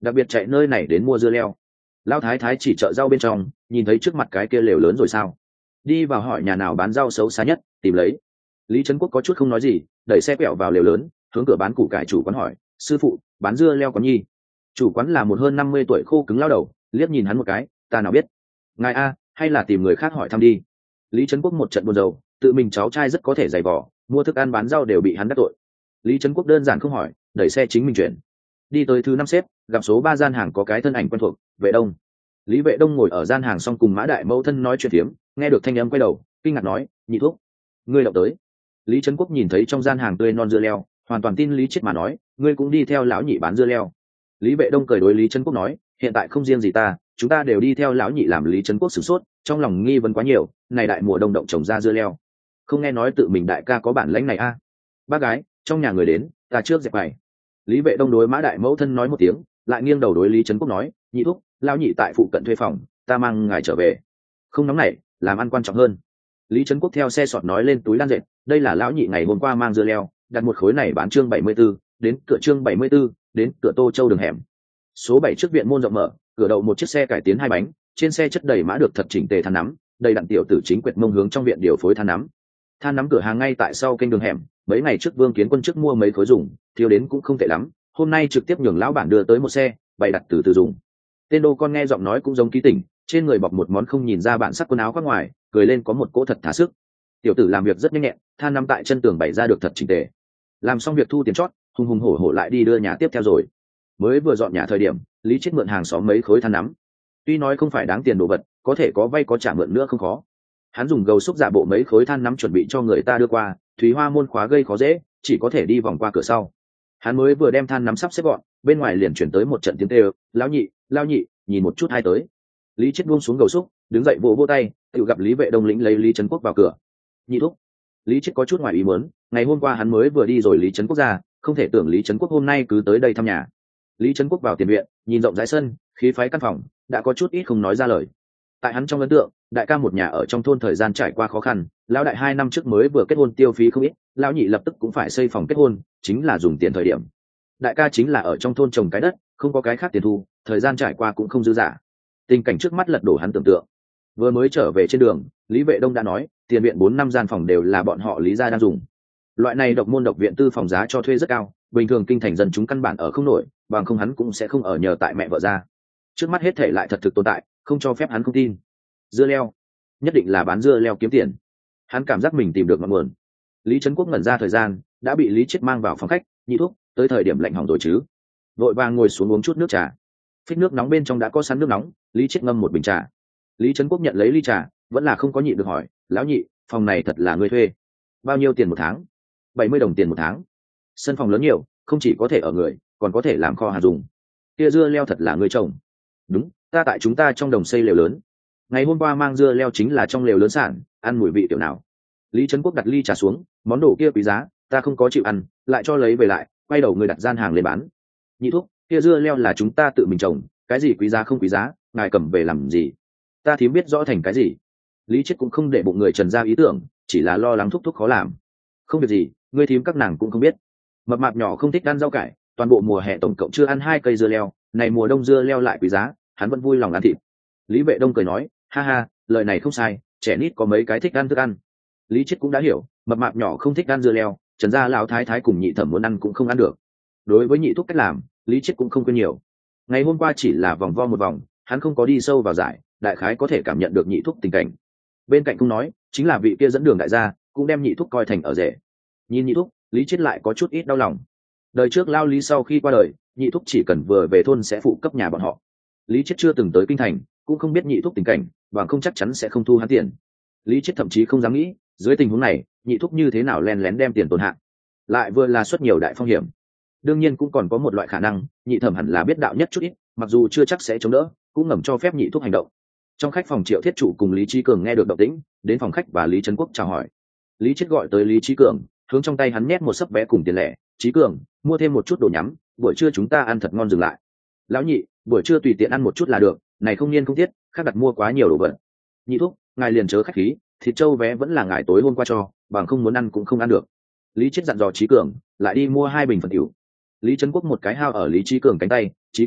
đặc biệt chạy nơi này đến mua dưa leo. Lão thái thái chỉ chợ rau bên trong, nhìn thấy trước mặt cái kia lều lớn rồi sao? Đi vào hỏi nhà nào bán rau xấu xa nhất, tìm lấy. Lý Trấn Quốc có chút không nói gì, đẩy xe quẹo vào lều lớn, hướng cửa bán củ cải chủ quán hỏi, sư phụ, bán dưa leo có nhi? Chủ quán là một hơn 50 tuổi khô cứng lao đầu, liếc nhìn hắn một cái, ta nào biết. Ngài a, hay là tìm người khác hỏi thăm đi. Lý Trấn Quốc một trận buồn rầu, tự mình cháu trai rất có thể giày vò, mua thức ăn bán rau đều bị hắn đắc tội. Lý Trấn Quốc đơn giản không hỏi, đẩy xe chính mình chuyển. Đi tới thứ 5 xếp, gặp số 3 gian hàng có cái thân ảnh quen thuộc, Vệ Đông. Lý Vệ Đông ngồi ở gian hàng xong cùng Mã Đại Mẫu thân nói chuyện phiếm, nghe được thanh âm quay đầu, kinh ngạc nói, nhị thúc, ngươi động tới. Lý Trấn Quốc nhìn thấy trong gian hàng tươi non dưa leo, hoàn toàn tin Lý Chiết mà nói, ngươi cũng đi theo lão nhị bán dưa leo. Lý Vệ Đông cười đối Lý Trấn Quốc nói, hiện tại không riêng gì ta, chúng ta đều đi theo lão nhị làm. Lý Trấn Quốc sửng sốt, trong lòng nghi vấn quá nhiều, này đại mùa đông động trồng ra dưa leo, không nghe nói tự mình đại ca có bản lãnh này a. Bác gái, trong nhà người đến, ta trước dẹp bài. Lý Vệ Đông đối Mã Đại Mẫu thân nói một tiếng, lại nghiêng đầu đối Lý Trấn Quốc nói, nhị thúc, lão nhị tại phụ cận thuê phòng, ta mang ngài trở về. Không nóng nảy, làm ăn quan trọng hơn. Lý Trấn Quốc theo xe sọt nói lên túi đan dệt, đây là lão nhị ngày hôm qua mang dưa leo, đặt một khối này bán chương 74, đến cửa chương 74, đến cửa Tô Châu đường hẻm. Số 7 trước viện môn rộng mở, cửa đậu một chiếc xe cải tiến 2 bánh, trên xe chất đầy mã được thật chỉnh tề than nắm, đầy đặn tiểu tử chính quyệt mông hướng trong viện điều phối than nắm. Than nắm cửa hàng ngay tại sau kênh đường hẻm, mấy ngày trước Vương Kiến Quân trước mua mấy khối dùng, thiếu đến cũng không tệ lắm, hôm nay trực tiếp nhường lão bản đưa tới một xe, bày đặt từ từ dùng. Tên đô con nghe giọng nói cũng giống ký tỉnh, trên người bọc một món không nhìn ra bản sắc quần áo khoác ngoài, cười lên có một cỗ thật thả sức. Tiểu tử làm việc rất nhanh nhẹn, than nắm tại chân tường bày ra được thật chỉnh tề. Làm xong việc thu tiền chót, hùng hùng hổ hổ lại đi đưa nhà tiếp theo rồi. Mới vừa dọn nhà thời điểm, Lý Chiết mượn hàng xóm mấy khối than nắm. Tuy nói không phải đáng tiền đồ vật, có thể có vay có trả mượn nữa không khó. Hắn dùng gầu xúc giả bộ mấy khối than nắm chuẩn bị cho người ta đưa qua, Thúy Hoa môn khóa gây khó dễ, chỉ có thể đi vòng qua cửa sau. Hắn mới vừa đem than nắm sắp xếp gọn, bên ngoài liền chuyển tới một trận tiếng kêu, lão nhị, nhìn một chút hai tới. Lý Chiết buông xuống gầu xúc, đứng dậy vỗ tay, tự gặp Lý Vệ Đông lĩnh lấy Lý Trấn Quốc vào cửa. Nhị thúc. Lý Chiết có chút ngoài ý muốn, ngày hôm qua hắn mới vừa đi rồi Lý Trấn Quốc ra, không thể tưởng Lý Trấn Quốc hôm nay cứ tới đây thăm nhà. Lý Trấn Quốc vào tiền viện, nhìn rộng rãi sân, khí phái căn phòng, đã có chút ít không nói ra lời. Tại hắn trong ấn tượng, đại ca một nhà ở trong thôn thời gian trải qua khó khăn, lão đại 2 năm trước mới vừa kết hôn tiêu phí không ít, lão nhị lập tức cũng phải xây phòng kết hôn, chính là dùng tiền thời điểm. Đại ca chính là ở trong thôn trồng cái đất, không có cái khác tiền thu, thời gian trải qua cũng không dư dả. Tình cảnh trước mắt lật đổ hắn tưởng tượng. Vừa mới trở về trên đường, Lý Vệ Đông đã nói, tiền viện 4 năm gian phòng đều là bọn họ Lý gia đang dùng. Loại này độc môn độc viện tư phòng giá cho thuê rất cao, bình thường kinh thành dân chúng căn bản ở không nổi, bằng không hắn cũng sẽ không ở nhờ tại mẹ vợ ra. Trước mắt hết thể lại thật thực tồn tại, không cho phép hắn không tin. Dưa leo, nhất định là bán dưa leo kiếm tiền. Hắn cảm giác mình tìm được ngọn nguồn. Lý Trấn Quốc ngẩn ra thời gian, đã bị Lý Chiết mang vào phòng khách, nhị thúc, tới thời điểm lạnh hỏng rồi chứ? Vội vàng ngồi xuống uống chút nước trà. Phích nước nóng bên trong đã có sẵn nước nóng, Lý Chiết ngâm một bình trà. Lý Trấn Quốc nhận lấy ly trà, vẫn là không có nhịn được hỏi, lão nhị, phòng này thật là ngươi thuê? Bao nhiêu tiền một tháng? 70 đồng tiền một tháng. Sân phòng lớn nhiều, không chỉ có thể ở người, còn có thể làm kho hàng dùng. Kia dưa leo thật là ngươi trồng? Đúng, ta tại chúng ta trong đồng xây lều lớn. Ngày hôm qua mang dưa leo chính là trong lều lớn sản, ăn mùi vị kiểu nào? Lý Trấn Quốc đặt ly trà xuống, món đồ kia quý giá, ta không có chịu ăn, lại cho lấy về lại, quay đầu người đặt gian hàng lên bán. Nhị thúc, kia dưa leo là chúng ta tự mình trồng, cái gì quý giá không quý giá, ngài cầm về làm gì? Ta thím biết rõ thành cái gì. Lý Chiết cũng không để bụng người Trần ra ý tưởng, chỉ là lo lắng thúc thúc khó làm. Không việc gì, ngươi thím các nàng cũng không biết. Mập mạp nhỏ không thích ăn rau cải, toàn bộ mùa hè tổng cộng chưa ăn 2 cây dưa leo, này mùa đông dưa leo lại quý giá, hắn vẫn vui lòng ăn thịt. Lý Vệ Đông cười nói, ha ha, lời này không sai, trẻ nít có mấy cái thích ăn thức ăn. Lý Chiết cũng đã hiểu, mập mạp nhỏ không thích ăn dưa leo, Trần gia lão thái thái cùng nhị thẩm muốn ăn cũng không ăn được. Đối với nhị thúc cách làm, Lý Chiết cũng không quên nhiều. Ngày hôm qua chỉ là vòng vo một vòng, hắn không có đi sâu vào giải, đại khái có thể cảm nhận được nhị thúc tình cảnh. Bên cạnh cũng nói, chính là vị kia dẫn đường đại gia, cũng đem nhị thúc coi thành ở rể. Nhìn nhị thúc, Lý Chiết lại có chút ít đau lòng. Đời trước lao Lý sau khi qua đời, nhị thúc chỉ cần vừa về thôn sẽ phụ cấp nhà bọn họ. Lý Chiết chưa từng tới kinh thành, cũng không biết nhị thúc tình cảnh, và không chắc chắn sẽ không thu hắn tiền. Lý Chiết thậm chí không dám nghĩ, dưới tình huống này, nhị thúc như thế nào len lén đem tiền tồn hạn, lại vừa là xuất nhiều đại phong hiểm. Đương nhiên cũng còn có một loại khả năng, nhị thẩm hẳn là biết đạo nhất chút ít, mặc dù chưa chắc sẽ chống đỡ, cũng ngầm cho phép nhị thúc hành động. Trong khách phòng Triệu Thiết Chủ cùng Lý Chí Cường nghe được động tĩnh, đến phòng khách và Lý Trấn Quốc chào hỏi. Lý Chiết gọi tới Lý Chí Cường, hướng trong tay hắn nhét một sấp vé cùng tiền lẻ, Chí Cường, mua thêm một chút đồ nhắm, buổi trưa chúng ta ăn thật ngon dừng lại. Lão nhị, buổi trưa tùy tiện ăn một chút là được, này không niên không tiết, khác đặt mua quá nhiều đồ vật. Nhị thúc, ngài liền chớ khách khí, thịt trâu vé vẫn là ngài tối hôm qua cho, bằng không muốn ăn cũng không ăn được. Lý Chiết dặn dò Chí Cường, lại đi mua 2 bình phần tiểu. Lý Trấn Quốc một cái hao ở Lý Chí Cường cánh tay, Chí Cường,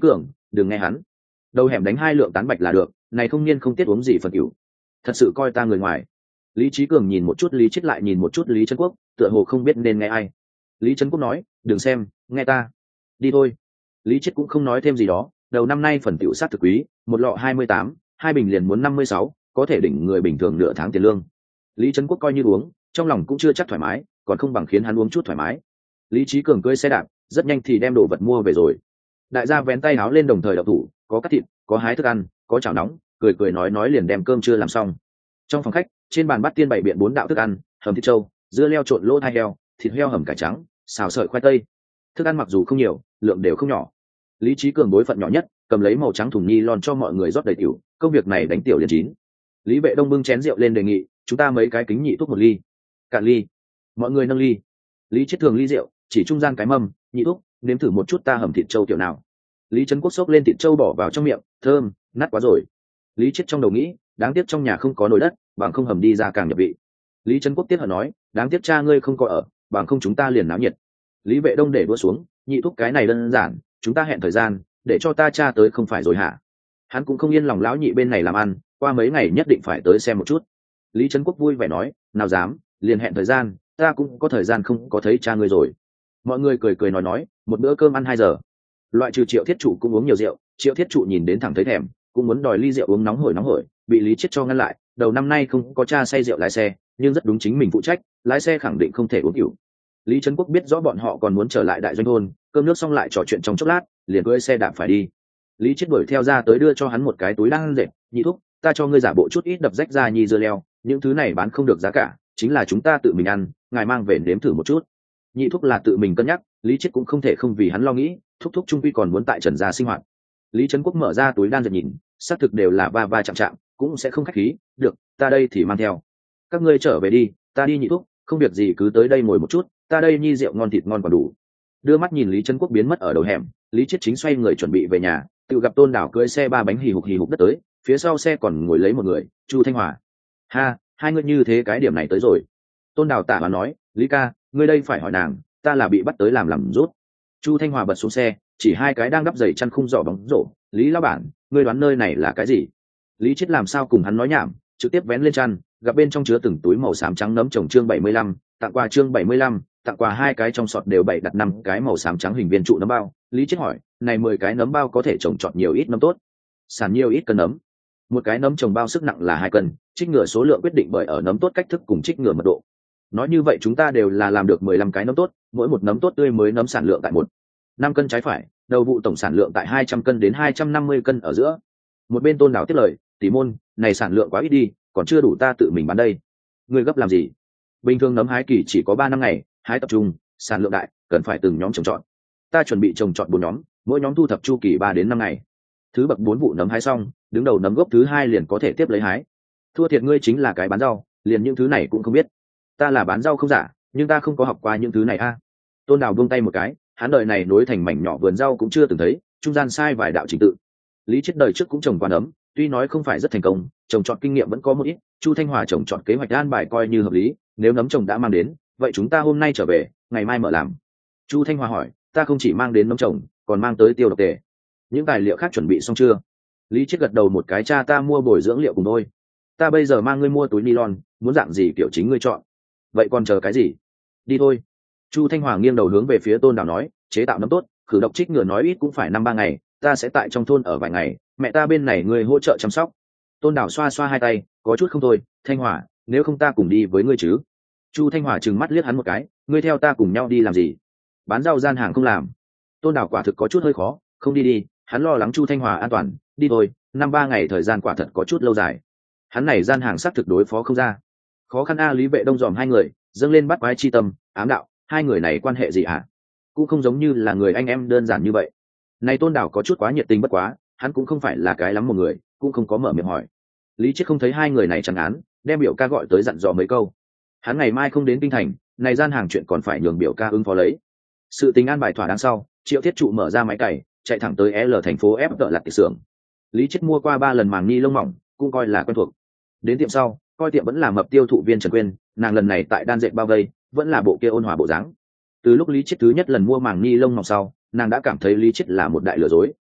đừng nghe hắn. Đầu hẻm đánh 2 lượng tán bạch là được, này không niên không tiết uống gì phần cửu, thật sự coi ta người ngoài. Lý Chí Cường nhìn một chút Lý Chết, lại nhìn một chút Lý Trấn Quốc, tựa hồ không biết nên nghe ai. Lý Trấn Quốc nói, đừng xem, nghe ta. Đi thôi. Lý Chết cũng không nói thêm gì đó, đầu năm nay phần tiểu sát thực quý, một lọ 28, 2 bình liền muốn 56, có thể đỉnh người bình thường nửa tháng tiền lương. Lý Trấn Quốc coi như uống, trong lòng cũng chưa chắc thoải mái, còn không bằng khiến hắn uống chút thoải mái. Lý Chí Cường cưỡi xe đạp, rất nhanh thì đem đồ vật mua về rồi. Đại gia vén tay áo lên đồng thời đậu thủ, có cắt thịt, có hái thức ăn, có chảo nóng, cười cười nói liền đem cơm chưa làm xong. Trong phòng khách, trên bàn bát tiên bày biện 4 đạo thức ăn, hầm thịt trâu, dưa leo trộn lỗ thai heo, thịt heo hầm cải trắng, xào sợi khoai tây. Thức ăn mặc dù không nhiều, lượng đều không nhỏ. Lý Chí Cường đối phận nhỏ nhất, cầm lấy màu trắng thùng ni lon cho mọi người rót đầy tiểu, công việc này đánh tiểu liền chín. Lý Vệ Đông bưng chén rượu lên đề nghị, chúng ta mấy cái kính nhị thuốc 1 ly. Cạn ly. Mọi người nâng ly. Lý Chết thường ly rượu, chỉ trung gian cái mâm, nhị thuốc, nếm thử một chút ta hầm thịt trâu kiểu nào. Lý Trấn Quốc xốc lên thịt trâu bỏ vào trong miệng, thơm, nát quá rồi. Lý Chết trong đầu nghĩ, đáng tiếc trong nhà không có nồi đất, bằng không hầm đi ra càng nhập vị. Lý Trấn Quốc tiếc hận nói, đáng tiếc cha ngươi không có ở, bằng không chúng ta liền náo nhiệt. Lý Vệ Đông để đũa xuống, nhị thuốc cái này đơn giản, chúng ta hẹn thời gian, để cho ta cha tới không phải rồi hả? Hắn cũng không yên lòng lão nhị bên này làm ăn, qua mấy ngày nhất định phải tới xem một chút. Lý Trấn Quốc vui vẻ nói, nào dám, liền hẹn thời gian, ta cũng có thời gian không có thấy cha ngươi rồi. Mọi người cười cười nói, một bữa cơm ăn 2 giờ. Loại trừ Triệu Thiết Trụ cũng uống nhiều rượu, Triệu Thiết Trụ nhìn đến thẳng thấy thèm, cũng muốn đòi ly rượu uống nóng hổi, bị Lý Chết cho ngăn lại. Đầu năm nay không có cha say rượu lái xe, nhưng rất đúng chính mình phụ trách, lái xe khẳng định không thể uống rượu. Lý Trấn Quốc biết rõ bọn họ còn muốn trở lại đại doanh thôn, cơm nước xong lại trò chuyện trong chốc lát, liền cưỡi xe đạp phải đi. Lý Chết đuổi theo ra tới đưa cho hắn một cái túi đang dệt, nhị thúc, ta cho ngươi giả bộ chút ít đập rách ra nhi dưa leo, những thứ này bán không được giá cả, chính là chúng ta tự mình ăn, ngài mang về nếm thử một chút. Nhị thúc là tự mình cân nhắc, Lý Chết cũng không thể không vì hắn lo nghĩ, thúc trung quy còn muốn tại Trần gia sinh hoạt. Lý Trấn Quốc mở ra túi đan dệt nhìn, xác thực đều là va va chạm, cũng sẽ không khách khí, được, ta đây thì mang theo. Các ngươi trở về đi, ta đi nhị thúc, không việc gì cứ tới đây ngồi một chút, ta đây nhi rượu ngon thịt ngon còn đủ. Đưa mắt nhìn Lý Trấn Quốc biến mất ở đầu hẻm, Lý Chết chính xoay người chuẩn bị về nhà, tự gặp Tôn Đảo cưỡi xe 3 bánh hì hục đất tới, phía sau xe còn ngồi lấy một người, Chu Thanh Hòa. Ha, hai người như thế cái điểm này tới rồi. Tôn Đảo tả mà nói, Lý ca, ngươi đây phải hỏi nàng, ta là bị bắt tới làm rút. Chu Thanh Hòa bật xuống xe, chỉ 2 cái đang đắp giày chăn khung giỏ bóng rổ, Lý lão bản, ngươi đoán nơi này là cái gì? Lý Chết làm sao cùng hắn nói nhảm, trực tiếp vén lên chăn, gặp bên trong chứa từng túi màu xám trắng nấm trồng chương 75, tặng quà chương 75, tặng quà 2 cái trong sọt đều bày đặt 5 cái màu xám trắng hình viên trụ nấm bao. Lý Chết hỏi, này 10 cái nấm bao có thể trồng trọt nhiều ít nấm tốt? Sản nhiều ít cân nấm? Một cái nấm trồng bao sức nặng là 2 cân, trích ngừa số lượng quyết định bởi ở nấm tốt cách thức cùng trích ngừa mật độ. Nói như vậy chúng ta đều là làm được 15 cái nấm tốt, mỗi một nấm tốt tươi mới nấm sản lượng tại 1,5 cân trái phải, đầu vụ tổng sản lượng tại 200 cân đến 250 cân ở giữa. Một bên Tôn Đảo tiếp lời, tỷ môn, này sản lượng quá ít đi, còn chưa đủ ta tự mình bán đây. Ngươi gấp làm gì? Bình thường nấm hái kỳ chỉ có 3 năm ngày, hái tập trung, sản lượng đại, cần phải từng nhóm trồng trọt. Ta chuẩn bị trồng trọt 4 nhóm, mỗi nhóm thu thập chu kỳ 3 đến 5 ngày. Thứ bậc 4 vụ nấm hái xong, đứng đầu nấm gốc thứ 2 liền có thể tiếp lấy hái. Thua thiệt ngươi chính là cái bán rau, liền những thứ này cũng không biết. Ta là bán rau không giả, nhưng ta không có học qua những thứ này a. Tôn Đào buông tay một cái, hắn đời này nối thành mảnh nhỏ vườn rau cũng chưa từng thấy, trung gian sai vài đạo trình tự. Lý Chết đời trước cũng trồng qua nấm, tuy nói không phải rất thành công, trồng trọt kinh nghiệm vẫn có một ít. Chu Thanh Hòa trồng trọt kế hoạch an bài coi như hợp lý, nếu nấm trồng đã mang đến, vậy chúng ta hôm nay trở về, ngày mai mở làm. Chu Thanh Hòa hỏi, ta không chỉ mang đến nấm trồng, còn mang tới tiêu độc tề. Những tài liệu khác chuẩn bị xong chưa? Lý Chết gật đầu một cái, cha ta mua bồi dưỡng liệu cùng thôi. Ta bây giờ mang ngươi mua túi nylon, muốn dạng gì kiểu chính ngươi chọn. Vậy còn chờ cái gì? Đi thôi. Chu Thanh Hòa nghiêng đầu hướng về phía Tôn Đào nói, chế tạo nấm tốt, khử độc trích ngừa nói ít cũng phải 5-3 ngày, ta sẽ tại trong thôn ở vài ngày, mẹ ta bên này ngươi hỗ trợ chăm sóc. Tôn Đào xoa xoa 2 tay, có chút không thôi, Thanh Hòa, nếu không ta cùng đi với ngươi chứ? Chu Thanh Hòa trừng mắt liếc hắn một cái, ngươi theo ta cùng nhau đi làm gì? Bán rau gian hàng không làm. Tôn Đào quả thực có chút hơi khó, không đi, hắn lo lắng Chu Thanh Hòa an toàn, đi thôi, 5-3 ngày thời gian quả thật có chút lâu dài. Hắn này gian hàng xác thực đối phó không ra. Khó khăn a. Lý Vệ Đông dòm 2 người, dâng lên bắt quái chi tâm, ám đạo, 2 người này quan hệ gì hả? Cũng không giống như là người anh em đơn giản như vậy. Này Tôn Đào có chút quá nhiệt tình, bất quá, hắn cũng không phải là cái lắm một người, cũng không có mở miệng hỏi. Lý Chết không thấy 2 người này chẳng án, đem biểu ca gọi tới dặn dò mấy câu. Hắn ngày mai không đến kinh thành, này gian hàng chuyện còn phải nhường biểu ca ứng phó lấy. Sự tình an bài thỏa đáng sau, Triệu Thiết Trụ mở ra máy cày, chạy thẳng tới L thành phố F đợi lặt tiệm xưởng. Lý Chết mua qua 3 lần màng ni lông mỏng, cũng coi là quen thuộc. Đến tiệm sau, coi tiệm vẫn là mập tiêu thụ viên Trần Quyên, nàng lần này tại đan dệt bao vây, vẫn là bộ kia ôn hòa bộ dáng. Từ lúc Lý Chết thứ nhất lần mua màng ni lông mỏng sau, nàng đã cảm thấy Lý Chết là một đại lừa dối.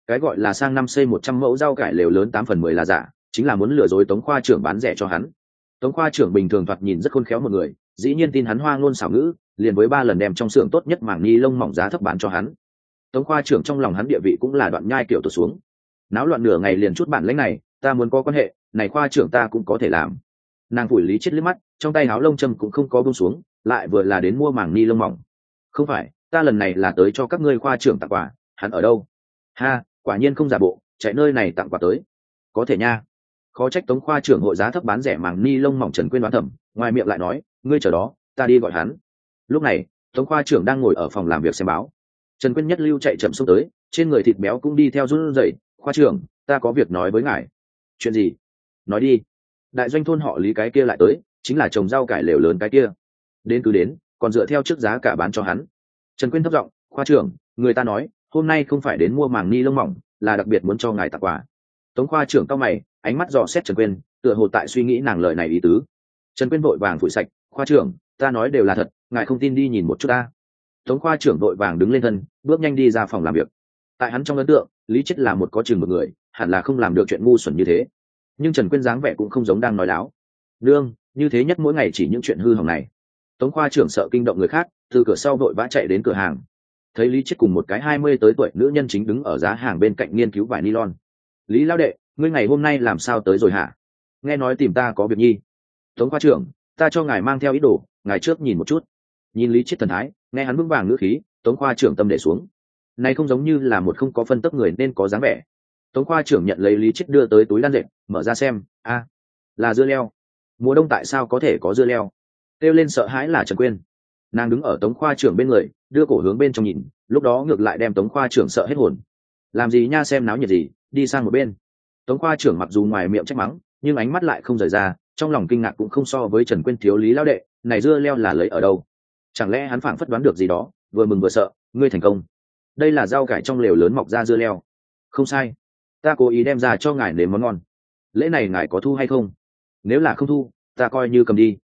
Cái gọi là sang năm xây 100 mẫu rau cải lều lớn 8/10 là giả, chính là muốn lừa dối Tống khoa trưởng bán rẻ cho hắn. Tống khoa trưởng bình thường thoạt nhìn rất khôn khéo một người, dĩ nhiên tin hắn hoa ngôn xảo ngữ, liền với 3 lần đem trong xưởng tốt nhất mảng ni lông mỏng giá thấp bán cho hắn. Tống khoa trưởng trong lòng hắn địa vị cũng là đoạn nhai kiểu tụt xuống. Náo loạn nửa ngày liền chút bản lĩnh này, ta muốn có quan hệ, này khoa trưởng ta cũng có thể làm. Nàng phủi Lý Chiết liếc mắt, trong tay áo lông châm cũng không có buông xuống, lại vừa là đến mua mảng ni lông mỏng. Không phải, ta lần này là tới cho các ngươi khoa trưởng tặng quà, hắn ở đâu? Ha, quả nhiên không giả bộ, chạy nơi này tặng quà tới. Có thể nha. Khó trách Tống khoa trưởng hội giá thấp bán rẻ mảng ni lông mỏng Trần Quyên đoán thầm, ngoài miệng lại nói, ngươi chờ đó, ta đi gọi hắn. Lúc này, Tống khoa trưởng đang ngồi ở phòng làm việc xem báo. Trần Quyên nhất lưu chạy chậm xông tới, trên người thịt béo cũng đi theo run rẩy. Khoa trưởng, ta có việc nói với ngài. Chuyện gì? Nói đi. Đại doanh thôn họ Lý cái kia lại tới, chính là trồng rau cải lều lớn cái kia. Đến cứ đến, còn dựa theo trước giá cả bán cho hắn. Trần Quyên thấp giọng, khoa trưởng, người ta nói hôm nay không phải đến mua màng ni lông mỏng, là đặc biệt muốn cho ngài tặng quà. Tống khoa trưởng cao mày, ánh mắt dò xét Trần Quyên, tựa hồ tại suy nghĩ nàng lời này ý tứ. Trần Quyên vội vàng phủi sạch, khoa trưởng, ta nói đều là thật, ngài không tin đi nhìn một chút ta. Tống khoa trưởng vội vàng đứng lên thân, bước nhanh đi ra phòng làm việc. Tại hắn trong ấn tượng, Lý Chiết là một có chừng một người, hẳn là không làm được chuyện ngu xuẩn như thế. Nhưng Trần Quyên dáng vẻ cũng không giống đang nói láo. Đương, như thế nhất mỗi ngày chỉ những chuyện hư hỏng này. Tống khoa trưởng sợ kinh động người khác, từ cửa sau vội vã chạy đến cửa hàng. Thấy Lý Chiết cùng một cái 20 tới tuổi nữ nhân chính đứng ở giá hàng bên cạnh nghiên cứu vải nylon. Lý lão đệ, ngươi ngày hôm nay làm sao tới rồi hả? Nghe nói tìm ta có việc nhi. Tống khoa trưởng, ta cho ngài mang theo ý đồ, ngài trước nhìn một chút. Nhìn Lý Chiết thần thái, nghe hắn vững vàng ngữ khí, Tống khoa trưởng tâm để xuống. Này không giống như là một không có phân tấp người nên có dáng vẻ. Tống khoa trưởng nhận lấy Lý Chiết đưa tới túi đan dệt, mở ra xem, a, là dưa leo. Mùa đông tại sao có thể có dưa leo? Kêu lên sợ hãi là Trần Quyên. Nàng đứng ở Tống khoa trưởng bên người, đưa cổ hướng bên trong nhìn, lúc đó ngược lại đem Tống khoa trưởng sợ hết hồn. Làm gì nha, xem náo nhiệt gì, đi sang một bên. Tống khoa trưởng mặc dù ngoài miệng trách mắng, nhưng ánh mắt lại không rời ra, trong lòng kinh ngạc cũng không so với Trần Quyên thiếu. Lý lão đệ, này dưa leo là lấy ở đâu? Chẳng lẽ hắn phảng phất đoán được gì đó, vừa mừng vừa sợ, ngươi thành công. Đây là rau cải trong lều lớn mọc ra dưa leo. Không sai, ta cố ý đem ra cho ngài nếm món ngon. Lễ này ngài có thu hay không? Nếu là không thu, ta coi như cầm đi.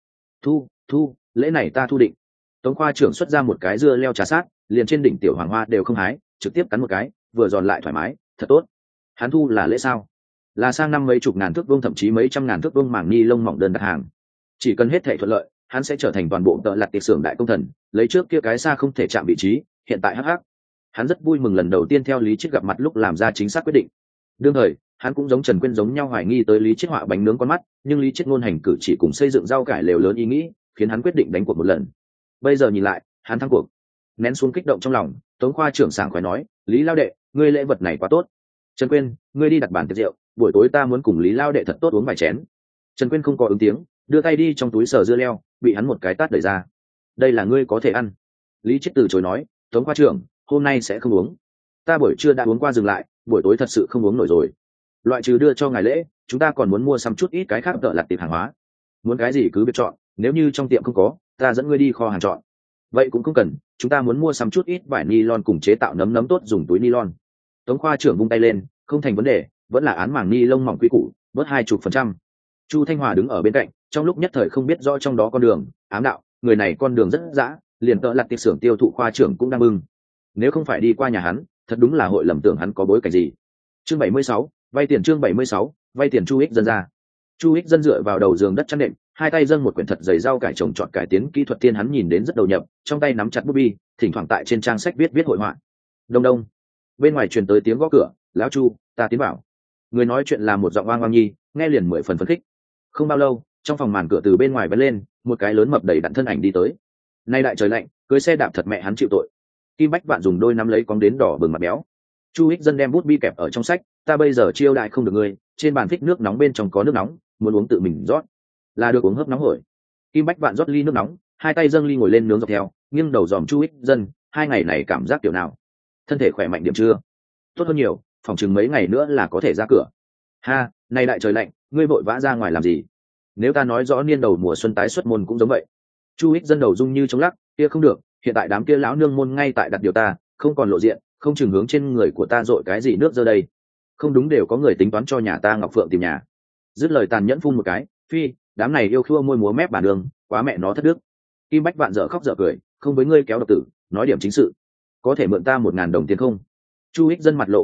Thu, lễ này ta thu định. Tống khoa trưởng xuất ra một cái dưa leo trà sát, liền trên đỉnh tiểu hoàng hoa đều không hái, trực tiếp cắn một cái, vừa giòn lại thoải mái, thật tốt. Hắn thu là lễ sao? Là sang năm mấy chục ngàn thước vuông thậm chí mấy trăm ngàn thước vuông mảng ni lông mỏng đơn đặt hàng. Chỉ cần hết thảy thuận lợi, hắn sẽ trở thành toàn bộ tợ lặt tiệc xưởng đại công thần, lấy trước kia cái xa không thể chạm vị trí, hiện tại hắc. Hắn rất vui mừng lần đầu tiên theo Lý Chiết gặp mặt lúc làm ra chính xác quyết định. Đương thời, hắn cũng giống Trần Quyên giống nhau hoài nghi tới Lý Chiết họa bánh nướng con mắt, nhưng Lý Chiết ngôn hành cử chỉ cùng xây dựng rau cải lều lớn ý nghĩ, khiến hắn quyết định đánh cuộc một lần. Bây giờ nhìn lại, hắn thắng cuộc. Nén xuống kích động trong lòng, Tống khoa trưởng sảng khoái nói, Lý lao đệ, ngươi lễ vật này quá tốt. Trần Quyên, ngươi đi đặt bàn tiệc rượu, buổi tối ta muốn cùng Lý lao đệ thật tốt uống vài chén. Trần Quyên không có ứng tiếng, đưa tay đi trong túi sờ dưa leo, bị hắn một cái tát đẩy ra. Đây là ngươi có thể ăn. Lý Chiết từ chối nói, Tống khoa trưởng, hôm nay sẽ không uống. Ta buổi trưa đã uống qua dừng lại, buổi tối thật sự không uống nổi rồi. Loại trừ đưa cho ngài lễ, chúng ta còn muốn mua sắm chút ít cái khác đỡ lặt tiệp hàng hóa. Muốn cái gì cứ việc chọn, nếu như trong tiệm không có, ta dẫn ngươi đi kho hàng chọn. Vậy cũng không cần, chúng ta muốn mua sắm chút ít vải nylon cùng chế tạo nấm tốt dùng túi nylon. Tống khoa trưởng vung tay lên, không thành vấn đề, vẫn là án mảng ni lông mỏng quý củ, bớt 20%. Chu Thanh Hòa đứng ở bên cạnh, trong lúc nhất thời không biết rõ trong đó con đường, ám đạo, người này con đường rất dã, liền tợ lặt tiệp xưởng tiêu thụ khoa trưởng cũng đang bưng. Nếu không phải đi qua nhà hắn, thật đúng là hội lầm tưởng hắn có bối cảnh gì. Chương 76, vay tiền. Chương 76, vay tiền. Chu Ích Dân ra. Chu Ích Dân dựa vào đầu giường đất chăn đệm, hai tay dâng một quyển thật dày rau cải trồng trọt cải tiến kỹ thuật tiên hắn nhìn đến rất đầu nhập, trong tay nắm chặt bút bi, thỉnh thoảng tại trên trang sách viết hội họa. Đông đông. Bên ngoài truyền tới tiếng gõ cửa, lão Chu, ta tiến vào. Người nói chuyện là một giọng oang oang nhi, nghe liền 10 phần phấn khích. Không bao lâu, trong phòng màn cửa từ bên ngoài vén lên, một cái lớn mập đầy đặn thân ảnh đi tới. Nay đại trời lạnh, cưới xe đạp thật mẹ hắn chịu tội. Kim Bách Vạn dùng đôi nắm lấy cong đến đỏ bừng mặt béo. Chu Ích Dân đem bút bi kẹp ở trong sách, ta bây giờ chiêu đại không được ngươi, trên bàn phích nước nóng bên trong có nước nóng, muốn uống tự mình rót. Là được uống hớp nóng hổi. Kim Bách Vạn rót ly nước nóng, hai tay dâng ly ngồi lên nướng dọc theo, nghiêng đầu dòm Chu Ích Dân, hai ngày này cảm giác kiểu nào? Thân thể khỏe mạnh điểm chưa? Tốt hơn nhiều, phòng chừng mấy ngày nữa là có thể ra cửa. Ha, nay đại trời lạnh, ngươi vội vã ra ngoài làm gì? Nếu ta nói rõ niên đầu mùa xuân tái xuất môn cũng giống vậy. Chu Ích Dân đầu rung như chống lắc, kia không được, hiện tại đám kia lão nương môn ngay tại đặt điều ta, không còn lộ diện, không chừng hướng trên người của ta dội cái gì nước dơ đây. Không đúng, đều có người tính toán cho nhà ta Ngọc Phượng tìm nhà. Dứt lời tàn nhẫn phun một cái, phi, đám này yêu khua môi múa mép bản đường, quá mẹ nó thất đức. Kim Bách Vạn dở khóc dở cười, không với ngươi kéo độc tử, nói điểm chính sự. Có thể mượn ta 1.000 đồng tiền không? Chu Ích Dân mặt lộ kinh ngạc,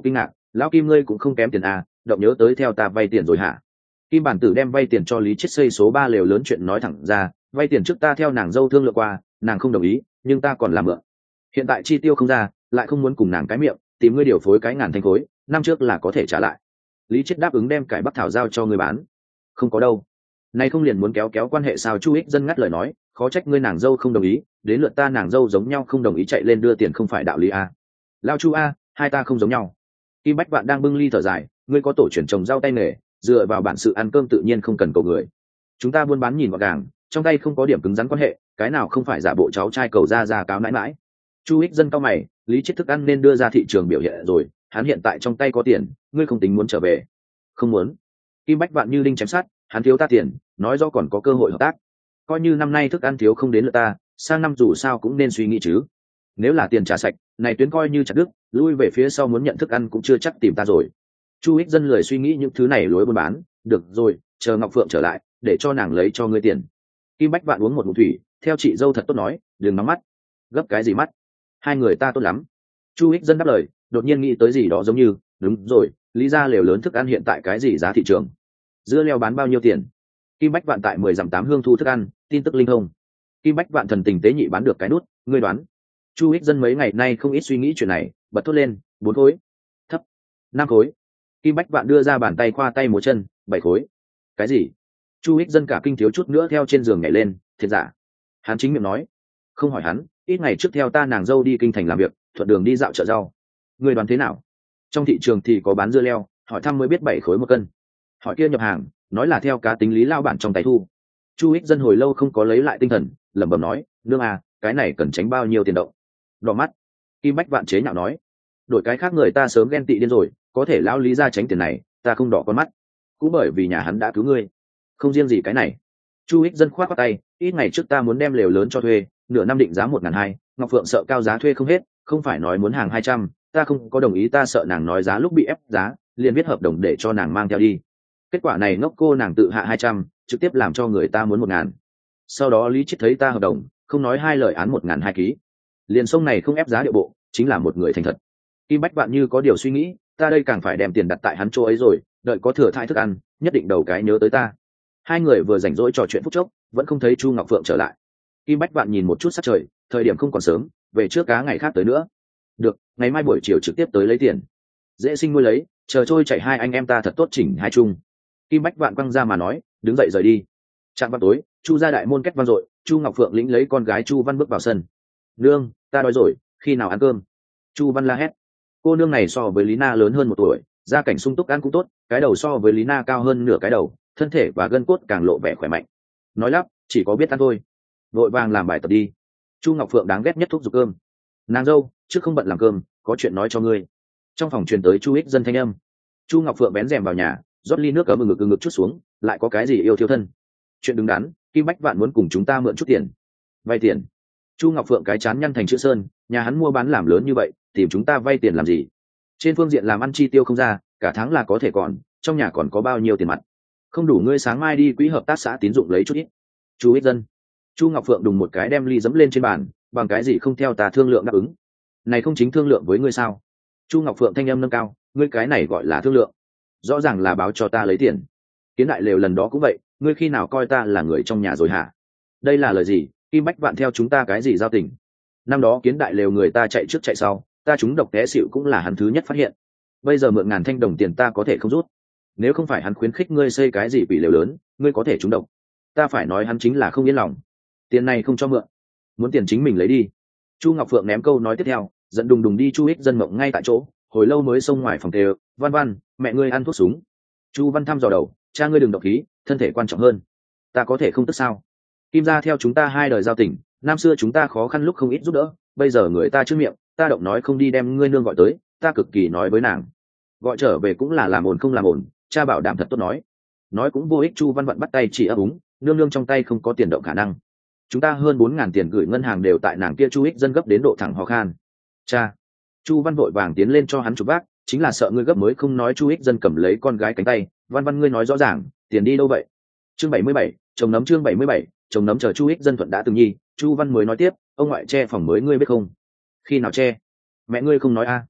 Lão Kim ngươi cũng không kém tiền à, động nhớ tới theo ta vay tiền rồi hả? Kim bản tử đem vay tiền cho Lý Chiết xây số 3 lều lớn chuyện nói thẳng ra, vay tiền trước ta theo nàng dâu thương lượng qua, nàng không đồng ý, nhưng ta còn làm mượn. Hiện tại chi tiêu không ra, lại không muốn cùng nàng cái miệng, tìm ngươi điều phối cái ngàn thanh khối, năm trước là có thể trả lại. Lý Chiết đáp ứng đem cải bắc thảo giao cho ngươi bán. Không có đâu. Nay không liền muốn kéo kéo quan hệ sao? Chu Ích Dân ngắt lời nói, khó trách ngươi nàng dâu không đồng ý, đến lượt ta nàng dâu giống nhau không đồng ý chạy lên đưa tiền không phải đạo lý a. Lao Chu a, hai ta không giống nhau. Kim Bách Vạn đang bưng ly thở dài, ngươi có tổ truyền trồng rau tay nghề, dựa vào bản sự ăn cơm tự nhiên không cần cầu người. Chúng ta buôn bán nhìn gọn gàng, trong tay không có điểm cứng rắn quan hệ, cái nào không phải giả bộ cháu trai cầu ra cáo nãi mãi. Chu Ích Dân cao mày, Lý Chiết thức ăn nên đưa ra thị trường biểu hiện rồi, hắn hiện tại trong tay có tiền, ngươi không tính muốn trở về? Không muốn. Kim Bách Vạn như đinh chém sắt, hắn thiếu ta tiền, nói do còn có cơ hội hợp tác. Coi như năm nay thức ăn thiếu không đến lượt ta, sang năm dù sao cũng nên suy nghĩ chứ. Nếu là tiền trả sạch, này tuyến coi như chặt đứt, lui về phía sau muốn nhận thức ăn cũng chưa chắc tìm ta rồi. Chu Ích Dân lười suy nghĩ những thứ này lối buôn bán, được rồi, chờ Ngọc Phượng trở lại, để cho nàng lấy cho ngươi tiền. Kim Bách Vạn uống một ngụm thủy, theo chị dâu thật tốt nói, đừng nóng mắt. Gấp cái gì mắt? Hai người ta tốt lắm. Chu Ích Dân đáp lời, đột nhiên nghĩ tới gì đó giống như, đúng rồi, lý ra lều lớn thức ăn hiện tại cái gì giá thị trường? Dưa leo bán bao nhiêu tiền? Kim Bách Vạn tại 10 dặm 8 hương thu thức ăn, tin tức linh thông. Kim Bách Vạn thần tình tế nhị bán được cái nút, ngươi đoán? Chu Ích Dân mấy ngày nay không ít suy nghĩ chuyện này, bật thốt lên, 4 khối, thấp, 5 khối. Kim Bách Vạn đưa ra bàn tay khoa tay múa chân, 7 khối. Cái gì? Chu Ích Dân cả kinh thiếu chút nữa theo trên giường nhảy lên, thiệt giả? Hắn chính miệng nói. Không hỏi hắn, ít ngày trước theo ta nàng dâu đi kinh thành làm việc, thuận đường đi dạo chợ rau. Ngươi đoán thế nào? Trong thị trường thì có bán dưa leo, hỏi thăm mới biết 7 khối một cân. Hỏi kia nhập hàng, nói là theo cá tính lý lao bản trong tay thu. Chu Ích Dân hồi lâu không có lấy lại tinh thần, lẩm bẩm nói, nương à, cái này cần tránh bao nhiêu tiền động? Đỏ mắt. Kim Bách Vạn chế nhạo nói, đổi cái khác người ta sớm ghen tị điên rồi, có thể lão lý ra tránh tiền này, ta không đỏ con mắt. Cũng bởi vì nhà hắn đã cứu ngươi. Không riêng gì cái này. Chu Ích Dân khoát qua tay, ít ngày trước ta muốn đem lều lớn cho thuê, nửa năm định giá 1.200, Ngọc Phượng sợ cao giá thuê không hết, không phải nói muốn hàng 200, ta không có đồng ý, ta sợ nàng nói giá lúc bị ép giá, liền viết hợp đồng để cho nàng mang theo đi. Kết quả này ngốc cô nàng tự hạ 200, trực tiếp làm cho người ta muốn 1.000. Sau đó Lý Chiết thấy ta hợp đồng, không nói hai lời án 1.200 ký. Liền sông này không ép giá điệu bộ, chính là một người thành thật. Kim Bách Vạn như có điều suy nghĩ, ta đây càng phải đem tiền đặt tại hắn chỗ ấy rồi, đợi có thừa thai thức ăn, nhất định đầu cái nhớ tới ta. Hai người vừa rảnh rỗi trò chuyện phút chốc, vẫn không thấy Chu Ngọc Phượng trở lại. Kim Bách Vạn nhìn một chút sắc trời, thời điểm không còn sớm, về trước cá ngày khác tới nữa. Được, ngày mai buổi chiều trực tiếp tới lấy tiền. Dễ sinh nuôi lấy, chờ trôi chảy hai anh em ta thật tốt chỉnh hai chung. Kim Bách Vạn quăng ra mà nói, đứng dậy rời đi. Trạm vào tối, Chu gia đại môn két vang dội, Chu Ngọc Phượng lĩnh lấy con gái Chu Văn bước vào sân. Nương, ta đói rồi, khi nào ăn cơm? Chu Văn la hét. Cô nương này so với Lý Na lớn hơn 1 tuổi, gia cảnh sung túc ăn cũng tốt, cái đầu so với Lý Na cao hơn nửa cái đầu, thân thể và gân cốt càng lộ vẻ khỏe mạnh. Nói lắp, chỉ có biết ăn thôi. Vội vàng làm bài tập đi. Chu Ngọc Phượng đáng ghét nhất thúc giục cơm. Nàng dâu, trước không bận làm cơm, có chuyện nói cho ngươi. Trong phòng truyền tới Chu Ích Dân thanh âm. Chu Ngọc Phượng bén rèm vào nhà, rót ly nước cấm ngực chút xuống, lại có cái gì yêu thiêu thân? Chuyện đứng đắn, Kim Bách Vạn muốn cùng chúng ta mượn chút tiền. Vay tiền? Chu Ngọc Phượng cái chán nhăn thành chữ sơn, nhà hắn mua bán làm lớn như vậy, tìm chúng ta vay tiền làm gì? Trên phương diện làm ăn chi tiêu không ra, cả tháng là có thể còn, trong nhà còn có bao nhiêu tiền mặt? Không đủ ngươi sáng mai đi quỹ hợp tác xã tín dụng lấy chút ít. Chu Ích Dân. Chu Ngọc Phượng đùng một cái đem ly dẫm lên trên bàn, bằng cái gì không theo ta thương lượng đáp ứng? Này không chính thương lượng với ngươi sao? Chu Ngọc Phượng thanh âm nâng cao, ngươi cái này gọi là thương lượng? Rõ ràng là báo cho ta lấy tiền. Kiến đại lều lần đó cũng vậy, ngươi khi nào coi ta là người trong nhà rồi hả? Đây là lời gì? Kim Bách Vạn theo chúng ta cái gì giao tình? Năm đó Kiến đại lều người ta chạy trước chạy sau, ta trúng độc té xỉu cũng là hắn thứ nhất phát hiện. Bây giờ mượn 1.000 thanh đồng tiền ta có thể không rút. Nếu không phải hắn khuyến khích ngươi xây cái gì quỷ lều lớn, ngươi có thể trúng độc. Ta phải nói hắn chính là không yên lòng. Tiền này không cho mượn, muốn tiền chính mình lấy đi. Chu Ngọc Phượng ném câu nói tiếp theo, giận đùng đùng đi. Chu Ích Dân mộng ngay tại chỗ, hồi lâu mới xông ngoài phòng kêu, Văn Văn, mẹ ngươi ăn thuốc súng. Chu Văn thăm dò đầu, cha ngươi đừng độc khí, thân thể quan trọng hơn. Ta có thể không tức sao? Kim gia theo chúng ta 2 đời giao tình, năm xưa chúng ta khó khăn lúc không ít giúp đỡ, bây giờ người ta trước miệng, ta động nói không đi đem ngươi nương gọi tới, ta cực kỳ nói với nàng. Gọi trở về cũng là làm ổn không làm ổn, cha bảo đảm thật tốt nói cũng vô ích. Chu Văn Vận bắt tay chỉ ấp úng, nương trong tay không có tiền động khả năng. Chúng ta hơn 4.000 tiền gửi ngân hàng đều tại nàng kia. Chu Ích Dân gấp đến độ thẳng ho khan. Cha. Chu Văn vội vàng tiến lên cho hắn chụp vác, chính là sợ ngươi gấp mới không nói. Chu Ích Dân cầm lấy con gái cánh tay, Văn ngươi nói rõ ràng, tiền đi đâu vậy? Chương 77, chồng nấm. Chương 77, chồng nấm. Chờ Chu Ích Dân thuận đã từng nhi, Chu Văn mới nói tiếp, ông ngoại che phòng mới ngươi biết không? Khi nào che? Mẹ ngươi không nói a?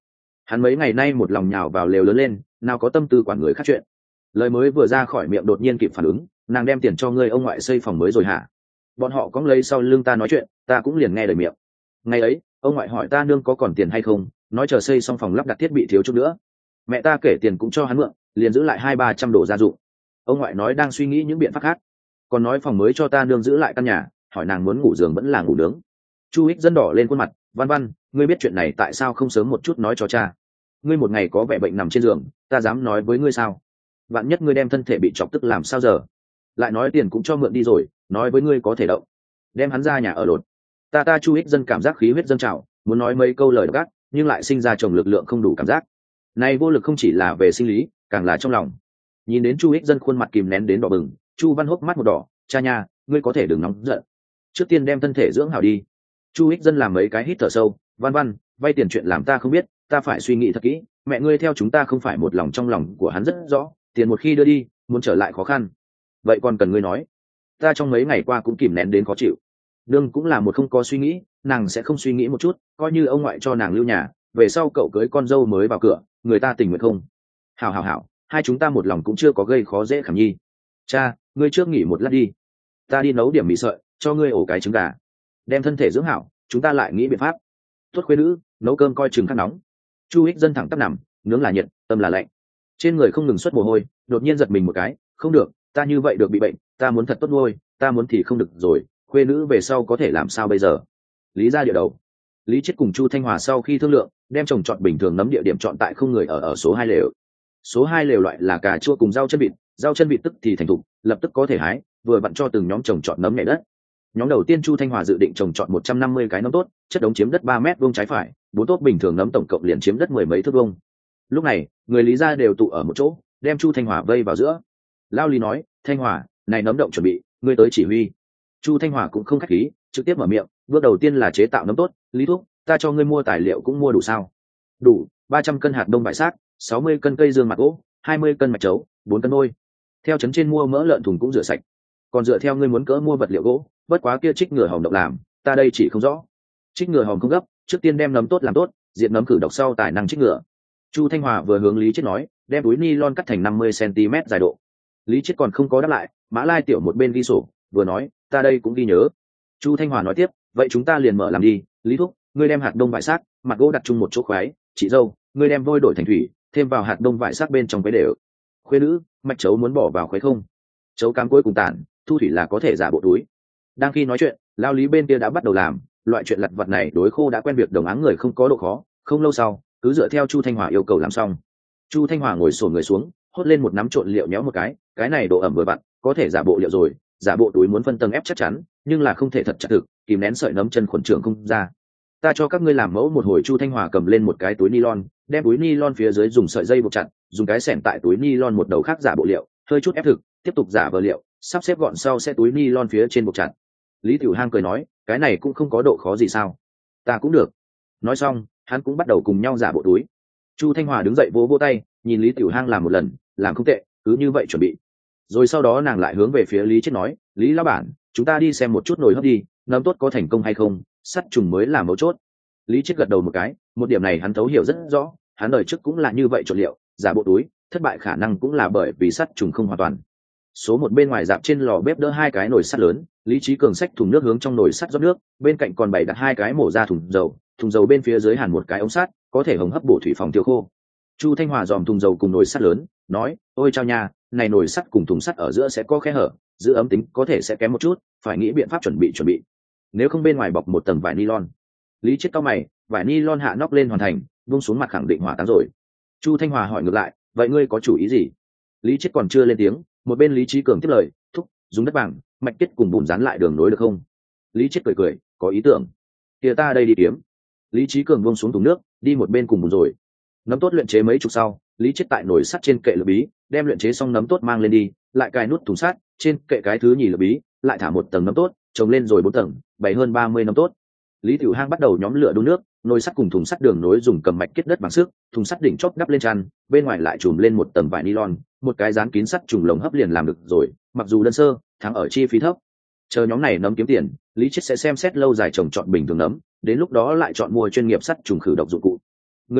Hắn mấy ngày nay một lòng nhào vào lều lớn lên, nào có tâm tư quản người khác chuyện. Lời mới vừa ra khỏi miệng đột nhiên kịp phản ứng, nàng đem tiền cho ngươi ông ngoại xây phòng mới rồi hả? Bọn họ có lấy sau lưng ta nói chuyện, ta cũng liền nghe lời miệng. Ngày ấy ông ngoại hỏi ta nương có còn tiền hay không, nói chờ xây xong phòng lắp đặt thiết bị thiếu chút nữa. Mẹ ta kể tiền cũng cho hắn mượn, liền giữ lại 200-300 đồ gia dụng. Ông ngoại nói đang suy nghĩ những biện pháp khác, còn nói phòng mới cho ta nương giữ lại căn nhà, hỏi nàng muốn ngủ giường vẫn là ngủ nướng. Chu Ích Dân đỏ lên khuôn mặt, Văn Văn, ngươi biết chuyện này tại sao không sớm một chút nói cho cha? Ngươi một ngày có vẻ bệnh nằm trên giường, ta dám nói với ngươi sao? Vạn nhất ngươi đem thân thể bị chọc tức làm sao giờ? Lại nói tiền cũng cho mượn đi rồi, nói với ngươi có thể động, đem hắn ra nhà ở lột. Ta Chu Ích Dân cảm giác khí huyết dâng trào, muốn nói mấy câu lời gắt, nhưng lại sinh ra chồng lực lượng không đủ cảm giác. Này vô lực không chỉ là về sinh lý, càng là trong lòng. Nhìn đến Chu Ích Dân khuôn mặt kìm nén đến đỏ bừng, Chu Văn hốc mắt một đỏ, cha nha, ngươi có thể đừng nóng giận, trước tiên đem thân thể dưỡng hảo đi. Chu Ích Dân làm mấy cái hít thở sâu, Văn Văn, vay tiền chuyện làm ta không biết, ta phải suy nghĩ thật kỹ, mẹ ngươi theo chúng ta không phải một lòng, trong lòng của hắn rất rõ, tiền một khi đưa đi, muốn trở lại khó khăn. Vậy còn cần ngươi nói, ta trong mấy ngày qua cũng kìm nén đến khó chịu. Đương cũng là một không có suy nghĩ, nàng sẽ không suy nghĩ một chút, coi như ông ngoại cho nàng lưu nhà, về sau cậu cưới con dâu mới vào cửa, người ta tình nguyện không? Hảo, hai chúng ta một lòng cũng chưa có gây khó dễ Khảm Nhi. Cha, ngươi trước nghỉ một lát đi, ta đi nấu điểm mì sợi, cho ngươi ổ cái trứng gà, đem thân thể dưỡng hảo, chúng ta lại nghĩ biện pháp. Tuất khuê nữ, nấu cơm coi chừng khát nóng. Chu Ích Dân thẳng tắp nằm, nướng là nhiệt, tâm là lạnh, trên người không ngừng xuất mồ hôi, đột nhiên giật mình một cái, không được, ta như vậy được bị bệnh, ta muốn thật tốt nuôi, ta muốn thì không được rồi, khuê nữ về sau có thể làm sao bây giờ? Lý ra địa đầu. Lý Chiết cùng Chu Thanh Hòa sau khi thương lượng, đem trồng trọt bình thường nấm địa điểm chọn tại không người ở số 2 lều. Số 2 lều loại là cà chua cùng rau chân vịt tức thì thành thục, lập tức có thể hái, vừa vặn cho từng nhóm trồng trọt nấm nhảy đất. Nhóm đầu tiên Chu Thanh Hòa dự định trồng trọt 150 cái nấm tốt, chất đống chiếm đất 3 mét vuông trái phải, 4 tốt bình thường nấm tổng cộng liền chiếm đất 10 mấy thước vuông. Lúc này, người Lý gia đều tụ ở một chỗ, đem Chu Thanh Hòa vây vào giữa. Lao Lý nói, Thanh Hòa, này nấm động chuẩn bị, ngươi tới chỉ huy. Chu Thanh Hòa cũng không khách khí, trực tiếp mở miệng, bước đầu tiên là chế tạo nấm tốt. Lý thúc, ta cho ngươi mua tài liệu cũng mua đủ sao? Đủ, 300 cân hạt đông vải xác, 60 cân cây dương mặt gỗ, 20 cân mạch chấu, 4 cân nôi. Theo trấn trên mua mỡ lợn thùng cũng rửa sạch. Còn dựa theo ngươi muốn cỡ mua vật liệu gỗ, bất quá kia trích ngừa hồng độc làm, ta đây chỉ không rõ. Trích ngừa hồng không gấp, trước tiên đem nấm tốt làm tốt, diệt nấm khử độc sau tài năng trích ngừa. Chu Thanh Hòa vừa hướng Lý Chiết nói, đem túi ni-lon cắt thành 50 cm dài độ. Lý Chiết còn không có đáp lại, Mã Lai Tiểu một bên ghi sổ, vừa nói, ta đây cũng ghi nhớ. Chu Thanh Hòa nói tiếp, vậy chúng ta liền mở làm đi. Lý thúc, ngươi đem hạt đông vải xác, mặt gỗ đặt chung một chỗ khoái. Chị dâu, ngươi đem vôi đổi thành thủy, thêm vào hạt đông vải xác bên trong cái đều. Khuê nữ, mạch chấu muốn bỏ vào khuấy không? Chấu cám cuối cùng tản, thu thủy là có thể giả bộ túi. Đang khi nói chuyện, Lao Lý bên kia đã bắt đầu làm, loại chuyện lặt vặt này đối khô đã quen việc đồng áng người không có độ khó. Không lâu sau, cứ dựa theo Chu Thanh Hòa yêu cầu làm xong. Chu Thanh Hòa ngồi xổm người xuống, hốt lên một nắm trộn liệu nhéo một cái này độ ẩm vừa vặn, có thể giả bộ liệu rồi. Giả bộ túi muốn phân tầng ép chắc chắn, nhưng là không thể thật chặt thực, kìm nén sợi nấm chân khuẩn trưởng không ra. Ta cho các ngươi làm mẫu một hồi. Chu Thanh Hòa cầm lên một cái túi nylon, đem túi nylon phía dưới dùng sợi dây buộc chặt, dùng cái xẻng tại túi nylon một đầu khác giả bộ liệu, hơi chút ép thực, tiếp tục giả vờ liệu, sắp xếp gọn sau sẽ túi nylon phía trên buộc chặt. Lý Tiểu Hang cười nói, cái này cũng không có độ khó gì sao? Ta cũng được. Nói xong, hắn cũng bắt đầu cùng nhau giả bộ túi. Chu Thanh Hòa đứng dậy vỗ vỗ tay, nhìn Lý Tiểu Hang làm một lần, làm không tệ, cứ như vậy chuẩn bị. Rồi sau đó nàng lại hướng về phía Lý Chiết nói, Lý lão bản, chúng ta đi xem một chút nồi hấp đi, nấm tốt có thành công hay không, sắt trùng mới là mấu chốt. Lý Chiết gật đầu một cái, một điểm này hắn thấu hiểu rất rõ, hắn đời trước cũng là như vậy trộn liệu, giả bộ túi, thất bại khả năng cũng là bởi vì sắt trùng không hoàn toàn. Số một bên ngoài dạp trên lò bếp đỡ hai cái nồi sắt lớn, Lý Chí Cường xách thùng nước hướng trong nồi sắt rót nước, bên cạnh còn bày đặt hai cái mổ ra thùng dầu bên phía dưới hàn một cái ống sắt, có thể hồng hấp bổ thủy phòng tiêu khô. Chu Thanh Hòa dòm thùng dầu cùng nồi sắt lớn, nói, ôi chao nha, này nồi sắt cùng thùng sắt ở giữa sẽ có khe hở, giữ ấm tính có thể sẽ kém một chút, phải nghĩ biện pháp chuẩn bị. Nếu không bên ngoài bọc một tầng vải nylon. Lý Chiết cau mày, vải nylon hạ nóc lên hoàn thành, buông xuống mặt khẳng định hỏa táng rồi. Chu Thanh Hòa hỏi ngược lại, vậy ngươi có chủ ý gì? Lý Chiết còn chưa lên tiếng, một bên Lý Chí Cường tiếp lời, thúc, dùng đất vàng, mạch kết cùng bùn dán lại đường nối được không? Lý Chiết cười, có ý tưởng. Kia ta đây đi kiếm. Lý Chí Cường buông xuống thùng nước, đi một bên cùng bùn rồi. Nấm tốt luyện chế mấy chục sau, Lý Chiết tại nồi sắt trên kệ lửa bí, đem luyện chế xong nấm tốt mang lên đi, lại cài nút thùng sắt, trên kệ cái thứ nhì lửa bí, lại thả một tầng nấm tốt, trồng lên rồi 4 tầng, bày hơn 30 nấm tốt. Lý Tiểu Hang bắt đầu nhóm lửa đun nước, nồi sắt cùng thùng sắt đường nối dùng cầm mạch kết đất bằng sức, thùng sắt đỉnh chóp đắp lên chăn, bên ngoài lại trùm lên một tầng vải nylon, một cái dán kín sắt trùng lồng hấp liền làm được rồi, mặc dù đơn sơ, thắng ở chi phí thấp. Chờ nhóm này nấm kiếm tiền, Lý Chiết sẽ xem xét lâu dài trồng chọn bình thường nấm, đến lúc đó lại chọn mua chuyên nghiệp sắt trùng khử độc dụng cụ. Người sao,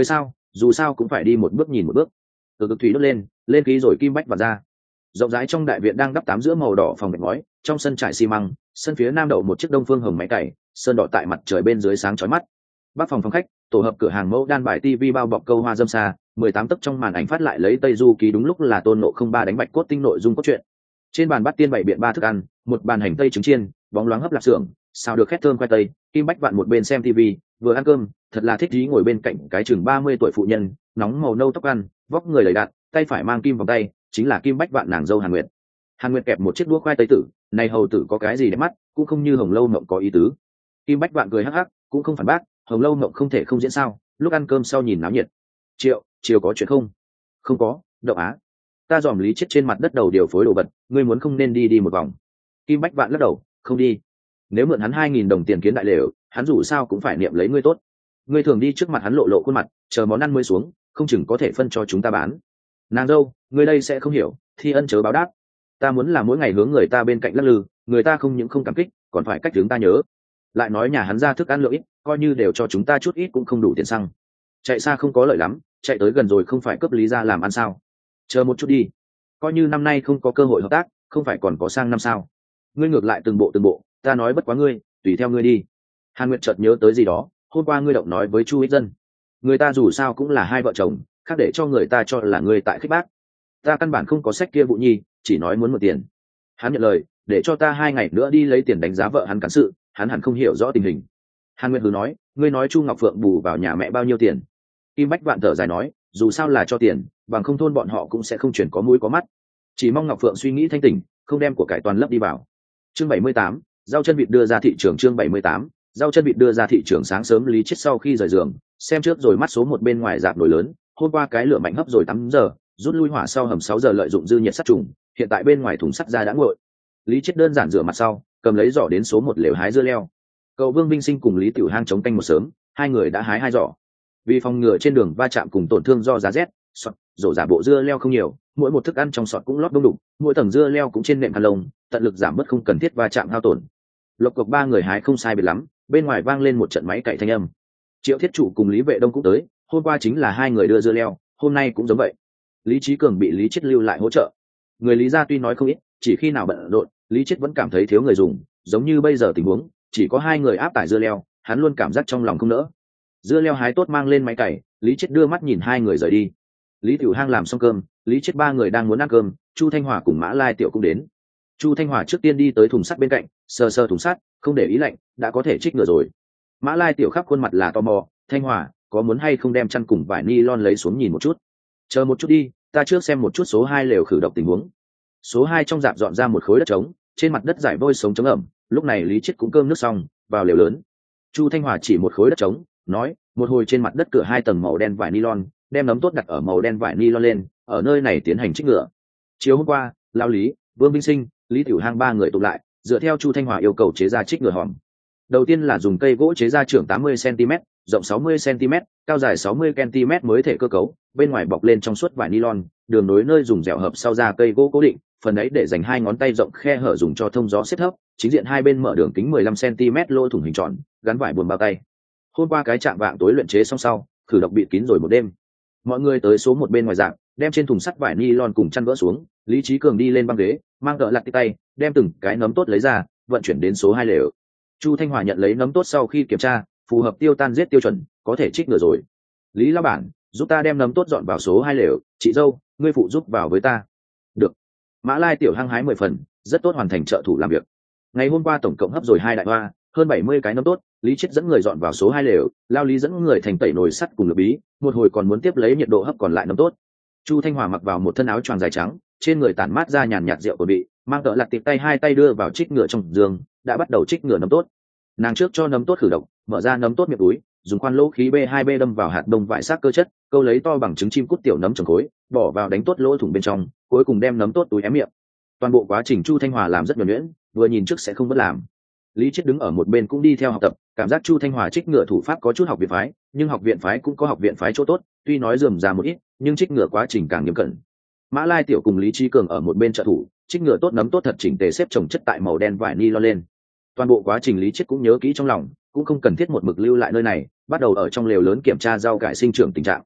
dù sao cũng phải đi một bước nhìn một bước. Từ cực thủy đốt lên khí rồi kim bách vào ra. Rộng rãi trong đại viện đang đắp tám giữa màu đỏ phòng gạch ngói, trong sân trải xi măng, sân phía nam đậu một chiếc đông phương hồng máy cày, sơn đỏ tại mặt trời bên dưới sáng chói mắt. Bắc phòng khách, tổ hợp cửa hàng mẫu đan bài tivi bao bọc câu hoa dâm xa, 18 tấc trong màn ảnh phát lại lấy Tây Du ký, đúng lúc là Tôn Ngộ không ba đánh bạch cốt tinh nội dung cốt truyện. Trên bàn bát tiên bày biện ba thức ăn, một bàn hành tây trứng chiên, bóng loáng hấp lạp xưởng, xào được khét thơm khoai tây. Kim Bách Vạn một bên xem tivi, vừa ăn cơm, thật là thích ý ngồi bên cạnh cái chừng 30 tuổi phụ nhân, nóng màu nâu tóc ăn, vóc người đầy đặn, tay phải mang kim vòng tay, chính là Kim Bách Vạn nàng dâu Hàn Nguyệt. Hàn Nguyệt kẹp một chiếc đũa khoai tây tử, này hầu tử có cái gì đẹp mắt, cũng không như Hồng Lâu Mộng có ý tứ. Kim Bách Vạn cười hắc hắc, cũng không phản bác, Hồng Lâu Mộng không thể không diễn sao? Lúc ăn cơm sau nhìn náo nhiệt. Chiều có chuyện không? Không có, Đậu Á. Ta dòm Lý Chết trên mặt đất đầu điều phối đồ vật, ngươi muốn không nên đi một vòng. Kim Bách Vạn lắc đầu, không đi. Nếu mượn hắn 2.000 đồng tiền kiến đại lều, hắn dù sao cũng phải niệm lấy ngươi tốt. Ngươi thường đi trước mặt hắn lộ lộ khuôn mặt, chờ món ăn mới xuống, không chừng có thể phân cho chúng ta bán. Nàng dâu, ngươi đây sẽ không hiểu, thi ân chớ báo đáp. Ta muốn là mỗi ngày hướng người ta bên cạnh lắc lư, người ta không những không cảm kích, còn phải cách chúng ta nhớ. Lại nói nhà hắn ra thức ăn lượng ít, coi như đều cho chúng ta chút ít cũng không đủ tiền xăng. Chạy xa không có lợi lắm, chạy tới gần rồi không phải cấp Lý ra làm ăn sao? Chờ một chút đi, coi như năm nay không có cơ hội hợp tác, không phải còn có sang năm sao? Ngươi ngược lại từng bộ, ta nói bất quá ngươi, tùy theo ngươi đi. Hàn Nguyệt chợt nhớ tới gì đó, hôm qua ngươi động nói với Chu Ích Dân, người ta dù sao cũng là hai vợ chồng, khác để cho người ta cho là ngươi tại khích bác. Ta căn bản không có sách kia vụ nhi, chỉ nói muốn mượn tiền. Hắn nhận lời, để cho ta 2 ngày nữa đi lấy tiền đánh giá vợ hắn cán sự, hắn hẳn không hiểu rõ tình hình. Hàn Nguyệt hừ nói, ngươi nói Chu Ngọc Phượng bù vào nhà mẹ bao nhiêu tiền? Kim Bách Vạn thở dài nói, dù sao là cho tiền, bằng không thôn bọn họ cũng sẽ không chuyển có mũi có mắt. Chỉ mong Ngọc Phượng suy nghĩ thanh tỉnh, không đem của cải toàn lấp đi vào. Chương 78, rau chân vịt đưa ra thị trường. Chương 78, rau chân vịt đưa ra thị trường. Sáng sớm Lý Chết sau khi rời giường, xem trước rồi mắt số một bên ngoài dạp nổi lớn, hôm qua cái lửa mạnh hấp rồi 8 giờ, rút lui hỏa sau hầm 6 giờ lợi dụng dư nhiệt sát trùng, hiện tại bên ngoài thùng sắt ra đã nguội. Lý Chết đơn giản rửa mặt sau, cầm lấy giỏ đến số 1 lều hái dưa leo. Cậu Vương Vinh Sinh cùng Lý Tiểu Hang chống canh một sớm, hai người đã hái 2 giỏ. Vì phòng ngừa trên đường va chạm cùng tổn thương do giá rét, rổ giả bộ dưa leo không nhiều, mỗi một thức ăn trong sọt cũng lót đông đủ, mỗi tầng dưa leo cũng trên nệm khăn lông, tận lực giảm bớt không cần thiết va chạm hao tổn. Lộc cộc 3 người hái không sai biệt lắm, bên ngoài vang lên một trận máy cày thanh âm. Triệu Thiết Trụ cùng Lý Vệ Đông cũng tới, hôm qua chính là 2 người đưa dưa leo, hôm nay cũng giống vậy. Lý Chí Cường bị Lý Chết lưu lại hỗ trợ. Người Lý gia tuy nói không ít, chỉ khi nào bận rộn, Lý Chết vẫn cảm thấy thiếu người dùng, giống như bây giờ tình huống, chỉ có 2 người áp tải dưa leo, hắn luôn cảm giác trong lòng không nỡ. Dưa leo hái tốt mang lên máy cày, Lý Chết đưa mắt nhìn 2 người rời đi. Lý Tiểu Hang làm xong cơm, Lý Chết 3 người đang muốn ăn cơm, Chu Thanh Hòa cùng Mã Lai Tiểu cũng đến. Chu Thanh Hòa trước tiên đi tới thùng sắt bên cạnh, sờ sờ thùng sắt, không để ý lạnh, đã có thể trích ngựa rồi. Mã Lai Tiểu khắp khuôn mặt là tò mò, Thanh Hòa, có muốn hay không đem chăn cùng vải nylon lấy xuống nhìn một chút? Chờ một chút đi, ta trước xem một chút số 2 lều khử độc tình huống. Số 2 trong rạp dọn ra một khối đất trống, trên mặt đất giải vôi sống chống ẩm, lúc này Lý Chết cũng cơm nước xong, vào lều lớn. Chu Thanh Hòa chỉ một khối đất trống, nói, một hồi trên mặt đất cửa 2 tầng màu đen vải nylon, đem nấm tốt đặt ở màu đen vải nylon lên, ở nơi này tiến hành trích ngừa. Chiều hôm qua, Lão Lý, Vương Vinh Sinh, Lý Tiểu Hang 3 người tụ lại, dựa theo Chu Thanh Hòa yêu cầu chế ra trích ngừa hòm. Đầu tiên là dùng cây gỗ chế ra trưởng 80 cm, rộng 60 cm, cao dài 60 cm mới thể cơ cấu, bên ngoài bọc lên trong suốt vải nylon, đường nối nơi dùng dẻo hợp sau ra cây gỗ cố định, phần ấy để dành 2 ngón tay rộng khe hở dùng cho thông gió xếp thấp, chính diện 2 bên mở đường kính 15 cm lỗ thủng hình tròn, gắn vải buồm bao tay. Hôm qua cái chạm vạng tối luyện chế xong sau, khử độc bịt kín rồi một đêm. Mọi người tới số 1 bên ngoài dạng, đem trên thùng sắt vải nylon cùng chăn vỡ xuống, Lý Chí Cường đi lên băng ghế, mang đỡ lặt tay, đem từng cái nấm tốt lấy ra, vận chuyển đến số 2 lều. Chu Thanh Hòa nhận lấy nấm tốt sau khi kiểm tra, phù hợp tiêu tan giết tiêu chuẩn, có thể trích ngừa rồi. Lý lão bản, giúp ta đem nấm tốt dọn vào số 2 lều, chị dâu, ngươi phụ giúp vào với ta. Được. Mã Lai Tiểu hăng hái 10 phần, rất tốt hoàn thành trợ thủ làm việc. Ngày hôm qua tổng cộng hấp rồi 2 đại hoa, hơn 70 cái nấm tốt, Lý Chết dẫn người dọn vào số 2 lều, Lao Lý dẫn người thành tẩy nồi sắt cùng lửa bí, một hồi còn muốn tiếp lấy nhiệt độ hấp còn lại nấm tốt. Chu Thanh Hòa mặc vào một thân áo choàng dài trắng, trên người tản mát ra nhàn nhạt rượu của vị, mang tợ lặt tiệp tay 2 tay đưa vào trích ngừa trong giường, đã bắt đầu trích ngừa nấm tốt. Nàng trước cho nấm tốt khử độc, mở ra nấm tốt miệng túi, dùng khoan lỗ khí B2B đâm vào hạt đông vải xác cơ chất, câu lấy to bằng trứng chim cút tiểu nấm trồng khối, bỏ vào đánh tốt lỗ thủng bên trong, cuối cùng đem nấm tốt túi ém miệng. Toàn bộ quá trình Chu Thanh Hòa làm rất nhuần nhuyễn, vừa nhìn trước sẽ không bất làm. Lý Chết đứng ở một bên cũng đi theo học tập, cảm giác Chu Thanh Hòa trích ngựa thủ pháp có chút học viện phái, nhưng học viện phái cũng có học viện phái chỗ tốt, tuy nói rườm rà một ít, nhưng trích ngựa quá trình càng nghiêm cẩn. Mã Lai Tiểu cùng Lý Chí Cường ở một bên trợ thủ, trích ngựa tốt nấm tốt thật chỉnh tề xếp chồng chất tại màu đen vải nylon lên. Toàn bộ quá trình Lý Chết cũng nhớ kỹ trong lòng, cũng không cần thiết một mực lưu lại nơi này, bắt đầu ở trong lều lớn kiểm tra rau cải sinh trưởng tình trạng.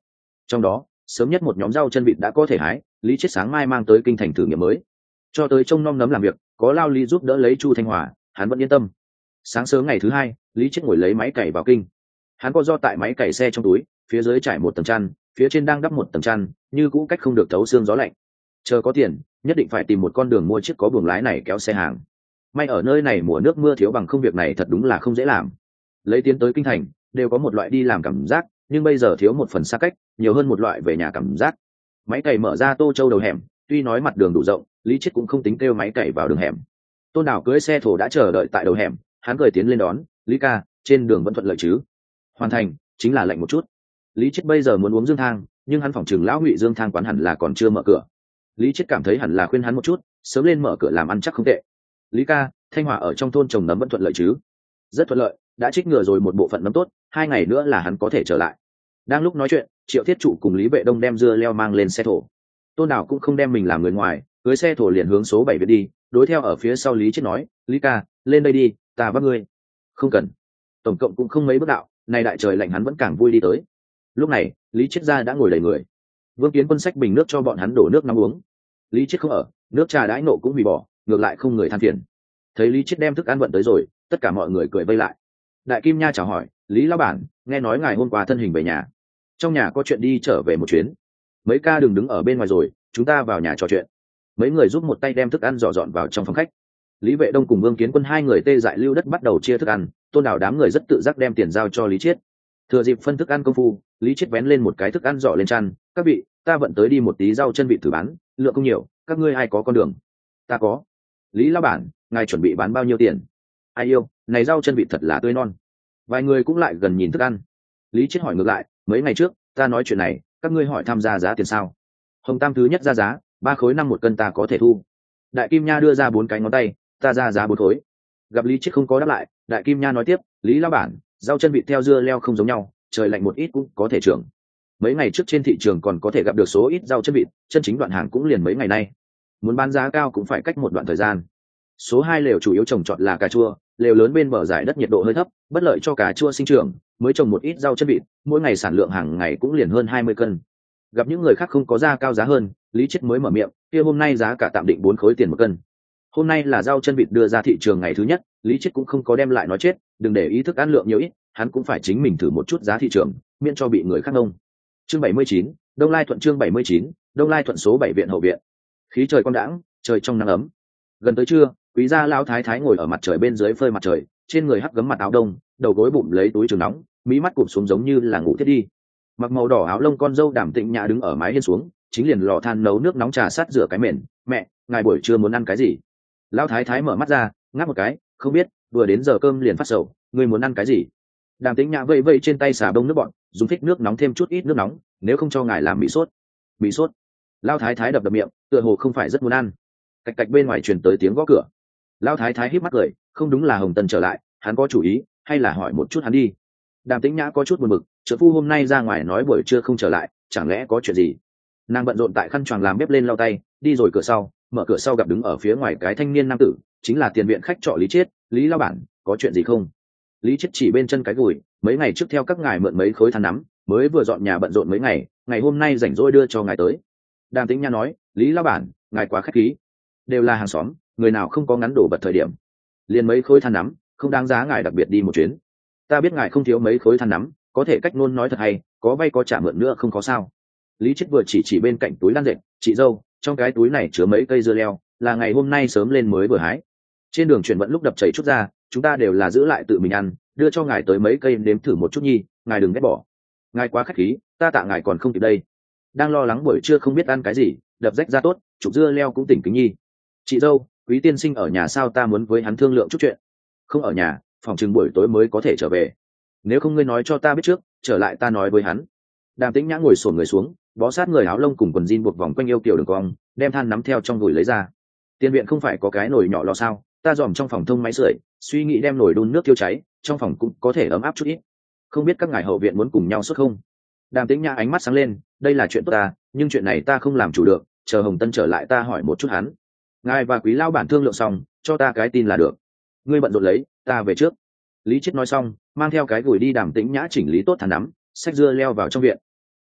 Trong đó sớm nhất một nhóm rau chân vịt đã có thể hái, lý chết sáng mai mang tới kinh thành thử nghiệm mới. Cho tới trông nom nấm làm việc, có Lao Lý giúp đỡ lấy Chu Thanh Hòa, hắn vẫn yên tâm. Sáng sớm ngày thứ hai, lý chết ngồi lấy máy cày vào kinh. Hắn có do tại máy cày xe trong túi, phía dưới trải một tầng chăn, phía trên đang đắp một tầng chăn, như cũ cách không được thấu xương gió lạnh. Chờ có tiền, nhất định phải tìm một con đường mua chiếc có buồng lái này kéo xe hàng. May ở nơi này mùa nước mưa thiếu bằng không, việc này thật đúng là không dễ làm. Lấy tiến tới kinh thành đều có một loại đi làm cảm giác, nhưng bây giờ thiếu một phần xa cách, nhiều hơn một loại về nhà cảm giác. Máy cày mở ra Tô Châu đầu hẻm, tuy nói mặt đường đủ rộng, lý chết cũng không tính kêu máy cày vào đường hẻm. Tôn Đảo cưỡi xe thổ đã chờ đợi tại đầu hẻm, hắn cười tiến lên đón, lý ca, trên đường vẫn thuận lợi chứ? Hoàn thành, chính là lạnh một chút. Lý chết bây giờ muốn uống dương thang, nhưng hắn phỏng chừng lão Ngụy dương thang quán hẳn là còn chưa mở cửa. Lý chết cảm thấy hẳn là khuyên hắn một chút, sớm lên mở cửa làm ăn chắc không tệ. Lý ca, Thanh Hòa ở trong thôn trồng nấm vẫn thuận lợi chứ? Rất thuận lợi, đã trích ngừa rồi một bộ phận nấm tốt, 2 ngày nữa là hắn có thể trở lại. Đang lúc nói chuyện, Triệu Thiết Trụ cùng Lý Vệ Đông đem dưa leo mang lên xe thổ. Tôn Đảo cũng không đem mình làm người ngoài, cưới xe thổ liền hướng số 7 viện đi, đối theo ở phía sau Lý chết nói, Lý ca, lên đây đi, ta bắt ngươi. Không cần. Tổng cộng cũng không mấy bước đạo, này đại trời lạnh hắn vẫn càng vui đi tới. Lúc này Lý chết ra đã ngồi đầy người. Vương Kiến Quân xách bình nước cho bọn hắn đổ nước nóng uống. Lý chết không ở, nước trà đãi nộ cũng hủy bỏ, ngược lại không người than phiền. Thấy Lý chết đem thức ăn vận tới rồi, tất cả mọi người cười vây lại. Đại Kim Nha chào hỏi, Lý lão bản, nghe nói ngài hôm qua thân hình về nhà, trong nhà có chuyện đi trở về một chuyến. Mấy ca đừng đứng ở bên ngoài rồi, chúng ta vào nhà trò chuyện. Mấy người giúp một tay đem thức ăn dọn vào trong phòng khách. Lý Vệ Đông cùng Vương Kiến Quân 2 người tê dại lưu đất bắt đầu chia thức ăn. Tôn Đảo đám người rất tự giác đem tiền giao cho Lý Chiết. Thừa dịp phân thức ăn công phu, Lý Chiết vén lên một cái thức ăn giỏ lên chăn, các vị, ta vận tới đi một tí rau chân vịt thử bán, lượng không nhiều, các ngươi ai có con đường? Ta có. Lý lão bản, ngài chuẩn bị bán bao nhiêu tiền? Ai yêu, này rau chân vịt thật là tươi non. Vài người cũng lại gần nhìn thức ăn. Lý Chiết hỏi ngược lại, mấy ngày trước ta nói chuyện này, các ngươi hỏi tham gia giá tiền sao? Hồng Tam thứ nhất ra giá 3 khối 5 một cân, ta có thể thu. Đại Kim Nha đưa ra 4 cái ngón tay, ta ra giá 4 khối. Gặp Lý Chiết không có đáp lại, Đại Kim Nha nói tiếp, Lý lão bản, rau chân vịt theo dưa leo không giống nhau, trời lạnh một ít cũng có thể trưởng. Mấy ngày trước trên thị trường còn có thể gặp được số ít rau chân vịt, chân chính đoạn hàng cũng liền mấy ngày nay. Muốn bán giá cao cũng phải cách một đoạn thời gian. Số 2 lều chủ yếu trồng trọt là cà chua, lều lớn bên bờ dải đất nhiệt độ hơi thấp, bất lợi cho cà chua sinh trưởng, mới trồng một ít rau chân vịt, mỗi ngày sản lượng hàng ngày cũng liền hơn 20 cân. Gặp những người khác không có giá cao giá hơn, Lý Chiết mới mở miệng, kia hôm nay giá cả tạm định 4 khối tiền một cân. Hôm nay là rau chân vịt đưa ra thị trường ngày thứ nhất, Lý Chiết cũng không có đem lại nói chết, đừng để ý thức ăn lượng nhiều ít, hắn cũng phải chính mình thử một chút giá thị trường, miễn cho bị người khác nông. Chương 79, Đông Lai Thuận. Chương 79, Đông Lai Thuận. Số 7 viện hậu viện. Khí trời quang đãng, trời trong nắng ấm. Gần tới trưa, Quý gia lão thái thái ngồi ở mặt trời bên dưới phơi mặt trời, trên người hắc gấm mặt áo đông, đầu gối bụng lấy túi trường nóng, mí mắt cụp xuống giống như là ngủ thiết đi. Mặc màu đỏ áo lông con dâu Đàm Tịnh Nhã đứng ở mái hiên xuống, chính liền lò than nấu nước nóng trà sát rửa cái mền. Mẹ, ngài buổi trưa muốn ăn cái gì? Lão thái thái mở mắt ra, ngáp một cái, không biết, vừa đến giờ cơm liền phát sầu, ngươi muốn ăn cái gì? Đàm Tĩnh Nhã vẫy vẫy trên tay xà bông nước bọn, dùng thích nước nóng thêm chút ít nước nóng, nếu không cho ngài làm mì sốt. Mì sốt? Lão thái thái đập đập miệng, tựa hồ không phải rất muốn ăn. Cạch cạch bên ngoài truyền tới tiếng gõ cửa. Lão thái thái híp mắt cười, không đúng là Hồng Tân trở lại, hắn có chủ ý, hay là hỏi một chút hắn đi. Đàm Tĩnh Nhã có chút buồn bực, trợ phu hôm nay ra ngoài nói buổi trưa không trở lại, chẳng lẽ có chuyện gì? Nàng bận rộn tại khăn choàng làm bếp lên lau tay, đi rồi cửa sau, mở cửa sau gặp đứng ở phía ngoài cái thanh niên nam tử, chính là tiền viện khách trọ Lý Chiết. Lý lão bản, có chuyện gì không? Lý Chiết chỉ bên chân cái gùi, mấy ngày trước theo các ngài mượn mấy khối than nắm, mới vừa dọn nhà bận rộn mấy ngày, ngày hôm nay rảnh rỗi đưa cho ngài tới. Đàm Tĩnh Nhã nói, Lý lão bản, ngài quá khách khí, đều là hàng xóm, người nào không có ngắn đổ bật thời điểm. Liền mấy khối than nắm, không đáng giá ngài đặc biệt đi một chuyến. Ta biết ngài không thiếu mấy khối than nắm, có thể cách nôn nói thật hay, có vay có trả mượn nữa không có sao. Lý Chiết vừa chỉ bên cạnh túi đan dệt, chị dâu, trong cái túi này chứa mấy cây dưa leo, là ngày hôm nay sớm lên mới vừa hái. Trên đường chuyển vận lúc đập chảy chút ra, chúng ta đều là giữ lại tự mình ăn, đưa cho ngài tới mấy cây nếm thử một chút nhi, ngài đừng ghét bỏ. Ngài quá khách khí, ta tạ ngài còn không kịp đây. Đang lo lắng buổi trưa không biết ăn cái gì, đập rách ra tốt, chụp dưa leo cũng tỉnh kính nhi. Chị dâu, Quý tiên sinh ở nhà sao, ta muốn với hắn thương lượng chút chuyện. Không ở nhà, phòng chừng buổi tối mới có thể trở về. Nếu không ngươi nói cho ta biết trước, trở lại ta nói với hắn. Đàm Tĩnh Nhã ngồi xổm người xuống, bó sát người áo lông cùng quần jean buộc vòng quanh yêu kiểu đường cong, đem than nắm theo trong gùi lấy ra. Tiền viện không phải có cái nồi nhỏ lò sao, ta dòm trong phòng thông máy sưởi, suy nghĩ đem nồi đun nước thiêu cháy, trong phòng cũng có thể ấm áp chút ít. Không biết các ngài hậu viện muốn cùng nhau xuất không? Đàm Tĩnh Nhã ánh mắt sáng lên, đây là chuyện tốt ta, nhưng chuyện này ta không làm chủ được, chờ Hồng Tân trở lại ta hỏi một chút hắn. Ngài và Quý lão bản thương lượng xong, cho ta cái tin là được. Ngươi bận rộn lấy, ta về trước. Lý Chiết nói xong, mang theo cái gùi đi. Đàm Tĩnh Nhã chỉnh lý tốt than nắm, xách dưa leo vào trong viện.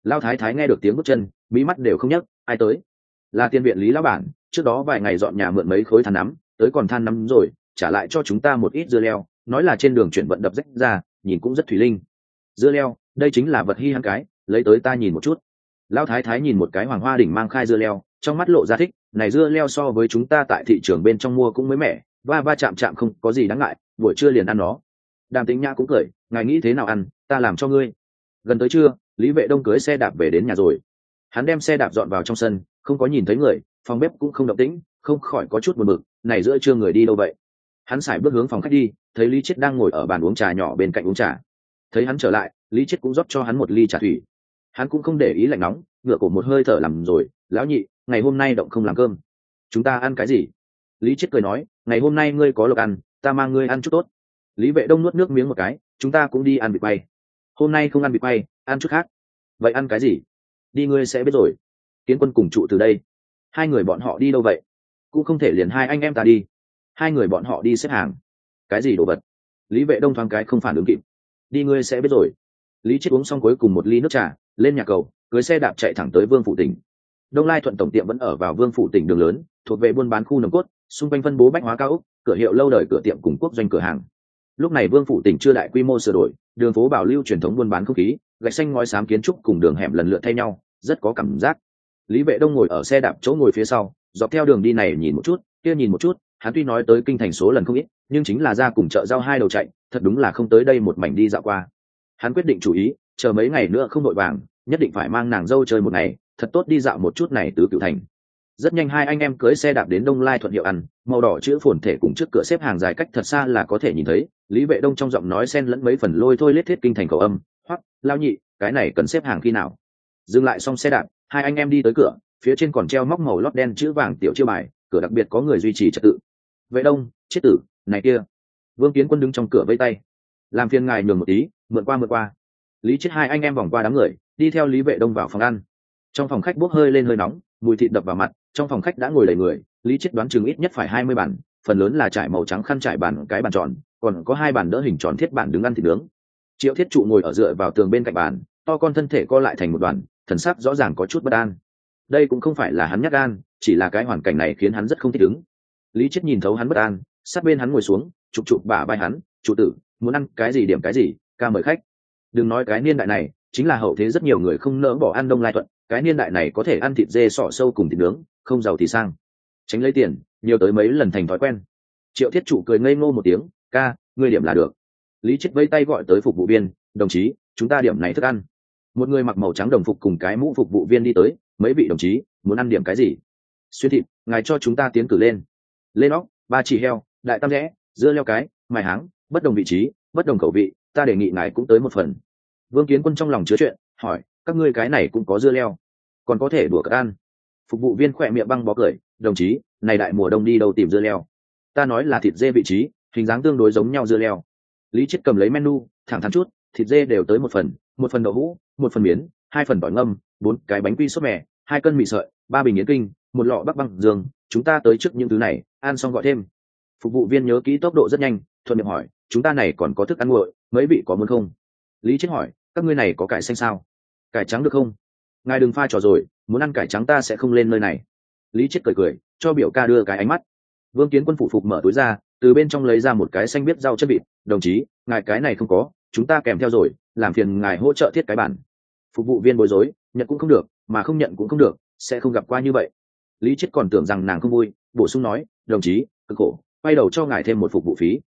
Lão thái thái nghe được tiếng bước chân, mí mắt đều không nhấc. Ai tới? Là tiền viện Lý lão bản, trước đó vài ngày dọn nhà mượn mấy khối than nắm, tới còn than nắm rồi, trả lại cho chúng ta một ít dưa leo, nói là trên đường chuyển vận đập rách ra, nhìn cũng rất thủy linh. Dưa leo, đây chính là vật hi hăng cái, lấy tới ta nhìn một chút. Lão thái thái nhìn một cái hoàng hoa đỉnh mang khai dưa leo, trong mắt lộ ra thích. Này dưa leo so với chúng ta tại thị trường bên trong mua cũng mới mẻ, va va chạm chạm không có gì đáng ngại, buổi trưa liền ăn nó. Đàm Tĩnh Nhã cũng cười, ngài nghĩ thế nào ăn, ta làm cho ngươi. Gần tới trưa, Lý Vệ Đông cưới xe đạp về đến nhà rồi. Hắn đem xe đạp dọn vào trong sân, không có nhìn thấy người, phòng bếp cũng không động tĩnh, không khỏi có chút buồn bực, này giữa trưa người đi đâu vậy? Hắn sải bước hướng phòng khách đi, thấy Lý Chiết đang ngồi ở bàn uống trà nhỏ bên cạnh uống trà. Thấy hắn trở lại, Lý Chiết cũng rót cho hắn một ly trà thủy. Hắn cũng không để ý lạnh nóng, ngửa cổ một hơi thở làm rồi, lão nhị, ngày hôm nay động không làm cơm. Chúng ta ăn cái gì? Lý Chiết cười nói, ngày hôm nay ngươi có lộc ăn, ta mang ngươi ăn chút tốt. Lý Vệ Đông nuốt nước miếng một cái, chúng ta cũng đi ăn vịt quay. Hôm nay không ăn vịt quay, ăn chút khác. Vậy ăn cái gì? Đi ngươi sẽ biết rồi. Kiến Quân cùng trụ từ đây. Hai người bọn họ đi đâu vậy? Cũng không thể liền hai anh em ta đi. Hai người bọn họ đi xếp hàng. Cái gì đồ vật? Lý Vệ Đông thoáng cái không phản ứng kịp. Đi ngươi sẽ biết rồi. Lý Chiết uống xong cuối cùng một ly nước trà, lên nhà cầu, cưới xe đạp chạy thẳng tới Vương phủ tỉnh. Đông Lai Thuận tổng tiệm vẫn ở vào Vương phủ tỉnh đường lớn, thuộc về buôn bán khu nồng cốt, xung quanh phân bố bách hóa cao ốc, cửa hiệu lâu đời cửa tiệm cùng quốc doanh cửa hàng. Lúc này Vương phủ tỉnh chưa đại quy mô sửa đổi, đường phố bảo lưu truyền thống buôn bán không khí, gạch xanh ngói xám kiến trúc cùng đường hẻm lần lượt thay nhau, rất có cảm giác. Lý Vệ Đông ngồi ở xe đạp chỗ ngồi phía sau, dọc theo đường đi này nhìn một chút, kia nhìn một chút, hắn tuy nói tới kinh thành số lần không ít, nhưng chính là ra cùng chợ giao hai đầu chạy, thật đúng là không tới đây một mảnh đi dạo qua. Hắn quyết định chủ ý, chờ mấy ngày nữa không đội vàng, nhất định phải mang nàng dâu chơi một ngày, thật tốt đi dạo một chút này tứ cửu thành. Rất nhanh hai anh em cưới xe đạp đến Đông Lai Thuận hiệu ăn, màu đỏ chữ phồn thể cùng trước cửa xếp hàng dài cách thật xa là có thể nhìn thấy. Lý Vệ Đông trong giọng nói xen lẫn mấy phần lôi thôi lết thiết kinh thành cầu âm, hoắc, lao nhị, cái này cần xếp hàng khi nào? Dừng lại xong xe đạp, hai anh em đi tới cửa, phía trên còn treo móc màu lót đen chữ vàng tiểu chiêu bài, cửa đặc biệt có người duy trì trật tự. Vệ Đông, chết tử, này kia. Vương Kiến Quân đứng trong cửa vây tay, làm phiền ngài nhường một tí, mượn qua. Lý Chiết hai anh em vòng qua đám người, đi theo Lý Vệ Đông vào phòng ăn. Trong phòng khách bốc hơi lên hơi nóng, mùi thịt đập vào mặt, trong phòng khách đã ngồi đầy người. Lý Chiết đoán chừng ít nhất phải 20 bàn, phần lớn là trải màu trắng khăn trải bàn cái bàn tròn, còn có hai bàn đỡ hình tròn thiết bàn đứng ăn thịt nướng. Triệu Thiết Trụ ngồi ở dựa vào tường bên cạnh bàn, to con thân thể co lại thành một đoàn, thần sắc rõ ràng có chút bất an. Đây cũng không phải là hắn nhát gan, chỉ là cái hoàn cảnh này khiến hắn rất không thích ứng. Lý Chiết nhìn thấu hắn bất an, sát bên hắn ngồi xuống, chụp bả vai hắn, "Chủ tử, muốn ăn cái gì điểm cái gì, ca mời khách." Đừng nói cái niên đại này, chính là hậu thế rất nhiều người không nỡ bỏ ăn Đông Lai Thuận, cái niên đại này có thể ăn thịt dê sọ sâu cùng thịt nướng, không giàu thì sang. Tránh lấy tiền, nhiều tới mấy lần thành thói quen. Triệu Thiết Trụ cười ngây ngô một tiếng, "Ca, ngươi điểm là được." Lý Chiết vẫy tay gọi tới phục vụ viên, "Đồng chí, chúng ta điểm này thức ăn." Một người mặc màu trắng đồng phục cùng cái mũ phục vụ viên đi tới, "Mấy vị đồng chí, muốn ăn điểm cái gì?" "Xuyên thịt, ngài cho chúng ta tiến cử lên." "Lên óc, ba chỉ heo, đại tam rẽ, dưa leo cái, mài háng, bất đồng vị trí, bất đồng khẩu vị, ta đề nghị ngài cũng tới một phần." Vương Kiến Quân trong lòng chứa chuyện, hỏi, "Các ngươi cái này cũng có dưa leo, còn có thể đùa cợt ăn?" Phục vụ viên khỏe miệng băng bó cười, "Đồng chí, này đại mùa đông đi đâu tìm dưa leo? Ta nói là thịt dê vị trí, hình dáng tương đối giống nhau dưa leo." Lý Chiết cầm lấy menu, thẳng thắn chút, "Thịt dê đều tới một phần đậu hũ, một phần miến, 2 phần tỏi ngâm, 4 cái bánh quy sốt mè, 2 cân mì sợi, 3 bình yến kinh, 1 lọ Bắc Băng Dương, chúng ta tới trước những thứ này, ăn xong gọi thêm." Phục vụ viên nhớ kỹ tốc độ rất nhanh, thuận miệng hỏi, "Chúng ta này còn có thức ăn nguội, mấy vị có muốn không?" Lý Chiết hỏi, "Các ngươi này có cải xanh sao? Cải trắng được không?" "Ngài đừng pha trò rồi, muốn ăn cải trắng ta sẽ không lên nơi này." Lý Chiết cười, cho biểu ca đưa cái ánh mắt. Vương Kiến Quân phụ phục mở túi ra, từ bên trong lấy ra một cái xanh biết rau chân vịt, "Đồng chí, ngài cái này không có, chúng ta kèm theo rồi, làm phiền ngài hỗ trợ thiết cái bản." Phục vụ viên bối rối, "Nhận cũng không được, mà không nhận cũng không được, sẽ không gặp qua như vậy." Lý Chiết còn tưởng rằng nàng không vui, bổ sung nói, "Đồng chí, cực khổ, quay đầu cho ngài thêm một phục vụ phí."